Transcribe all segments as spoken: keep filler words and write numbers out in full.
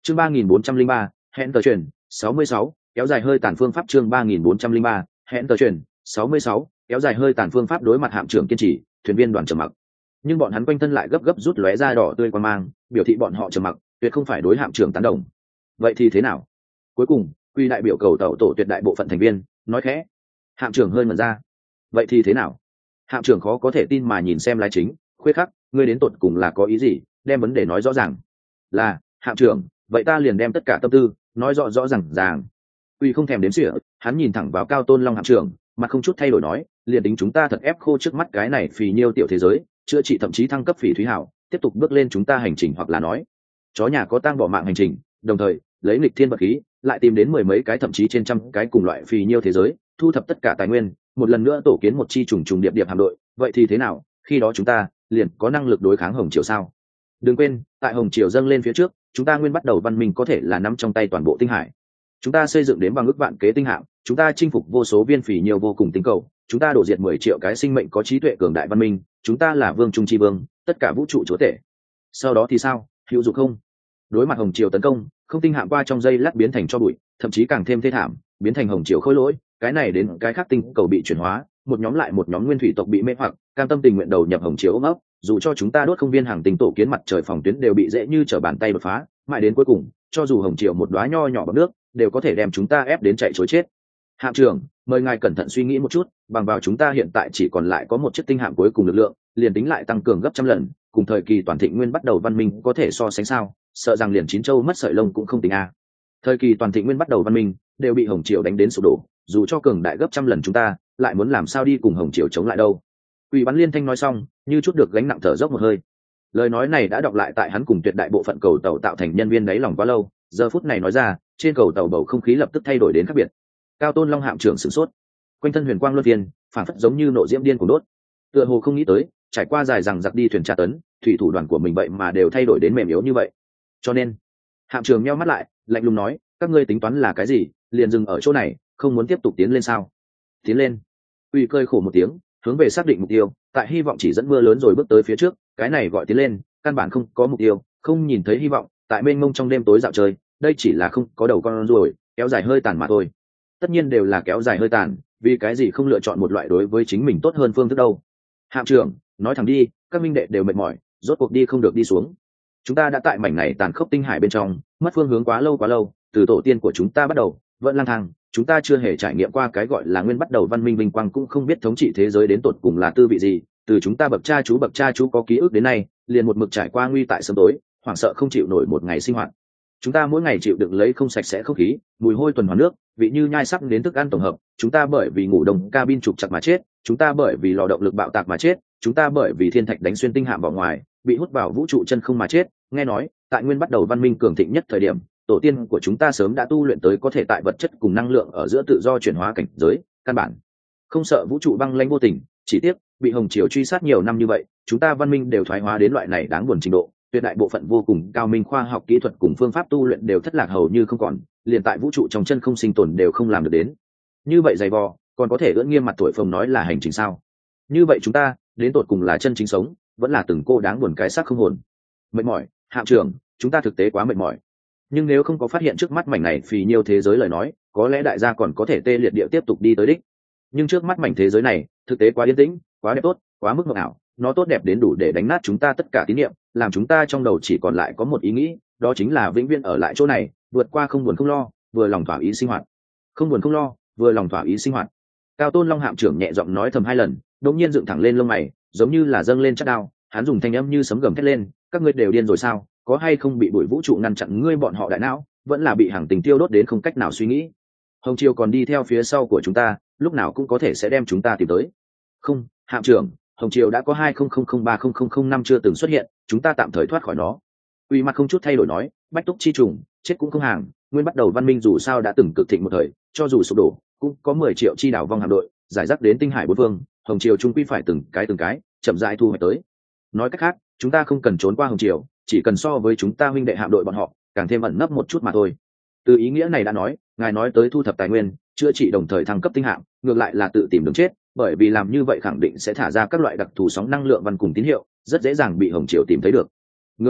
chương ba nghìn bốn trăm linh ba hẹn tờ truyền sáu mươi sáu kéo dài hơi tàn phương pháp. chương ba nghìn bốn trăm linh ba hẹn tờ truyền sáu mươi sáu kéo dài hơi tàn phương pháp. Đối mặt hạm trưởng kiên trì, thuyền viên đoàn trầm mặc, nhưng bọn hắn quanh thân lại gấp gấp rút lóe ra đỏ tươi quan mang, biểu thị bọn họ trầm mặc tuyệt không phải đối hạm trưởng tán đồng. Vậy thì thế nào? Cuối cùng quy đại biểu cầu tàu tổ tuyệt đại bộ phận thành viên nói khẽ. Hạm trưởng hơi mẩn ra. Vậy thì thế nào? Hạm trưởng khó có thể tin mà nhìn xem lái chính khuyết khắc, ngươi đến tột cùng là có ý gì, đem vấn đề nói rõ ràng. Là hạm trưởng, vậy ta liền đem tất cả tâm tư nói rõ rõ ràng ràng. Uy không thèm đếm xỉa, hắn nhìn thẳng vào Cao Tôn Long hạm trưởng, mặt không chút thay đổi nói, liền tính chúng ta thật ép khô trước mắt cái này phì nhiêu tiểu thế giới, chữa trị thậm chí thăng cấp phỉ thúy hảo, tiếp tục bước lên chúng ta hành trình, hoặc là nói chó nhà có tang bỏ mạng hành trình, đồng thời lấy nghịch thiên vật khí lại tìm đến mười mấy cái thậm chí trên trăm cái cùng loại phì nhiêu thế giới, thu thập tất cả tài nguyên, một lần nữa tổ kiến một chi trùng trùng điệp điệp hạm đội. Vậy thì thế nào? Khi đó chúng ta liền có năng lực đối kháng Hồng Triều sao? Đừng quên, tại Hồng Triều dâng lên phía trước, chúng ta nguyên bắt đầu văn minh có thể là nắm trong tay toàn bộ tinh hải. Chúng ta xây dựng đến bằng ước vạn kế tinh hạm, chúng ta chinh phục vô số viên phỉ nhiều vô cùng tinh cầu, chúng ta đổ diệt mười triệu cái sinh mệnh có trí tuệ cường đại văn minh, chúng ta là vương trung chi vương, tất cả vũ trụ chúa tể. Sau đó thì sao? Hữu dụng không? Đối mặt Hồng Triều tấn công, không tinh hạm qua trong giây lát biến thành cho bụi, thậm chí càng thêm thê thảm, biến thành Hồng Triều khối lỗi, cái này đến cái khác tinh cầu bị chuyển hóa, một nhóm lại một nhóm nguyên thủy tộc bị mê hoặc, cam tâm tình nguyện đầu nhập Hồng Triều ôm ấp, dù cho chúng ta đốt không viên hàng tinh tổ kiến mặt trời phòng tuyến đều bị dễ như trở bàn tay đột phá, mãi đến cuối cùng, cho dù Hồng Triều một đóa nho nhỏ bằng nước, đều có thể đem chúng ta ép đến chạy trối chết. Hạm trưởng, mời ngài cẩn thận suy nghĩ một chút, bằng vào chúng ta hiện tại chỉ còn lại có một chiếc tinh hạm cuối cùng lực lượng, liền tính lại tăng cường gấp trăm lần, cùng thời kỳ toàn thịnh nguyên bắt đầu văn minh có thể so sánh sao? Sợ rằng liền chín châu mất sợi lông cũng không tính a. Thời kỳ toàn thịnh nguyên bắt đầu văn minh đều bị Hồng Triều đánh đến sụp đổ, dù cho cường đại gấp trăm lần chúng ta, lại muốn làm sao đi cùng Hồng Triều chống lại đâu? Ủy Bắn Liên Thanh nói xong, như chút được gánh nặng thở dốc một hơi. Lời nói này đã đọc lại tại hắn cùng tuyệt đại bộ phận cầu tàu tạo thành nhân viên đáy lòng quá lâu, giờ phút này nói ra, trên cầu tàu bầu không khí lập tức thay đổi đến khác biệt. Cao Tôn Long hạm trưởng sửng sốt, quanh thân huyền quang luân phiên, phản phất giống như nộ diễm điên cuồng đốt. Tựa hồ không nghĩ tới, trải qua dài rằng giặc đi thuyền tra tấn, thủy thủ đoàn của mình vậy mà đều thay đổi đến mềm yếu như vậy. Cho nên, hạm trưởng nheo mắt lại, lạnh lùng nói, các ngươi tính toán là cái gì? Liền dừng ở chỗ này, không muốn tiếp tục tiến lên sao? Tiến lên. Uy cơi khổ một tiếng, hướng về xác định mục tiêu, tại hy vọng chỉ dẫn mưa lớn rồi bước tới phía trước, cái này gọi tiến lên, căn bản không có mục tiêu, không nhìn thấy hy vọng, tại mênh mông trong đêm tối dạo chơi, đây chỉ là không có đầu con ruồi, kéo dài hơi tàn mà thôi. Tất nhiên đều là kéo dài hơi tàn, vì cái gì không lựa chọn một loại đối với chính mình tốt hơn phương thức đâu? Hạm trưởng, nói thẳng đi, các minh đệ đều mệt mỏi, rốt cuộc đi không được đi xuống. Chúng ta đã tại mảnh này tàn khốc tinh hải bên trong, mất phương hướng quá lâu quá lâu, từ tổ tiên của chúng ta bắt đầu, vẫn lang thang, chúng ta chưa hề trải nghiệm qua cái gọi là nguyên bắt đầu văn minh vinh quang, cũng không biết thống trị thế giới đến tột cùng là tư vị gì. Từ chúng ta bậc cha chú bậc cha chú có ký ức đến nay, liền một mực trải qua nguy tại sớm tối, hoảng sợ không chịu nổi một ngày sinh hoạt. Chúng ta mỗi ngày chịu đựng lấy không sạch sẽ không khí, mùi hôi tuần hoàn nước, vị như nhai sắc đến thức ăn tổng hợp. Chúng ta bởi vì ngủ đông cabin trục chặt mà chết, chúng ta bởi vì lò động lực bạo tạc mà chết, chúng ta bởi vì thiên thạch đánh xuyên tinh hạm vào ngoài, bị hút vào vũ trụ chân không mà chết. Nghe nói, tại nguyên bắt đầu văn minh cường thịnh nhất thời điểm, tổ tiên của chúng ta sớm đã tu luyện tới có thể tại vật chất cùng năng lượng ở giữa tự do chuyển hóa cảnh giới, căn bản không sợ vũ trụ băng lãnh vô tình. Chỉ tiếc bị Hồng Triều truy sát nhiều năm như vậy, chúng ta văn minh đều thoái hóa đến loại này đáng buồn trình độ, tuyệt đại bộ phận vô cùng cao minh khoa học kỹ thuật cùng phương pháp tu luyện đều thất lạc hầu như không còn, liền tại vũ trụ trong chân không sinh tồn đều không làm được đến. Như vậy dày vò, còn có thể ưỡn nghiêm mặt tuổi phồng nói là hành trình sao? Như vậy chúng ta đến tột cùng là chân chính sống, vẫn là từng cô đáng buồn cái xác không hồn? Mệt mỏi, hạm trưởng, chúng ta thực tế quá mệt mỏi. Nhưng nếu không có phát hiện trước mắt mảnh này phì nhiêu thế giới lời nói, có lẽ đại gia còn có thể tê liệt địa tiếp tục đi tới đích. Nhưng trước mắt mảnh thế giới này thực tế quá yên tĩnh, quá đẹp tốt, quá mức mộng ảo, nó tốt đẹp đến đủ để đánh nát chúng ta tất cả tín niệm, làm chúng ta trong đầu chỉ còn lại có một ý nghĩ, đó chính là vĩnh viễn ở lại chỗ này, vượt qua không buồn không lo, vừa lòng thỏa ý sinh hoạt. Không buồn không lo, vừa lòng thỏa ý sinh hoạt. Cao Tôn Long hạm trưởng nhẹ giọng nói thầm hai lần, đột nhiên dựng thẳng lên lông mày, giống như là dâng lên chắc đao, hắn dùng thanh âm như sấm gầm thét lên, các ngươi đều điên rồi sao? Có hay không bị bụi vũ trụ ngăn chặn ngươi bọn họ đại não, vẫn là bị hàng tình tiêu đốt đến không cách nào suy nghĩ? Hồng Triều còn đi theo phía sau của chúng ta, lúc nào cũng có thể sẽ đem chúng ta tìm tới. Không, hạm trưởng, Hồng Triều đã có hai không không không ba không không không năm chưa từng xuất hiện, chúng ta tạm thời thoát khỏi nó. Uy mặt không chút thay đổi nói, bách túc chi trùng, chết cũng không hàng, nguyên bắt đầu văn minh dù sao đã từng cực thịnh một thời, cho dù sụp đổ, cũng có mười triệu chi đảo vong hạm đội, giải rác đến tinh hải bốn phương, Hồng Triều chung quy phải từng cái từng cái, chậm rãi thu hồi tới. Nói cách khác, chúng ta không cần trốn qua Hồng Triều, chỉ cần so với chúng ta huynh đệ hạm đội bọn họ, càng thêm ẩn nấp một chút mà thôi. Từ ý nghĩa này đã nói, ngài nói tới thu thập tài nguyên, chữa trị đồng thời thăng cấp tinh hạm, ngược lại là tự tìm đường chết, bởi vì làm như vậy khẳng định sẽ thả ra các loại đặc thù sóng năng lượng văn cùng tín hiệu, rất dễ dàng bị Hồng Triều tìm thấy được. Ngược lại,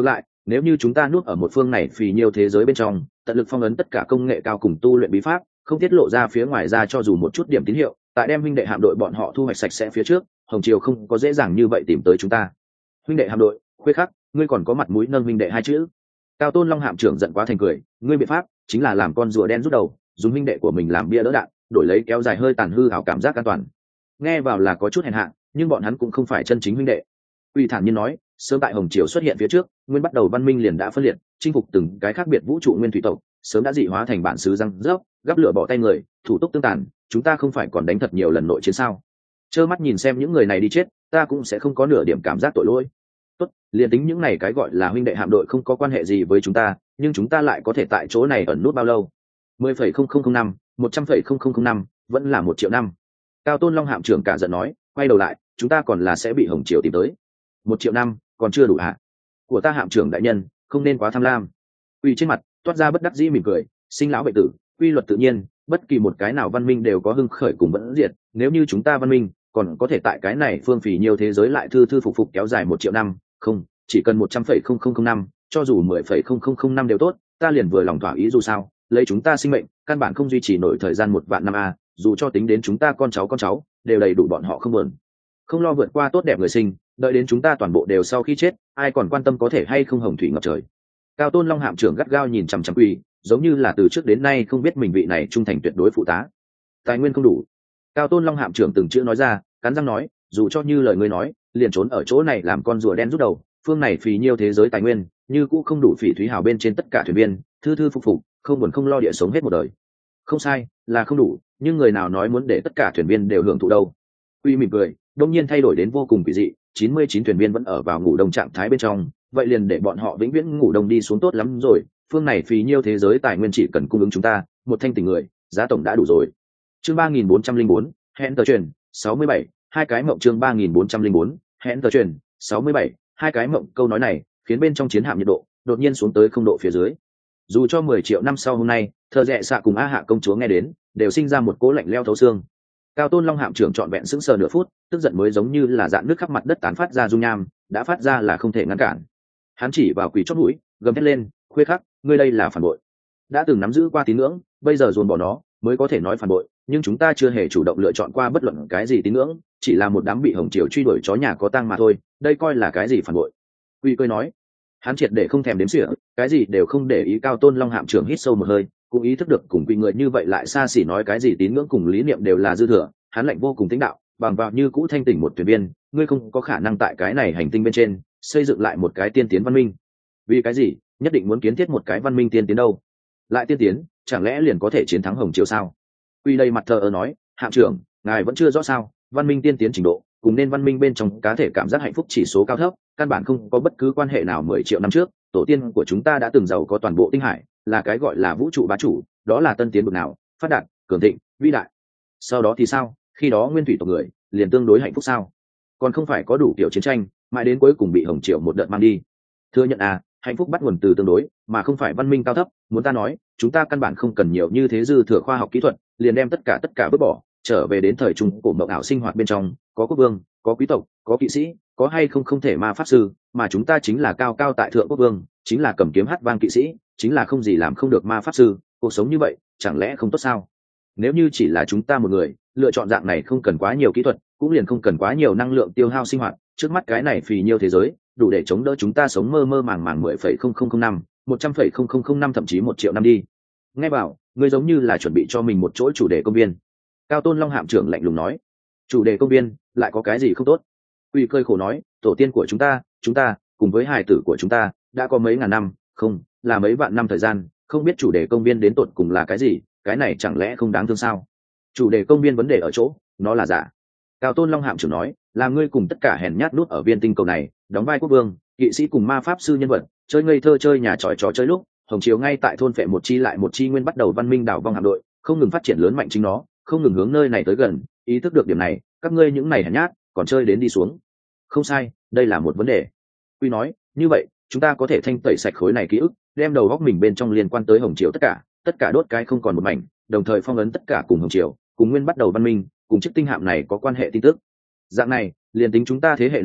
nếu như chúng ta nuốt ở một phương này phì nhiều thế giới bên trong, tận lực phong ấn tất cả công nghệ cao cùng tu luyện bí pháp, không tiết lộ ra phía ngoài ra cho dù một chút điểm tín hiệu, tại đem huynh đệ hạm đội bọn họ thu hoạch sạch sẽ phía trước, hồng triều không có dễ dàng như vậy tìm tới chúng ta. Huynh đệ hạm đội, khuê khắc, ngươi còn có mặt mũi nâng huynh đệ hai chữ? Cao Tôn Long hạm trưởng giận quá thành cười, ngươi biện pháp chính là làm con rùa đen rút đầu, dùng huynh đệ của mình làm bia đỡ đạn, đổi lấy kéo dài hơi tàn hư hảo cảm giác an toàn. Nghe vào là có chút hèn hạ, nhưng bọn hắn cũng không phải chân chính huynh đệ. Uy thản nhiên nói, sớm tại hồng triều xuất hiện phía trước, nguyên bắt đầu văn minh liền đã phân liệt, chinh phục từng cái khác biệt vũ trụ nguyên thủy tộc, sớm đã dị hóa thành bản xứ răng rớp, gắp lửa bỏ tay người, thủ túc tương tàn, chúng ta không phải còn đánh thật nhiều lần nội chiến sao? Trơ mắt nhìn xem những người này đi chết, ta cũng sẽ không có nửa điểm cảm giác tội lỗi. Tốt, liền tính những này cái gọi là huynh đệ hạm đội không có quan hệ gì với chúng ta, nhưng chúng ta lại có thể tại chỗ này ẩn nút bao lâu? mười phẩy không không không năm, một trăm phẩy không không không năm, vẫn là một triệu năm. Cao Tôn Long hạm trưởng cả giận nói, quay đầu lại, chúng ta còn là sẽ bị hồng triều tìm tới. Một triệu năm còn chưa đủ hả? Của ta hạm trưởng đại nhân, không nên quá tham lam. Uy trên mặt toát ra bất đắc dĩ mỉm cười, sinh lão bệnh tử, quy luật tự nhiên, bất kỳ một cái nào văn minh đều có hưng khởi cùng vẫn diệt, nếu như chúng ta văn minh còn có thể tại cái này phương phì nhiều thế giới lại thư thư phục phục kéo dài một triệu năm, không, chỉ cần một trăm phẩy không không không năm, cho dù mười phẩy không không không năm đều tốt, ta liền vừa lòng thỏa ý. Dù sao lấy chúng ta sinh mệnh căn bản không duy trì nổi thời gian một vạn năm a, dù cho tính đến chúng ta con cháu con cháu đều đầy đủ bọn họ không buồn không lo vượt qua tốt đẹp người sinh, đợi đến chúng ta toàn bộ đều sau khi chết, ai còn quan tâm có thể hay không hồng thủy ngập trời. Cao Tôn Long hạm trưởng gắt gao nhìn chằm chằm Uy, giống như là từ trước đến nay không biết mình vị này trung thành tuyệt đối phụ tá. Tài nguyên không đủ. Cao Tôn Long hạm trưởng từng chữ nói ra, cắn răng nói, dù cho như lời ngươi nói, liền trốn ở chỗ này làm con rùa đen rút đầu, phương này phì nhiêu thế giới tài nguyên như cũ không đủ phỉ thúy hào bên trên tất cả thuyền viên thư thư phục phục, không buồn không lo địa sống hết một đời. Không sai, là không đủ, nhưng người nào nói muốn để tất cả thuyền viên đều hưởng thụ đâu? Uy mỉm cười, đông nhiên thay đổi đến vô cùng kỳ dị, chín mươi chín thuyền viên vẫn ở vào ngủ đông trạng thái bên trong, vậy liền để bọn họ vĩnh viễn ngủ đông đi xuống tốt lắm rồi, phương này phí nhiêu thế giới tài nguyên chỉ cần cung ứng chúng ta một thanh tình người, giá tổng đã đủ rồi. Chương ba nghìn bốn trăm linh bốn, hẹn tờ truyền sáu mươi bảy, hai cái mộng. Chương ba nghìn bốn trăm linh bốn, hẹn tờ truyền sáu mươi bảy, hai cái mộng. Câu nói này khiến bên trong chiến hạm nhiệt độ đột nhiên xuống tới không độ phía dưới. Dù cho mười triệu năm sau hôm nay, thợ rẽ xạ cùng a hạ công chúa nghe đến đều sinh ra một cố lạnh leo thấu xương. Cao Tôn Long hạm trưởng trọn vẹn sững sờ nửa phút, tức giận mới giống như là dạn nước khắp mặt đất tán phát ra dung nham, đã phát ra là không thể ngăn cản. Hắn chỉ vào quỷ chót mũi, gầm thét lên, khuê khắc, ngươi đây là phản bội. Đã từng nắm giữ qua tín ngưỡng, bây giờ dồn bỏ nó mới có thể nói phản bội, nhưng chúng ta chưa hề chủ động lựa chọn qua bất luận cái gì tín ngưỡng, chỉ là một đám bị hồng triều truy đuổi chó nhà có tang mà thôi, đây coi là cái gì phản bội? Uy cười nói. Hắn triệt để không thèm đếm xỉa, cái gì đều không để ý. Cao Tôn Long hạm trưởng hít sâu một hơi, cũng ý thức được cùng quỷ người như vậy lại xa xỉ nói cái gì tín ngưỡng cùng lý niệm đều là dư thừa. Hắn lạnh vô cùng tĩnh đạo, bằng vào như cũ thanh tỉnh một thuyền viên, ngươi không có khả năng tại cái này hành tinh bên trên xây dựng lại một cái tiên tiến văn minh. Vì cái gì nhất định muốn kiến thiết một cái văn minh tiên tiến đâu? Lại tiên tiến chẳng lẽ liền có thể chiến thắng hồng triều sao? Uy đây mặt thờ ơ nói, hạm trưởng, ngài vẫn chưa rõ sao? Văn minh tiên tiến trình độ cùng nên văn minh bên trong cá thể cảm giác hạnh phúc chỉ số cao thấp căn bản không có bất cứ quan hệ nào. Mười triệu năm trước tổ tiên của chúng ta đã từng giàu có toàn bộ tinh hải, là cái gọi là vũ trụ bá chủ, đó là tân tiến bậc nào, phát đạt, cường thịnh, vĩ đại. Sau đó thì sao? Khi đó nguyên thủy tộc người liền tương đối hạnh phúc sao? Còn không phải có đủ kiểu chiến tranh mãi đến cuối cùng bị hồng triều một đợt mang đi. Thừa nhận à, hạnh phúc bắt nguồn từ tương đối mà không phải văn minh cao thấp. Muốn ta nói, chúng ta căn bản không cần nhiều như thế dư thừa khoa học kỹ thuật, liền đem tất cả tất cả vứt bỏ, trở về đến thời trung cổ mộng ảo sinh hoạt bên trong, có quốc vương, có quý tộc, có kỵ sĩ, có hay không không thể ma pháp sư, mà chúng ta chính là cao cao tại thượng quốc vương, chính là cầm kiếm hát vang kỵ sĩ, chính là không gì làm không được ma pháp sư. Cuộc sống như vậy chẳng lẽ không tốt sao? Nếu như chỉ là chúng ta một người lựa chọn dạng này, không cần quá nhiều kỹ thuật, cũng liền không cần quá nhiều năng lượng tiêu hao sinh hoạt, trước mắt cái này phì nhiêu thế giới đủ để chống đỡ chúng ta sống mơ mơ màng màng mười phẩy không không không năm, một trăm phẩy không không không năm, thậm chí một triệu năm đi. Nghe bảo ngươi giống như là chuẩn bị cho mình một chỗ chủ đề công viên. Cao Tôn Long hạm trưởng lạnh lùng nói. Chủ đề công viên lại có cái gì không tốt? Uy cơi khổ nói, tổ tiên của chúng ta chúng ta cùng với hài tử của chúng ta đã có mấy ngàn năm, không là mấy vạn năm thời gian, không biết chủ đề công viên đến tột cùng là cái gì, cái này chẳng lẽ không đáng thương sao? Chủ đề công viên vấn đề ở chỗ nó là giả. Cao Tôn Long hạm trưởng nói, là ngươi cùng tất cả hèn nhát nút ở viên tinh cầu này đóng vai quốc vương, kỵ sĩ cùng ma pháp sư nhân vật, chơi ngây thơ chơi nhà tròi trò chơi lúc hồng triều ngay tại thôn phệ một chi lại một chi nguyên bắt đầu văn minh đảo vong hạm đội, không ngừng phát triển lớn mạnh chính nó, không ngừng hướng nơi này tới gần. Ý thức được điểm này, các ngươi những này hèn nhát còn chơi đến đi xuống. Không sai, đây là một vấn đề. Quy nói, như vậy chúng ta có thể thanh tẩy sạch khối này ký ức, đem đầu góc mình bên trong liên quan tới hồng triều tất cả tất cả đốt cái không còn một mảnh, đồng thời phong ấn tất cả cùng hồng triều cùng nguyên bắt đầu văn minh cùng chiếc tinh hạm này có quan hệ tin tức. Dạng này liền tính chúng ta thế hệ này người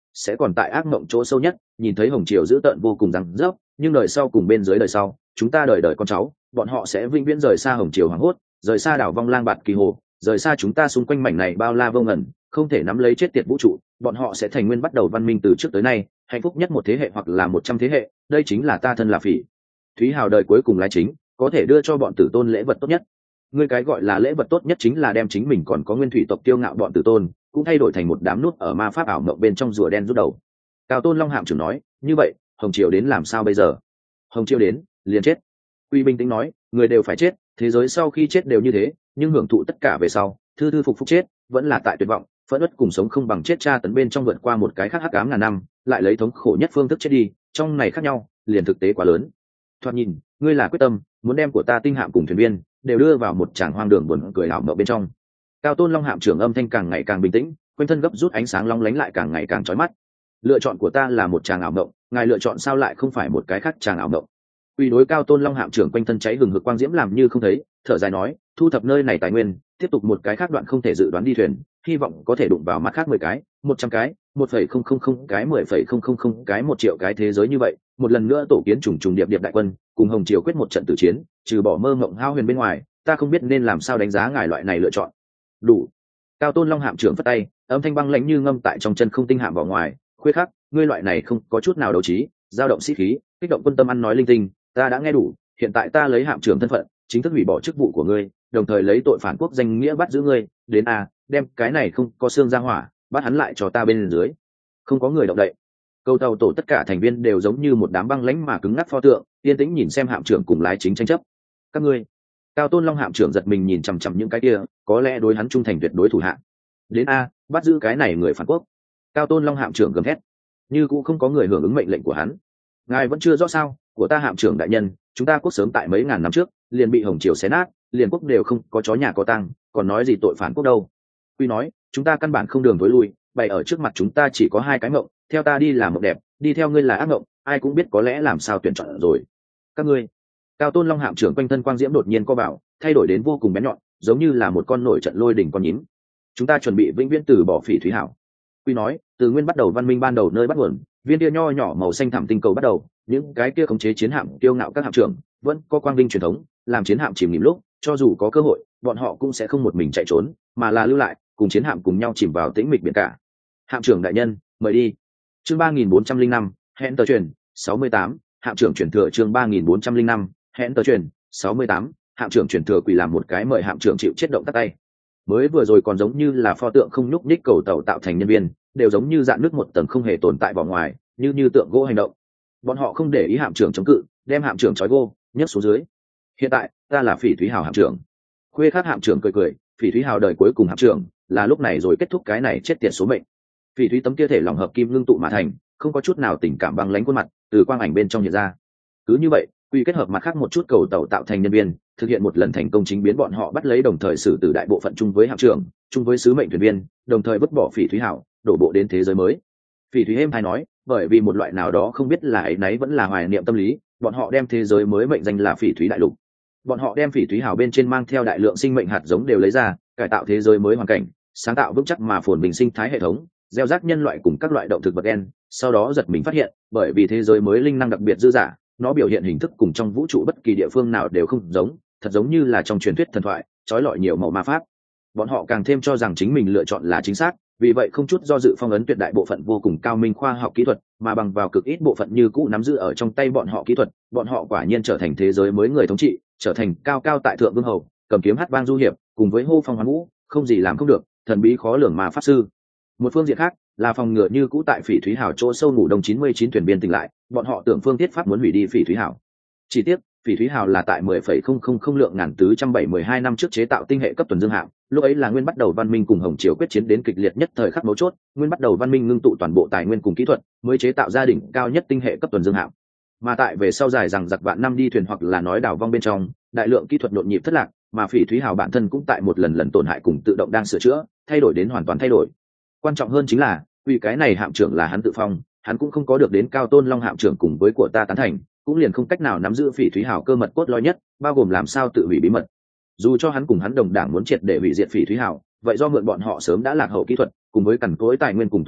sẽ còn tại ác mộng chỗ sâu nhất nhìn thấy hồng triều dữ tợn vô cùng răng rớp, nhưng đời sau cùng bên dưới đời sau chúng ta đời đời con cháu bọn họ sẽ vĩnh viễn rời xa hồng triều hoảng hốt, rời xa đảo vong lang bạt kỳ hồ, rời xa chúng ta xung quanh mảnh này bao la vô ngần không thể nắm lấy chết tiệt vũ trụ. Bọn họ sẽ thành nguyên bắt đầu văn minh từ trước tới nay hạnh phúc nhất một thế hệ hoặc là một trăm thế hệ. Đây chính là ta thân là Phỉ Thúy Hào đời cuối cùng lái chính có thể đưa cho bọn tử tôn lễ vật tốt nhất. Ngươi cái gọi là lễ vật tốt nhất chính là đem chính mình còn có nguyên thủy tộc tiêu ngạo bọn tử tôn cũng thay đổi thành một đám nút ở ma pháp ảo mộng bên trong rùa đen rút đầu. Cao Tôn Long hạm trưởng nói, như vậy hồng triều đến làm sao bây giờ? Hồng triều đến liền chết. Quy bình tĩnh nói, người đều phải chết, thế giới sau khi chết đều như thế, nhưng hưởng thụ tất cả về sau thư thư phục phục chết vẫn là tại tuyệt vọng phẫn uất cùng sống không bằng chết tra tấn bên trong vượt qua một cái khác hắc ám ngàn năm, lại lấy thống khổ nhất phương thức chết đi. Trong này khác nhau liền thực tế quá lớn. Thoạt nhìn ngươi là quyết tâm muốn đem của ta tinh hạm cùng thuyền viên đều đưa vào một tràng hoang đường buồn cười ảo mộng bên trong. Cao Tôn Long hạm trưởng âm thanh càng ngày càng bình tĩnh, quanh thân gấp rút ánh sáng long lánh lại càng ngày càng chói mắt. Lựa chọn của ta là một tràng ảo mộng, ngài lựa chọn sao lại không phải một cái khác tràng ảo mộng? Uy đối Cao Tôn Long hạm trưởng quanh thân cháy hừng hực quang diễm làm như không thấy, thở dài nói, thu thập nơi này tài nguyên, tiếp tục một cái khác đoạn không thể dự đoán đi thuyền, hy vọng có thể đụng vào mắt khác mười cái, một trăm cái, một phẩy không không không cái, mười phẩy không không không cái, một triệu cái thế giới như vậy, một lần nữa tổ kiến trùng trùng điệp điệp đại quân, cùng Hồng Triều quyết một trận tử chiến, trừ bỏ mơ mộng hao huyền bên ngoài, ta không biết nên làm sao đánh giá ngài loại này lựa chọn. Đủ. Cao Tôn Long hạm trưởng phất tay, âm thanh băng lãnh như ngâm tại trong chân không tinh hạm vào ngoài, khuê khắc, ngươi loại này không có chút nào đấu trí, dao động sĩ khí, kích động quân tâm ăn nói linh tinh, ta đã nghe đủ, hiện tại ta lấy hạm trưởng thân phận chính thức hủy bỏ chức vụ của ngươi, đồng thời lấy tội phản quốc danh nghĩa bắt giữ ngươi, đến a đem cái này không có xương ra hỏa bắt hắn lại cho ta bên dưới. Không có người động đậy. Câu tàu tổ tất cả thành viên đều giống như một đám băng lãnh mà cứng ngắc pho tượng, yên tĩnh nhìn xem hạm trưởng cùng lái chính tranh chấp. Các ngươi. Cao Tôn Long hạm trưởng giật mình nhìn chằm chằm những cái kia có lẽ đối hắn trung thành tuyệt đối thủ hạ. Đến a bắt giữ cái này người phản quốc. Cao Tôn Long hạm trưởng gầm thét, như cũng không có người hưởng ứng mệnh lệnh của hắn. Ngài vẫn chưa rõ sao? Của ta hạm trưởng đại nhân, chúng ta quốc sớm tại mấy ngàn năm trước liền bị Hồng Triều xé nát, liền quốc đều không có chó nhà có tang, còn nói gì tội phản quốc đâu. Quy nói, chúng ta căn bản không đường tối lui, bày ở trước mặt chúng ta chỉ có hai cái mộng, theo ta đi là mộng đẹp, đi theo ngươi là ác mộng, ai cũng biết có lẽ làm sao tuyển chọn rồi. Các ngươi. Cao Tôn Long hạm trưởng quanh thân quang diễm đột nhiên co vào, thay đổi đến vô cùng bén nhọn, giống như là một con nổi trận lôi đỉnh con nhím. Chúng ta chuẩn bị vĩnh viễn từ bỏ Phỉ Thúy Hảo. Quy nói, từ nguyên bắt đầu văn minh ban đầu nơi bắt nguồn, viên kia nho nhỏ màu xanh thẳm tinh cầu bắt đầu, những cái kia khống chế chiến hạm kiêu ngạo các hạm trưởng vẫn có quang vinh truyền thống, làm chiến hạm chìm nghỉm lúc, cho dù có cơ hội, bọn họ cũng sẽ không một mình chạy trốn, mà là lưu lại, cùng chiến hạm cùng nhau chìm vào tĩnh mịch biển cả. Hạm trưởng đại nhân, mời đi. Chương ba nghìn bốn trăm linh năm, hẹn tờ truyền, sáu mươi tám, hạm trưởng truyền thừa chương ba nghìn bốn trăm linh năm, hẹn tờ truyền, sáu mươi tám, hạm trưởng truyền thừa quỳ làm một cái mời hạm trưởng chịu chết động tắt tay. Mới vừa rồi còn giống như là pho tượng không nhúc nhích cầu tàu tạo thành nhân viên, đều giống như dạn nước một tầng không hề tồn tại vỏ ngoài, như như tượng gỗ hành động. Bọn họ không để ý hạm trưởng chống cự, đem hạm trưởng trói gô nhấc xuống dưới. Hiện tại ta là Phỉ Thúy Hào hạm trưởng. Khuê khắc hạm trưởng cười cười, Phỉ Thúy Hào đời cuối cùng hạm trưởng là lúc này rồi kết thúc cái này chết tiệt số mệnh. Phỉ Thúy tấm kia thể lòng hợp kim ngưng tụ mà thành, không có chút nào tình cảm băng lãnh khuôn mặt từ quang ảnh bên trong hiện ra. Cứ như vậy, quy kết hợp mặt khác một chút cầu tàu tạo thành nhân viên, thực hiện một lần thành công chính biến bọn họ bắt lấy đồng thời xử tử đại bộ phận chung với hạm trưởng, chung với sứ mệnh thuyền viên, đồng thời vứt bỏ Phỉ Thúy Hào, đổ bộ đến thế giới mới. Phỉ Thúy êm hay nói, bởi vì một loại nào đó không biết là ấy nấy vẫn là hoài niệm tâm lý, bọn họ đem thế giới mới mệnh danh là Phỉ Thúy đại lục. Bọn họ đem Phỉ Thúy Hào bên trên mang theo đại lượng sinh mệnh hạt giống đều lấy ra, cải tạo thế giới mới hoàn cảnh, sáng tạo vững chắc mà phồn bình sinh thái hệ thống, gieo rắc nhân loại cùng các loại động thực vật đen. Sau đó giật mình phát hiện, bởi vì thế giới mới linh năng đặc biệt dư dả, nó biểu hiện hình thức cùng trong vũ trụ bất kỳ địa phương nào đều không giống, thật giống như là trong truyền thuyết thần thoại, trói lọi nhiều màu ma pháp. Bọn họ càng thêm cho rằng chính mình lựa chọn là chính xác, vì vậy không chút do dự phong ấn tuyệt đại bộ phận vô cùng cao minh khoa học kỹ thuật, mà bằng vào cực ít bộ phận như cũ nắm giữ ở trong tay bọn họ kỹ thuật, bọn họ quả nhiên trở thành thế giới mới người thống trị, trở thành cao cao tại thượng vương hầu, cầm kiếm hát vang du hiệp, cùng với hô phong hoán vũ, không gì làm không được, thần bí khó lường mà pháp sư. Một phương diện khác là phòng ngừa như cũ tại Phỉ Thúy Hào chỗ sâu ngủ đông chín mươi chín thuyền viên tỉnh lại, bọn họ tưởng phương thiết pháp muốn hủy đi Phỉ Thúy Hào. Chỉ tiếc, Phỉ Thúy Hào là tại mười phẩy không không không lượng ngàn tứ trăm bảy mươi hai năm trước chế tạo tinh hệ cấp tuần dương hạm, lúc ấy là nguyên bắt đầu văn minh cùng Hồng Triều quyết chiến đến kịch liệt nhất thời khắc mấu chốt, nguyên bắt đầu văn minh ngưng tụ toàn bộ tài nguyên cùng kỹ thuật, mới chế tạo gia đình cao nhất tinh hệ cấp tuần dương hạm. Mà tại về sau dài rằng giặc vạn năm đi thuyền hoặc là nói đảo vong bên trong, đại lượng kỹ thuật nhộn nhịp thất lạc, mà Phỉ Thúy Hào bản thân cũng tại một lần lần tổn hại cùng tự động đang sửa chữa, thay đổi đến hoàn toàn thay đổi. Quan trọng hơn chính là, vì cái này hạm trưởng là hắn tự phong, hắn cũng không có được đến Cao Tôn Long hạm trưởng cùng với của ta tán thành, cũng liền không cách nào nắm giữ Phỉ Thúy Hào cơ mật cốt lõi nhất, bao gồm làm sao tự hủy bí mật. Dù cho hắn cùng hắn đồng đảng muốn triệt để hủy diệt Phỉ Thúy Hào, vậy do mượn bọn họ sớm đã lạc hậu kỹ thuật, cùng với cằn cỗi tài nguyên cùng thủ đoạn,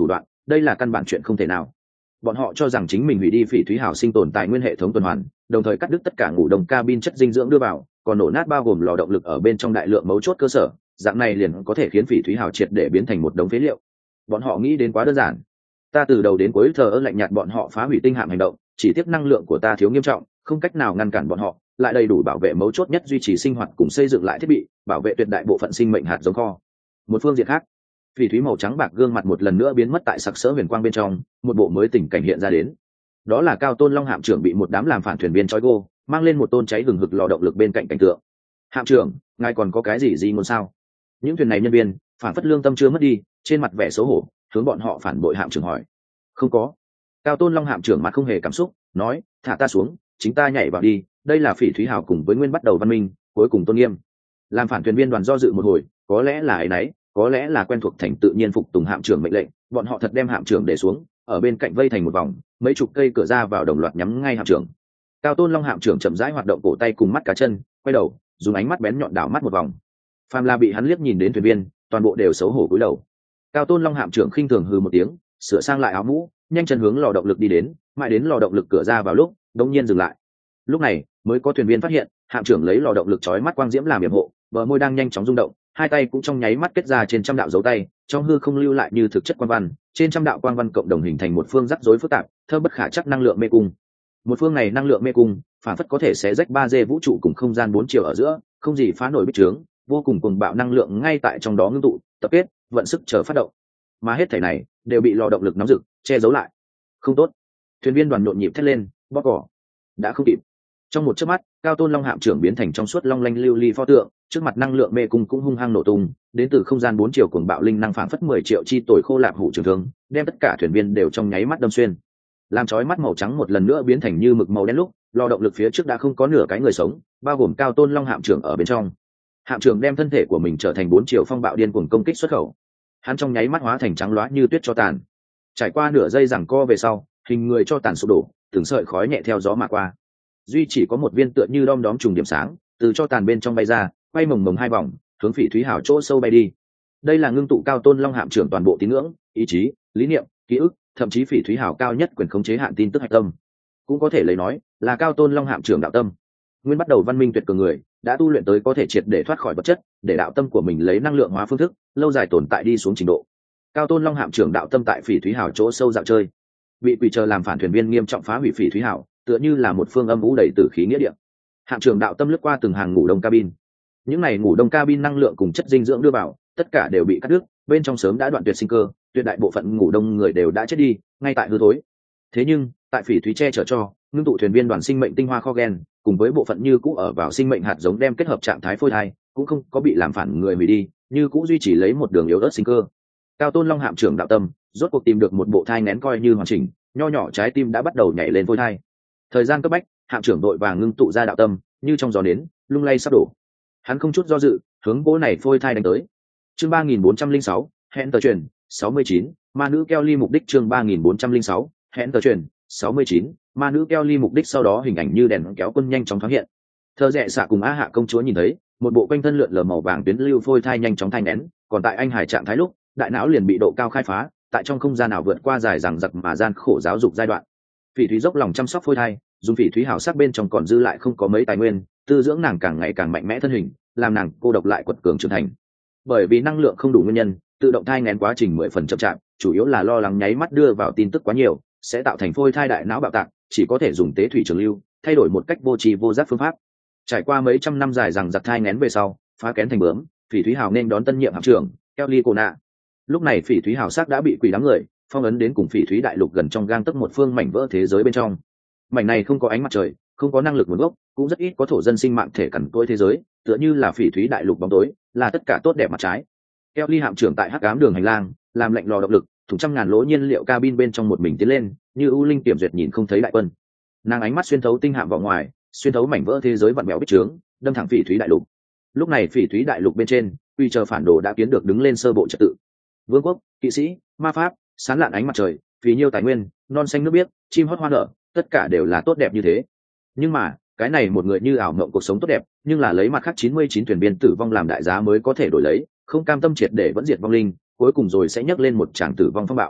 đây là căn bản chuyện không thể nào. Bọn họ cho rằng chính mình hủy đi phỉ thúy hào sinh tồn tài nguyên hệ thống tuần hoàn, đồng thời cắt đứt tất cả ngủ đông cabin chất dinh dưỡng đưa vào, còn nổ nát bao gồm lò động lực ở bên trong đại lượng mấu chốt cơ sở, dạng này liền có thể khiến phỉ thúy hào triệt để biến thành một đống phế liệu. Bọn họ nghĩ đến quá đơn giản. Ta từ đầu đến cuối thờ ơ lạnh nhạt bọn họ phá hủy tinh hạm hành động, chỉ tiếc năng lượng của ta thiếu nghiêm trọng, không cách nào ngăn cản bọn họ, lại đầy đủ bảo vệ mấu chốt nhất duy trì sinh hoạt cùng xây dựng lại thiết bị, bảo vệ tuyệt đại bộ phận sinh mệnh hạt giống kho. Một phương diện khác, phỉ thúy màu trắng bạc gương mặt một lần nữa biến mất tại sặc sỡ huyền quang bên trong, một bộ mới tình cảnh hiện ra đến. Đó là Cao Tôn Long hạm trưởng bị một đám làm phản thuyền viên trói gô, mang lên một tôn cháy hừng hực lò động lực bên cạnh cảnh tượng. Hạm trưởng, ngài còn có cái gì gì muốn sao? Những thuyền này nhân viên phản phất lương tâm chưa mất đi, trên mặt vẻ xấu hổ hướng bọn họ phản bội hạm trưởng hỏi. Không có. Cao Tôn Long hạm trưởng mặt không hề cảm xúc nói, thả ta xuống, chính ta nhảy vào đi, đây là phỉ thúy hào cùng với nguyên bắt đầu văn minh, cuối cùng tôn nghiêm. Làm phản thuyền viên đoàn do dự một hồi, có lẽ là ấy nấy, có lẽ là quen thuộc thành tự nhiên phục tùng hạm trưởng mệnh lệnh, bọn họ thật đem hạm trưởng để xuống, ở bên cạnh vây thành một vòng, mấy chục cây cửa ra vào đồng loạt nhắm ngay hạm trưởng. Cao Tôn Long hạm trưởng chậm rãi hoạt động cổ tay cùng mắt cá chân, quay đầu dùng ánh mắt bén nhọn đảo mắt một vòng. Phàm là bị hắn liếc nhìn đến thuyền viên, toàn bộ đều xấu hổ cúi đầu. Cao Tôn Long hạm trưởng khinh thường hừ một tiếng, sửa sang lại áo mũ, nhanh chân hướng lò động lực đi đến, mãi đến lò động lực cửa ra vào lúc đống nhiên dừng lại. Lúc này mới có thuyền viên phát hiện hạm trưởng lấy lò động lực chói mắt quang diễm làm yểm hộ, bờ môi đang nhanh chóng rung động, hai tay cũng trong nháy mắt kết ra trên trăm đạo dấu tay, trong hư không lưu lại như thực chất quang văn, trên trăm đạo quang văn cộng đồng hình thành một phương rắc rối phức tạp, thơ bất khả chắc năng lượng mê cung. Một phương này năng lượng mê cung phản phất có thể xé rách ba d vũ trụ cùng không gian bốn chiều ở giữa, không gì phá nổi bích trướng, vô cùng cuồng bạo năng lượng ngay tại trong đó ngưng tụ, tập kết, vận sức chờ phát động. Mà hết thảy này đều bị lò động lực nóng rực che giấu lại. Không tốt. Thuyền viên đoàn nhộn nhịp thét lên, bóp cỏ. Đã không kịp. Trong một chớp mắt, Cao Tôn Long hạm trưởng biến thành trong suốt long lanh lưu ly pho tượng, trước mặt năng lượng mê cung cũng hung hăng nổ tung, đến từ không gian bốn chiều cuồng bạo linh năng phảng phất mười triệu chi tồi khô lạp hủ trường thương, đem tất cả thuyền viên đều trong nháy mắt đâm xuyên. Làm chói mắt màu trắng một lần nữa biến thành như mực màu đen lúc, lò động lực phía trước đã không có nửa cái người sống, bao gồm Cao Tôn Long hạm trưởng ở bên trong. Hạm trưởng đem thân thể của mình trở thành bốn chiều phong bạo điên cuồng công kích xuất khẩu. Hắn trong nháy mắt hóa thành trắng loá như tuyết cho tàn. Trải qua nửa giây giằng co về sau, hình người cho tàn sụp đổ, từng sợi khói nhẹ theo gió mà qua. Duy chỉ có một viên tựa như đom đóm trùng điểm sáng từ cho tàn bên trong bay ra, quay mồng mồng hai vòng, hướng phỉ thúy hào chỗ sâu bay đi. Đây là ngưng tụ Cao Tôn Long hạm trưởng toàn bộ tín ngưỡng, ý chí, lý niệm, ký ức, thậm chí phỉ thúy hào cao nhất quyền khống chế hạn tin tức hạch tâm, cũng có thể lấy nói là Cao Tôn Long hạm trưởng đạo tâm. Nguyên bắt đầu văn minh tuyệt cường người đã tu luyện tới có thể triệt để thoát khỏi vật chất, để đạo tâm của mình lấy năng lượng hóa phương thức lâu dài tồn tại đi xuống trình độ. Cao Tôn Long hạm trưởng đạo tâm tại phỉ thúy hào chỗ sâu dạo chơi, bị quỷ chờ làm phản thuyền viên nghiêm trọng phá hủy phỉ thúy hào, tựa như là một phương âm vũ đầy tử khí nghĩa địa. Hạm trưởng đạo tâm lướt qua từng hàng ngủ đông cabin, những này ngủ đông cabin năng lượng cùng chất dinh dưỡng đưa vào tất cả đều bị cắt đứt, bên trong sớm đã đoạn tuyệt sinh cơ, tuyệt đại bộ phận ngủ đông người đều đã chết đi ngay tại hư thối. Thế nhưng tại phỉ thúy che chở cho ngưng tụ thuyền viên đoàn sinh mệnh tinh hoa kho gen cùng với bộ phận như cũ ở vào sinh mệnh hạt giống đem kết hợp trạng thái phôi thai cũng không có bị làm phản người hủy đi, như cũ duy trì lấy một đường yếu ớt sinh cơ. Cao Tôn Long hạm trưởng đạo tâm rốt cuộc tìm được một bộ thai nén coi như hoàn chỉnh, nho nhỏ trái tim đã bắt đầu nhảy lên phôi thai. Thời gian cấp bách, hạm trưởng đội vàng ngưng tụ ra đạo tâm như trong gió nến lung lay sắp đổ. Hắn không chút do dự hướng gỗ này phôi thai đánh tới. Chương ba nghìn bốn trăm linh sáu, hẹn tờ truyền sáu mươi chín, ma nữ Kelly mục đích. Chương ba nghìn bốn trăm linh sáu, hẹn tờ truyền sáu mươi chín, ma nữ Kelly mục đích. Sau đó hình ảnh như đèn kéo quân nhanh chóng thoáng hiện. Thơ rẽ xạ cùng Á Hạ công chúa nhìn thấy một bộ quanh thân lượn lờ màu vàng tuyến lưu phôi thai nhanh chóng thanh nén, còn tại anh hải trạng thái lúc đại não liền bị độ cao khai phá, tại trong không gian nào vượt qua dài dằng dặc mà gian khổ giáo dục giai đoạn. Phỉ thúy dốc lòng chăm sóc phôi thai, dùng phỉ thúy hào sắc bên trong còn dư lại không có mấy tài nguyên, tư dưỡng nàng càng ngày càng mạnh mẽ thân hình, làm nàng cô độc lại quật cường trưởng thành. Bởi vì năng lượng không đủ nguyên nhân, tự động thai nghén quá trình mười phần chậm chạp, chủ yếu là lo lắng nháy mắt đưa vào tin tức quá nhiều sẽ tạo thành phôi thai đại não bạo tạc, chỉ có thể dùng tế thủy trường lưu, thay đổi một cách vô tri vô giác phương pháp. Trải qua mấy trăm năm dài rằng giặc thai nghén về sau, phá kén thành bướm, phỉ thúy hào nên đón tân nhiệm hạm trưởng Kelly Kona. Lúc này phỉ thúy hào sắc đã bị quỷ đám người phong ấn đến cùng phỉ thúy đại lục gần trong gang tấc một phương mảnh vỡ thế giới bên trong. Mảnh này không có ánh mặt trời, không có năng lực nguồn gốc, cũng rất ít có thổ dân sinh mạng thể cằn cỗi thế giới, tựa như là phỉ thúy đại lục bóng tối, là tất cả tốt đẹp mặt trái. Kelly hạm trưởng tại hắc ám đường hành lang, làm lệnh lò động lực, thùng trăm ngàn lỗ nhiên liệu cabin bên trong một mình tiến lên, như ưu linh tiềm duyệt nhìn không thấy đại quân. Nàng ánh mắt xuyên thấu tinh hạm vào ngoài, xuyên thấu mảnh vỡ thế giới vặn vẹo bích trướng, đâm thẳng phỉ thúy đại lục. Lúc này phỉ thúy đại lục bên trên, quy chờ phản đồ đã kiến được đứng lên sơ bộ trật tự. Vương quốc, kỵ sĩ, ma pháp, sáng lạn ánh mặt trời, phí nhiêu tài nguyên, non xanh nước biếc, chim hót hoa nở, tất cả đều là tốt đẹp như thế. Nhưng mà cái này một người như ảo mộng cuộc sống tốt đẹp, nhưng là lấy mặt khác chín mươi chín thuyền viên tử vong làm đại giá mới có thể đổi lấy, không cam tâm triệt để vẫn diệt vong linh, cuối cùng rồi sẽ nhấc lên một tràng tử vong phong bạo.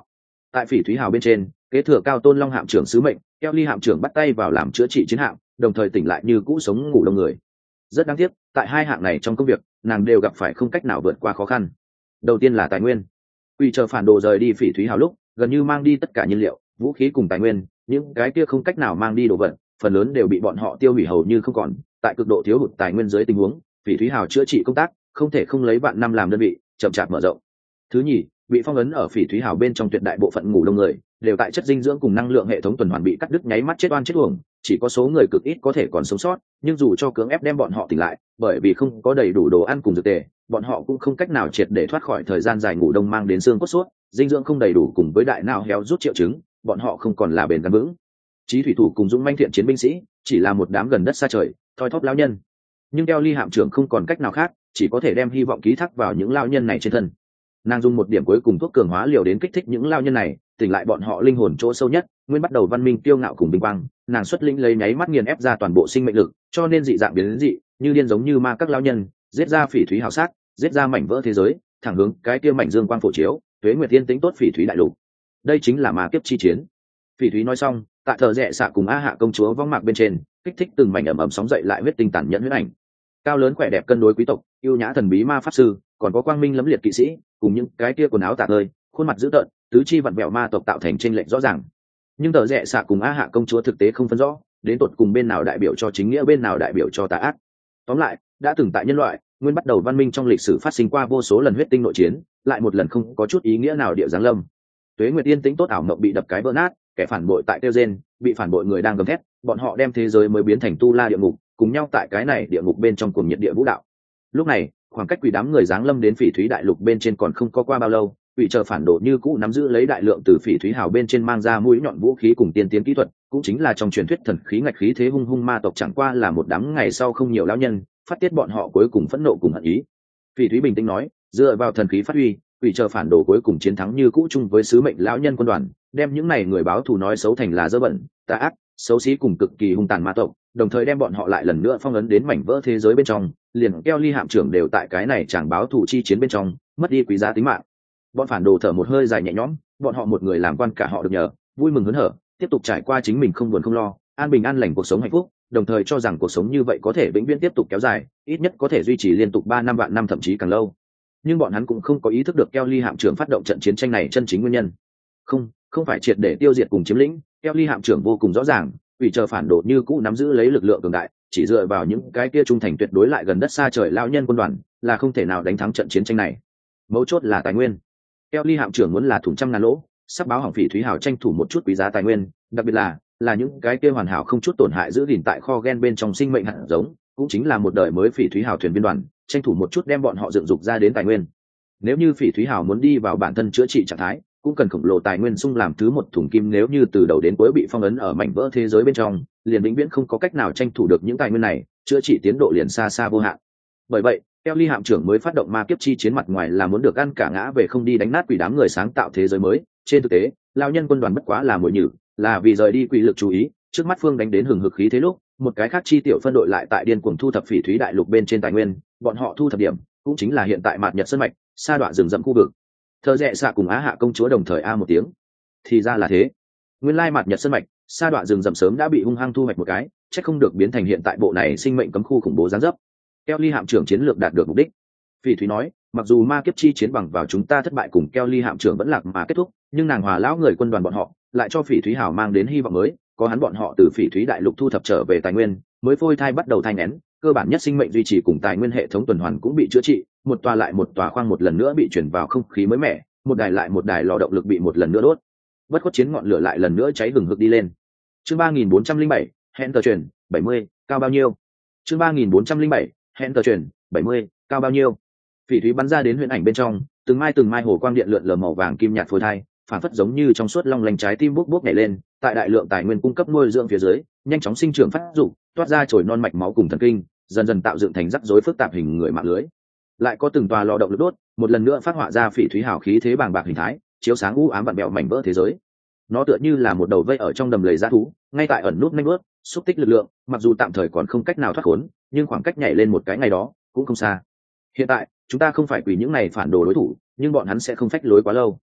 Tại phỉ thúy hào bên trên, kế thừa cao tôn long hạm trưởng sứ mệnh, Kelly hạm trưởng bắt tay vào làm chữa trị chiến hạm, đồng thời tỉnh lại như cũ sống ngủ đông người. Rất đáng tiếc, tại hai hạng này trong công việc, nàng đều gặp phải không cách nào vượt qua khó khăn. Đầu tiên là tài nguyên. Quỷ chờ phản đồ rời đi phỉ thúy hào lúc, gần như mang đi tất cả nhiên liệu, vũ khí cùng tài nguyên, những cái kia không cách nào mang đi đồ vật, phần lớn đều bị bọn họ tiêu hủy hầu như không còn. Tại cực độ thiếu hụt tài nguyên dưới tình huống, phỉ thúy hào chữa trị công tác không thể không lấy vạn năm làm đơn vị, chậm chạp mở rộng. Thứ nhì, bị phong ấn ở phỉ thúy hào bên trong tuyệt đại bộ phận ngủ đông người đều tại chất dinh dưỡng cùng năng lượng hệ thống tuần hoàn bị cắt đứt nháy mắt chết oan chết uổng, chỉ có số người cực ít có thể còn sống sót, nhưng dù cho cưỡng ép đem bọn họ tỉnh lại, bởi vì không có đầy đủ đồ ăn cùng dược tề, bọn họ cũng không cách nào triệt để thoát khỏi thời gian dài ngủ đông mang đến xương cốt suốt, dinh dưỡng không đầy đủ cùng với đại não héo rút triệu chứng, bọn họ không còn là bền gan vững. Chí thủy thủ cùng dũng manh thiện chiến binh sĩ chỉ là một đám gần đất xa trời, thoi thóp lão nhân. Nhưng Kelly hạm trưởng không còn cách nào khác, chỉ có thể đem hy vọng ký thác vào những lão nhân này trên thân. Nàng dùng một điểm cuối cùng thuốc cường hóa liều đến kích thích những lão nhân này, tỉnh lại bọn họ linh hồn chỗ sâu nhất, nguyên bắt đầu văn minh tiêu ngạo cùng bình quang, nàng xuất linh lấy nháy mắt nghiền ép ra toàn bộ sinh mệnh lực, cho nên dị dạng biến đến dị, như điên giống như ma các lão nhân, giết ra phỉ thúy hào sát, giết ra mảnh vỡ thế giới, thẳng hướng cái kia mảnh dương quang phổ chiếu, tuế nguyệt tiên tính tốt phỉ thúy đại lục. Đây chính là ma kiếp chi chiến. Phỉ thúy nói xong, tại thờ rẽ xạ cùng a hạ công chúa vong mạc bên trên, kích thích từng mảnh ẩm ẩm sóng dậy lại huyết tinh tàn nhẫn huyết ảnh. Cao lớn khỏe đẹp cân đối quý tộc, yêu nhã thần bí ma pháp sư, còn có quang minh lẫm liệt kỵ sĩ, cùng những cái kia quần áo tả tơi, khuôn mặt dữ tợn, tứ chi vặn vẹo ma tộc tạo thành chênh lệch rõ ràng. Nhưng tờ rẽ xạ cùng a hạ công chúa thực tế không phân rõ, đến tột cùng bên nào đại biểu cho chính nghĩa, bên nào đại biểu cho tà ác. Tóm lại, đã từng tại nhân loại nguyên bắt đầu văn minh trong lịch sử phát sinh qua vô số lần huyết tinh nội chiến, lại một lần không có chút ý nghĩa nào địa giáng lâm. Tuế nguyệt tiên tính tốt ảo mộng bị đập cái vỡ nát, kẻ phản bội tại tiêu gen bị phản bội người đang gầm thét, bọn họ đem thế giới mới biến thành tu la địa ngục, cùng nhau tại cái này địa ngục bên trong cuồng nhiệt địa vũ đạo. Lúc này, khoảng cách quỷ đám người giáng lâm đến phỉ thúy đại lục bên trên còn không có qua bao lâu, quỷ chờ phản đồ như cũ nắm giữ lấy đại lượng từ phỉ thúy hào bên trên mang ra mũi nhọn vũ khí cùng tiên tiến kỹ thuật, cũng chính là trong truyền thuyết thần khí ngạch khí thế hung hung ma tộc, chẳng qua là một đám ngày sau không nhiều lão nhân phát tiết bọn họ cuối cùng phẫn nộ cùng hận ý. Phỉ thúy bình tĩnh nói, dựa vào thần khí phát huy, quỷ chờ phản đồ cuối cùng chiến thắng như cũ chung với sứ mệnh lão nhân quân đoàn, đem những này người báo thù nói xấu thành là dơ bẩn, tà ác, xấu xí cùng cực kỳ hung tàn ma tộc, đồng thời đem bọn họ lại lần nữa phong ấn đến mảnh vỡ thế giới bên trong, liền Kelly hạm trưởng đều tại cái này chẳng báo thù chi chiến bên trong mất đi quý giá tính mạng. Bọn phản đồ thở một hơi dài nhẹ nhõm, bọn họ một người làm quan cả họ được nhờ, vui mừng hớn hở, tiếp tục trải qua chính mình không buồn không lo, an bình an lành cuộc sống hạnh phúc, đồng thời cho rằng cuộc sống như vậy có thể vĩnh viễn tiếp tục kéo dài, ít nhất có thể duy trì liên tục ba năm vạn năm thậm chí càng lâu. Nhưng bọn hắn cũng không có ý thức được Kelly hạm trưởng phát động trận chiến tranh này chân chính nguyên nhân. Không, không phải triệt để tiêu diệt cùng chiếm lĩnh, Kelly hạm trưởng vô cùng rõ ràng, ủy chờ phản đồ như cũ nắm giữ lấy lực lượng cường đại, chỉ dựa vào những cái kia trung thành tuyệt đối lại gần đất xa trời lão nhân quân đoàn, là không thể nào đánh thắng trận chiến tranh này. Mấu chốt là tài nguyên. Kelly hạm trưởng muốn là thủng trăm ngàn lỗ, sắp báo hỏng phỉ thúy hào tranh thủ một chút quý giá tài nguyên, đặc biệt là là những cái kia hoàn hảo không chút tổn hại giữ gìn tại kho gen bên trong sinh mệnh hạt giống, cũng chính là một đời mới phỉ thúy hào thuyền viên đoàn, tranh thủ một chút đem bọn họ dựng dục ra đến tài nguyên. Nếu như phỉ thúy hào muốn đi vào bản thân chữa trị trạng thái, cũng cần khổng lồ tài nguyên sung làm thứ một thùng kim, nếu như từ đầu đến cuối bị phong ấn ở mảnh vỡ thế giới bên trong, liền vĩnh viễn không có cách nào tranh thủ được những tài nguyên này, chữa trị tiến độ liền xa xa vô hạn. Bởi vậy, Kelly hạm trưởng mới phát động ma kiếp chi chiến, mặt ngoài là muốn được ăn cả ngã về không đi đánh nát quỷ đám người sáng tạo thế giới mới, trên thực tế, lão nhân quân đoàn bất quá là mồi nhử, là vì rời đi quỷ lực chú ý, trước mắt phương đánh đến hừng hực khí thế lúc, một cái khác chi tiểu phân đội lại tại điên cuồng thu thập phỉ thúy đại lục bên trên tài nguyên, bọn họ thu thập điểm cũng chính là hiện tại mạt nhật sơn mạch, sa đoạn rừng rậm khu vực. Thờ rẽ xạ cùng á hạ công chúa đồng thời a một tiếng. Thì ra là thế. Nguyên lai mạt nhật sơn mạch, sa đoạn rừng rậm sớm đã bị hung hăng thu hoạch một cái, chắc không được biến thành hiện tại bộ này sinh mệnh cấm khu khủng bố giáng dấp. Kelly hạm trưởng chiến lược đạt được mục đích. Phỉ thúy nói, mặc dù ma kiếp chi chiến bằng vào chúng ta thất bại cùng Kelly hạm trưởng vẫn lạc mà kết thúc, nhưng nàng hòa lão người quân đoàn bọn họ lại cho phỉ thúy hào mang đến hy vọng mới, có hắn bọn họ từ phỉ thúy đại lục thu thập trở về tài nguyên, mới phôi thai bắt đầu thai nghén, cơ bản nhất sinh mệnh duy trì cùng tài nguyên hệ thống tuần hoàn cũng bị chữa trị, một tòa lại một tòa khoang một lần nữa bị chuyển vào không khí mới mẻ, một đài lại một đài lò động lực bị một lần nữa đốt, bất khuất chiến ngọn lửa lại lần nữa cháy hừng hực đi lên. Chương ba nghìn bốn trăm linh bảy, hẹn tờ truyền, bảy mươi, cao bao nhiêu? Chương ba nghìn bốn trăm linh bảy, hẹn tờ truyền, bảy mươi, cao bao nhiêu? Phỉ thúy bắn ra đến huyễn ảnh bên trong, từng mai từng mai hồ quang điện lượn lờ màu vàng kim nhạt phôi thai, phản phất giống như trong suốt long lanh trái tim bốc bốc nhảy lên, tại đại lượng tài nguyên cung cấp nuôi dưỡng phía dưới, nhanh chóng sinh trưởng phát dục, toát ra chồi non mạch máu cùng thần kinh, dần dần tạo dựng thành rắc rối phức tạp hình người mạng lưới. Lại có từng tòa lò động lực đốt, một lần nữa phát họa ra phỉ thúy hào khí thế bàng bạc hình thái, chiếu sáng u ám vặn bẹo mảnh vỡ thế giới. Nó tựa như là một đầu vây ở trong đầm lầy dã thú, ngay tại ẩn núp nhanh nuốt, xúc tích lực lượng, mặc dù tạm thời còn không cách nào thoát khốn, nhưng khoảng cách nhảy lên một cái ngày đó cũng không xa. Hiện tại, chúng ta không phải quỷ những này phản đồ đối thủ, nhưng bọn hắn sẽ không phách lối quá lâu.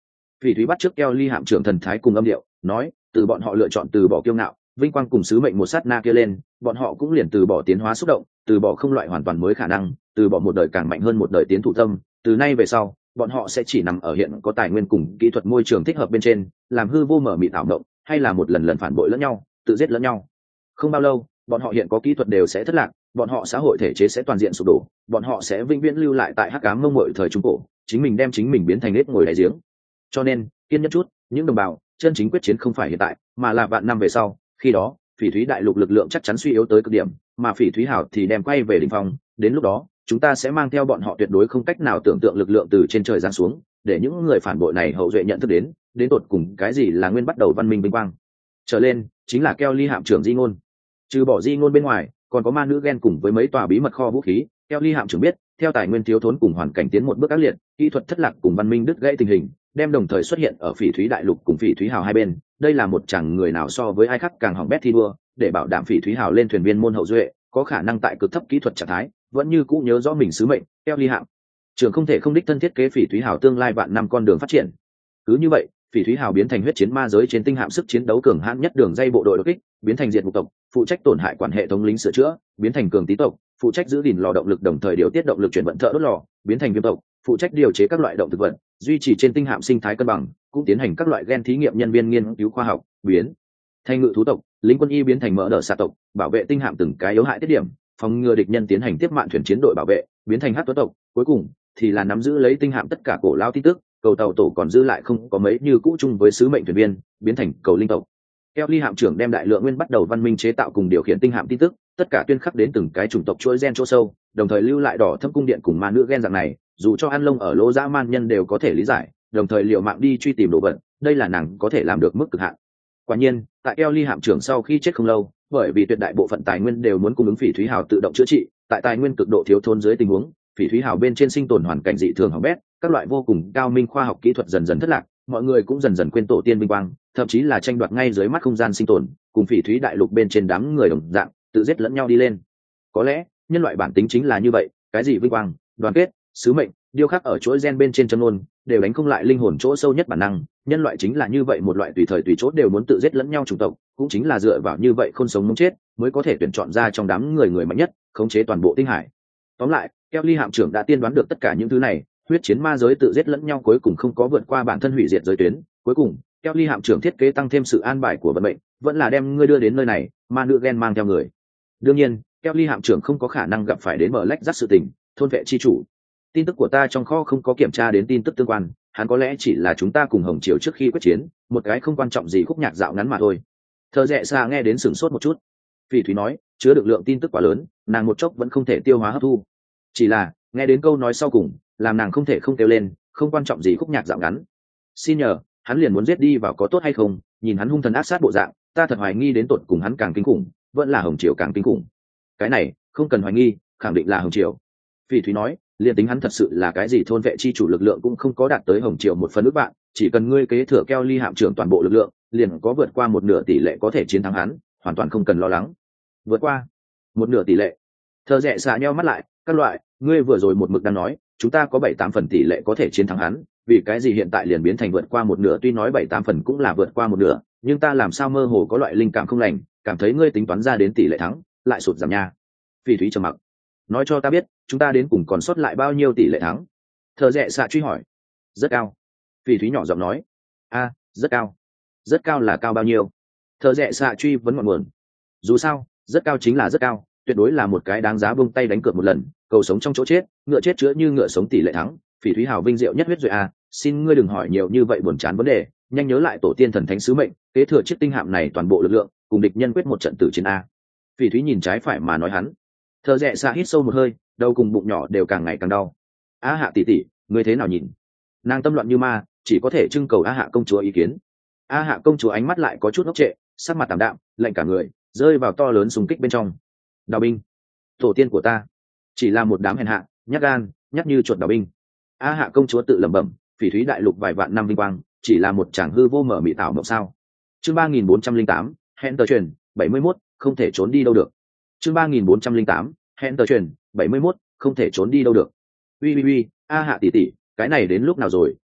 Phỉ thúy bắt trước keo ly hạm trưởng thần thái cùng âm điệu nói, từ bọn họ lựa chọn từ bỏ kiêu ngạo vinh quang cùng sứ mệnh một sát na kia lên, bọn họ cũng liền từ bỏ tiến hóa xúc động, từ bỏ không loại hoàn toàn mới khả năng, từ bỏ một đời càng mạnh hơn một đời tiến thủ tâm. Từ nay về sau, bọn họ sẽ chỉ nằm ở hiện có tài nguyên cùng kỹ thuật môi trường thích hợp bên trên, làm hư vô mở mịt ảo động, hay là một lần lần phản bội lẫn nhau, tự giết lẫn nhau. Không bao lâu, bọn họ hiện có kỹ thuật đều sẽ thất lạc, bọn họ xã hội thể chế sẽ toàn diện sụp đổ, bọn họ sẽ vĩnh viễn lưu lại tại hắc ám mông muội thời trung cổ, chính mình đem chính mình biến thành nết ngồi đáy giếng. Cho nên, kiên nhẫn chút, những đồng bào, chân chính quyết chiến không phải hiện tại, mà là vạn năm về sau, khi đó, Phỉ thúy đại lục lực lượng chắc chắn suy yếu tới cực điểm, mà Phỉ thúy hảo thì đem quay về đỉnh phong, đến lúc đó, chúng ta sẽ mang theo bọn họ tuyệt đối không cách nào tưởng tượng lực lượng từ trên trời giáng xuống, để những người phản bội này hậu duệ nhận thức đến, đến tột cùng cái gì là nguyên bắt đầu văn minh vinh quang. Trở lên, chính là Kelly hạm trưởng Di ngôn. Trừ bỏ Di ngôn bên ngoài, còn có ma nữ gen cùng với mấy tòa bí mật kho vũ khí, Kelly hạm trưởng biết, theo tài nguyên thiếu thốn cùng hoàn cảnh tiến một bước ác liệt, kỹ thuật thất lạc cùng văn minh đứt gãy tình hình, đem đồng thời xuất hiện ở Phỉ thúy đại lục cùng Phỉ thúy hào hai bên. Đây là một chẳng người nào so với ai khác càng hỏng bét thi đua, để bảo đảm Phỉ thúy hào lên thuyền viên môn hậu duệ có khả năng tại cực thấp kỹ thuật trạng thái vẫn như cũ nhớ rõ mình sứ mệnh. Kelly hạm trưởng không thể không đích thân thiết kế Phỉ thúy hào tương lai vạn năm con đường phát triển. Cứ như vậy, Phỉ thúy hào biến thành huyết chiến ma giới trên tinh hạm sức chiến đấu cường hãn nhất đường dây bộ đội đột kích, biến thành diệt mục tộc, phụ trách tổn hại quản hệ thống lính sửa chữa, biến thành cường tí tộc, phụ trách giữ gìn lò động lực đồng thời điều tiết động lực chuyển vận thợ đốt lò, biến thành viêm tộc, phụ trách điều chế các loại động thực vật, duy trì trên tinh hạm sinh thái cân bằng, cũng tiến hành các loại gen thí nghiệm nhân viên nghiên cứu khoa học, biến thành ngự thú tộc, lính quân y biến thành mỡ đỡ xạ tộc, bảo vệ tinh hạm từng cái yếu hại tiết điểm, phòng ngừa địch nhân tiến hành tiếp mạn thuyền chiến đội bảo vệ, biến thành hắc tuấn tộc, cuối cùng thì là nắm giữ lấy tinh hạm tất cả cổ lao tin tức, cầu tàu tổ còn dư lại không có mấy như cũ chung với sứ mệnh thuyền viên, biến thành cầu linh tộc. Kelly hạm trưởng đem đại lượng nguyên bắt đầu văn minh chế tạo cùng điều khiển tinh hạm tin tức, tất cả tuyên khắc đến từng cái chủng tộc chuỗi gen chỗ sâu, đồng thời lưu lại đỏ thâm cung điện cùng ma nữ gen dạng này, dù cho ăn lông ở lỗ dã man nhân đều có thể lý giải, đồng thời liệu mạng đi truy tìm đồ vật, đây là nàng có thể làm được mức cực hạn. Quả nhiên, tại Kelly hạm trưởng sau khi chết không lâu, bởi vì tuyệt đại bộ phận tài nguyên đều muốn cung ứng Phỉ thúy hào tự động chữa trị, tại tài nguyên cực độ thiếu thốn dưới tình huống, Phỉ thúy hào bên trên sinh tồn hoàn cảnh dị thường hỏng bét, các loại vô cùng cao minh khoa học kỹ thuật dần dần thất lạc, mọi người cũng dần dần quên tổ tiên vinh quang, thậm chí là tranh đoạt ngay dưới mắt không gian sinh tồn, cùng Phỉ thúy đại lục bên trên đám người đồng dạng, tự giết lẫn nhau đi lên. Có lẽ, nhân loại bản tính chính là như vậy, cái gì vinh quang, đoàn kết, sứ mệnh, điêu khắc ở chuỗi gen bên trên châm ngôn, đều đánh không lại linh hồn chỗ sâu nhất bản năng. Nhân loại chính là như vậy một loại tùy thời tùy chỗ đều muốn tự giết lẫn nhau chủng tộc, cũng chính là dựa vào như vậy không sống muốn chết, mới có thể tuyển chọn ra trong đám người người mạnh nhất, khống chế toàn bộ tinh hải. Tóm lại, Kelly hạm trưởng đã tiên đoán được tất cả những thứ này, huyết chiến ma giới tự giết lẫn nhau cuối cùng không có vượt qua bản thân hủy diệt giới tuyến, cuối cùng, Kelly hạm trưởng thiết kế tăng thêm sự an bài của vận mệnh, vẫn là đem ngươi đưa đến nơi này, ma nữ gen mang theo người. Đương nhiên, Kelly hạm trưởng không có khả năng gặp phải đến mở lách dắt sự tình, thôn vệ chi chủ. Tin tức của ta trong kho không có kiểm tra đến tin tức tương quan, hắn có lẽ chỉ là chúng ta cùng Hồng Triều trước khi quyết chiến, một cái không quan trọng gì khúc nhạc dạo ngắn mà thôi. Thợ rẽ xa nghe đến sửng sốt một chút. Phỉ thúy nói, chứa được lượng tin tức quá lớn, nàng một chốc vẫn không thể tiêu hóa hấp thu. Chỉ là, nghe đến câu nói sau cùng, làm nàng không thể không kêu lên, không quan trọng gì khúc nhạc dạo ngắn. Xin nhờ, hắn liền muốn giết đi vào có tốt hay không, nhìn hắn hung thần ác sát bộ dạng, ta thật hoài nghi đến tột cùng hắn càng kinh khủng, vẫn là Hồng Triều càng kinh khủng. Cái này, không cần hoài nghi, khẳng định là Hồng Triều. Phỉ thúy nói, liền tính hắn thật sự là cái gì thôn vệ chi chủ lực lượng cũng không có đạt tới Hồng Triều một phần ước bạn, chỉ cần ngươi kế thừa Kelly hạm trưởng toàn bộ lực lượng, liền có vượt qua một nửa tỷ lệ có thể chiến thắng hắn, hoàn toàn không cần lo lắng. Vượt qua một nửa tỷ lệ. Thợ rẽ xả nheo mắt lại, các loại, ngươi vừa rồi một mực đang nói, chúng ta có bảy tám phần tỷ lệ có thể chiến thắng hắn, vì cái gì hiện tại liền biến thành vượt qua một nửa? Tuy nói bảy tám phần cũng là vượt qua một nửa, nhưng ta làm sao mơ hồ có loại linh cảm không lành, cảm thấy ngươi tính toán ra đến tỷ lệ thắng lại sụt giảm nha. Phỉ thúy trầm mặc, nói cho ta biết, chúng ta đến cùng còn sót lại bao nhiêu tỷ lệ thắng? Thợ rẽ xạ truy hỏi. Rất cao. Phỉ thúy nhỏ giọng nói. A, rất cao. Rất cao là cao bao nhiêu? Thợ rẽ xạ truy vấn ngọn nguồn. Dù sao, rất cao chính là rất cao, tuyệt đối là một cái đáng giá buông tay đánh cược một lần, cầu sống trong chỗ chết, ngựa chết chữa như ngựa sống tỷ lệ thắng. Phỉ thúy hào vinh diệu nhất huyết duệ a, xin ngươi đừng hỏi nhiều như vậy buồn chán vấn đề, nhanh nhớ lại tổ tiên thần thánh sứ mệnh, kế thừa chiếc tinh hạm này toàn bộ lực lượng, cùng địch nhân quyết một trận tử chiến a. Phỉ thúy nhìn trái phải mà nói hắn. Thợ rẽ xạ hít sâu một hơi, đầu cùng bụng nhỏ đều càng ngày càng đau. A hạ tỷ tỷ, ngươi thế nào nhìn? Nàng tâm loạn như ma, chỉ có thể trưng cầu A hạ công chúa ý kiến. A hạ công chúa ánh mắt lại có chút ngốc trệ, sắc mặt tạm đạm, lạnh cả người, rơi vào to lớn xung kích bên trong. Đào binh, tổ tiên của ta chỉ là một đám hèn hạ, nhát gan, nhát như chuột đào binh. A hạ công chúa tự lẩm bẩm, Phỉ thúy đại lục vài vạn năm vinh quang, chỉ là một tràng hư vô mở mị tảo mộng sao? Chương ba nghìn bốn trăm linh tám, hẹn tờ truyền, bảy mươi mốt, không thể trốn đi đâu được. Chương ba nghìn bốn trăm linh tám, hẹn tờ truyền, bảy mươi mốt, không thể trốn đi đâu được. Ui ui ui, A hạ tỷ tỷ, cái này đến lúc nào rồi,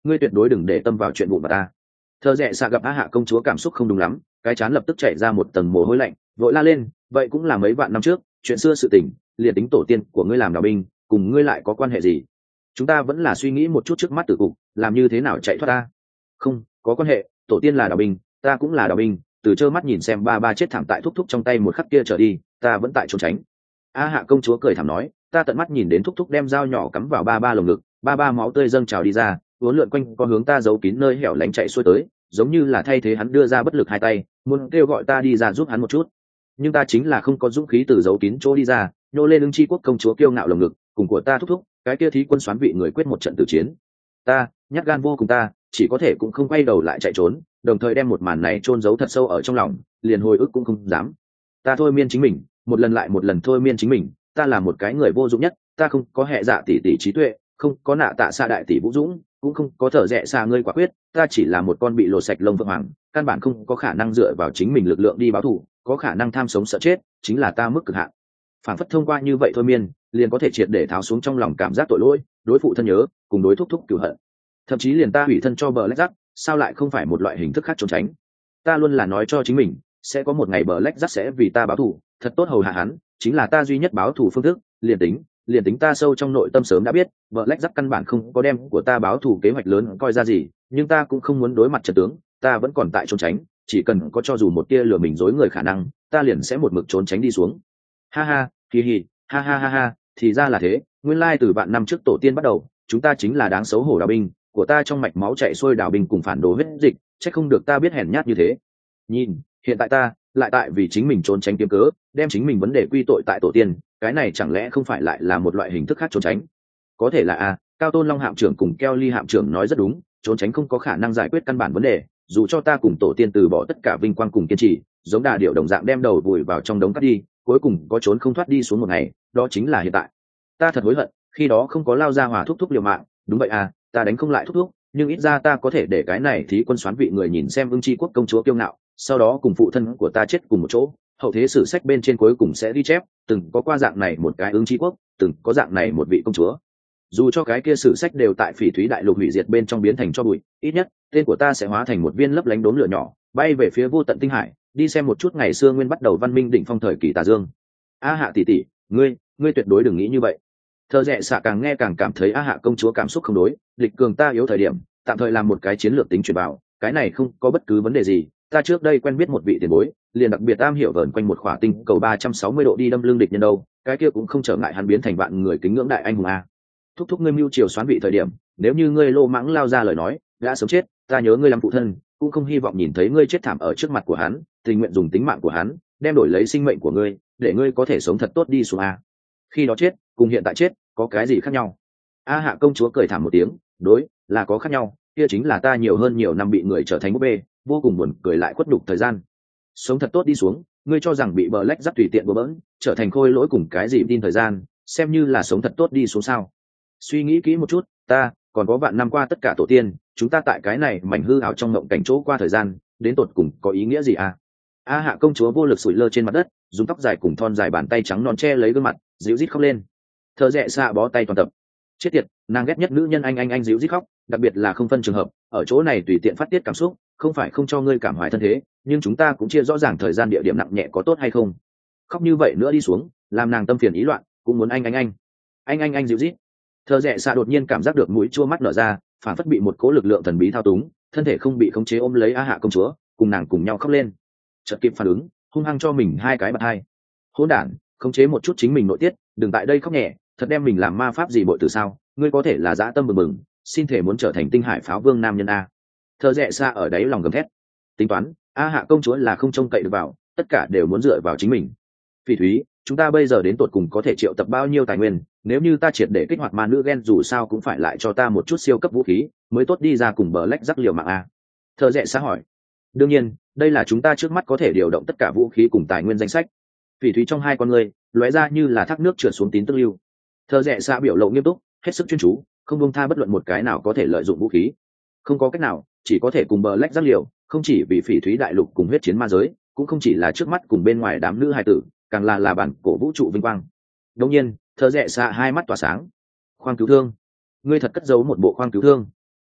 ngươi tuyệt đối đừng để tâm vào chuyện vụ mà ta. Thợ rẽ xạ gặp á hạ công chúa cảm xúc không đúng lắm, cái chán lập tức chảy ra một tầng mồ hôi lạnh, vội la lên, vậy cũng là mấy vạn năm trước chuyện xưa sự tình, liền tính tổ tiên của ngươi làm đào binh cùng ngươi lại có quan hệ gì? Chúng ta vẫn là suy nghĩ một chút trước mắt tử cục, làm như thế nào chạy thoát ta. Không có quan hệ, tổ tiên là đào binh, ta cũng là đào binh, từ trơ mắt nhìn xem ba ba chết thảm tại thúc thúc trong tay một khắc kia trở đi, ta vẫn tại trốn tránh. A hạ công chúa cười thảm nói, ta tận mắt nhìn đến thúc thúc đem dao nhỏ cắm vào ba ba lồng ngực, ba ba máu tươi dâng trào đi ra, uốn lượn quanh có hướng ta giấu kín nơi hẻo lánh chạy xuôi tới, giống như là thay thế hắn đưa ra bất lực hai tay, muốn kêu gọi ta đi ra giúp hắn một chút. Nhưng ta chính là không có dũng khí từ giấu kín chỗ đi ra, nhô lên lưng chi quốc công chúa kiêu ngạo lồng ngực, cùng của ta thúc thúc, cái kia thí quân xoán vị người quyết một trận tử chiến. Ta nhát gan vô cùng, ta chỉ có thể cũng không quay đầu lại chạy trốn, đồng thời đem một màn này chôn giấu thật sâu ở trong lòng, liền hồi ức cũng không dám. Ta thôi miên chính mình, một lần lại một lần thôi miên chính mình, ta là một cái người vô dụng nhất, ta không có hệ dạ tỷ tỷ trí tuệ, không có nạ tạ xa đại tỷ vũ dũng, cũng không có thở rẽ xa ngươi quả quyết, ta chỉ là một con bị lột sạch lông vượng hoàng, căn bản không có khả năng dựa vào chính mình lực lượng đi báo thù, có khả năng tham sống sợ chết, chính là ta mức cực hạn. Phản phất thông qua như vậy thôi miên, liền có thể triệt để tháo xuống trong lòng cảm giác tội lỗi, đối phụ thân nhớ, cùng đối thúc thúc cửu hận. Thậm chí liền ta hủy thân cho bờ lách rắc, sao lại không phải một loại hình thức khác trốn tránh? Ta luôn là nói cho chính mình, sẽ có một ngày bờ lách rắc sẽ vì ta báo thù, thật tốt hầu hạ hắn, chính là ta duy nhất báo thù phương thức, liền tính, liền tính ta sâu trong nội tâm sớm đã biết, bờ lách rắc căn bản không có đem của ta báo thù kế hoạch lớn coi ra gì, nhưng ta cũng không muốn đối mặt trận tướng, ta vẫn còn tại trốn tránh, chỉ cần có cho dù một tia lừa mình dối người khả năng, ta liền sẽ một mực trốn tránh đi xuống. Ha ha, kỳ hì, ha ha ha ha, thì ra là thế, nguyên lai từ vạn năm trước tổ tiên bắt đầu, chúng ta chính là đáng xấu hổ đào binh, của ta trong mạch máu chạy xuôi đào binh cùng phản đồ huyết dịch, chắc không được ta biết hèn nhát như thế. Nhìn, hiện tại ta lại tại vì chính mình trốn tránh kiếm cớ, đem chính mình vấn đề quy tội tại tổ tiên, cái này chẳng lẽ không phải lại là một loại hình thức khác trốn tránh? Có thể là a, Cao Tôn Long hạm trưởng cùng Keo Ly hạm trưởng nói rất đúng, trốn tránh không có khả năng giải quyết căn bản vấn đề, dù cho ta cùng tổ tiên từ bỏ tất cả vinh quang cùng kiên trì, giống đà điểu đồng dạng đem đầu vùi vào trong đống cát đi, cuối cùng có trốn không thoát đi xuống một ngày, đó chính là hiện tại. Ta thật hối hận, khi đó không có lao ra hòa thúc thúc liều mạng, đúng vậy à, ta đánh không lại thúc thúc, nhưng ít ra ta có thể để cái này thí quân xoán vị người nhìn xem ưng chi quốc công chúa kiêu ngạo, sau đó cùng phụ thân của ta chết cùng một chỗ, hậu thế sử sách bên trên cuối cùng sẽ ghi chép, từng có qua dạng này một cái ưng chi quốc, từng có dạng này một vị công chúa. Dù cho cái kia sử sách đều tại phỉ thúy đại lục hủy diệt bên trong biến thành cho bụi, ít nhất tên của ta sẽ hóa thành một viên lấp lánh đốm lửa nhỏ, bay về phía vô tận tinh hải, đi xem một chút ngày xưa nguyên bắt đầu văn minh đỉnh phong thời kỳ tà dương. A hạ tỷ tỷ, ngươi ngươi tuyệt đối đừng nghĩ như vậy. Thợ rẽ xạ càng nghe càng cảm thấy A hạ công chúa cảm xúc không đối, lịch cường ta yếu thời điểm, tạm thời làm một cái chiến lược tính chuyển vào, cái này không có bất cứ vấn đề gì. Ta trước đây quen biết một vị tiền bối, liền đặc biệt am hiểu vờn quanh một khỏa tinh cầu ba trăm sáu mươi độ đi đâm lưng địch nhân đâu, cái kia cũng không trở ngại hắn biến thành vạn người kính ngưỡng đại anh hùng a. Thúc thúc ngươi mưu triều xoán vị thời điểm, nếu như ngươi lô mãng lao ra lời nói, đã sớm chết, ta nhớ ngươi làm phụ thân, cũng không hy vọng nhìn thấy ngươi chết thảm ở trước mặt của hắn, tình nguyện dùng tính mạng của hắn, đem đổi lấy sinh mệnh của ngươi, để ngươi có thể sống thật tốt đi xuống a. Khi đó chết, cùng hiện tại chết, có cái gì khác nhau? A hạ công chúa cười thảm một tiếng, đối, là có khác nhau, kia chính là ta nhiều hơn nhiều năm bị người trở thành búp bê, vô cùng buồn cười lại khuất đục thời gian. Sống thật tốt đi xuống, ngươi cho rằng bị bờ lách dắt tùy tiện bừa bỡn, trở thành khôi lỗi cùng cái gì tin thời gian, xem như là sống thật tốt đi xuống sao? Suy nghĩ kỹ một chút, ta còn có vạn năm qua tất cả tổ tiên, chúng ta tại cái này mảnh hư ảo trong mộng cảnh chỗ qua thời gian, đến tột cùng có ý nghĩa gì à? A hạ công chúa vô lực sủi lơ trên mặt đất, dùng tóc dài cùng thon dài bàn tay trắng non che lấy gương mặt, dịu rít khóc lên. Thợ rẽ xạ bó tay toàn tập. Chết tiệt, nàng ghét nhất nữ nhân anh anh anh dịu rít khóc, đặc biệt là không phân trường hợp, ở chỗ này tùy tiện phát tiết cảm xúc, không phải không cho ngươi cảm hoài thân thế, nhưng chúng ta cũng chia rõ ràng thời gian địa điểm nặng nhẹ có tốt hay không. Khóc như vậy nữa đi xuống, làm nàng tâm phiền ý loạn, cũng muốn anh anh anh anh anh anh dịu rít. Thợ rẽ xạ đột nhiên cảm giác được mũi chua mắt nở ra, phản phất bị một cố lực lượng thần bí thao túng, thân thể không bị khống chế ôm lấy A hạ công chúa, cùng nàng cùng nhau khóc lên. Chợt kịp phản ứng, hung hăng cho mình hai cái bạt hai. Hỗn đản, khống chế một chút chính mình nội tiết, đừng tại đây khóc nhẹ, thật đem mình làm ma pháp gì bội từ sao? Ngươi có thể là dã tâm bừng bừng, xin thể muốn trở thành tinh hải pháo vương nam nhân a. Thợ rẽ xa ở đấy lòng gầm thét, tính toán A hạ công chúa là không trông cậy được vào, tất cả đều muốn dựa vào chính mình. Phỉ thúy, chúng ta bây giờ đến tột cùng có thể triệu tập bao nhiêu tài nguyên, nếu như ta triệt để kích hoạt ma nữ gen dù sao cũng phải lại cho ta một chút siêu cấp vũ khí mới tốt đi ra cùng bờ lách rắc liều mạng a. Thợ rẽ xa hỏi. Đương nhiên, đây là chúng ta trước mắt có thể điều động tất cả vũ khí cùng tài nguyên danh sách. Phỉ thúy trong hai con người lóe ra như là thác nước trượt xuống tín tức lưu. Thợ rẽ xa biểu lộ nghiêm túc, hết sức chuyên chú, không buông tha bất luận một cái nào có thể lợi dụng vũ khí. Không có cách nào, chỉ có thể cùng bờ lách rắc liều, không chỉ vì phỉ thúy đại lục cùng huyết chiến ma giới, cũng không chỉ là trước mắt cùng bên ngoài đám nữ hài tử, càng là là bản cổ vũ trụ vinh quang. Đương nhiên, thợ rẽ xa hai mắt tỏa sáng. Khoang cứu thương, ngươi thật cất giấu một bộ khoang cứu thương.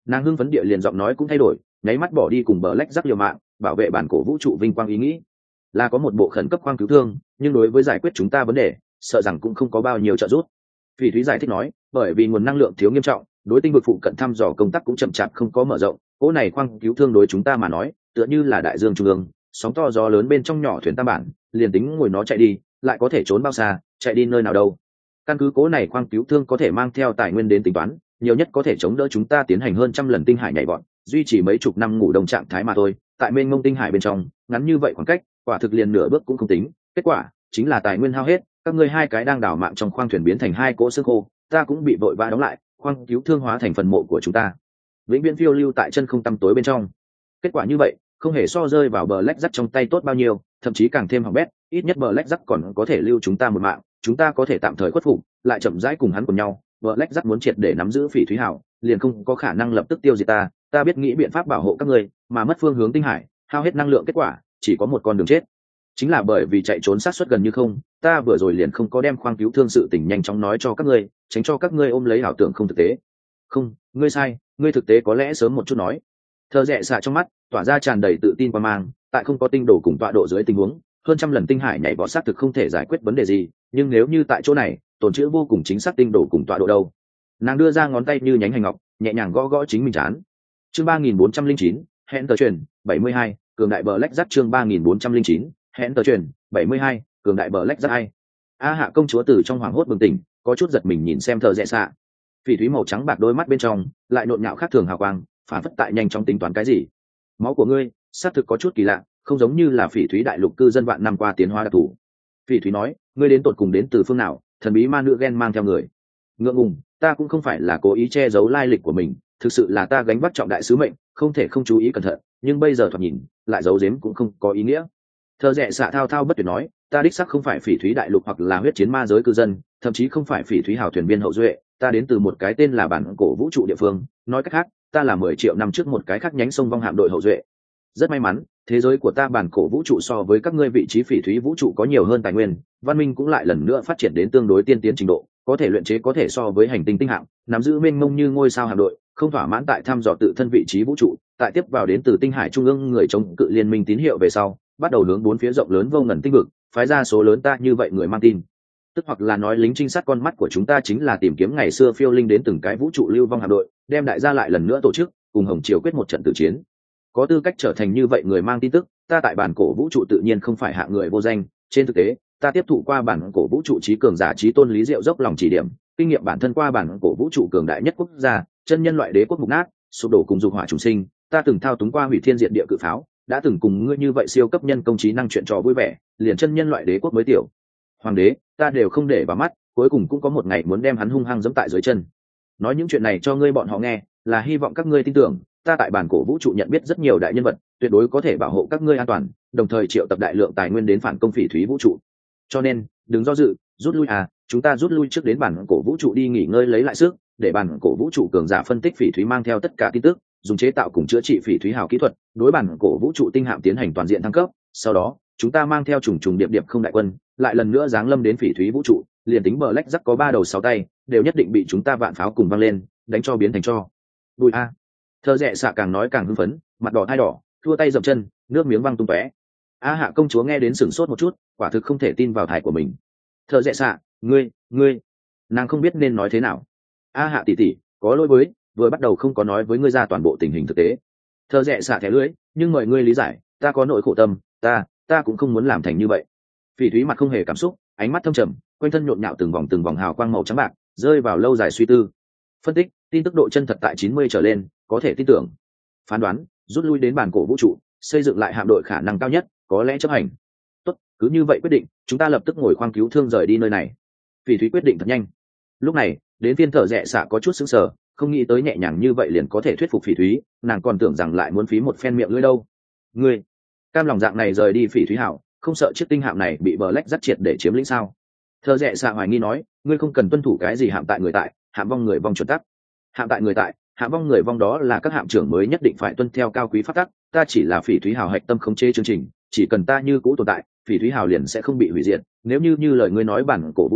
Nàng hưng phấn địa liền giọng nói cũng thay đổi, nháy mắt bỏ đi cùng bờ lách rắc liều mạng bảo vệ bản cổ vũ trụ vinh quang ý nghĩ. Là có một bộ khẩn cấp khoang cứu thương, nhưng đối với giải quyết chúng ta vấn đề sợ rằng cũng không có bao nhiêu trợ giúp. Phỉ Thúy giải thích nói, bởi vì nguồn năng lượng thiếu nghiêm trọng, đối tinh vực phụ cận thăm dò công tác cũng chậm chạp không có mở rộng. Cỗ này khoang cứu thương đối chúng ta mà nói tựa như là đại dương trung ương, sóng to gió lớn bên trong nhỏ thuyền tam bản, liền tính ngồi nó chạy đi lại có thể trốn bao xa, chạy đi nơi nào đâu. Căn cứ cỗ này khoang cứu thương có thể mang theo tài nguyên đến tính toán, nhiều nhất có thể chống đỡ chúng ta tiến hành hơn trăm lần tinh hải nhảy vọt, duy trì mấy chục năm ngủ đông trạng thái mà thôi. Tại mênh mông tinh hải bên trong, ngắn như vậy khoảng cách, quả thực liền nửa bước cũng không tính. Kết quả chính là tài nguyên hao hết, các ngươi hai cái đang đào mạng trong khoang thuyền biến thành hai cỗ xương khô, ta cũng bị vội vã đóng lại, khoang cứu thương hóa thành phần mộ của chúng ta, vĩnh viễn phiêu lưu tại chân không tăm tối bên trong. Kết quả như vậy không hề so rơi vào bờ lách rắc trong tay tốt bao nhiêu, thậm chí càng thêm hỏng bét. Ít nhất bờ lách rắc còn có thể lưu chúng ta một mạng, chúng ta có thể tạm thời khuất phục, lại chậm rãi cùng hắn cùng nhau. Bờ lách rắc muốn triệt để nắm giữ Phỉ Thúy Hảo, liền không có khả năng lập tức tiêu diệt ta. Ta biết nghĩ biện pháp bảo hộ các ngươi, mà mất phương hướng tinh hải, hao hết năng lượng, kết quả chỉ có một con đường chết. Chính là bởi vì chạy trốn sát suất gần như không, ta vừa rồi liền không có đem khoang cứu thương sự tình nhanh chóng nói cho các ngươi, tránh cho các ngươi ôm lấy ảo tưởng không thực tế. Không, ngươi sai, ngươi thực tế có lẽ sớm một chút nói. Thợ rẽ xạ trong mắt tỏa ra tràn đầy tự tin qua mang, tại không có tinh đồ cùng tọa độ dưới tình huống, hơn trăm lần tinh hải nhảy vọt xác thực không thể giải quyết vấn đề gì, nhưng nếu như tại chỗ này tồn chữ vô cùng chính xác tinh đồ cùng tọa độ đâu. Nàng đưa ra ngón tay như nhánh hành ngọc, nhẹ nhàng gõ gõ chính mình trán. Chương ba nghìn bốn trăm linh chín, hẹn tờ truyền bảy mươi hai, cường đại bờ lách dắt. Chương ba nghìn bốn trăm linh chín, hẹn tờ truyền bảy mươi hai, cường đại bờ lách dắt. Ai a hạ công chúa từ trong hoảng hốt bừng tỉnh, có chút giật mình nhìn xem thợ rẽ xạ. Phỉ thúy màu trắng bạc đôi mắt bên trong lại nhộn nhạo khác thường hào quang, phản phất tại nhanh chóng tính toán cái gì. Máu của ngươi xác thực có chút kỳ lạ, không giống như là Phỉ Thúy đại lục cư dân vạn năm qua tiến hóa đặc thù. Phỉ Thúy nói, ngươi đến tột cùng đến từ phương nào? Thần bí ma nữ ghen mang theo người. Ngượng ngùng, ta cũng không phải là cố ý che giấu lai lịch của mình, thực sự là ta gánh vác trọng đại sứ mệnh, không thể không chú ý cẩn thận, nhưng bây giờ thoạt nhìn lại giấu giếm cũng không có ý nghĩa. Thợ rẽ xạ thao thao bất tuyệt nói, ta đích xác không phải Phỉ Thúy đại lục hoặc là huyết chiến ma giới cư dân, thậm chí không phải Phỉ Thúy hào thuyền viên hậu duệ, ta đến từ một cái tên là bản cổ vũ trụ địa phương, nói cách khác, ta là mười triệu năm trước một cái khác nhánh sông vong hạm đội hậu duệ. Rất may mắn, thế giới của ta bản cổ vũ trụ so với các ngươi vị trí Phỉ Thúy vũ trụ có nhiều hơn tài nguyên, văn minh cũng lại lần nữa phát triển đến tương đối tiên tiến trình độ, có thể luyện chế có thể so với hành tinh tinh hạm, nắm giữ mênh mông như ngôi sao hạm đội, không thỏa mãn tại thăm dò tự thân vị trí vũ trụ, tại tiếp vào đến từ tinh hải trung ương người chống cự liên minh tín hiệu về sau, bắt đầu hướng bốn phía rộng lớn vô ngần tinh vực, phái ra số lớn ta như vậy người mang tin. Tức hoặc là nói lính trinh sát con mắt của chúng ta chính là tìm kiếm ngày xưa phiêu linh đến từng cái vũ trụ lưu vong hạm đội, đem đại gia lại lần nữa tổ chức, cùng Hồng Triều quyết một trận tử chiến. Có tư cách trở thành như vậy người mang tin tức, ta tại bản cổ vũ trụ tự nhiên không phải hạng người vô danh, trên thực tế, ta tiếp thụ qua bản cổ vũ trụ trí cường giả trí tôn lý diệu dốc lòng chỉ điểm, kinh nghiệm bản thân qua bản cổ vũ trụ cường đại nhất quốc gia, chân nhân loại đế quốc mục nát, sụp đổ cùng dục hỏa trùng sinh, ta từng thao túng qua hủy thiên diệt địa cự pháo, đã từng cùng ngươi như vậy siêu cấp nhân công trí năng chuyện trò vui vẻ, liền chân nhân loại đế quốc mới tiểu hoàng đế ta đều không để vào mắt, cuối cùng cũng có một ngày muốn đem hắn hung hăng giẫm tại dưới chân. Nói những chuyện này cho ngươi bọn họ nghe, là hy vọng các ngươi tin tưởng ta tại bản cổ vũ trụ nhận biết rất nhiều đại nhân vật, tuyệt đối có thể bảo hộ các ngươi an toàn, đồng thời triệu tập đại lượng tài nguyên đến phản công Phỉ Thúy vũ trụ. Cho nên đừng do dự, rút lui à, chúng ta rút lui trước đến bản cổ vũ trụ đi nghỉ ngơi lấy lại sức, để bản cổ vũ trụ cường giả phân tích Phỉ Thúy mang theo tất cả tin tức, dùng chế tạo cùng chữa trị Phỉ Thúy hào kỹ thuật, đối bản cổ vũ trụ tinh hạm tiến hành toàn diện thăng cấp. Sau đó chúng ta mang theo trùng trùng điệp điệp không đại quân, lại lần nữa giáng lâm đến Phỉ Thúy vũ trụ, liền tính bờ lách rắc có ba đầu sáu tay, đều nhất định bị chúng ta vạn pháo cùng văng lên, đánh cho biến thành cho bụi a. Thợ rẽ xạ càng nói càng hưng phấn, mặt đỏ thai đỏ, thua tay dậm chân, nước miếng văng tung tóe. A hạ công chúa nghe đến sửng sốt một chút, quả thực không thể tin vào thải của mình. Thợ rẽ xạ, ngươi ngươi nàng không biết nên nói thế nào. A hạ tỷ tỷ, có lỗi với, vừa bắt đầu không có nói với ngươi ra toàn bộ tình hình thực tế. Thợ rẽ xạ thẻ lưỡi, nhưng mời ngươi lý giải, ta có nỗi khổ tâm, ta ta cũng không muốn làm thành như vậy. Phỉ Thúy mặt không hề cảm xúc, ánh mắt thâm trầm, quanh thân nhộn nhạo từng vòng từng vòng hào quang màu trắng bạc, rơi vào lâu dài suy tư. Phân tích, tin tức độ chân thật tại chín mươi trở lên, có thể tin tưởng. Phán đoán, rút lui đến bản cổ vũ trụ, xây dựng lại hạm đội khả năng cao nhất, có lẽ chấp hành. Tốt, cứ như vậy quyết định, chúng ta lập tức ngồi khoang cứu thương rời đi nơi này. Phỉ Thúy quyết định thật nhanh. Lúc này, đến phiên thợ rẽ xạ có chút sững sờ, không nghĩ tới nhẹ nhàng như vậy liền có thể thuyết phục Phỉ Thúy, nàng còn tưởng rằng lại muốn phí một phen miệng lưỡi đâu. Ngươi, cam lòng dạng này rời đi Phỉ Thúy hảo, không sợ chiếc tinh hạm này bị bờ lách dắt triệt để chiếm lĩnh sao? Thợ rẽ xạ hoài nghi nói, ngươi không cần tuân thủ cái gì hạm tại người tại, hạm vong người vong chuẩn tắc. Hạm tại người tại, hạm vong người vong đó là các hạm trưởng mới nhất định phải tuân theo cao quý pháp tắc, ta chỉ là Phỉ Thúy hào hạch tâm khống chế chương trình, chỉ cần ta như cũ tồn tại, Phỉ Thúy hào liền sẽ không bị hủy diệt. Nếu như như lời ngươi nói bản cổ vũ trụ,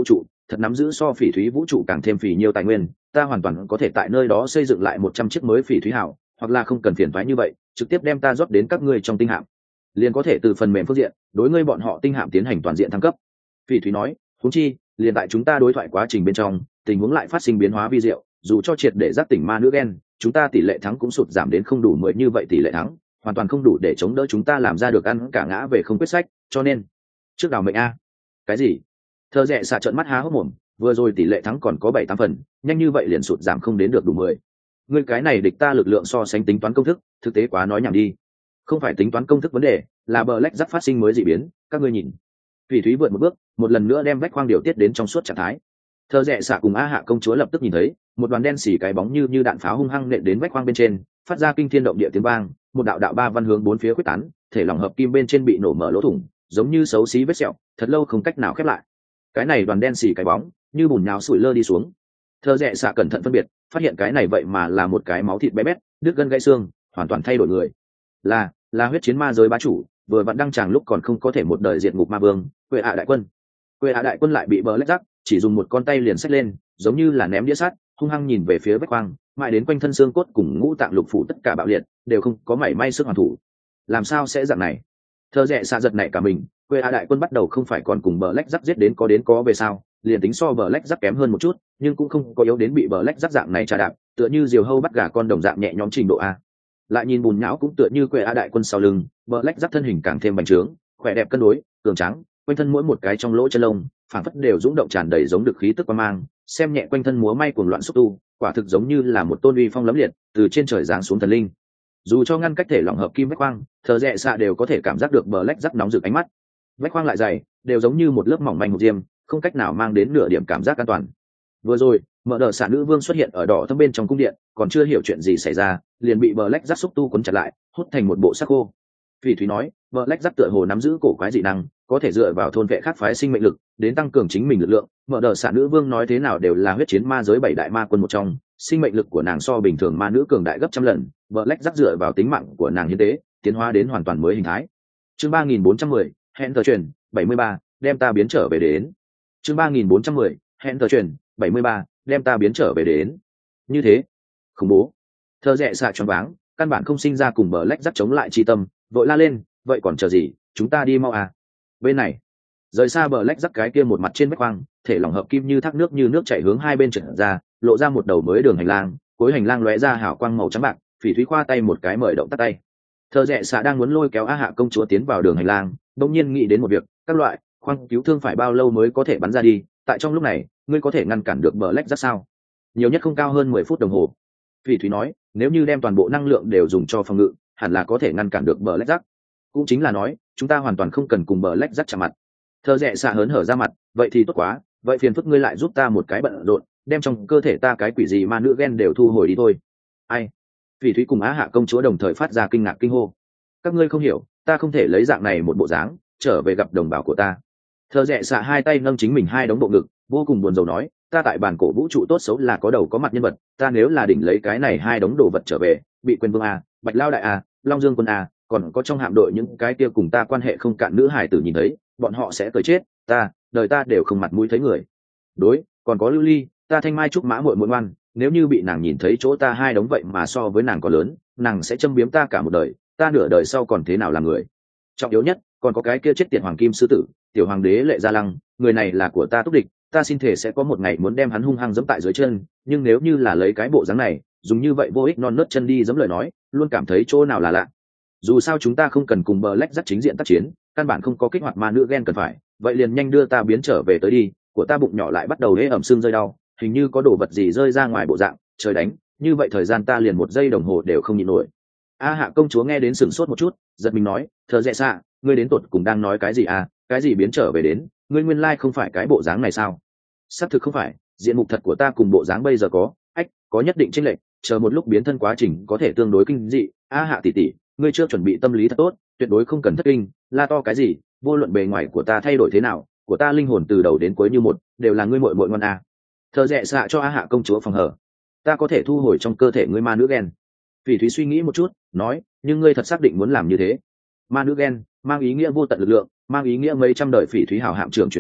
thật nắm giữ so phỉ thúy vũ trụ càng thêm phỉ nhiều tài nguyên, ta hoàn toàn có thể tại nơi đó xây dựng lại một trăm chiếc mới phỉ thúy hào, hoặc là không cần phiền toái như vậy, trực tiếp đem ta rót đến các ngươi trong tinh hạm, liền có thể từ phần mềm phương diện đối ngươi bọn họ tinh hạm tiến hành toàn diện thăng cấp. Phỉ thúy nói, huống chi liền tại chúng ta đối thoại quá trình bên trong, tình huống lại phát sinh biến hóa vi diệu, dù cho triệt để giác tỉnh ma nữ gen, chúng ta tỷ lệ thắng cũng sụt giảm đến không đủ mười, như vậy tỷ lệ thắng hoàn toàn không đủ để chống đỡ chúng ta làm ra được ăn cả ngã về không quyết sách, cho nên trước đào mệnh a. Cái gì? Thợ rẽ xạ trợn mắt há hốc mồm, vừa rồi tỷ lệ thắng còn có bảy tám phần, nhanh như vậy liền sụt giảm không đến được đủ mười. Ngươi cái này địch ta lực lượng so sánh tính toán công thức, thực tế quá nói nhảm đi. Không phải tính toán công thức vấn đề, là Black Jack phát sinh mới dị biến, các ngươi nhìn. Phỉ thúy vượt một bước, một lần nữa đem vách khoang điều tiết đến trong suốt trạng thái. Thợ rẽ xạ cùng A Hạ công chúa lập tức nhìn thấy một đoàn đen xì cái bóng như như đạn pháo hung hăng nện đến vách khoang bên trên, phát ra kinh thiên động địa tiếng vang, một đạo đạo ba văn hướng bốn phía quyết tán, thể lỏng hợp kim bên trên bị nổ mở lỗ thủng, giống như xấu xí vết sẹo, thật lâu không cách nào khép lại. Cái này đoàn đen xì cái bóng như bùn nhào sủi lơ đi xuống. Thợ rẽ xạ cẩn thận phân biệt, phát hiện cái này vậy mà là một cái máu thịt bé bét, đứt gân gãy xương, hoàn toàn thay đổi người. Là, là huyết chiến ma giới bá chủ, vừa vặn đăng tràng lúc còn không có thể một đời diệt ngục ma vương, quê ạ đại quân. Quê ạ đại quân lại bị bờ lách rắc, chỉ dùng một con tay liền xách lên, giống như là ném đĩa sắt, hung hăng nhìn về phía vách khoang, mãi đến quanh thân xương cốt cùng ngũ tạng lục phủ tất cả bạo liệt, đều không có mảy may sức hoàn thủ. Làm sao sẽ dạng này? Thợ rẽ xạ giật nảy cả mình, quê ạ đại quân bắt đầu không phải còn cùng bờ lách rắc giết đến có đến có về sao, liền tính so bờ lách rắc kém hơn một chút, nhưng cũng không có yếu đến bị bờ lách rắc dạng này trà đạp, tựa như diều hâu bắt gà con đồng dạng nhẹ nhõm trình độ a. Lại nhìn bùn nhão cũng tựa như quê ạ đại quân sau lưng, bờ lách rắc thân hình càng thêm bành trướng, khỏe đẹp cân đối, cường trắng, quanh thân mỗi một cái trong lỗ chân lông phảng phất đều rung động tràn đầy giống được khí tức qua mang, xem nhẹ quanh thân múa may cuồng loạn xúc tu, quả thực giống như là một tôn uy phong lẫm liệt từ trên trời giáng xuống thần linh. Dù cho ngăn cách thể lỏng hợp kim vách khoang, thợ rẽ xạ đều có thể cảm giác được bờ lách rắc nóng rực ánh mắt. Vách khoang lại dày, đều giống như một lớp mỏng manh hột diêm, không cách nào mang đến nửa điểm cảm giác an toàn. Vừa rồi mở đờ xạ nữ vương xuất hiện ở đỏ thâm bên trong cung điện, còn chưa hiểu chuyện gì xảy ra, liền bị bờ lách rắc xúc tu cuốn chặt lại, hút thành một bộ xác khô. Phỉ thúy nói, bờ lách rắc tựa hồ nắm giữ cổ quái dị năng, có thể dựa vào thôn vệ khác phái sinh mệnh lực đến tăng cường chính mình lực lượng. Mở đờ xạ nữ vương nói thế nào đều là huyết chiến ma giới bảy đại ma quân một trong, sinh mệnh lực của nàng so bình thường ma nữ cường đại gấp trăm lần. Bờ lách rắc dựa vào tính mạng của nàng hiến tế, tiến hóa đến hoàn toàn mới hình thái. Chương ba nghìn bốn trăm mười, hẹn tờ truyền bảy mươi ba, đem ta biến trở về đến. Chương ba nghìn bốn trăm mười, hẹn tờ truyền bảy mươi ba, đem ta biến trở về đến. Như thế, khủng bố. Thợ rẽ xạ choáng váng, căn bản không sinh ra cùng bờ lách rắc chống lại chi tâm, vội la lên, vậy còn chờ gì, chúng ta đi mau à. Bên này, rời xa bờ lách rắc cái kia một mặt trên vách khoang, thể lỏng hợp kim như thác nước như nước chảy hướng hai bên trượt ra, lộ ra một đầu mới đường hành lang, cuối hành lang lóe ra hào quang màu trắng bạc. Phỉ thúy khoa tay một cái mời động tắt tay. Thợ rẽ xạ đang muốn lôi kéo A Hạ công chúa tiến vào đường hành lang, đột nhiên nghĩ đến một việc, các loại khoang cứu thương phải bao lâu mới có thể bắn ra đi, tại trong lúc này ngươi có thể ngăn cản được bờ lách rắc sao? Nhiều nhất không cao hơn mười phút đồng hồ. Phỉ thúy nói, nếu như đem toàn bộ năng lượng đều dùng cho phòng ngự, hẳn là có thể ngăn cản được bờ lách rắc. Cũng chính là nói, chúng ta hoàn toàn không cần cùng bờ lách rắc chạm mặt. Thợ rẽ xạ hớn hở ra mặt, vậy thì tốt quá, vậy phiền phức ngươi lại giúp ta một cái bận rộn, đem trong cơ thể ta cái quỷ gì ma nữ gen đều thu hồi đi thôi. Ai? Phỉ thúy cùng Á Hạ công chúa đồng thời phát ra kinh ngạc kinh hô. Các ngươi không hiểu, ta không thể lấy dạng này một bộ dáng trở về gặp đồng bào của ta. Thợ rẽ xạ hai tay nâng chính mình hai đống bộ ngực, vô cùng buồn rầu nói, ta tại bản cổ vũ trụ tốt xấu là có đầu có mặt nhân vật, ta nếu là đỉnh lấy cái này hai đống đồ vật trở về, bị quyền vương a, bạch lao đại a, long dương quân a, còn có trong hạm đội những cái kia cùng ta quan hệ không cạn nữ hải tử nhìn thấy, bọn họ sẽ cười chết, ta đời ta đều không mặt mũi thấy người. Đối, còn có lưu ly, ta thanh mai trúc mã muội muội ngoan, nếu như bị nàng nhìn thấy chỗ ta hai đống vậy mà so với nàng còn lớn, nàng sẽ châm biếm ta cả một đời, ta nửa đời sau còn thế nào làm người. Trọng yếu nhất, còn có cái kia chết tiệt hoàng kim sư tử, tiểu hoàng đế Lệ Gia Lăng, người này là của ta túc địch, ta xin thể sẽ có một ngày muốn đem hắn hung hăng giẫm tại dưới chân, nhưng nếu như là lấy cái bộ dáng này, dùng như vậy vô ích non nớt chân đi giẫm lời nói, luôn cảm thấy chỗ nào là lạ. Dù sao chúng ta không cần cùng bờ lách dắt chính diện tác chiến, căn bản không có kích hoạt ma nữ gen cần phải, vậy liền nhanh đưa ta biến trở về tới đi, của ta bụng nhỏ lại bắt đầu ế ẩm xương rơi đau, hình như có đồ vật gì rơi ra ngoài bộ dạng, trời đánh, như vậy thời gian ta liền một giây đồng hồ đều không nhịn nổi. A Hạ công chúa nghe đến sửng sốt một chút, giật mình nói, thợ rẽ xạ, ngươi đến tột cùng đang nói cái gì à, cái gì biến trở về đến, ngươi nguyên lai không phải cái bộ dáng này sao? Xác thực không phải, diện mục thật của ta cùng bộ dáng bây giờ có, ách, có nhất định chênh lệch, chờ một lúc biến thân quá trình có thể tương đối kinh dị. A Hạ tỷ tỷ, ngươi chưa chuẩn bị tâm lý thật tốt, tuyệt đối không cần thất kinh, la to cái gì, vô luận bề ngoài của ta thay đổi thế nào, của ta linh hồn từ đầu đến cuối như một, đều là ngươi muội muội ngoan à. Thợ rẽ xạ cho A Hạ công chúa phòng hở, ta có thể thu hồi trong cơ thể ngươi ma nữ gen. Phỉ thúy suy nghĩ một chút, nói, nhưng ngươi thật xác định muốn làm như thế? Ma nữ gen mang ý nghĩa vô tận lực lượng, mang ý nghĩa mấy trăm đời phỉ thúy hào hạm trưởng truyền thừa,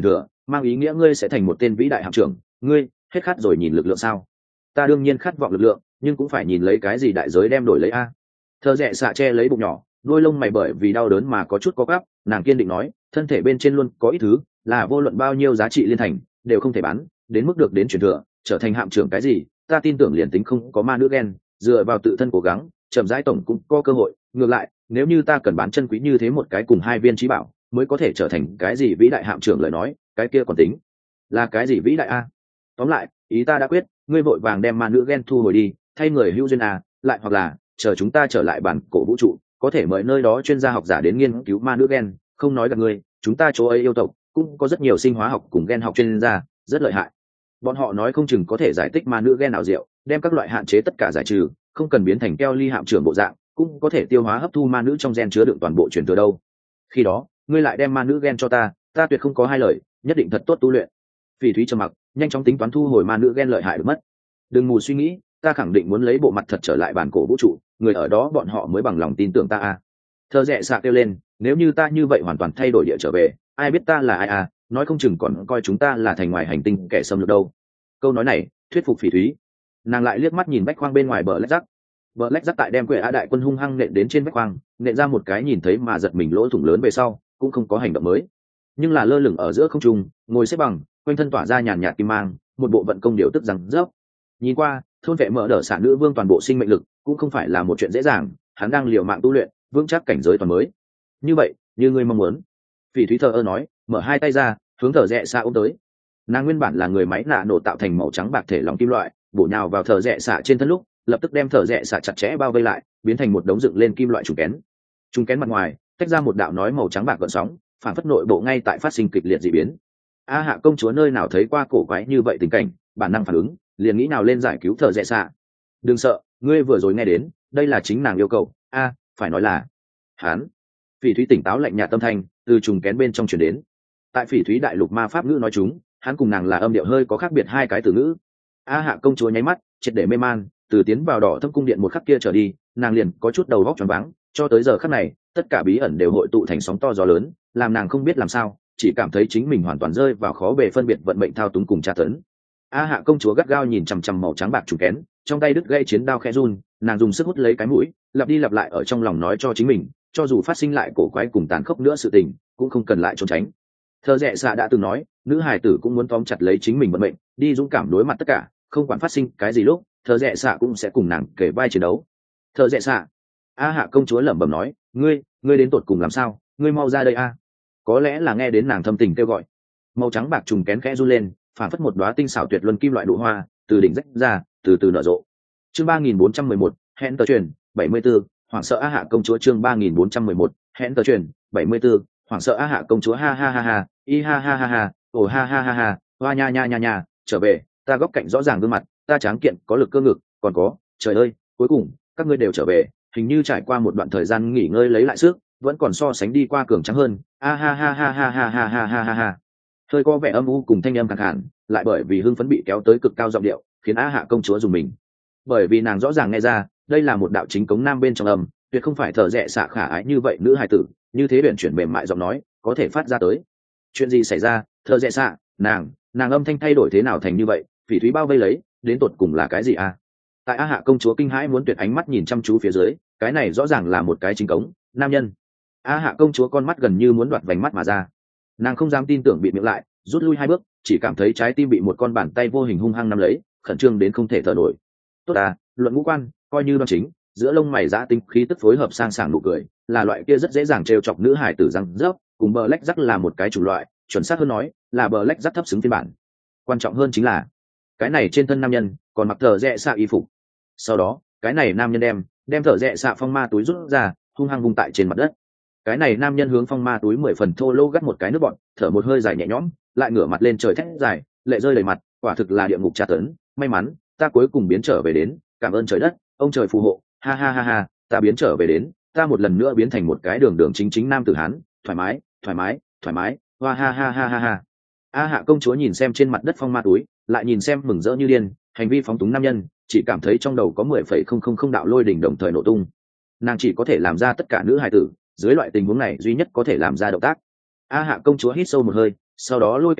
mang ý nghĩa ngươi sẽ thành một tên vĩ đại hạm trưởng. Ngươi hết khát rồi nhìn lực lượng sao? Ta đương nhiên khát vọng lực lượng, nhưng cũng phải nhìn lấy cái gì đại giới đem đổi lấy a. Thợ rẽ xạ che lấy bụng nhỏ, đôi lông mày bởi vì đau đớn mà có chút có gắp, nàng kiên định nói, thân thể bên trên luôn có ít thứ là vô luận bao nhiêu giá trị liên thành đều không thể bán, đến mức được đến truyền thừa trở thành hạm trưởng cái gì, ta tin tưởng liền tính không có ma nữ ghen, dựa vào tự thân cố gắng chậm rãi tổng cũng có cơ hội. Ngược lại, nếu như ta cần bán chân quý như thế một cái cùng hai viên trí bảo mới có thể trở thành cái gì vĩ đại hạm trưởng lời nói, cái kia còn tính là cái gì vĩ đại a? Tóm lại, ý ta đã quyết, ngươi vội vàng đem ma nữ ghen thu hồi đi, thay người hữu duyên a, lại hoặc là chờ chúng ta trở lại bản cổ vũ trụ, có thể mời nơi đó chuyên gia học giả đến nghiên cứu ma nữ ghen. Không nói gặp ngươi, chúng ta chỗ ấy yêu tộc cũng có rất nhiều sinh hóa học cùng gen học chuyên gia rất lợi hại, bọn họ nói không chừng có thể giải tích ma nữ gen nào diệu, đem các loại hạn chế tất cả giải trừ, không cần biến thành keo ly hạm trưởng bộ dạng, cũng có thể tiêu hóa hấp thu ma nữ trong gen chứa đựng toàn bộ truyền thừa đâu. Khi đó ngươi lại đem ma nữ gen cho ta, ta tuyệt không có hai lời, nhất định thật tốt tu luyện. Phỉ Thúy trầm mặc, nhanh chóng tính toán thu hồi ma nữ gen lợi hại được mất. Đừng mù suy nghĩ, ta khẳng định muốn lấy bộ mặt thật trở lại bản cổ vũ trụ, người ở đó bọn họ mới bằng lòng tin tưởng ta a. Thơ rẽ xạ kêu lên, nếu như ta như vậy hoàn toàn thay đổi địa trở về, ai biết ta là ai à, nói không chừng còn coi chúng ta là thành ngoài hành tinh kẻ xâm lược đâu. Câu nói này thuyết phục Phỉ Thúy, nàng lại liếc mắt nhìn bách khoang bên ngoài bờ lách rắc. Bờ lách rắc tại đem quệ á đại quân hung hăng nện đến trên bách khoang, nện ra một cái nhìn thấy mà giật mình lỗ thủng lớn về sau, cũng không có hành động mới, nhưng là lơ lửng ở giữa không trung, ngồi xếp bằng, quanh thân tỏa ra nhàn nhạt kim mang, một bộ vận công điều tức rằng rớp. Nhìn qua, thôn vệ mở đỡ xả nữ vương toàn bộ sinh mệnh lực cũng không phải là một chuyện dễ dàng, hắn đang liều mạng tu luyện, vững chắc cảnh giới toàn mới. Như vậy, như ngươi mong muốn. Phỉ Thúy thờ ơ nói, mở hai tay ra, hướng thở rẽ xạ ôm tới. Nàng nguyên bản là người máy nạ nổ tạo thành màu trắng bạc thể lỏng kim loại, bổ nhào vào thở rẽ xạ trên thân lúc, lập tức đem thở rẽ xạ chặt chẽ bao vây lại, biến thành một đống dựng lên kim loại trùng kén. Trùng kén mặt ngoài tách ra một đạo nói màu trắng bạc gợn sóng, phản phất nội bộ ngay tại phát sinh kịch liệt dị biến. A Hạ công chúa nơi nào thấy qua cổ quái như vậy tình cảnh, bản năng phản ứng, liền nghĩ nào lên giải cứu thở rẽ xạ. Đừng sợ, ngươi vừa rồi nghe đến, đây là chính nàng yêu cầu. A, phải nói là hắn. Phỉ Thúy tỉnh táo lạnh nhạt tâm thanh từ trùng kén bên trong truyền đến. Tại Phỉ Thúy đại lục ma pháp ngữ nói chúng, hắn cùng nàng là âm điệu hơi có khác biệt hai cái từ ngữ. A Hạ công chúa nháy mắt, triệt để mê man, từ tiến vào đỏ thâm cung điện một khắc kia trở đi, nàng liền có chút đầu óc choáng váng, cho tới giờ khắc này, tất cả bí ẩn đều hội tụ thành sóng to gió lớn, làm nàng không biết làm sao, chỉ cảm thấy chính mình hoàn toàn rơi vào khó bề phân biệt vận mệnh thao túng cùng tra tấn. A Hạ công chúa gắt gao nhìn chằm chằm màu trắng bạc trùng kén, trong tay đứt gãy chiến đao khẽ run, nàng dùng sức hút lấy cái mũi, lặp đi lặp lại ở trong lòng nói cho chính mình, cho dù phát sinh lại cổ quái cùng tàn khốc nữa sự tình, cũng không cần lại trốn tránh. Thơ rẽ xạ đã từng nói, nữ hài tử cũng muốn tóm chặt lấy chính mình vận mệnh, đi dũng cảm đối mặt tất cả, không quản phát sinh cái gì lúc, thơ rẽ xạ cũng sẽ cùng nàng kể vai chiến đấu. Thơ rẽ xạ, A Hạ công chúa lẩm bẩm nói, ngươi, ngươi đến tột cùng làm sao, ngươi mau ra đây a. Có lẽ là nghe đến nàng thâm tình kêu gọi, màu trắng bạc trùng kén khẽ run lên, phản phất một đóa tinh xảo tuyệt luân kim loại nụ hoa, từ đỉnh rách ra, từ từ nở rộ. Chương ba nghìn bốn trăm mười một, hẹn tờ truyền, bảy mươi 74, hoảng sợ A Hạ công chúa. Chương ba nghìn bốn trăm mười một, hẹn tờ truyền, bảy mươi 74, hoảng sợ A Hạ công chúa. Ha ha ha ha, y ha ha ha ha, ồ ha ha ha ha, hoa nha nha nha nha, trở về, ta góc cạnh rõ ràng gương mặt, ta tráng kiện có lực cơ ngực, còn có, trời ơi, cuối cùng các ngươi đều trở về, hình như trải qua một đoạn thời gian nghỉ ngơi lấy lại sức, vẫn còn so sánh đi qua cường tráng hơn. A ha ha ha ha ha ha ha ha ha ha. Hơi có vẻ âm u cùng thanh âm khàn khàn, lại bởi vì hưng phấn bị kéo tới cực cao giọng điệu, khiến A Hạ công chúa dùng mình. Bởi vì nàng rõ ràng nghe ra, đây là một đạo chính cống nam bên trong âm, tuyệt không phải thở rẽ xạ khả ái như vậy nữ hài tử, như thế luyện chuyển mềm mại giọng nói, có thể phát ra tới. Chuyện gì xảy ra, thở rẽ xạ, nàng, nàng âm thanh thay đổi thế nào thành như vậy, Phỉ Thúy bao vây lấy, đến tột cùng là cái gì a? Tại A Hạ công chúa kinh hãi muốn tuyệt ánh mắt nhìn chăm chú phía dưới, cái này rõ ràng là một cái chính cống, nam nhân. A Hạ công chúa con mắt gần như muốn đoạt vành mắt mà ra. Nàng không dám tin tưởng bị miệng lại, rút lui hai bước, chỉ cảm thấy trái tim bị một con bàn tay vô hình hung hăng nắm lấy, khẩn trương đến không thể thở nổi. Tốt à, luận ngũ quan, coi như đoan chính, giữa lông mày giã tinh khí tức phối hợp sang sảng nụ cười, là loại kia rất dễ dàng trêu chọc nữ hài tử răng rớp, cùng bờ lách rắc là một cái chủng loại, chuẩn xác hơn nói, là bờ lách rắc thấp xứng phiên bản. Quan trọng hơn chính là, cái này trên thân nam nhân còn mặc thở rẽ xạ y phục. Sau đó, cái này nam nhân đem đem thở rẽ xạ phong ma túi rút ra, hung hăng vung tại trên mặt đất. Cái này nam nhân hướng phong ma túi mười phần thô lô gắt một cái nước bọn, thở một hơi dài nhẹ nhõm, lại ngửa mặt lên trời thét dài, lệ rơi đầy mặt, quả thực là địa ngục tra tấn. May mắn, ta cuối cùng biến trở về đến, cảm ơn trời đất, ông trời phù hộ, ha ha ha ha, ta biến trở về đến, ta một lần nữa biến thành một cái đường đường chính chính nam tử hán, thoải mái, thoải mái, thoải mái, hoa ha ha ha ha ha. A Hạ công chúa nhìn xem trên mặt đất phong ma túi, lại nhìn xem mừng rỡ như điên, hành vi phóng túng nam nhân, chỉ cảm thấy trong đầu có mười phẩy không không không đạo lôi đỉnh đồng thời nổ tung. Nàng chỉ có thể làm ra tất cả nữ hài tử, dưới loại tình huống này duy nhất có thể làm ra động tác. A Hạ công chúa hít sâu một hơi, sau đó lôi kéo giọng,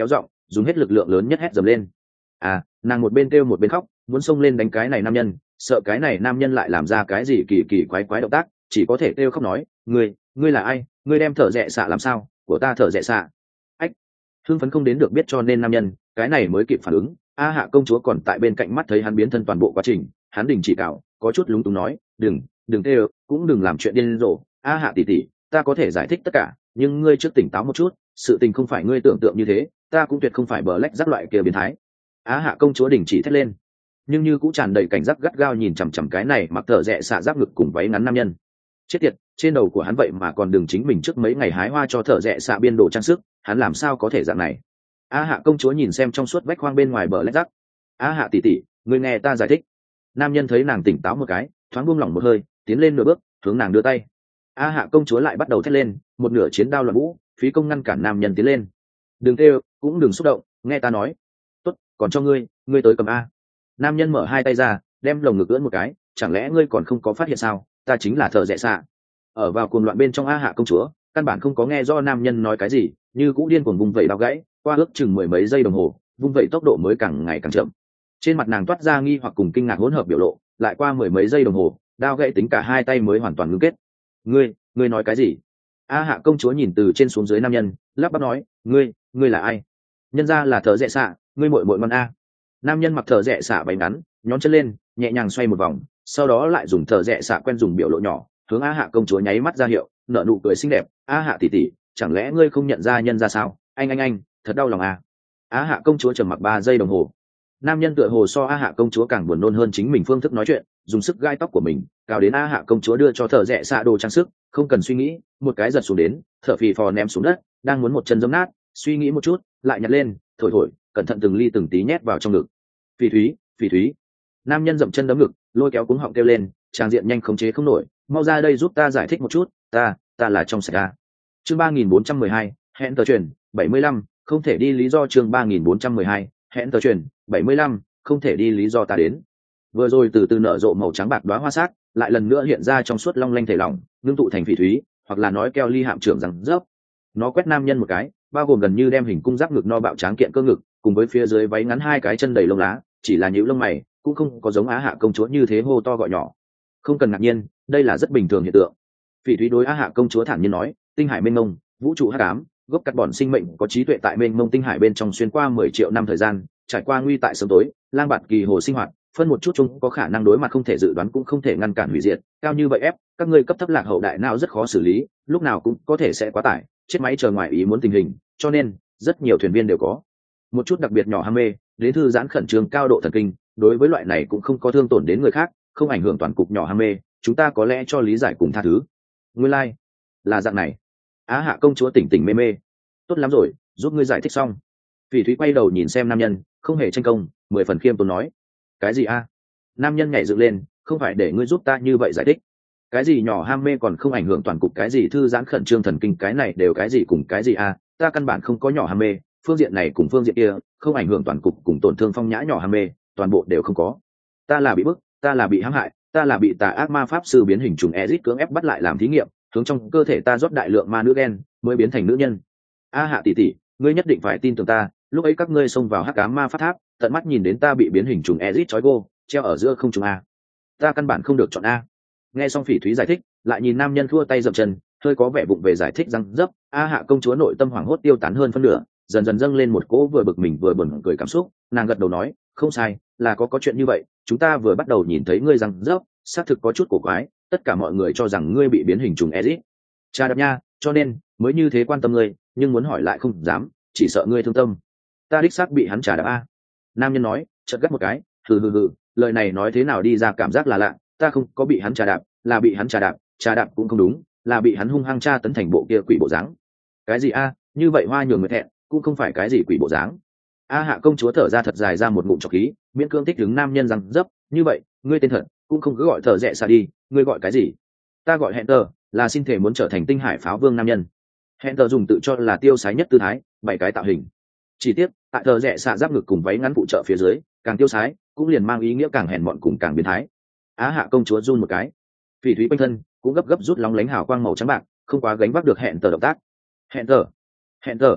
dùng hết lực lượng lớn nhất hét dầm lên. À, nàng một bên kêu một bên khóc, muốn xông lên đánh cái này nam nhân, sợ cái này nam nhân lại làm ra cái gì kỳ kỳ quái quái động tác, chỉ có thể kêu khóc nói, ngươi ngươi là ai, ngươi đem thở rẽ xạ làm sao, của ta thở rẽ xạ. Ách, hưng phấn không đến được biết cho nên nam nhân cái này mới kịp phản ứng. A Hạ công chúa còn tại bên cạnh mắt thấy hắn biến thân toàn bộ quá trình, hắn đình chỉ cạo, có chút lúng túng nói, đừng đừng kêu, cũng đừng làm chuyện điên rồ. A Hạ tỷ tỷ, ta có thể giải thích tất cả, nhưng ngươi trước tỉnh táo một chút, sự tình không phải ngươi tưởng tượng như thế, ta cũng tuyệt không phải bờ lách giác loại kia biến thái. Á Hạ công chúa đình chỉ thét lên, nhưng như cũng tràn đầy cảnh giác gắt gao nhìn chằm chằm cái này mặc thở rẽ xạ giáp ngực cùng váy ngắn nam nhân. Chết tiệt, trên đầu của hắn vậy mà còn đường chính mình trước mấy ngày hái hoa cho thở rẽ xạ biên đồ trang sức, hắn làm sao có thể dạng này? Á Hạ công chúa nhìn xem trong suốt vách khoang bên ngoài bờ lách giác. Á Hạ tỷ tỷ, ngươi nghe ta giải thích. Nam nhân thấy nàng tỉnh táo một cái, thoáng buông lỏng một hơi, tiến lên nửa bước, hướng nàng đưa tay. Á Hạ công chúa lại bắt đầu thét lên, một nửa chiến đao loạn vũ, phí công ngăn cản nam nhân tiến lên. Đừng kêu, cũng đừng xúc động, nghe ta nói. Tốt, còn cho ngươi, ngươi tới cầm a. Nam nhân mở hai tay ra, đem lồng ngực ưỡn một cái, chẳng lẽ ngươi còn không có phát hiện sao, ta chính là thợ rẽ xạ. Ở vào cuồng loạn bên trong A Hạ công chúa, căn bản không có nghe do nam nhân nói cái gì, như cũ điên cuồng vung vẩy đao gãy, qua ước chừng mười mấy giây đồng hồ, vung vẩy tốc độ mới càng ngày càng chậm. Trên mặt nàng toát ra nghi hoặc cùng kinh ngạc hỗn hợp biểu lộ, lại qua mười mấy giây đồng hồ, đao gãy tính cả hai tay mới hoàn toàn ngưng kết. Ngươi, ngươi nói cái gì? A Hạ công chúa nhìn từ trên xuống dưới nam nhân, lắp bắp nói, ngươi, ngươi là ai? Nhân ra là thợ rẽ xạ, ngươi muội muội ngon a. Nam nhân mặc thợ rẽ xạ váy ngắn, nhón chân lên, nhẹ nhàng xoay một vòng, sau đó lại dùng thợ rẽ xạ quen dùng biểu lộ nhỏ, hướng A Hạ công chúa nháy mắt ra hiệu, nở nụ cười xinh đẹp. A Hạ tỷ tỷ, chẳng lẽ ngươi không nhận ra nhân ra sao? Anh anh anh, thật đau lòng a. A Hạ công chúa trầm mặc ba giây đồng hồ. Nam nhân tựa hồ so A Hạ công chúa càng buồn nôn hơn chính mình phương thức nói chuyện, dùng sức gai tóc của mình, cào đến A Hạ công chúa đưa cho thợ rẽ xạ đồ trang sức, không cần suy nghĩ, một cái giật xuống đến, thở phì phò ném xuống đất, đang muốn một chân giẫm nát, suy nghĩ một chút, lại nhặt lên, thổi thổi, cẩn thận từng ly từng tí nhét vào trong ngực. Phỉ thúy, phỉ thúy. Nam nhân dậm chân đấm ngực, lôi kéo cuống họng kêu lên, tràng diện nhanh khống chế không nổi, mau ra đây giúp ta giải thích một chút, ta, ta là trong sạch a. Chương ba nghìn bốn trăm mười hai, hẹn tờ truyền, bảy mươi lăm, không thể đi lý do chương ba nghìn bốn trăm mười hai, hẹn tờ truyền, bảy mươi lăm, không thể đi lý do ta đến. Vừa rồi từ từ nở rộ màu trắng bạc đóa hoa sát, lại lần nữa hiện ra trong suốt long lanh thể lỏng, ngưng tụ thành phỉ thúy, hoặc là nói keo ly hạm trưởng rằng rớp. Nó quét nam nhân một cái, bao gồm gần như đem hình cung giáp ngực no bạo tráng kiện cơ ngực, cùng với phía dưới váy ngắn hai cái chân đầy lông lá, chỉ là nhíu lông mày, cũng không có giống Á Hạ công chúa như thế hô to gọi nhỏ. Không cần ngạc nhiên, đây là rất bình thường hiện tượng. Phỉ thúy đối Á Hạ công chúa thản nhiên nói, tinh hải mênh mông, vũ trụ hắc ám, gốc cắt bọn sinh mệnh có trí tuệ tại mênh mông tinh hải bên trong xuyên qua mười triệu năm thời gian, trải qua nguy tại sớm tối, lang bạt kỳ hồ sinh hoạt, phân một chút chung có khả năng đối mặt không thể dự đoán cũng không thể ngăn cản hủy diệt, cao như vậy ép, các ngươi cấp thấp lạc hậu đại não rất khó xử lý, lúc nào cũng có thể sẽ quá tải, chết máy chờ ngoài ý muốn tình hình, cho nên rất nhiều thuyền viên đều có một chút đặc biệt nhỏ ham mê, đến thư giãn khẩn trương cao độ thần kinh, đối với loại này cũng không có thương tổn đến người khác, không ảnh hưởng toàn cục nhỏ ham mê, chúng ta có lẽ cho lý giải cùng tha thứ. Nguyên lai like, là dạng này. Á Hạ công chúa tỉnh tỉnh mê mê. Tốt lắm rồi, giúp ngươi giải thích xong. Phỉ thúy quay đầu nhìn xem nam nhân, không hề tranh công, mười phần khiêm tốn nói, cái gì a? Nam nhân nhảy dựng lên, không phải để ngươi giúp ta như vậy giải thích. Cái gì nhỏ ham mê còn không ảnh hưởng toàn cục, cái gì thư giãn khẩn trương thần kinh, cái này đều cái gì cùng cái gì a? Ta căn bản không có nhỏ ham mê, phương diện này cùng phương diện kia, không ảnh hưởng toàn cục cùng tổn thương phong nhã nhỏ ham mê, toàn bộ đều không có. Ta là bị bức, ta là bị hãm hại, ta là bị tà ác ma pháp sư biến hình trùng Ezic cưỡng ép bắt lại làm thí nghiệm, hướng trong cơ thể ta rót đại lượng ma nữ gen, mới biến thành nữ nhân. A Hạ tỷ tỷ, ngươi nhất định phải tin tưởng ta, lúc ấy các ngươi xông vào hắc ám ma pháp tháp, tận mắt nhìn đến ta bị biến hình trùng Ezic trói gô, treo ở giữa không trung a. Ta căn bản không được chọn a. Nghe xong Phỉ thúy giải thích, lại nhìn nam nhân thua tay dậm chân, hơi có vẻ bụng về giải thích răng dấp, A Hạ công chúa nội tâm hoảng hốt tiêu tán hơn phân nửa, dần dần dâng lên một cỗ vừa bực mình vừa buồn cười cảm xúc, nàng gật đầu nói, không sai, là có có chuyện như vậy, chúng ta vừa bắt đầu nhìn thấy ngươi răng dấp, xác thực có chút cổ quái, tất cả mọi người cho rằng ngươi bị biến hình trùng Ezic. Cha đạp nha, cho nên mới như thế quan tâm ngươi, nhưng muốn hỏi lại không dám, chỉ sợ ngươi thương tâm. Ta đích xác bị hắn trả đạp a. Nam nhân nói, chợt gắt một cái, hừ hừ hừ, lời này nói thế nào đi ra cảm giác là lạ, ta không có bị hắn trả đạp, là bị hắn trả đạp, trả đạp cũng không đúng, là bị hắn hung hăng tra tấn thành bộ kia quỷ bộ dáng. Cái gì a? Như vậy hoa nhường người thẹn, cũng không phải cái gì quỷ bộ dáng. A Hạ công chúa thở ra thật dài ra một ngụm trọc khí, miễn cưỡng thích đứng nam nhân rằng dấp, như vậy, ngươi tên thật, cũng không cứ gọi thở rẽ xa đi, ngươi gọi cái gì? Ta gọi hẹn tờ, là xin thể muốn trở thành tinh hải pháo vương nam nhân. Hẹn tờ dùng tự cho là tiêu sái nhất tư thái, bảy cái tạo hình. Chỉ tiếc, tại thở rẽ xạ giáp ngực cùng váy ngắn phụ trợ phía dưới, càng tiêu sái, cũng liền mang ý nghĩa càng hèn mọn cùng càng biến thái. Á Hạ công chúa run một cái, Phỉ thúy quanh thân cũng gấp gấp rút lóng lánh hào quang màu trắng bạc, không quá gánh vác được hẹn tờ động tác. Hẹn tờ, hẹn tờ,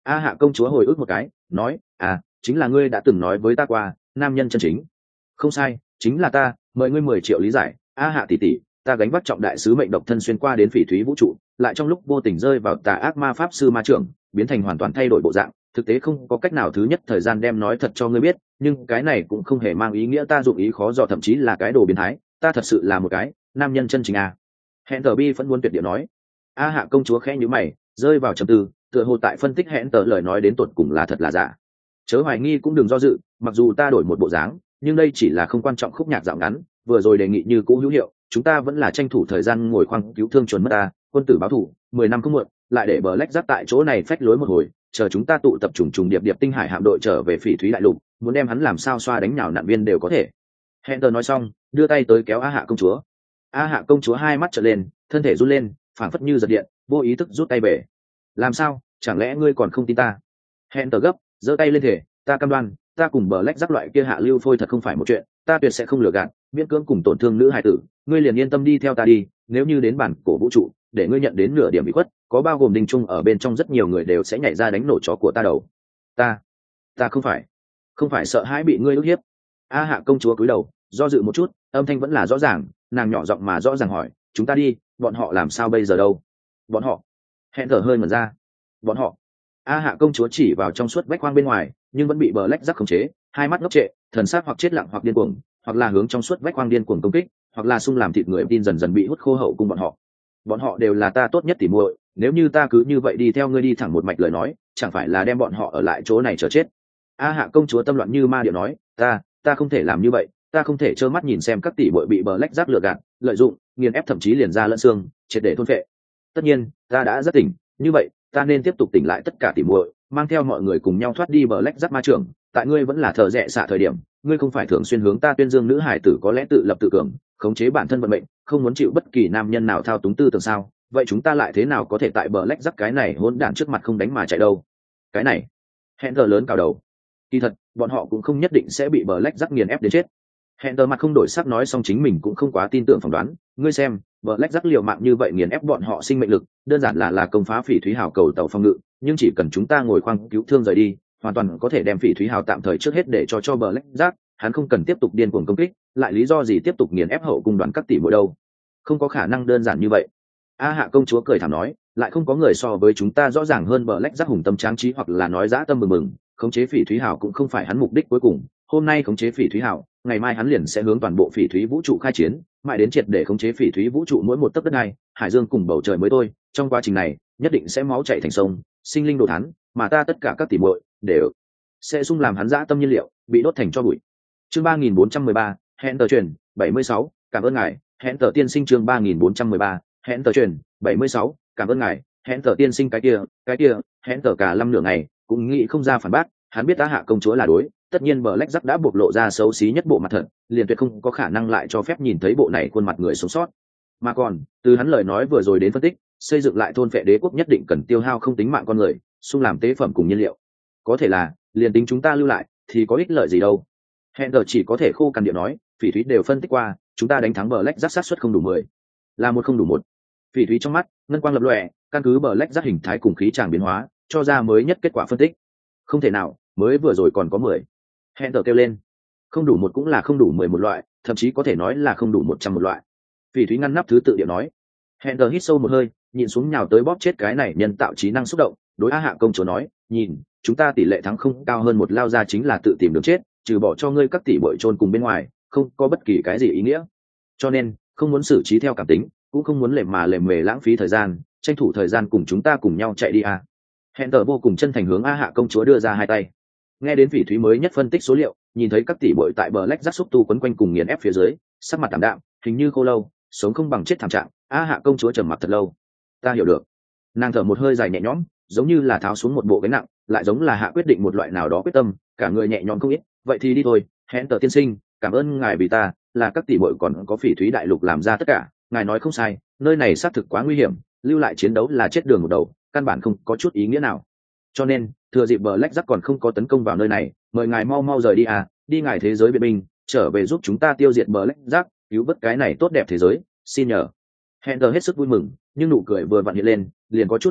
A Hạ công chúa hồi ức một cái, nói, à, chính là ngươi đã từng nói với ta qua, nam nhân chân chính. Không sai, chính là ta, mời ngươi mười triệu lý giải. A Hạ tỷ tỷ, ta gánh vác trọng đại sứ mệnh độc thân xuyên qua đến phỉ thúy vũ trụ, lại trong lúc vô tình rơi vào tà ác ma pháp sư ma trưởng, biến thành hoàn toàn thay đổi bộ dạng, thực tế không có cách nào thứ nhất thời gian đem nói thật cho ngươi biết, nhưng cái này cũng không hề mang ý nghĩa ta dụng ý khó dò, thậm chí là cái đồ biến thái, ta thật sự là một cái nam nhân chân chính à. Hẹn tờ bi vẫn muốn tuyệt địa nói. A Hạ công chúa khẽ nhíu mày, rơi vào trầm tư, tựa hồ tại phân tích hẹn tờ lời nói đến tột cùng là thật là giả. Chớ hoài nghi cũng đừng do dự, mặc dù ta đổi một bộ dáng, nhưng đây chỉ là không quan trọng khúc nhạc dạo ngắn, vừa rồi đề nghị như cũ hữu hiệu, chúng ta vẫn là tranh thủ thời gian ngồi khoang cứu thương chuẩn mất ta, quân tử báo thủ, mười năm không muộn, lại để bờ lách giáp tại chỗ này phách lối một hồi, chờ chúng ta tụ tập trùng trùng điệp điệp tinh hải hạm đội trở về phỉ thúy đại lục, muốn đem hắn làm sao xoa đánh nhào nạn viên đều có thể. Hẹn tờ nói xong, đưa tay tới kéo A Hạ công chúa. A Hạ công chúa hai mắt trợn lên, thân thể run lên, phảng phất như giật điện, vô ý thức rút tay về. Làm sao, chẳng lẽ ngươi còn không tin ta? Hẹn tờ gấp, giơ tay lên thể, ta cam đoan, ta cùng bờ lách giáp loại kia hạ lưu phôi thật không phải một chuyện, ta tuyệt sẽ không lừa gạt, miễn cưỡng cùng tổn thương nữ hài tử, ngươi liền yên tâm đi theo ta đi, nếu như đến bản cổ vũ trụ, để ngươi nhận đến nửa điểm bị khuất, có bao gồm Đinh Trung ở bên trong, rất nhiều người đều sẽ nhảy ra đánh nổ chó của ta đầu. Ta, ta không phải, không phải sợ hãi bị ngươi ức hiếp. A Hạ công chúa cúi đầu, do dự một chút, âm thanh vẫn là rõ ràng, nàng nhỏ giọng mà rõ ràng hỏi, chúng ta đi, bọn họ làm sao bây giờ đâu? Bọn họ? Hẹn thở hơi mở ra. Bọn họ? A Hạ công chúa chỉ vào trong suốt vách khoang bên ngoài, nhưng vẫn bị bờ lách rắc khống chế, hai mắt ngốc trệ, thần sắc hoặc chết lặng hoặc điên cuồng, hoặc là hướng trong suốt vách khoang điên cuồng công kích, hoặc là sung làm thịt người tin dần dần bị hút khô hậu cung bọn họ. Bọn họ đều là ta tốt nhất tỉ muội, nếu như ta cứ như vậy đi theo ngươi đi thẳng một mạch lời nói, chẳng phải là đem bọn họ ở lại chỗ này chờ chết. A Hạ công chúa tâm loạn như ma điệu nói, ta, ta không thể làm như vậy, ta không thể trơ mắt nhìn xem các tỷ muội bị bờ lách rắc lừa gạt, lợi dụng, nghiền ép, thậm chí liền ra lẫn xương, triệt để thôn phệ. Tất nhiên, ta đã rất tỉnh, như vậy, ta nên tiếp tục tỉnh lại tất cả tỷ muội, mang theo mọi người cùng nhau thoát đi bờ lách rắc ma trưởng. Tại ngươi vẫn là thợ rẽ xạ thời điểm, ngươi không phải thường xuyên hướng ta tuyên dương nữ hải tử có lẽ tự lập tự cường, khống chế bản thân vận mệnh, không muốn chịu bất kỳ nam nhân nào thao túng tư tưởng sao? Vậy chúng ta lại thế nào có thể tại bờ lách rắc cái này hỗn đản trước mặt không đánh mà chạy đâu? Cái này, hẹn thờ lớn cào đầu. Kỳ thật, bọn họ cũng không nhất định sẽ bị bờ lách rắc nghiền ép đến chết. Hẹn thờ mặt không đổi sắc nói xong chính mình cũng không quá tin tưởng phỏng đoán. Ngươi xem, bờ lách rắc liều mạng như vậy nghiền ép bọn họ sinh mệnh lực, đơn giản là là công phá phỉ thúy hào cầu tàu phòng ngự, nhưng chỉ cần chúng ta ngồi khoang cứu thương rời đi, hoàn toàn có thể đem phỉ thúy hào tạm thời trước hết để cho cho bờ lách rác, hắn không cần tiếp tục điên cuồng công kích, lại lý do gì tiếp tục nghiền ép hậu cung đoàn các tỷ mỗi đâu? Không có khả năng đơn giản như vậy. A Hạ công chúa cười thảm nói, lại không có người so với chúng ta rõ ràng hơn bờ lách rác hùng tâm tráng trí hoặc là nói dã tâm mừng mừng, khống chế phỉ thúy hào cũng không phải hắn mục đích cuối cùng. Hôm nay khống chế phỉ thúy hào, ngày mai hắn liền sẽ hướng toàn bộ phỉ thúy vũ trụ khai chiến, mãi đến triệt để khống chế phỉ thúy vũ trụ mỗi một tấc đất này, hải dương cùng bầu trời mới thôi. Trong quá trình này, nhất định sẽ máu chảy thành sông, sinh linh đồ thán, mà ta tất cả các tỷ muội đều sẽ sung làm hắn dã tâm nhiên liệu, bị đốt thành tro bụi. Chương ba nghìn bốn trăm mười ba, hẹn tờ truyền, bảy mươi sáu, cảm ơn ngài, hẹn tờ tiên sinh. Chương ba nghìn bốn trăm mười ba, hẹn tờ truyền, bảy mươi sáu, cảm ơn ngài, hẹn tờ tiên sinh. Cái kia, cái kia, hẹn tờ cả lâm nửa ngày, cũng nghĩ không ra phản bác, hắn biết A Hạ công chúa là đối, tất nhiên bờ lách rắc đã bộc lộ ra xấu xí nhất bộ mặt thật, liền tuyệt không có khả năng lại cho phép nhìn thấy bộ này khuôn mặt người sống sót. Mà còn, từ hắn lời nói vừa rồi đến phân tích, xây dựng lại thôn phệ đế quốc nhất định cần tiêu hao không tính mạng con người, xung làm tế phẩm cùng nhiên liệu. Có thể là, liền tính chúng ta lưu lại, thì có ích lợi gì đâu? Hẹn giờ chỉ có thể khô cằn điệu nói, phỉ thúy đều phân tích qua, chúng ta đánh thắng bờ lách rắc sát suất không đủ mười, là một không đủ một. Phỉ thúy trong mắt, ngân quang lập lòe, căn cứ bờ lách rắc hình thái cùng khí tràng biến hóa, cho ra mới nhất kết quả phân tích. Không thể nào, mới vừa rồi còn có mười. Hẹn giờ kêu lên, không đủ một cũng là không đủ mười một loại, thậm chí có thể nói là không đủ một trăm một loại. Phỉ thúy ngăn nắp thứ tự điệu nói. Hẹn giờ hít sâu một hơi, nhìn xuống nhào tới bóp chết cái này nhân tạo trí năng xúc động, đối A Hạ công chúa nói, nhìn, chúng ta tỷ lệ thắng không cao hơn một lao ra chính là tự tìm đường chết, trừ bỏ cho ngươi các tỷ bội chôn cùng bên ngoài, không có bất kỳ cái gì ý nghĩa. Cho nên, không muốn xử trí theo cảm tính, cũng không muốn lềm mà lềm mề lãng phí thời gian, tranh thủ thời gian cùng chúng ta cùng nhau chạy đi à. Hẹn giờ vô cùng chân thành hướng A Hạ công chúa đưa ra hai tay. Nghe đến phỉ thúy mới nhất phân tích số liệu, nhìn thấy các tỷ bội tại bờ lách rắc xúc tu quấn quanh cùng nghiền ép phía dưới, sắc mặt tạm đạm, hình như khô lâu, sống không bằng chết thảm trạng. A Hạ công chúa trầm mặc thật lâu. Ta hiểu được. Nàng thở một hơi dài nhẹ nhõm, giống như là tháo xuống một bộ gánh nặng, lại giống là hạ quyết định một loại nào đó quyết tâm, cả người nhẹ nhõm không ít. Vậy thì đi thôi, hẹn tờ tiên sinh, cảm ơn ngài vì ta, là các tỷ muội còn có phỉ thúy đại lục làm ra tất cả, ngài nói không sai, nơi này xác thực quá nguy hiểm, lưu lại chiến đấu là chết đường một đầu, căn bản không có chút ý nghĩa nào. Cho nên, thừa dịp bờ lách rắc còn không có tấn công vào nơi này, mời ngài mau mau rời đi à, đi ngài thế giới biệt binh, trở về giúp chúng ta tiêu diệt bờ lách rắc, cứu vớt cái này tốt đẹp thế giới, xin nhờ. Hẹn giờ hết sức vui mừng, nhưng nụ cười vừa vặn hiện lên, liền có chút ngưng kết,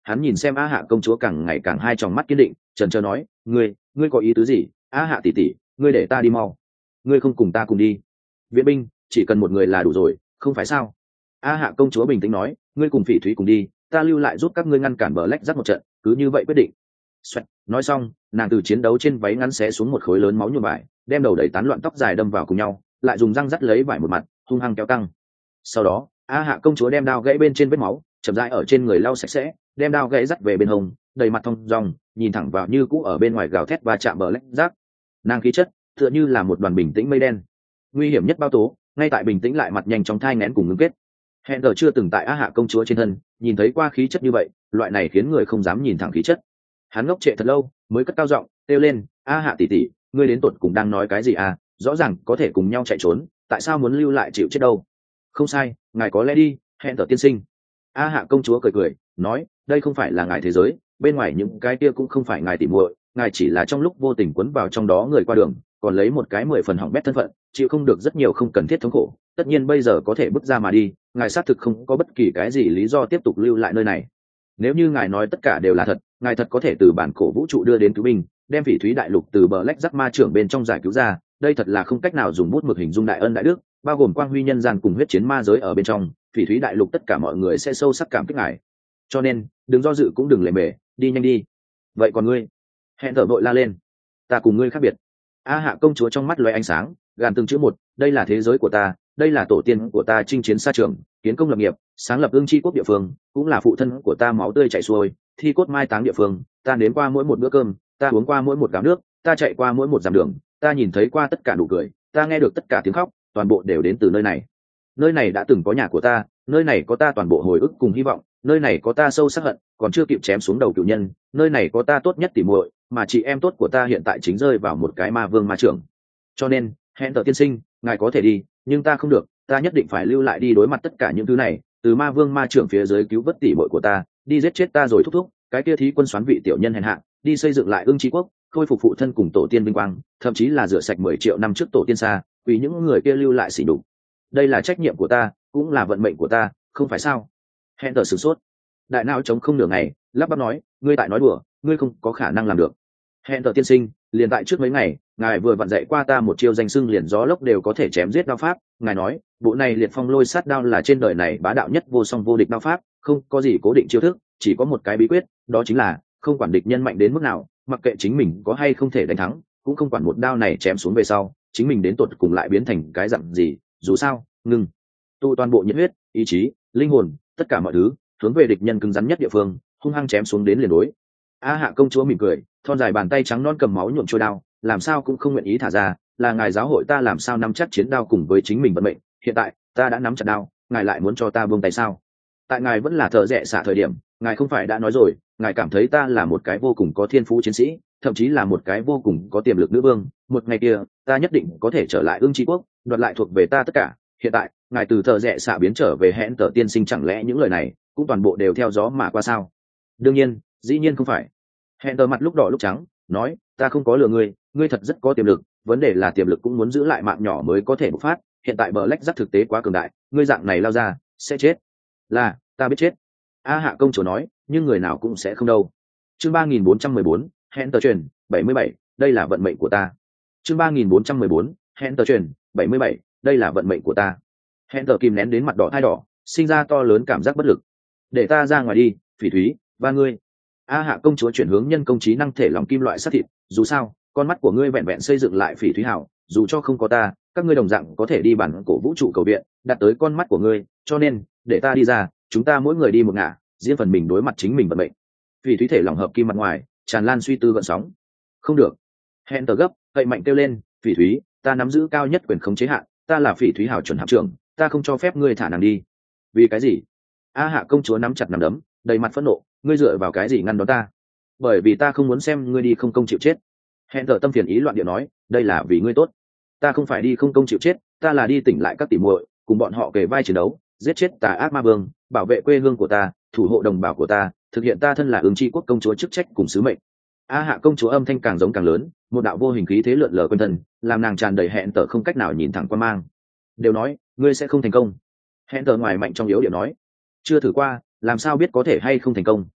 hắn nhìn xem a hạ công chúa càng ngày càng hai tròng mắt kiên định, trần trờ nói, ngươi ngươi có ý tứ gì? A hạ tỷ tỷ, ngươi để ta đi mau, ngươi không cùng ta cùng đi. Viện binh chỉ cần một người là đủ rồi, không phải sao? A hạ công chúa bình tĩnh nói, ngươi cùng Phỉ Thúy cùng đi, ta lưu lại giúp các ngươi ngăn cản bờ lách dắt một trận, cứ như vậy quyết định. Xoẹt, nói xong nàng từ chiến đấu trên váy ngắn xé xuống một khối lớn máu nhuộm vải, đem đầu đẩy tán loạn tóc dài đâm vào cùng nhau, lại dùng răng dắt lấy vải một mặt hung hăng kéo căng. Sau đó a hạ công chúa đem đao gãy bên trên vết máu chậm rãi ở trên người lau sạch sẽ, đem đao gãy dắt về bên hông, đầy mặt thong dong nhìn thẳng vào như cũ ở bên ngoài gào thét và chạm bờ lách rác. Nàng khí chất tựa như là một đoàn bình tĩnh mây đen, nguy hiểm nhất bao tố ngay tại bình tĩnh lại mặt nhanh chóng thai nén cùng ngưng kết. Hẹn giờ chưa từng tại a hạ công chúa trên thân nhìn thấy qua khí chất như vậy, loại này khiến người không dám nhìn thẳng khí chất. Hắn ngốc trệ thật lâu mới cất cao giọng kêu lên, a hạ tỷ tỷ, ngươi đến tột cùng đang nói cái gì à? Rõ ràng có thể cùng nhau chạy trốn, tại sao muốn lưu lại chịu chết đâu? Không sai, ngài có lẽ đi, hẹn giờ tiên sinh. A hạ công chúa cười cười nói, đây không phải là ngài thế giới, bên ngoài những cái kia cũng không phải ngài tỉ muội, ngài chỉ là trong lúc vô tình quấn vào trong đó người qua đường, còn lấy một cái mười phần hỏng bét thân phận, chịu không được rất nhiều không cần thiết thống khổ, tất nhiên bây giờ có thể bước ra mà đi, ngài xác thực không có bất kỳ cái gì lý do tiếp tục lưu lại nơi này. Nếu như ngài nói tất cả đều là thật, ngài thật có thể từ bản cổ vũ trụ đưa đến cứu binh, đem Phỉ Thúy đại lục từ bờ lách rắc ma trưởng bên trong giải cứu ra, đây thật là không cách nào dùng bút mực hình dung đại ân đại đức, bao gồm quang huy nhân gian cùng huyết chiến ma giới ở bên trong, Phỉ Thúy đại lục tất cả mọi người sẽ sâu sắc cảm kích ngài. Cho nên đừng do dự cũng đừng lề mề, đi nhanh đi. Vậy còn ngươi? Hẹn thở vội la lên, ta cùng ngươi khác biệt. A hạ công chúa trong mắt lóe ánh sáng, gàn từng chữ một, đây là thế giới của ta, đây là tổ tiên của ta chinh chiến xa trường, kiến công lập nghiệp, sáng lập ương tri quốc địa phương, cũng là phụ thân của ta máu tươi chảy xuôi, thi cốt mai táng địa phương, ta đến qua mỗi một bữa cơm, ta uống qua mỗi một gáo nước, ta chạy qua mỗi một dặm đường, ta nhìn thấy qua tất cả nụ cười, ta nghe được tất cả tiếng khóc, toàn bộ đều đến từ nơi này. Nơi này đã từng có nhà của ta, nơi này có ta toàn bộ hồi ức cùng hy vọng, nơi này có ta sâu sắc hận còn chưa kịp chém xuống đầu cựu nhân, nơi này có ta tốt nhất tỉ muội, mà chị em tốt của ta hiện tại chính rơi vào một cái ma vương ma trưởng. Cho nên hẹn tờ tiên sinh, ngài có thể đi, nhưng ta không được, ta nhất định phải lưu lại đi đối mặt tất cả những thứ này, từ ma vương ma trưởng phía dưới cứu vớt tỉ muội của ta, đi giết chết ta rồi thúc thúc cái kia thí quân xoán vị tiểu nhân hèn hạ, đi xây dựng lại ương tri quốc, khôi phục phụ thân cùng tổ tiên vinh quang, thậm chí là rửa sạch mười triệu năm trước tổ tiên xa, vì những người kia lưu lại sỉ nhục. Đây là trách nhiệm của ta, cũng là vận mệnh của ta, không phải sao? Hẹn tờ sửng sốt, đại não trống không nửa ngày, lắp bắp nói, ngươi tại nói đùa, ngươi không có khả năng làm được. Hẹn tờ tiên sinh, liền tại trước mấy ngày, ngài vừa vặn dạy qua ta một chiêu danh xưng liền gió lốc đều có thể chém giết đao pháp, ngài nói bộ này liệt phong lôi sát đao là trên đời này bá đạo nhất vô song vô địch đao pháp, không có gì cố định chiêu thức, chỉ có một cái bí quyết, đó chính là không quản địch nhân mạnh đến mức nào, mặc kệ chính mình có hay không thể đánh thắng, cũng không quản một đao này chém xuống về sau chính mình đến tột cùng lại biến thành cái dạng gì, dù sao ngừng tụ toàn bộ nhiệt huyết, ý chí, linh hồn, tất cả mọi thứ hướng về địch nhân cứng rắn nhất địa phương, hung hăng chém xuống đến liền đối. A hạ công chúa mỉm cười, thon dài bàn tay trắng non cầm máu nhuộm trôi đao, làm sao cũng không nguyện ý thả ra, là ngài giáo hội ta làm sao nắm chắc chiến đao cùng với chính mình vận mệnh, hiện tại ta đã nắm chặt đao, ngài lại muốn cho ta buông tay sao? Tại ngài vẫn là thợ rẻ xả thời điểm, ngài không phải đã nói rồi, ngài cảm thấy ta là một cái vô cùng có thiên phú chiến sĩ, thậm chí là một cái vô cùng có tiềm lực nữ vương, một ngày kia ta nhất định có thể trở lại ương tri quốc, đoạt lại thuộc về ta tất cả. Hiện tại ngài từ thợ rẻ xả biến trở về hẹn tờ tiên sinh, chẳng lẽ những lời này cũng toàn bộ đều theo gió mà qua sao? Đương nhiên, dĩ nhiên không phải. Hẹn tờ mặt lúc đỏ lúc trắng nói, ta không có lừa ngươi, ngươi thật rất có tiềm lực, vấn đề là tiềm lực cũng muốn giữ lại mạng nhỏ mới có thể bộc phát, hiện tại bờ lách rắc thực tế quá cường đại, ngươi dạng này lao ra sẽ chết. Là ta biết chết. A hạ công chúa nói, nhưng người nào cũng sẽ không đâu. Chương ba nghìn bốn trăm mười bốn, hẹn tờ truyền bảy mươi bảy, đây là vận mệnh của ta. Chương ba nghìn bốn trăm mười bốn, hẹn tờ truyền bảy mươi bảy, đây là vận mệnh của ta. Hẹn tờ kìm nén đến mặt đỏ thai đỏ, sinh ra to lớn cảm giác bất lực. Để ta ra ngoài đi, Phỉ Thúy, ba ngươi. A hạ công chúa chuyển hướng nhân công trí năng thể lòng kim loại sắt thịt, dù sao con mắt của ngươi vẹn vẹn xây dựng lại Phỉ Thúy hảo, dù cho không có ta, các ngươi đồng dạng có thể đi bản cổ vũ trụ cầu viện, đặt tới con mắt của ngươi, cho nên để ta đi ra, chúng ta mỗi người đi một ngả, riêng phần mình đối mặt chính mình vận mệnh. Phỉ Thúy thể lỏng hợp kim mặt ngoài tràn lan suy tư gợn sóng. Không được. Hẹn tờ gấp cậy mạnh kêu lên, Phỉ Thúy, ta nắm giữ cao nhất quyền khống chế hạn, ta là Phỉ Thúy hảo chuẩn hạm trưởng, ta không cho phép ngươi thả nàng đi. Vì cái gì? A hạ công chúa nắm chặt nắm đấm, đầy mặt phẫn nộ, ngươi dựa vào cái gì ngăn đón ta? Bởi vì ta không muốn xem ngươi đi không công chịu chết. Hẹn tờ tâm phiền ý loạn điệu nói, đây là vì ngươi tốt. Ta không phải đi không công chịu chết, ta là đi tỉnh lại các tỉ muội, cùng bọn họ kề vai chiến đấu, giết chết tà ác ma vương, bảo vệ quê hương của ta, thủ hộ đồng bào của ta, thực hiện ta thân là ương tri quốc công chúa chức trách cùng sứ mệnh. A hạ công chúa âm thanh càng giống càng lớn, một đạo vô hình khí thế lượn lờ quanh thân, làm nàng tràn đầy hẹn tờ không cách nào nhìn thẳng qua mang. Đều nói ngươi sẽ không thành công. Hẹn tờ ngoài mạnh trong yếu điệu nói, chưa thử qua, làm sao biết có thể hay không thành công.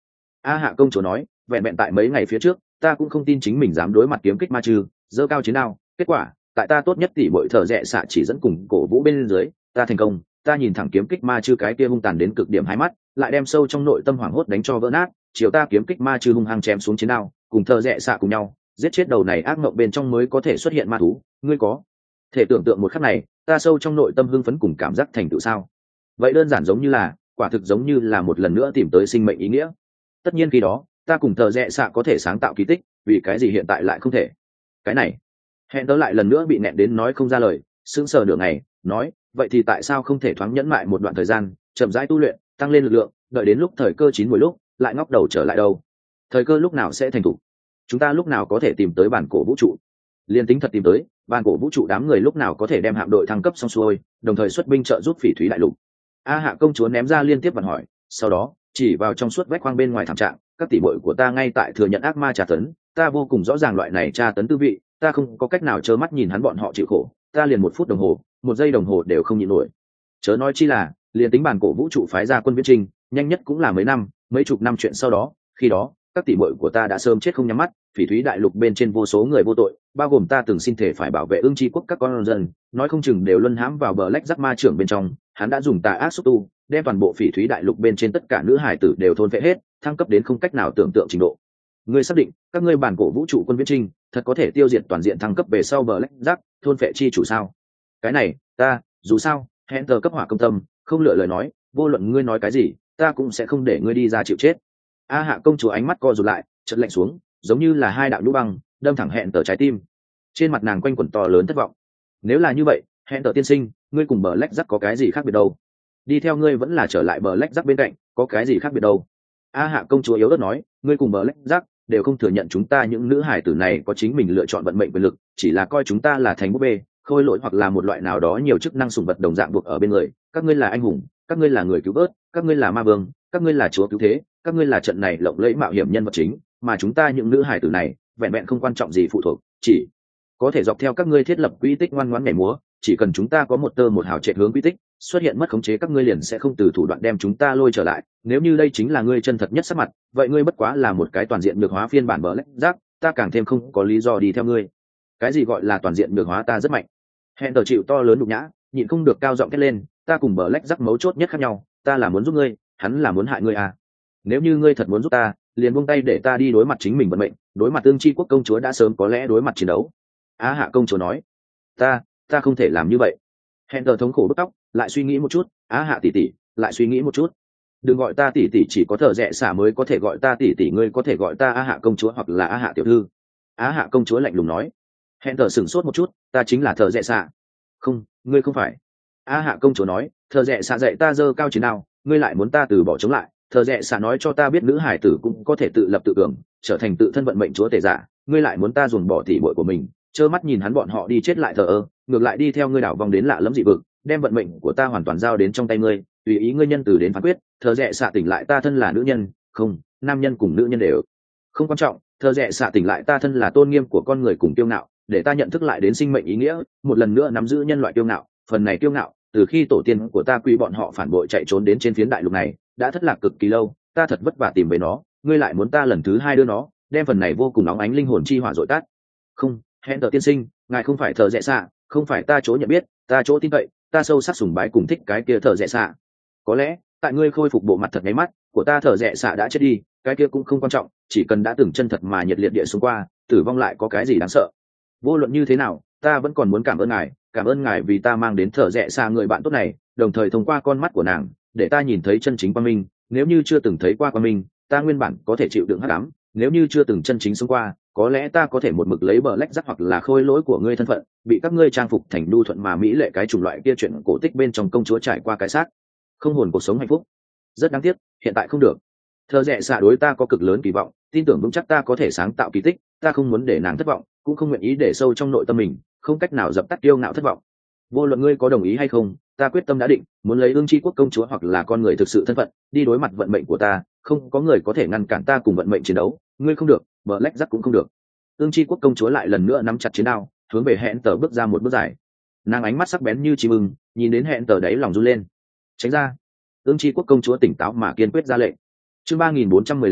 A Hạ công chúa nói, vẹn vẹn tại mấy ngày phía trước ta cũng không tin chính mình dám đối mặt kiếm kích ma chư giơ cao chiến đao, kết quả tại ta tốt nhất tỷ bội thợ rẽ xạ chỉ dẫn cùng cổ vũ bên dưới, ta thành công. Ta nhìn thẳng kiếm kích ma chư cái kia hung tàn đến cực điểm hai mắt, lại đem sâu trong nội tâm hoảng hốt đánh cho vỡ nát. Chiều ta kiếm kích ma chư hung hăng chém xuống chiến đao, cùng thợ rẽ xạ cùng nhau giết chết đầu này ác mộng bên trong mới có thể xuất hiện ma thú. Ngươi có thể tưởng tượng một khắc này ta sâu trong nội tâm hưng phấn cùng cảm giác thành tựu sao? Vậy đơn giản giống như là, quả thực giống như là một lần nữa tìm tới sinh mệnh ý nghĩa. Tất nhiên khi đó ta cùng thợ rẽ xạ có thể sáng tạo kỳ tích, vì cái gì hiện tại lại không thể? Cái này hẹn tớ lại lần nữa bị nẹn đến nói không ra lời, sững sờ nửa ngày nói, vậy thì tại sao không thể thoáng nhẫn mại một đoạn thời gian, chậm rãi tu luyện, tăng lên lực lượng, đợi đến lúc thời cơ chín mùi lúc lại ngóc đầu trở lại đâu? Thời cơ lúc nào sẽ thành thủ? Chúng ta lúc nào có thể tìm tới bản cổ vũ trụ? Liên tính thật tìm tới bản cổ vũ trụ, đám người lúc nào có thể đem hạm đội thăng cấp xong xuôi, đồng thời xuất binh trợ giúp phỉ thúy đại lục? A Hạ công chúa ném ra liên tiếp bản hỏi, sau đó chỉ vào trong suốt vách khoang bên ngoài thảm trạng, các tỷ muội của ta ngay tại thừa nhận ác ma tra tấn, ta vô cùng rõ ràng loại này tra tấn tư vị, ta không có cách nào trơ mắt nhìn hắn bọn họ chịu khổ, ta liền một phút đồng hồ, một giây đồng hồ đều không nhịn nổi. Chớ nói chi là liền tính bản cổ vũ trụ phái ra quân viễn trinh, nhanh nhất cũng là mấy năm, mấy chục năm chuyện sau đó, khi đó các tỷ muội của ta đã sớm chết không nhắm mắt. Phỉ thúy đại lục bên trên vô số người vô tội, bao gồm ta từng xin thể phải bảo vệ ương tri quốc các con dân, nói không chừng đều luân hãm vào bờ lách giác ma trưởng bên trong. Hắn đã dùng tà ác xúc tu đem toàn bộ phỉ thúy đại lục bên trên tất cả nữ hải tử đều thôn phệ hết, thăng cấp đến không cách nào tưởng tượng trình độ. Ngươi xác định các ngươi bản cổ vũ trụ quân viễn trinh thật có thể tiêu diệt toàn diện thăng cấp về sau bờ lách giác thôn phệ chi chủ sao? Cái này ta dù sao hẹn tờ cấp hỏa công tâm, không lựa lời nói, vô luận ngươi nói cái gì ta cũng sẽ không để ngươi đi ra chịu chết. A Hạ công chúa ánh mắt co rụt lại, chợt lạnh xuống, giống như là hai đạo nhũ băng đâm thẳng hẹn tờ trái tim. Trên mặt nàng quanh quẩn to lớn thất vọng. Nếu là như vậy, hẹn tờ tiên sinh, ngươi cùng bờ lách giác có cái gì khác biệt đâu? Đi theo ngươi vẫn là trở lại bờ lách giác bên cạnh, có cái gì khác biệt đâu? A Hạ công chúa yếu ớt nói, ngươi cùng bờ lách giác đều không thừa nhận chúng ta những nữ hải tử này có chính mình lựa chọn vận mệnh quyền lực, chỉ là coi chúng ta là thành búp bê, khôi lỗi hoặc là một loại nào đó nhiều chức năng sủng vật đồng dạng buộc ở bên người. Các ngươi là anh hùng, các ngươi là người cứu vớt, các ngươi là ma vương, các ngươi là chúa cứu thế, các ngươi là trận này lộng lẫy mạo hiểm nhân vật chính, mà chúng ta những nữ hải tử này vẹn vẹn không quan trọng gì phụ thuộc, chỉ có thể dọc theo các ngươi thiết lập quỹ tích ngoan ngoãn nhảy múa. Chỉ cần chúng ta có một tơ một hào chạy hướng quỹ tích xuất hiện mất khống chế, các ngươi liền sẽ không từ thủ đoạn đem chúng ta lôi trở lại. Nếu như đây chính là ngươi chân thật nhất sắc mặt, vậy ngươi bất quá là một cái toàn diện nhược hóa phiên bản bờ lách giác, ta càng thêm không có lý do đi theo ngươi. Cái gì gọi là toàn diện nhược hóa? Ta rất mạnh. Hẹn tờ chịu to lớn nhục nhã, nhịn không được cao giọng thét lên, ta cùng bờ lách giác mấu chốt nhất khác nhau, ta là muốn giúp ngươi, hắn là muốn hại ngươi à? Nếu như ngươi thật muốn giúp ta, liền buông tay để ta đi đối mặt chính mình vận mệnh, đối mặt tương chi quốc công chúa đã sớm có lẽ đối mặt chiến đấu. Á Hạ công chúa nói, ta ta không thể làm như vậy. Hẹn tờ thống khổ bứt tóc, lại suy nghĩ một chút, Á Hạ tỷ tỷ, lại suy nghĩ một chút. Đừng gọi ta tỷ tỷ, chỉ có thợ rẽ xả mới có thể gọi ta tỷ tỷ, ngươi có thể gọi ta Á Hạ công chúa hoặc là Á Hạ tiểu thư. Á Hạ công chúa lạnh lùng nói. Hẹn tờ sửng sốt một chút, ta chính là thợ rẽ xả. Không, ngươi không phải. Á Hạ công chúa nói, thợ rẽ xả dạy ta giơ cao chiến đao, ngươi lại muốn ta từ bỏ chống lại. Thợ rẽ xả nói cho ta biết nữ hải tử cũng có thể tự lập tự cường, trở thành tự thân vận mệnh chúa tể giả, ngươi lại muốn ta ruồng bỏ tỷ muội của mình, trơ mắt nhìn hắn bọn họ đi chết lại thờ ơ, ngược lại đi theo ngươi đảo vòng đến lạ lẫm dị vực, đem vận mệnh của ta hoàn toàn giao đến trong tay ngươi, tùy ý ngươi nhân từ đến phán quyết. Thợ rẽ xạ tỉnh lại, ta thân là nữ nhân, không, nam nhân cùng nữ nhân đều không quan trọng. Thợ rẽ xạ tỉnh lại, ta thân là tôn nghiêm của con người cùng kiêu ngạo, để ta nhận thức lại đến sinh mệnh ý nghĩa, một lần nữa nắm giữ nhân loại kiêu ngạo. Phần này kiêu ngạo, từ khi tổ tiên của ta quy bọn họ phản bội chạy trốn đến trên phiến đại lục này, đã thất lạc cực kỳ lâu, ta thật vất vả tìm về nó, ngươi lại muốn ta lần thứ hai đưa nó, đem phần này vô cùng nóng ánh linh hồn chi hỏa dội tắt. Không, hẹn tờ tiên sinh, ngài không phải thợ rẽ xạ, không phải ta chỗ nhận biết, ta chỗ tin cậy, ta sâu sắc sùng bái cùng thích cái kia thợ rẽ xạ. Có lẽ tại ngươi khôi phục bộ mặt thật nháy mắt của ta, thợ rẽ xạ đã chết đi, cái kia cũng không quan trọng, chỉ cần đã từng chân thật mà nhiệt liệt địa xuống qua, tử vong lại có cái gì đáng sợ. Vô luận như thế nào, ta vẫn còn muốn cảm ơn ngài, cảm ơn ngài vì ta mang đến thợ rẽ xạ người bạn tốt này, đồng thời thông qua con mắt của nàng để ta nhìn thấy chân chính quang minh. Nếu như chưa từng thấy qua quang minh, ta nguyên bản có thể chịu đựng hắc ám, nếu như chưa từng chân chính sống qua, có lẽ ta có thể một mực lấy bờ lách dắt hoặc là khôi lỗi của ngươi thân phận, bị các ngươi trang phục thành nhu thuận mà mỹ lệ cái chủng loại kia chuyện cổ tích bên trong công chúa trải qua cái xác không hồn cuộc sống hạnh phúc. Rất đáng tiếc, hiện tại không được. Thợ rẽ xạ đối ta có cực lớn kỳ vọng, tin tưởng vững chắc ta có thể sáng tạo kỳ tích, ta không muốn để nàng thất vọng, cũng không nguyện ý để sâu trong nội tâm mình không cách nào dập tắt kiêu ngạo thất vọng. Vô luận ngươi có đồng ý hay không, ta quyết tâm đã định, muốn lấy ương tri quốc công chúa hoặc là con người thực sự thân phận đi đối mặt vận mệnh của ta, không có người có thể ngăn cản ta cùng vận mệnh chiến đấu. Ngươi không được, bờ lách dắt cũng không được. Ương tri quốc công chúa lại lần nữa nắm chặt chiến đao, hướng về hẹn tờ bước ra một bước dài. Nàng ánh mắt sắc bén như chim ưng, nhìn đến hẹn tờ đáy lòng run lên. Tránh ra. Ương tri quốc công chúa tỉnh táo mà kiên quyết ra lệnh. Chương ba nghìn bốn trăm mười lăm,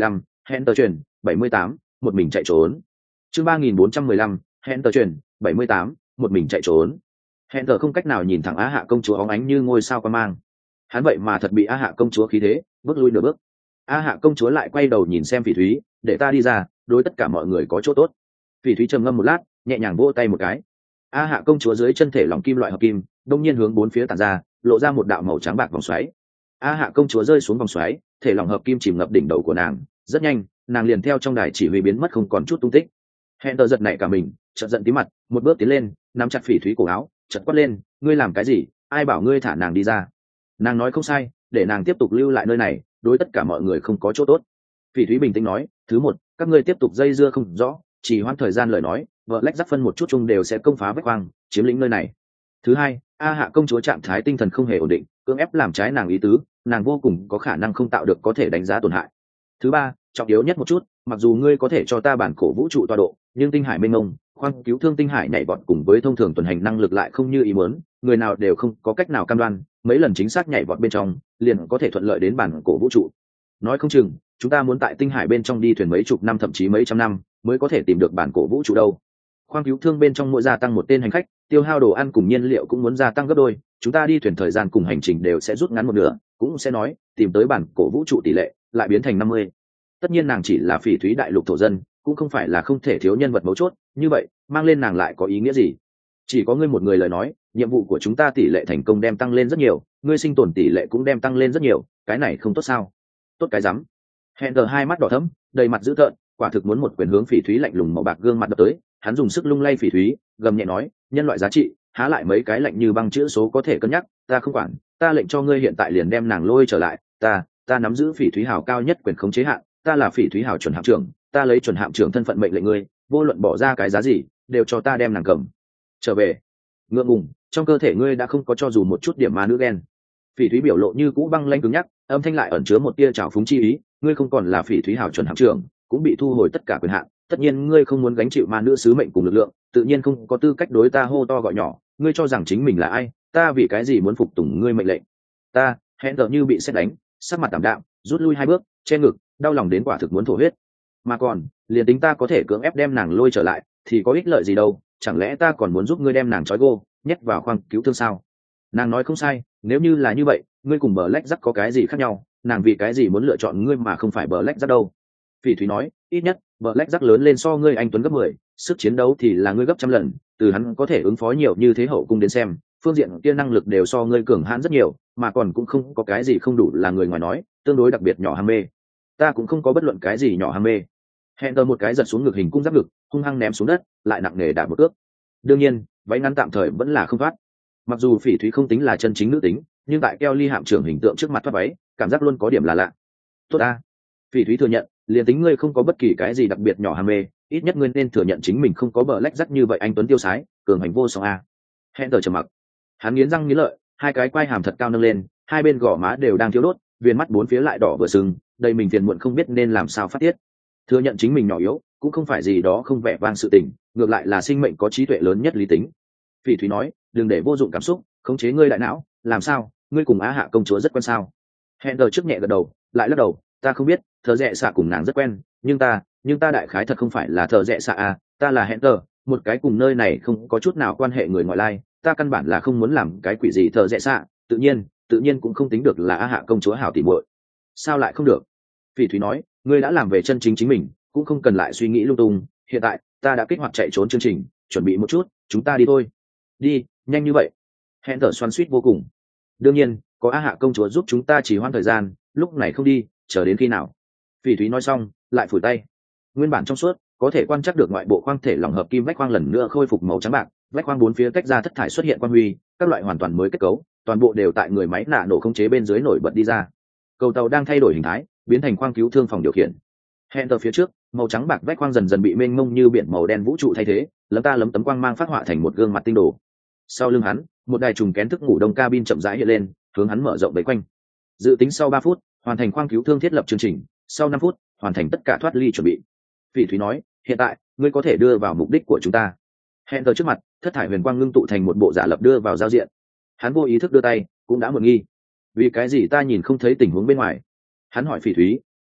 hẹn tờ truyền bảy mươi tám, một mình chạy trốn. Chương ba nghìn bốn trăm mười lăm, hẹn tờ truyền bảy mươi tám, một mình chạy trốn. Hẹn tờ không cách nào nhìn thẳng Á Hạ công chúa óng ánh như ngôi sao qua mang. Hắn vậy mà thật bị Á Hạ công chúa khí thế bước lui nửa bước. Á Hạ công chúa lại quay đầu nhìn xem Phỉ Thúy, để ta đi ra, đối tất cả mọi người có chỗ tốt. Phỉ Thúy trầm ngâm một lát, nhẹ nhàng vỗ tay một cái. Á Hạ công chúa dưới chân thể lỏng kim loại hợp kim, đông nhiên hướng bốn phía tản ra, lộ ra một đạo màu trắng bạc vòng xoáy. Á Hạ công chúa rơi xuống vòng xoáy, thể lỏng hợp kim chìm ngập đỉnh đầu của nàng, rất nhanh, nàng liền theo trong đài chỉ huy biến mất không còn chút tung tích. Hẹn tờ giật nảy cả mình, chợt giận tí mặt, một bước tiến lên, nắm chặt Phỉ Thúy cổ áo, chợt quát lên, ngươi làm cái gì? Ai bảo ngươi thả nàng đi ra? Nàng nói không sai, để nàng tiếp tục lưu lại nơi này, đối tất cả mọi người không có chỗ tốt. Phỉ Thúy bình tĩnh nói, thứ một, các ngươi tiếp tục dây dưa không rõ, chỉ hoãn thời gian lời nói, vợ lách dắt phân một chút chung đều sẽ công phá vách hoang, chiếm lĩnh nơi này. Thứ hai, A Hạ công chúa trạng thái tinh thần không hề ổn định, cưỡng ép làm trái nàng ý tứ, nàng vô cùng có khả năng không tạo được có thể đánh giá tổn hại. Thứ ba, trọng yếu nhất một chút, mặc dù ngươi có thể cho ta bản cổ vũ trụ tọa độ, nhưng tinh hải mênh mông, khoan cứu thương tinh hải nhảy vọt cùng với thông thường tuần hành năng lực lại không như ý muốn, người nào đều không có cách nào cam đoan, mấy lần chính xác nhảy vọt bên trong, liền có thể thuận lợi đến bản cổ vũ trụ. Nói không chừng, chúng ta muốn tại tinh hải bên trong đi thuyền mấy chục năm thậm chí mấy trăm năm, mới có thể tìm được bản cổ vũ trụ đâu. Khoang cứu thương bên trong mỗi gia tăng một tên hành khách, tiêu hao đồ ăn cùng nhiên liệu cũng muốn gia tăng gấp đôi, chúng ta đi thuyền thời gian cùng hành trình đều sẽ rút ngắn một nửa, cũng sẽ nói, tìm tới bản cổ vũ trụ tỷ lệ lại biến thành năm mươi. Tất nhiên nàng chỉ là Phỉ Thúy đại lục thổ dân, cũng không phải là không thể thiếu nhân vật mấu chốt, như vậy, mang lên nàng lại có ý nghĩa gì? Chỉ có ngươi một người lời nói, nhiệm vụ của chúng ta tỷ lệ thành công đem tăng lên rất nhiều, ngươi sinh tồn tỷ lệ cũng đem tăng lên rất nhiều, cái này không tốt sao? Tốt cái rắm. Hẹn tờ hai mắt đỏ thẫm, đầy mặt dữ tợn, quả thực muốn một quyền hướng Phỉ Thúy lạnh lùng màu bạc gương mặt đập tới, hắn dùng sức lung lay Phỉ Thúy, gầm nhẹ nói, nhân loại giá trị, há lại mấy cái lạnh như băng chữ số có thể cân nhắc, ta không quản, ta lệnh cho ngươi hiện tại liền đem nàng lôi trở lại, ta, ta nắm giữ Phỉ Thúy hào cao nhất quyền khống chế hạn, ta là Phỉ Thúy hào chuẩn hạm trưởng, ta lấy chuẩn hạm trưởng thân phận mệnh lệnh ngươi, vô luận bỏ ra cái giá gì, đều cho ta đem nàng cầm trở về. Ngượng ngùng, trong cơ thể ngươi đã không có cho dù một chút điểm ma nữ ghen. Phỉ Thúy biểu lộ như cũ băng lãnh cứng nhắc, âm thanh lại ẩn chứa một tia trào phúng chi ý, ngươi không còn là Phỉ Thúy hào chuẩn hạm trưởng, cũng bị thu hồi tất cả quyền hạn, tất nhiên ngươi không muốn gánh chịu ma nữ sứ mệnh cùng lực lượng, tự nhiên không có tư cách đối ta hô to gọi nhỏ, ngươi cho rằng chính mình là ai, ta vì cái gì muốn phục tùng ngươi mệnh lệnh? Ta, hẹn tờ như bị sét đánh, sắc mặt tạm đạm, rút lui hai bước, che ngực, đau lòng đến quả thực muốn thổ huyết. Mà còn, liền tính ta có thể cưỡng ép đem nàng lôi trở lại, thì có ích lợi gì đâu, chẳng lẽ ta còn muốn giúp ngươi đem nàng trói gô, nhét vào khoang cứu thương sao? Nàng nói không sai, nếu như là như vậy, ngươi cùng bờ lách rắc có cái gì khác nhau, nàng vì cái gì muốn lựa chọn ngươi mà không phải bờ lách rắc đâu? Phỉ Thúy nói, ít nhất, bờ lách rắc lớn lên so ngươi anh tuấn gấp mười, sức chiến đấu thì là ngươi gấp trăm lần, từ hắn có thể ứng phó nhiều như thế hậu cung đến xem, phương diện kia năng lực đều so ngươi cường hãn rất nhiều, mà còn cũng không có cái gì không đủ là người ngoài nói, tương đối đặc biệt nhỏ ham mê. Ta cũng không có bất luận cái gì nhỏ ham mê. Hẹn tờ một cái giật xuống ngực hình cung giáp ngực, hung hăng ném xuống đất, lại nặng nề đạp một cước. Đương nhiên, váy ngắn tạm thời vẫn là không thoát. Mặc dù Phỉ Thúy không tính là chân chính nữ tính, nhưng tại keo ly hạm trưởng hình tượng trước mặt thoát váy, cảm giác luôn có điểm là lạ. Tốt a. Phỉ Thúy thừa nhận, liền tính ngươi không có bất kỳ cái gì đặc biệt nhỏ ham mê, ít nhất ngươi nên thừa nhận chính mình không có bờ lách rắc như vậy anh tuấn tiêu sái, cường hành vô song a. Hẹn tờ trầm mặc. Hắn nghiến răng nghiến lợi, hai cái quai hàm thật cao nâng lên, hai bên gò má đều đang thiếu đốt, viền mắt bốn phía lại đỏ vừa sưng, đầy mình phiền muộn không biết nên làm sao phát tiết. Thừa nhận chính mình nhỏ yếu, cũng không phải gì đó không vẻ vang sự tình, ngược lại là sinh mệnh có trí tuệ lớn nhất lý tính. Phỉ Thúy nói, đừng để vô dụng cảm xúc khống chế ngươi đại não, làm sao, ngươi cùng Á Hạ công chúa rất quen sao? Hẹn giờ trước nhẹ gật đầu, lại lắc đầu, ta không biết, thợ rẽ xạ cùng nàng rất quen, nhưng ta, nhưng ta đại khái thật không phải là thợ rẽ xạ à, ta là hẹn giờ, một cái cùng nơi này không có chút nào quan hệ người ngoại lai, ta căn bản là không muốn làm cái quỷ gì thợ rẽ xạ, tự nhiên, tự nhiên cũng không tính được là Á Hạ công chúa hảo tỉ muội. Sao lại không được? Phỉ Thúy nói, ngươi đã làm về chân chính chính mình, cũng không cần lại suy nghĩ lung tung, hiện tại, ta đã kích hoạt chạy trốn chương trình, chuẩn bị một chút, chúng ta đi thôi. Đi, nhanh như vậy. Hẹn thở xoắn suýt vô cùng. Đương nhiên, có Á Hạ công chúa giúp chúng ta chỉ hoãn thời gian, lúc này không đi, chờ đến khi nào? Phỉ Thúy nói xong, lại phủi tay. Nguyên bản trong suốt, có thể quan trắc được ngoại bộ khoang thể lỏng hợp kim vách khoang lần nữa khôi phục màu trắng bạc, vách khoang bốn phía tách ra thất thải xuất hiện quang huy, các loại hoàn toàn mới kết cấu, toàn bộ đều tại người máy nạ nổ khống chế bên dưới nổi bật đi ra. Cầu tàu đang thay đổi hình thái, biến thành khoang cứu thương phòng điều khiển. Hẹn tờ phía trước, màu trắng bạc vách khoang dần dần bị mênh mông như biển màu đen vũ trụ thay thế, lấm ta lấm tấm quang mang phát họa thành một gương mặt tinh đồ. Sau lưng hắn, một đài trùng kén thức ngủ đông cabin chậm rãi hiện lên, hướng hắn mở rộng vây quanh. Dự tính sau ba phút, hoàn thành khoang cứu thương thiết lập chương trình, sau năm phút, hoàn thành tất cả thoát ly chuẩn bị. Phỉ Thúy nói, hiện tại, ngươi có thể đưa vào mục đích của chúng ta. Hẹn tờ trước mặt, thất thải huyền quang ngưng tụ thành một bộ giả lập đưa vào giao diện. Hắn vô ý thức đưa tay, cũng đã muộn nghi. Vì cái gì ta nhìn không thấy tình huống bên ngoài? Hắn hỏi Phỉ Thúy,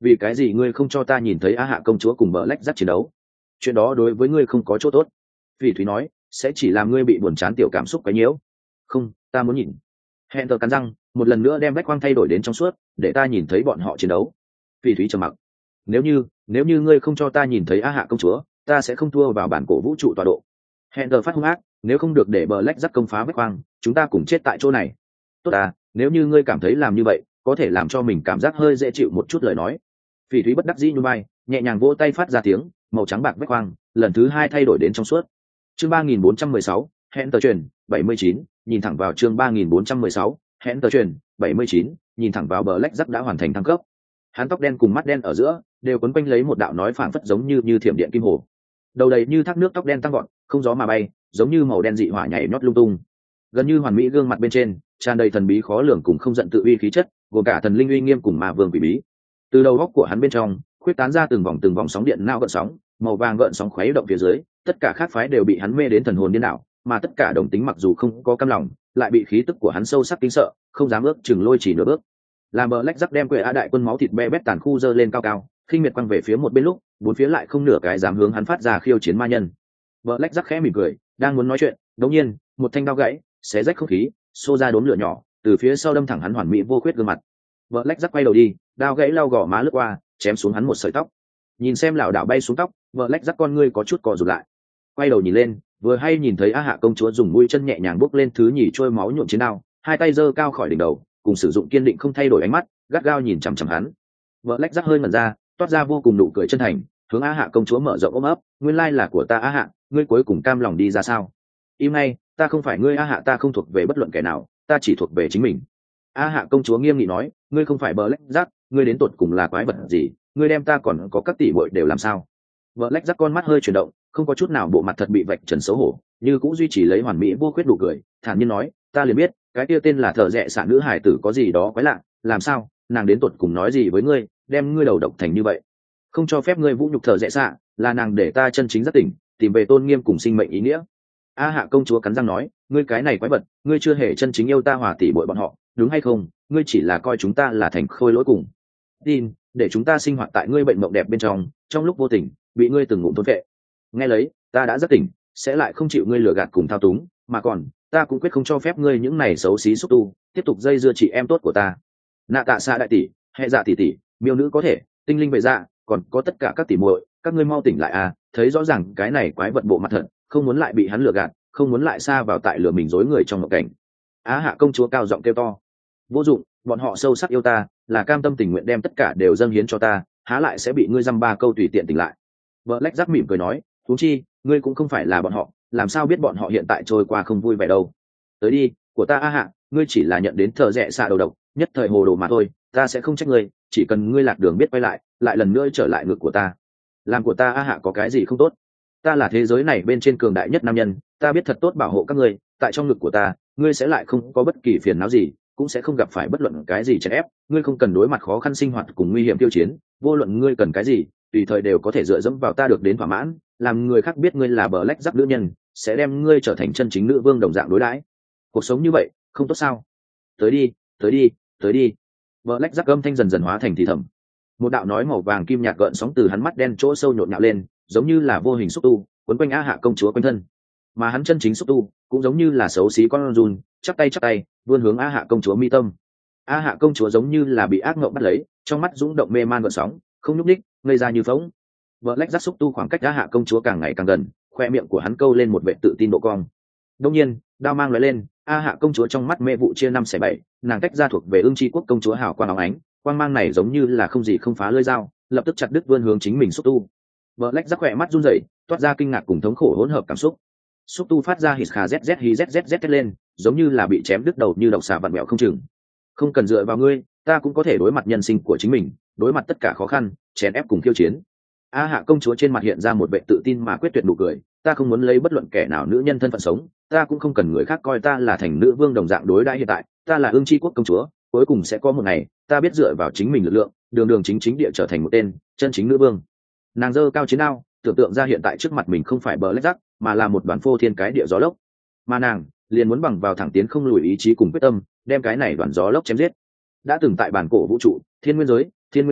vì cái gì ngươi không cho ta nhìn thấy á hạ công chúa cùng bờ lách dắt chiến đấu? Chuyện đó đối với ngươi không có chỗ tốt. Phỉ thúy nói, sẽ chỉ làm ngươi bị buồn chán tiểu cảm xúc quấy nhiễu. Không, ta muốn nhìn. Hẹn tờ cắn răng, một lần nữa đem bách quang thay đổi đến trong suốt, để ta nhìn thấy bọn họ chiến đấu. Phỉ thúy trầm mặc. Nếu như, nếu như ngươi không cho ta nhìn thấy á hạ công chúa, ta sẽ không thua vào bản cổ vũ trụ tọa độ. Hẹn tờ phát hung ác, nếu không được để bờ lách dắt công phá bách quang, chúng ta cùng chết tại chỗ này. Tốt à, nếu như ngươi cảm thấy làm như vậy có thể làm cho mình cảm giác hơi dễ chịu một chút lời nói. Phỉ thúy bất đắc dĩ nhún vai, nhẹ nhàng vỗ tay phát ra tiếng, màu trắng bạc bách quang lần thứ hai thay đổi đến trong suốt. Chương ba nghìn bốn trăm mười sáu, hẹn tờ truyền bảy mươi chín, nhìn thẳng vào chương ba nghìn bốn trăm mười sáu, hẹn tờ truyền bảy mươi chín, nhìn thẳng vào bờ lách dắt đã hoàn thành thăng cấp. Hắn tóc đen cùng mắt đen ở giữa đều quấn quanh lấy một đạo nói phảng phất giống như như thiểm điện kim hồ. Đầu đầy như thác nước tóc đen tăng gọn, không gió mà bay, giống như màu đen dị hỏa nhảy nhót lung tung. Gần như hoàn mỹ gương mặt bên trên tràn đầy thần bí khó lường cùng không giận tự uy khí chất, gồm cả thần linh uy nghiêm cùng ma vương quỷ bí. Từ đầu góc của hắn bên trong khuyết tán ra từng vòng từng vòng sóng điện não gợn sóng, màu vàng gợn sóng khuấy động phía dưới, tất cả khác phái đều bị hắn mê đến thần hồn điên đảo, mà tất cả đồng tính mặc dù không có cam lòng, lại bị khí tức của hắn sâu sắc kinh sợ, không dám ước chừng lôi chỉ nửa bước. Làm bờ lách rắc đem quệ a đại quân máu thịt be bét tàn khu dơ lên cao cao, khinh miệt quăng về phía một bên lúc, bốn phía lại không nửa cái dám hướng hắn phát ra khiêu chiến ma nhân. Bờ lách rắc khẽ mỉm cười, đang muốn nói chuyện, đột nhiên, một thanh đao gãy, xé rách không khí, xô ra đốm lửa nhỏ, từ phía sau đâm thẳng hắn hoàn mỹ vô khuyết gương mặt. Bờ lách rắc quay đầu đi, đao gãy lau gò má lướt qua, chém xuống hắn một sợi tóc. Nhìn xem lão đạo bay xuống tóc, bờ lách rắc con ngươi có chút cò rụt lại. Quay đầu nhìn lên, vừa hay nhìn thấy A Hạ công chúa dùng mũi chân nhẹ nhàng bước lên thứ nhì trôi máu nhuộm chiến đao, hai tay giơ cao khỏi đỉnh đầu, cùng sử dụng kiên định không thay đổi ánh mắt, gắt gao nhìn chằm chằm hắn. Bờ lách rắc hơi ngẩn ra, toát ra vô cùng nụ cười chân thành, hướng A Hạ công chúa mở rộng ôm ấp, nguyên lai là của ta A Hạ, ngươi cuối cùng cam lòng đi ra sao? Im ngay, ta không phải ngươi A Hạ, ta không thuộc về bất luận kẻ nào, ta chỉ thuộc về chính mình. A Hạ công chúa nghiêm nghị nói, ngươi không phải bờ lách rắc, ngươi đến tột cùng là quái vật gì? Ngươi đem ta còn có các tỷ muội đều làm sao? Bờ lách rắc con mắt hơi chuyển động, không có chút nào bộ mặt thật bị vạch trần xấu hổ, như cũng duy trì lấy hoàn mỹ vô khuyết đủ cười, thản nhiên nói, ta liền biết, cái kia tên là thợ rẻ xạ nữ hải tử có gì đó quái lạ, làm sao? Nàng đến tột cùng nói gì với ngươi, đem ngươi đầu độc thành như vậy? Không cho phép ngươi vũ nhục thợ rẻ xạ, là nàng để ta chân chính giác tỉnh, tìm về tôn nghiêm cùng sinh mệnh ý nghĩa. A Hạ công chúa cắn răng nói, ngươi cái này quái vật, ngươi chưa hề chân chính yêu ta hòa tỷ bội bọn họ, đúng hay không? Ngươi chỉ là coi chúng ta là thành khôi lỗi cùng tin, để chúng ta sinh hoạt tại ngươi bệnh mộng đẹp bên trong, trong lúc vô tình bị ngươi từng ngụm thôn vệ. Nghe lấy, ta đã rất tỉnh, sẽ lại không chịu ngươi lừa gạt cùng thao túng, mà còn ta cũng quyết không cho phép ngươi những này xấu xí xúc tu tiếp tục dây dưa chị em tốt của ta. Nạ Tạ Xạ đại tỷ, hệ dạ tỷ tỷ, miêu nữ có thể, tinh linh vệ dạ, còn có tất cả các tỷ muội, các ngươi mau tỉnh lại à, thấy rõ ràng cái này quái vật bộ mặt thật, không muốn lại bị hắn lừa gạt, không muốn lại xa vào tại lừa mình dối người trong ngộ cảnh. Á Hạ công chúa cao giọng kêu to, vô dụng, bọn họ sâu sắc yêu ta, là cam tâm tình nguyện đem tất cả đều dâng hiến cho ta, há lại sẽ bị ngươi dăm ba câu tùy tiện tỉnh lại. Vợ lách rắc mỉm cười nói, huống chi ngươi cũng không phải là bọn họ, làm sao biết bọn họ hiện tại trôi qua không vui vẻ đâu. Tới đi, của ta A Hạ, ngươi chỉ là nhận đến thợ rẻ xạ đầu độc, nhất thời hồ đồ mà thôi, ta sẽ không trách ngươi, chỉ cần ngươi lạc đường biết quay lại, lại lần nữa trở lại ngực của ta. Làm của ta A Hạ có cái gì không tốt? Ta là thế giới này bên trên cường đại nhất nam nhân, ta biết thật tốt bảo hộ các ngươi, tại trong ngực của ta, ngươi sẽ lại không có bất kỳ phiền não gì, cũng sẽ không gặp phải bất luận cái gì chèn ép, ngươi không cần đối mặt khó khăn sinh hoạt cùng nguy hiểm tiêu chiến, vô luận ngươi cần cái gì, tùy thời đều có thể dựa dẫm vào ta được đến thỏa mãn, làm người khác biết ngươi là bờ lách rắc nữ nhân, sẽ đem ngươi trở thành chân chính nữ vương đồng dạng đối đãi. Cuộc sống như vậy, không tốt sao? Tới đi, tới đi, tới đi. Bờ lách rắc âm thanh dần dần hóa thành thì thầm. Một đạo nói màu vàng kim nhạt gợn sóng từ hắn mắt đen chỗ sâu nhộn nhạo lên, giống như là vô hình xúc tu, quấn quanh A Hạ công chúa quanh thân. Mà hắn chân chính xúc tu, cũng giống như là xấu xí con run, chắp tay chắp tay, vươn hướng A Hạ công chúa mi tâm. A Hạ công chúa giống như là bị ác ngộng bắt lấy, trong mắt dũng động mê man gợn sóng, không nhúc nhích, ngây ra như phỗng. Vợ lách rắc xúc tu khoảng cách A Hạ công chúa càng ngày càng gần, khoe miệng của hắn câu lên một vẻ tự tin độ cong. Đương nhiên, đao mang lóe lên, A Hạ công chúa trong mắt mê vụ chia năm xẻ bảy, nàng tách ra thuộc về Ưng Chi quốc công chúa hào quang óng ánh, quang mang này giống như là không gì không phá lưỡi dao, lập tức chặt đứt vươn hướng chính mình xúc tu. Vợ lách rắc khỏe mắt run rẩy, toát ra kinh ngạc cùng thống khổ hỗn hợp cảm xúc. Xúc tu phát ra hít khà zz hí zzz lên, giống như là bị chém đứt đầu như độc xà vặn mèo không chừng. Không cần dựa vào ngươi, ta cũng có thể đối mặt nhân sinh của chính mình, đối mặt tất cả khó khăn, chèn ép cùng khiêu chiến. A Hạ công chúa trên mặt hiện ra một vẻ tự tin mà quyết tuyệt nụ cười, ta không muốn lấy bất luận kẻ nào nữ nhân thân phận sống, ta cũng không cần người khác coi ta là thành nữ vương đồng dạng đối đãi hiện tại, ta là Ưng Chi quốc công chúa, cuối cùng sẽ có một ngày, ta biết dựa vào chính mình lực lượng, đường đường chính chính địa trở thành một tên chân chính nữ vương. Nàng giơ cao chiến đao, tưởng tượng ra hiện tại trước mặt mình không phải bờ lách rắc, mà là một đoàn phô thiên cái địa gió lốc, mà nàng liền muốn bằng vào thẳng tiến không lùi ý chí cùng quyết tâm, đem cái này đoàn gió lốc chém giết. Đã từng tại bản cổ vũ trụ, thiên nguyên giới, thiên nguyên tinh,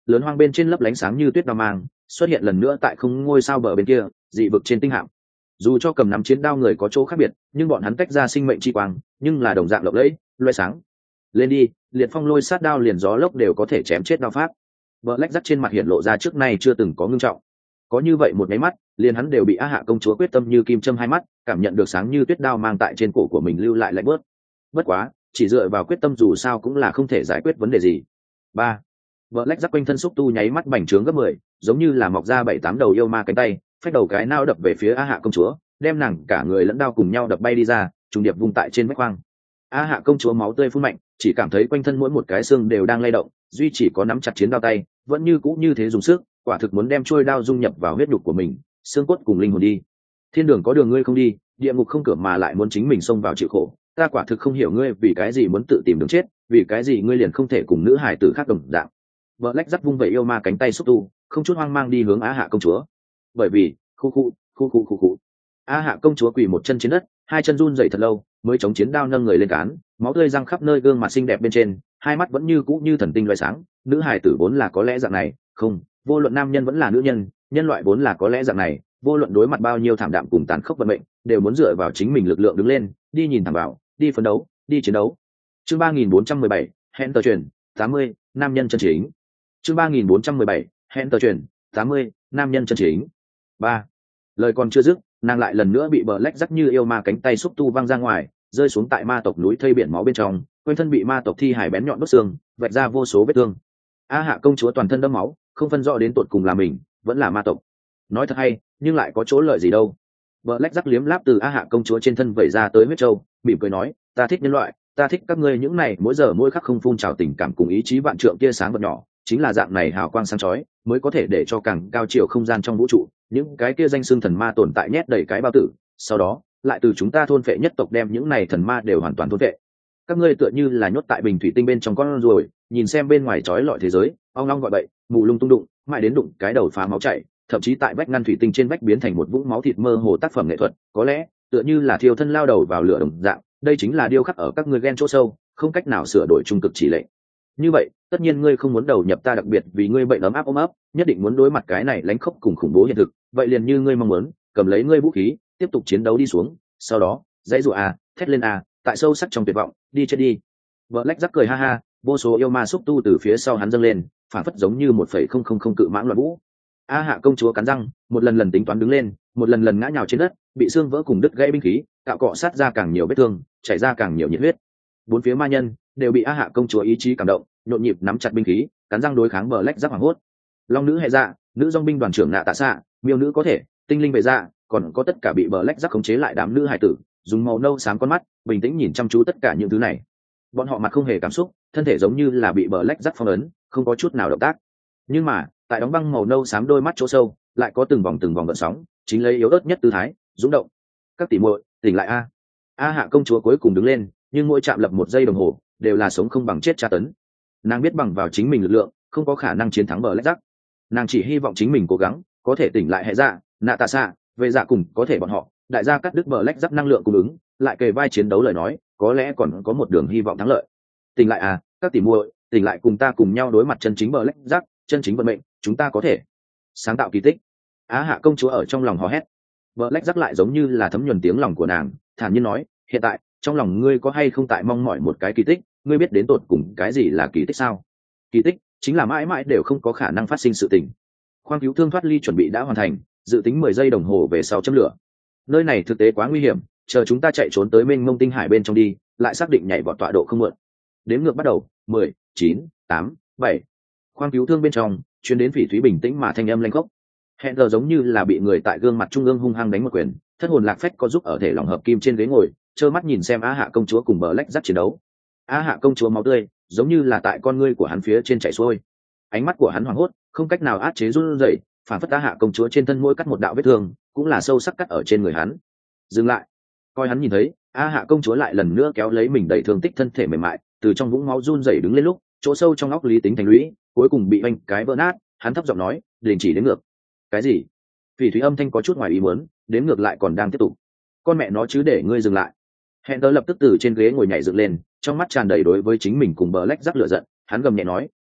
lớn hoang bên trên lấp lánh sáng như tuyết đao mang xuất hiện lần nữa tại không ngôi sao bờ bên kia dị vực trên tinh hạm. Dù cho cầm nắm chiến đao người có chỗ khác biệt, nhưng bọn hắn tách ra sinh mệnh chi quang, nhưng là đồng dạng lộng lẫy loe sáng. Lên đi, liệt phong lôi sát đao liền gió lốc đều có thể chém chết đao pháp. Black Jack trên mặt hiện lộ ra trước nay chưa từng có ngưng trọng. Có như vậy một cái mắt, liền hắn đều bị Á Hạ công chúa quyết tâm như kim châm hai mắt, cảm nhận được sáng như tuyết đao mang tại trên cổ của mình lưu lại lạnh bớt. Bất quá, chỉ dựa vào quyết tâm dù sao cũng là không thể giải quyết vấn đề gì. Ba, Black Jack quanh thân xúc tu nháy mắt bành trướng gấp mười, giống như là mọc ra bảy tám đầu yêu ma cánh tay, phách đầu cái nao đập về phía Á Hạ công chúa, đem nàng cả người lẫn đao cùng nhau đập bay đi ra, trùng điệp vung tại trên vách khoang. Á Hạ công chúa máu tươi phun mạnh, chỉ cảm thấy quanh thân mỗi một cái xương đều đang lay động, duy chỉ có nắm chặt chiến đao tay, vẫn như cũ như thế dùng sức, quả thực muốn đem trôi đao dung nhập vào huyết nhục của mình, xương cốt cùng linh hồn đi. Thiên đường có đường ngươi không đi, địa ngục không cửa mà lại muốn chính mình xông vào chịu khổ, ta quả thực không hiểu ngươi vì cái gì muốn tự tìm đường chết, vì cái gì ngươi liền không thể cùng nữ hải tử khác đồng dạng. Black Jack vung vẩy yêu ma cánh tay xúc tu, không chút hoang mang đi hướng Á Hạ công chúa. Bởi vì, khu khu, khu khu khu khu. Á Hạ công chúa quỳ một chân trên đất, hai chân run rẩy thật lâu, mới chống chiến đao nâng người lên cán, máu tươi răng khắp nơi gương mặt xinh đẹp bên trên, hai mắt vẫn như cũ như thần tinh loé sáng. Nữ hài tử vốn là có lẽ dạng này, không, vô luận nam nhân vẫn là nữ nhân, nhân loại vốn là có lẽ dạng này, vô luận đối mặt bao nhiêu thảm đạm cùng tàn khốc vận mệnh, đều muốn dựa vào chính mình lực lượng đứng lên, đi nhìn thẳng vào, đi phấn đấu, đi chiến đấu. Chương ba nghìn bốn trăm mười bảy, hẹn tờ truyền, tám mươi, nam nhân chân chính. Chương ba nghìn bốn trăm mười bảy, hẹn tờ truyền, tám mươi, nam nhân chân chính. Ba. Lời còn chưa dứt, nàng lại lần nữa bị Black Jack như yêu ma cánh tay xúc tu văng ra ngoài, rơi xuống tại ma tộc núi thây biển máu bên trong, quanh thân bị ma tộc thi hải bén nhọn đốt xương, vạch ra vô số vết thương. Á Hạ công chúa toàn thân đẫm máu, không phân rõ đến tột cùng là mình, vẫn là ma tộc. Nói thật hay, nhưng lại có chỗ lợi gì đâu. Black Jack liếm láp từ Á Hạ công chúa trên thân vẩy ra tới huyết châu, mỉm cười nói, ta thích nhân loại, ta thích các ngươi những này mỗi giờ mỗi khắc không phun trào tình cảm cùng ý chí vạn trượng tia sáng vật nhỏ, chính là dạng này hào quang sáng chói, mới có thể để cho càng cao chiều không gian trong vũ trụ, những cái kia danh xưng thần ma tồn tại nhét đầy cái bao tử, sau đó lại từ chúng ta thôn phệ nhất tộc đem những này thần ma đều hoàn toàn thôn phệ. Các ngươi tựa như là nhốt tại bình thủy tinh bên trong con ruồi, nhìn xem bên ngoài chói lọi thế giới, ong long gọi bậy, mù lung tung đụng, mãi đến đụng cái đầu phá máu chảy, thậm chí tại vách ngăn thủy tinh trên vách biến thành một vũng máu thịt mơ hồ tác phẩm nghệ thuật, có lẽ tựa như là thiêu thân lao đầu vào lửa đồng dạng, đây chính là điêu khắc ở các ngươi ghen chỗ sâu, không cách nào sửa đổi trung cực chỉ lệnh. Như vậy, tất nhiên ngươi không muốn đầu nhập ta đặc biệt vì ngươi bệnh ấm áp ôm ấp, nhất định muốn đối mặt cái này lánh khốc cùng khủng bố hiện thực, vậy liền như ngươi mong muốn, cầm lấy ngươi vũ khí, tiếp tục chiến đấu đi xuống, sau đó, dãy rủa à, thét lên à, tại sâu sắc trong tuyệt vọng, đi chết đi. Black Jack cười ha ha, vô số yêu ma xúc tu từ phía sau hắn dâng lên, phản phất giống như một phẩy không không không cự mãng loạn vũ. Á Hạ công chúa cắn răng, một lần lần tính toán đứng lên, một lần lần ngã nhào trên đất, bị xương vỡ cùng đứt gãy binh khí, cạo cọ sát ra càng nhiều vết thương, chảy ra càng nhiều nhiệt huyết. Bốn phía ma nhân đều bị Á Hạ công chúa ý chí cảm động, nhộn nhịp nắm chặt binh khí, cắn răng đối kháng Black Jack hoảng hốt. Long nữ hệ dạ, nữ dòng binh đoàn trưởng nạ tạ xạ, miêu nữ có thể, tinh linh về dạ, còn có tất cả bị Black Jack khống chế lại đám nữ hải tử, dùng màu nâu xám con mắt, bình tĩnh nhìn chăm chú tất cả những thứ này. Bọn họ mặt không hề cảm xúc, thân thể giống như là bị Black Jack phong ấn, không có chút nào động tác. Nhưng mà, tại đóng băng màu nâu xám đôi mắt chỗ sâu, lại có từng vòng từng vòng gợn sóng, chính lấy yếu ớt nhất tư thái, rung động. Các tỷ muội, tỉnh lại a. A Hạ công chúa cuối cùng đứng lên, nhưng mỗi chạm lập một giây đồng hồ, đều là sống không bằng chết tra tấn. Nàng biết bằng vào chính mình lực lượng, không có khả năng chiến thắng Black Jack. Nàng chỉ hy vọng chính mình cố gắng, có thể tỉnh lại hệ dạ, nạ tạ xạ, về dạ cùng có thể bọn họ, đại gia cắt đứt Black Jack năng lượng cung ứng, lại kề vai chiến đấu lời nói, có lẽ còn có một đường hy vọng thắng lợi. Tỉnh lại à, các tỷ muội, tỉnh lại cùng ta cùng nhau đối mặt chân chính Black Jack, chân chính vận mệnh, chúng ta có thể sáng tạo kỳ tích. Á Hạ công chúa ở trong lòng hò hét. Black Jack lại giống như là thấm nhuần tiếng lòng của nàng, thản nhiên nói, hiện tại trong lòng ngươi có hay không tại mong mỏi một cái kỳ tích, ngươi biết đến tột cùng cái gì là kỳ tích sao? Kỳ tích chính là mãi mãi đều không có khả năng phát sinh sự tình. Khoang cứu thương thoát ly chuẩn bị đã hoàn thành, dự tính mười giây đồng hồ về sau châm lửa. Nơi này thực tế quá nguy hiểm, chờ chúng ta chạy trốn tới mênh mông tinh hải bên trong đi, lại xác định nhảy vọt tọa độ không muộn. Đếm ngược bắt đầu, mười, chín, tám, bảy. Khoang cứu thương bên trong chuyến đến Phỉ Thúy bình tĩnh mà thanh âm lanh khốc. Hẹn giờ giống như là bị người tại gương mặt trung ương hung hăng đánh một quyền, thất hồn lạc phách có giúp ở thể lòng hợp kim trên ghế ngồi, trơ mắt nhìn xem Á Hạ công chúa cùng Black Jack chiến đấu. Á Hạ công chúa máu tươi giống như là tại con ngươi của hắn phía trên chảy xuôi, ánh mắt của hắn hoảng hốt, không cách nào áp chế run rẩy, phản phất Á Hạ công chúa trên thân mỗi cắt một đạo vết thương, cũng là sâu sắc cắt ở trên người hắn. Dừng lại, coi hắn nhìn thấy, Á Hạ công chúa lại lần nữa kéo lấy mình đầy thương tích thân thể mềm mại, từ trong vũng máu run rẩy đứng lên lúc, chỗ sâu trong óc lý tính thành lũy, cuối cùng bị oanh cái vỡ nát. Hắn thấp giọng nói, đình chỉ đến ngược. Cái gì? Phỉ Thúy âm thanh có chút ngoài ý muốn, đến ngược lại còn đang tiếp tục. Con mẹ nó chứ, để ngươi dừng lại. Hẹn tớ lập tức từ trên ghế ngồi nhảy dựng lên, trong mắt tràn đầy đối với chính mình cùng Black Jack lửa giận. Hắn gầm nhẹ nói,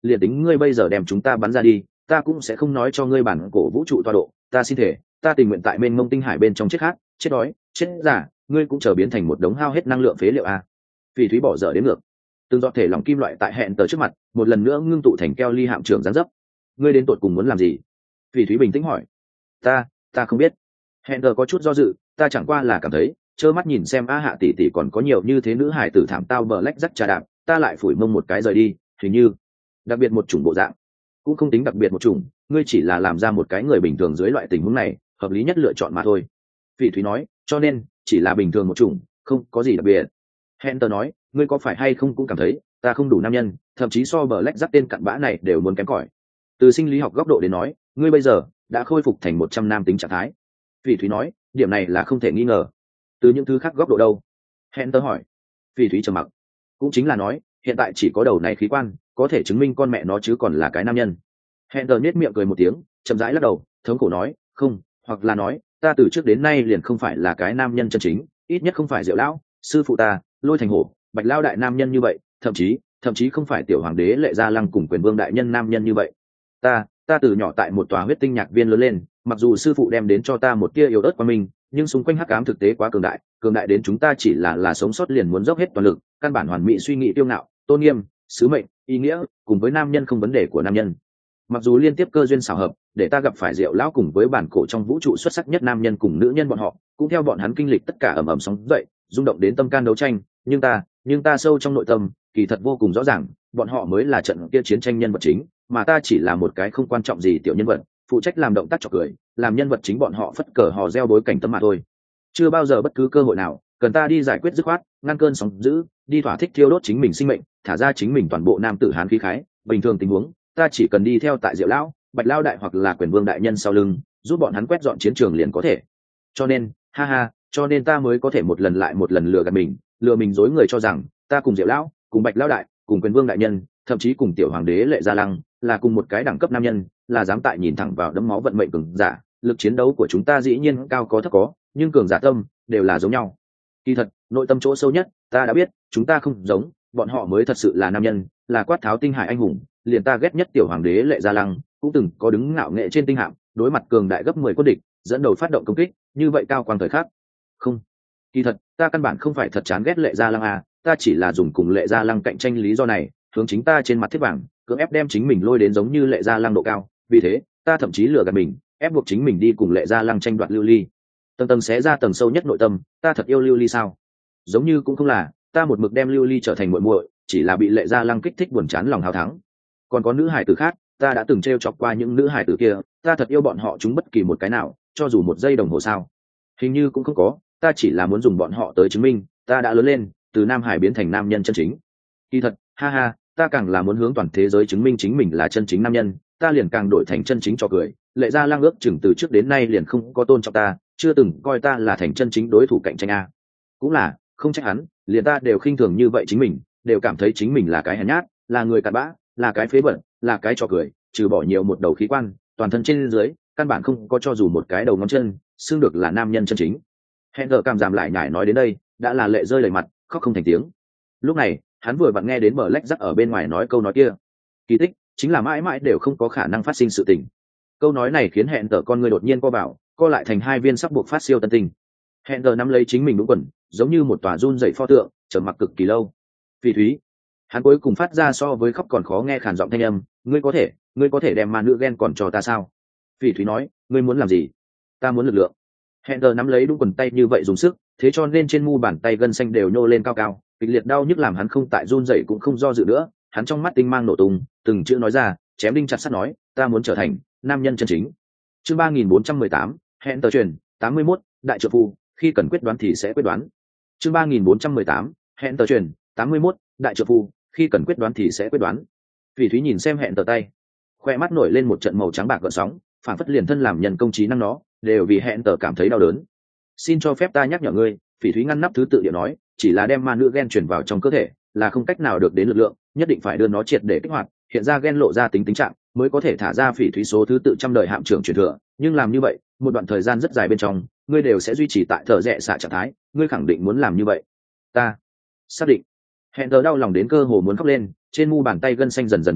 liền tính ngươi bây giờ đem chúng ta bắn ra đi, ta cũng sẽ không nói cho ngươi bản cổ vũ trụ tọa độ. Ta xin thể, ta tình nguyện tại mênh mông tinh hải bên trong chết khát, chết đói, chết giả, ngươi cũng chờ biến thành một đống hao hết năng lượng phế liệu à. Phỉ thúy bỏ dở đến ngược, từng giọt thể lỏng kim loại tại hẹn tờ trước mặt một lần nữa ngưng tụ thành keo ly hạm trưởng giáng dấp. Ngươi đến tột cùng muốn làm gì? Phỉ thúy bình tĩnh hỏi. Ta, ta không biết. Hẹn tờ có chút do dự, ta chẳng qua là cảm thấy trơ mắt nhìn xem a hạ tỷ tỷ còn có nhiều như thế nữ hải tử thảm tao bờ lách rắc trà đạp, ta lại phủi mông một cái rời đi, hình như đặc biệt một chủng bộ dạng cũng không tính đặc biệt một chủng, ngươi chỉ là làm ra một cái người bình thường dưới loại tình huống này hợp lý nhất lựa chọn mà thôi. Phỉ thúy nói, cho nên chỉ là bình thường một chủng, không có gì đặc biệt. Hẹn tờ nói, ngươi có phải hay không cũng cảm thấy ta không đủ nam nhân, thậm chí so bờ lách rắc tên cặn bã này đều muốn kém cỏi. Từ sinh lý học góc độ đến nói, ngươi bây giờ đã khôi phục thành một trăm nam tính trạng thái. Phỉ thúy nói, điểm này là không thể nghi ngờ. Từ những thứ khác góc độ đâu? Hẹn tờ hỏi. Phỉ thúy trầm mặc. Cũng chính là nói, hiện tại chỉ có đầu này khí quan có thể chứng minh con mẹ nó chứ còn là cái nam nhân. Hẹn tờ nhếch miệng cười một tiếng, chậm rãi lắc đầu, thống khổ nói, không, hoặc là nói, ta từ trước đến nay liền không phải là cái nam nhân chân chính, ít nhất không phải Diệu lão, sư phụ ta, Lôi Thành Hổ, Bạch Lao đại nam nhân như vậy, thậm chí, thậm chí không phải tiểu hoàng đế Lệ Gia Lăng cùng Quyền Vương đại nhân nam nhân như vậy. Ta, ta từ nhỏ tại một tòa huyết tinh nhạc viên lớn lên, mặc dù sư phụ đem đến cho ta một tia yếu ớt qua mình, nhưng xung quanh hắc ám thực tế quá cường đại, cường đại đến chúng ta chỉ là là sống sót liền muốn dốc hết toàn lực, căn bản hoàn mỹ suy nghĩ tiêu ngạo, tôn nghiêm, sứ mệnh, ý nghĩa, cùng với nam nhân không vấn đề của nam nhân. Mặc dù liên tiếp cơ duyên xảo hợp để ta gặp phải Diệu lão cùng với bản cổ trong vũ trụ xuất sắc nhất nam nhân cùng nữ nhân bọn họ, cũng theo bọn hắn kinh lịch tất cả ầm ầm sóng dậy, rung động đến tâm can đấu tranh, nhưng ta, nhưng ta sâu trong nội tâm, kỳ thật vô cùng rõ ràng, bọn họ mới là trận kia chiến tranh nhân vật chính, mà ta chỉ là một cái không quan trọng gì tiểu nhân vật, phụ trách làm động tác chọc cười, làm nhân vật chính bọn họ phất cờ hò reo bối cảnh tấm mà thôi. Chưa bao giờ bất cứ cơ hội nào cần ta đi giải quyết dứt khoát, ngăn cơn sóng dữ, đi thỏa thích thiêu đốt chính mình sinh mệnh, thả ra chính mình toàn bộ nam tử hán khí khái. Bình thường tình huống, ta chỉ cần đi theo tại Diệu lão, Bạch Lao đại hoặc là Quyền Vương đại nhân sau lưng, giúp bọn hắn quét dọn chiến trường liền có thể. Cho nên, ha ha, cho nên ta mới có thể một lần lại một lần lừa gạt mình, lừa mình dối người cho rằng ta cùng Diệu lão, cùng Bạch Lao đại, cùng Quyền Vương đại nhân, thậm chí cùng tiểu hoàng đế Lệ Gia Lăng, là cùng một cái đẳng cấp nam nhân, là dám tại nhìn thẳng vào đấm máu vận mệnh cường giả. Lực chiến đấu của chúng ta dĩ nhiên cao có thấp có, nhưng cường giả tâm đều là giống nhau. Kỳ thật, nội tâm chỗ sâu nhất, ta đã biết, chúng ta không giống, bọn họ mới thật sự là nam nhân, là quát tháo tinh hải anh hùng. Liền ta ghét nhất tiểu hoàng đế Lệ Gia Lăng, cũng từng có đứng ngạo nghệ trên tinh hạm, đối mặt cường đại gấp mười quân địch, dẫn đầu phát động công kích, như vậy cao quang thời khắc. Không, kỳ thật, ta căn bản không phải thật chán ghét Lệ Gia Lăng à, ta chỉ là dùng cùng Lệ Gia Lăng cạnh tranh lý do này, hướng chính ta trên mặt thiết bảng, cưỡng ép đem chính mình lôi đến giống như Lệ Gia Lăng độ cao, vì thế, ta thậm chí lừa gạt mình, ép buộc chính mình đi cùng Lệ Gia Lăng tranh đoạt lưu ly. Tầng tầng xé ra tầng sâu nhất nội tâm, ta thật yêu lưu ly sao? Giống như cũng không là, ta một mực đem lưu ly trở thành muội muội, chỉ là bị Lệ Gia Lăng kích thích buồn chán lòng hào thắng. Còn có nữ hải tử khác, ta đã từng t r e o chọc qua những nữ hải tử kia, ta thật yêu bọn họ chúng bất kỳ một cái nào, cho dù một giây đồng hồ sao. Hình như cũng không có, ta chỉ là muốn dùng bọn họ tới chứng minh ta đã lớn lên, từ nam hải biến thành nam nhân chân chính. Kỳ thật, ha ha, ta càng là muốn hướng toàn thế giới chứng minh chính mình là chân chính nam nhân, ta liền càng đổi thành chân chính cho cười. Lệ Gia Lăng ước chừng từ trước đến nay liền không có tôn trọng ta, chưa từng coi ta là thành chân chính đối thủ cạnh tranh a. Cũng là, không trách hắn, liền ta đều khinh thường như vậy chính mình, đều cảm thấy chính mình là cái hèn nhát, là người cặn bã, là cái phế bẩn, là cái trò cười, trừ bỏ nhiều một đầu khí quan, toàn thân trên dưới, căn bản không có cho dù một cái đầu ngón chân, xưng được là nam nhân chân chính. Hẹn thờ cảm giảm lại nhải nói đến đây, đã là lệ rơi đầy mặt, khóc không thành tiếng. Lúc này, hắn vừa vặn nghe đến bờ lách rắc ở bên ngoài nói câu nói kia. Kỳ tích, chính là mãi mãi đều không có khả năng phát sinh sự tình. Câu nói này khiến hẹn thờ con người đột nhiên co bảo, co lại thành hai viên sắc buộc phát siêu tân tinh. Hẹn thờ nắm lấy chính mình đúng quần, giống như một tòa run dậy pho tượng, trầm mặc cực kỳ lâu. Phỉ thúy, hắn cuối cùng phát ra so với khóc còn khó nghe khàn giọng thanh âm, ngươi có thể, ngươi có thể đem ma nữ ghen còn cho ta sao? Phỉ thúy nói, ngươi muốn làm gì? Ta muốn lực lượng. Hẹn thờ nắm lấy đúng quần tay như vậy dùng sức, thế cho nên trên mu bàn tay gân xanh đều nhô lên cao cao, kịch liệt đau nhức làm hắn không tại run dậy cũng không do dự nữa, hắn trong mắt tinh mang nổ tung, từng chữ nói ra, chém đinh chặt sắt nói, ta muốn trở thành nam nhân chân chính. Chương ba nghìn bốn trăm mười tám, hẹn tờ truyền, tám mươi mốt, đại trợ phu, khi cần quyết đoán thì sẽ quyết đoán. Chương ba nghìn bốn trăm mười tám, hẹn tờ truyền, tám mươi mốt, đại trợ phu, khi cần quyết đoán thì sẽ quyết đoán. Phỉ thúy nhìn xem hẹn tờ tay, khoe mắt nổi lên một trận màu trắng bạc gợn sóng, phản phất liền thân làm nhân công trí năng nó, đều vì hẹn tờ cảm thấy đau đớn. Xin cho phép ta nhắc nhở ngươi, Phỉ thúy ngăn nắp thứ tự địa nói, chỉ là đem ma nữ gen chuyển vào trong cơ thể, là không cách nào được đến lực lượng, nhất định phải đưa nó triệt để kích hoạt, hiện ra gen lộ ra tính tính trạng, mới có thể thả ra Phỉ thúy số thứ tự trăm đời hạm trưởng truyền thừa, nhưng làm như vậy, một đoạn thời gian rất dài bên trong, ngươi đều sẽ duy trì tại thở rẹ xạ trạng thái, ngươi khẳng định muốn làm như vậy. Ta xác định. Hẹn tờ đau lòng đến cơ hồ muốn khóc lên, trên mu bàn tay gân xanh dần dần bình phục,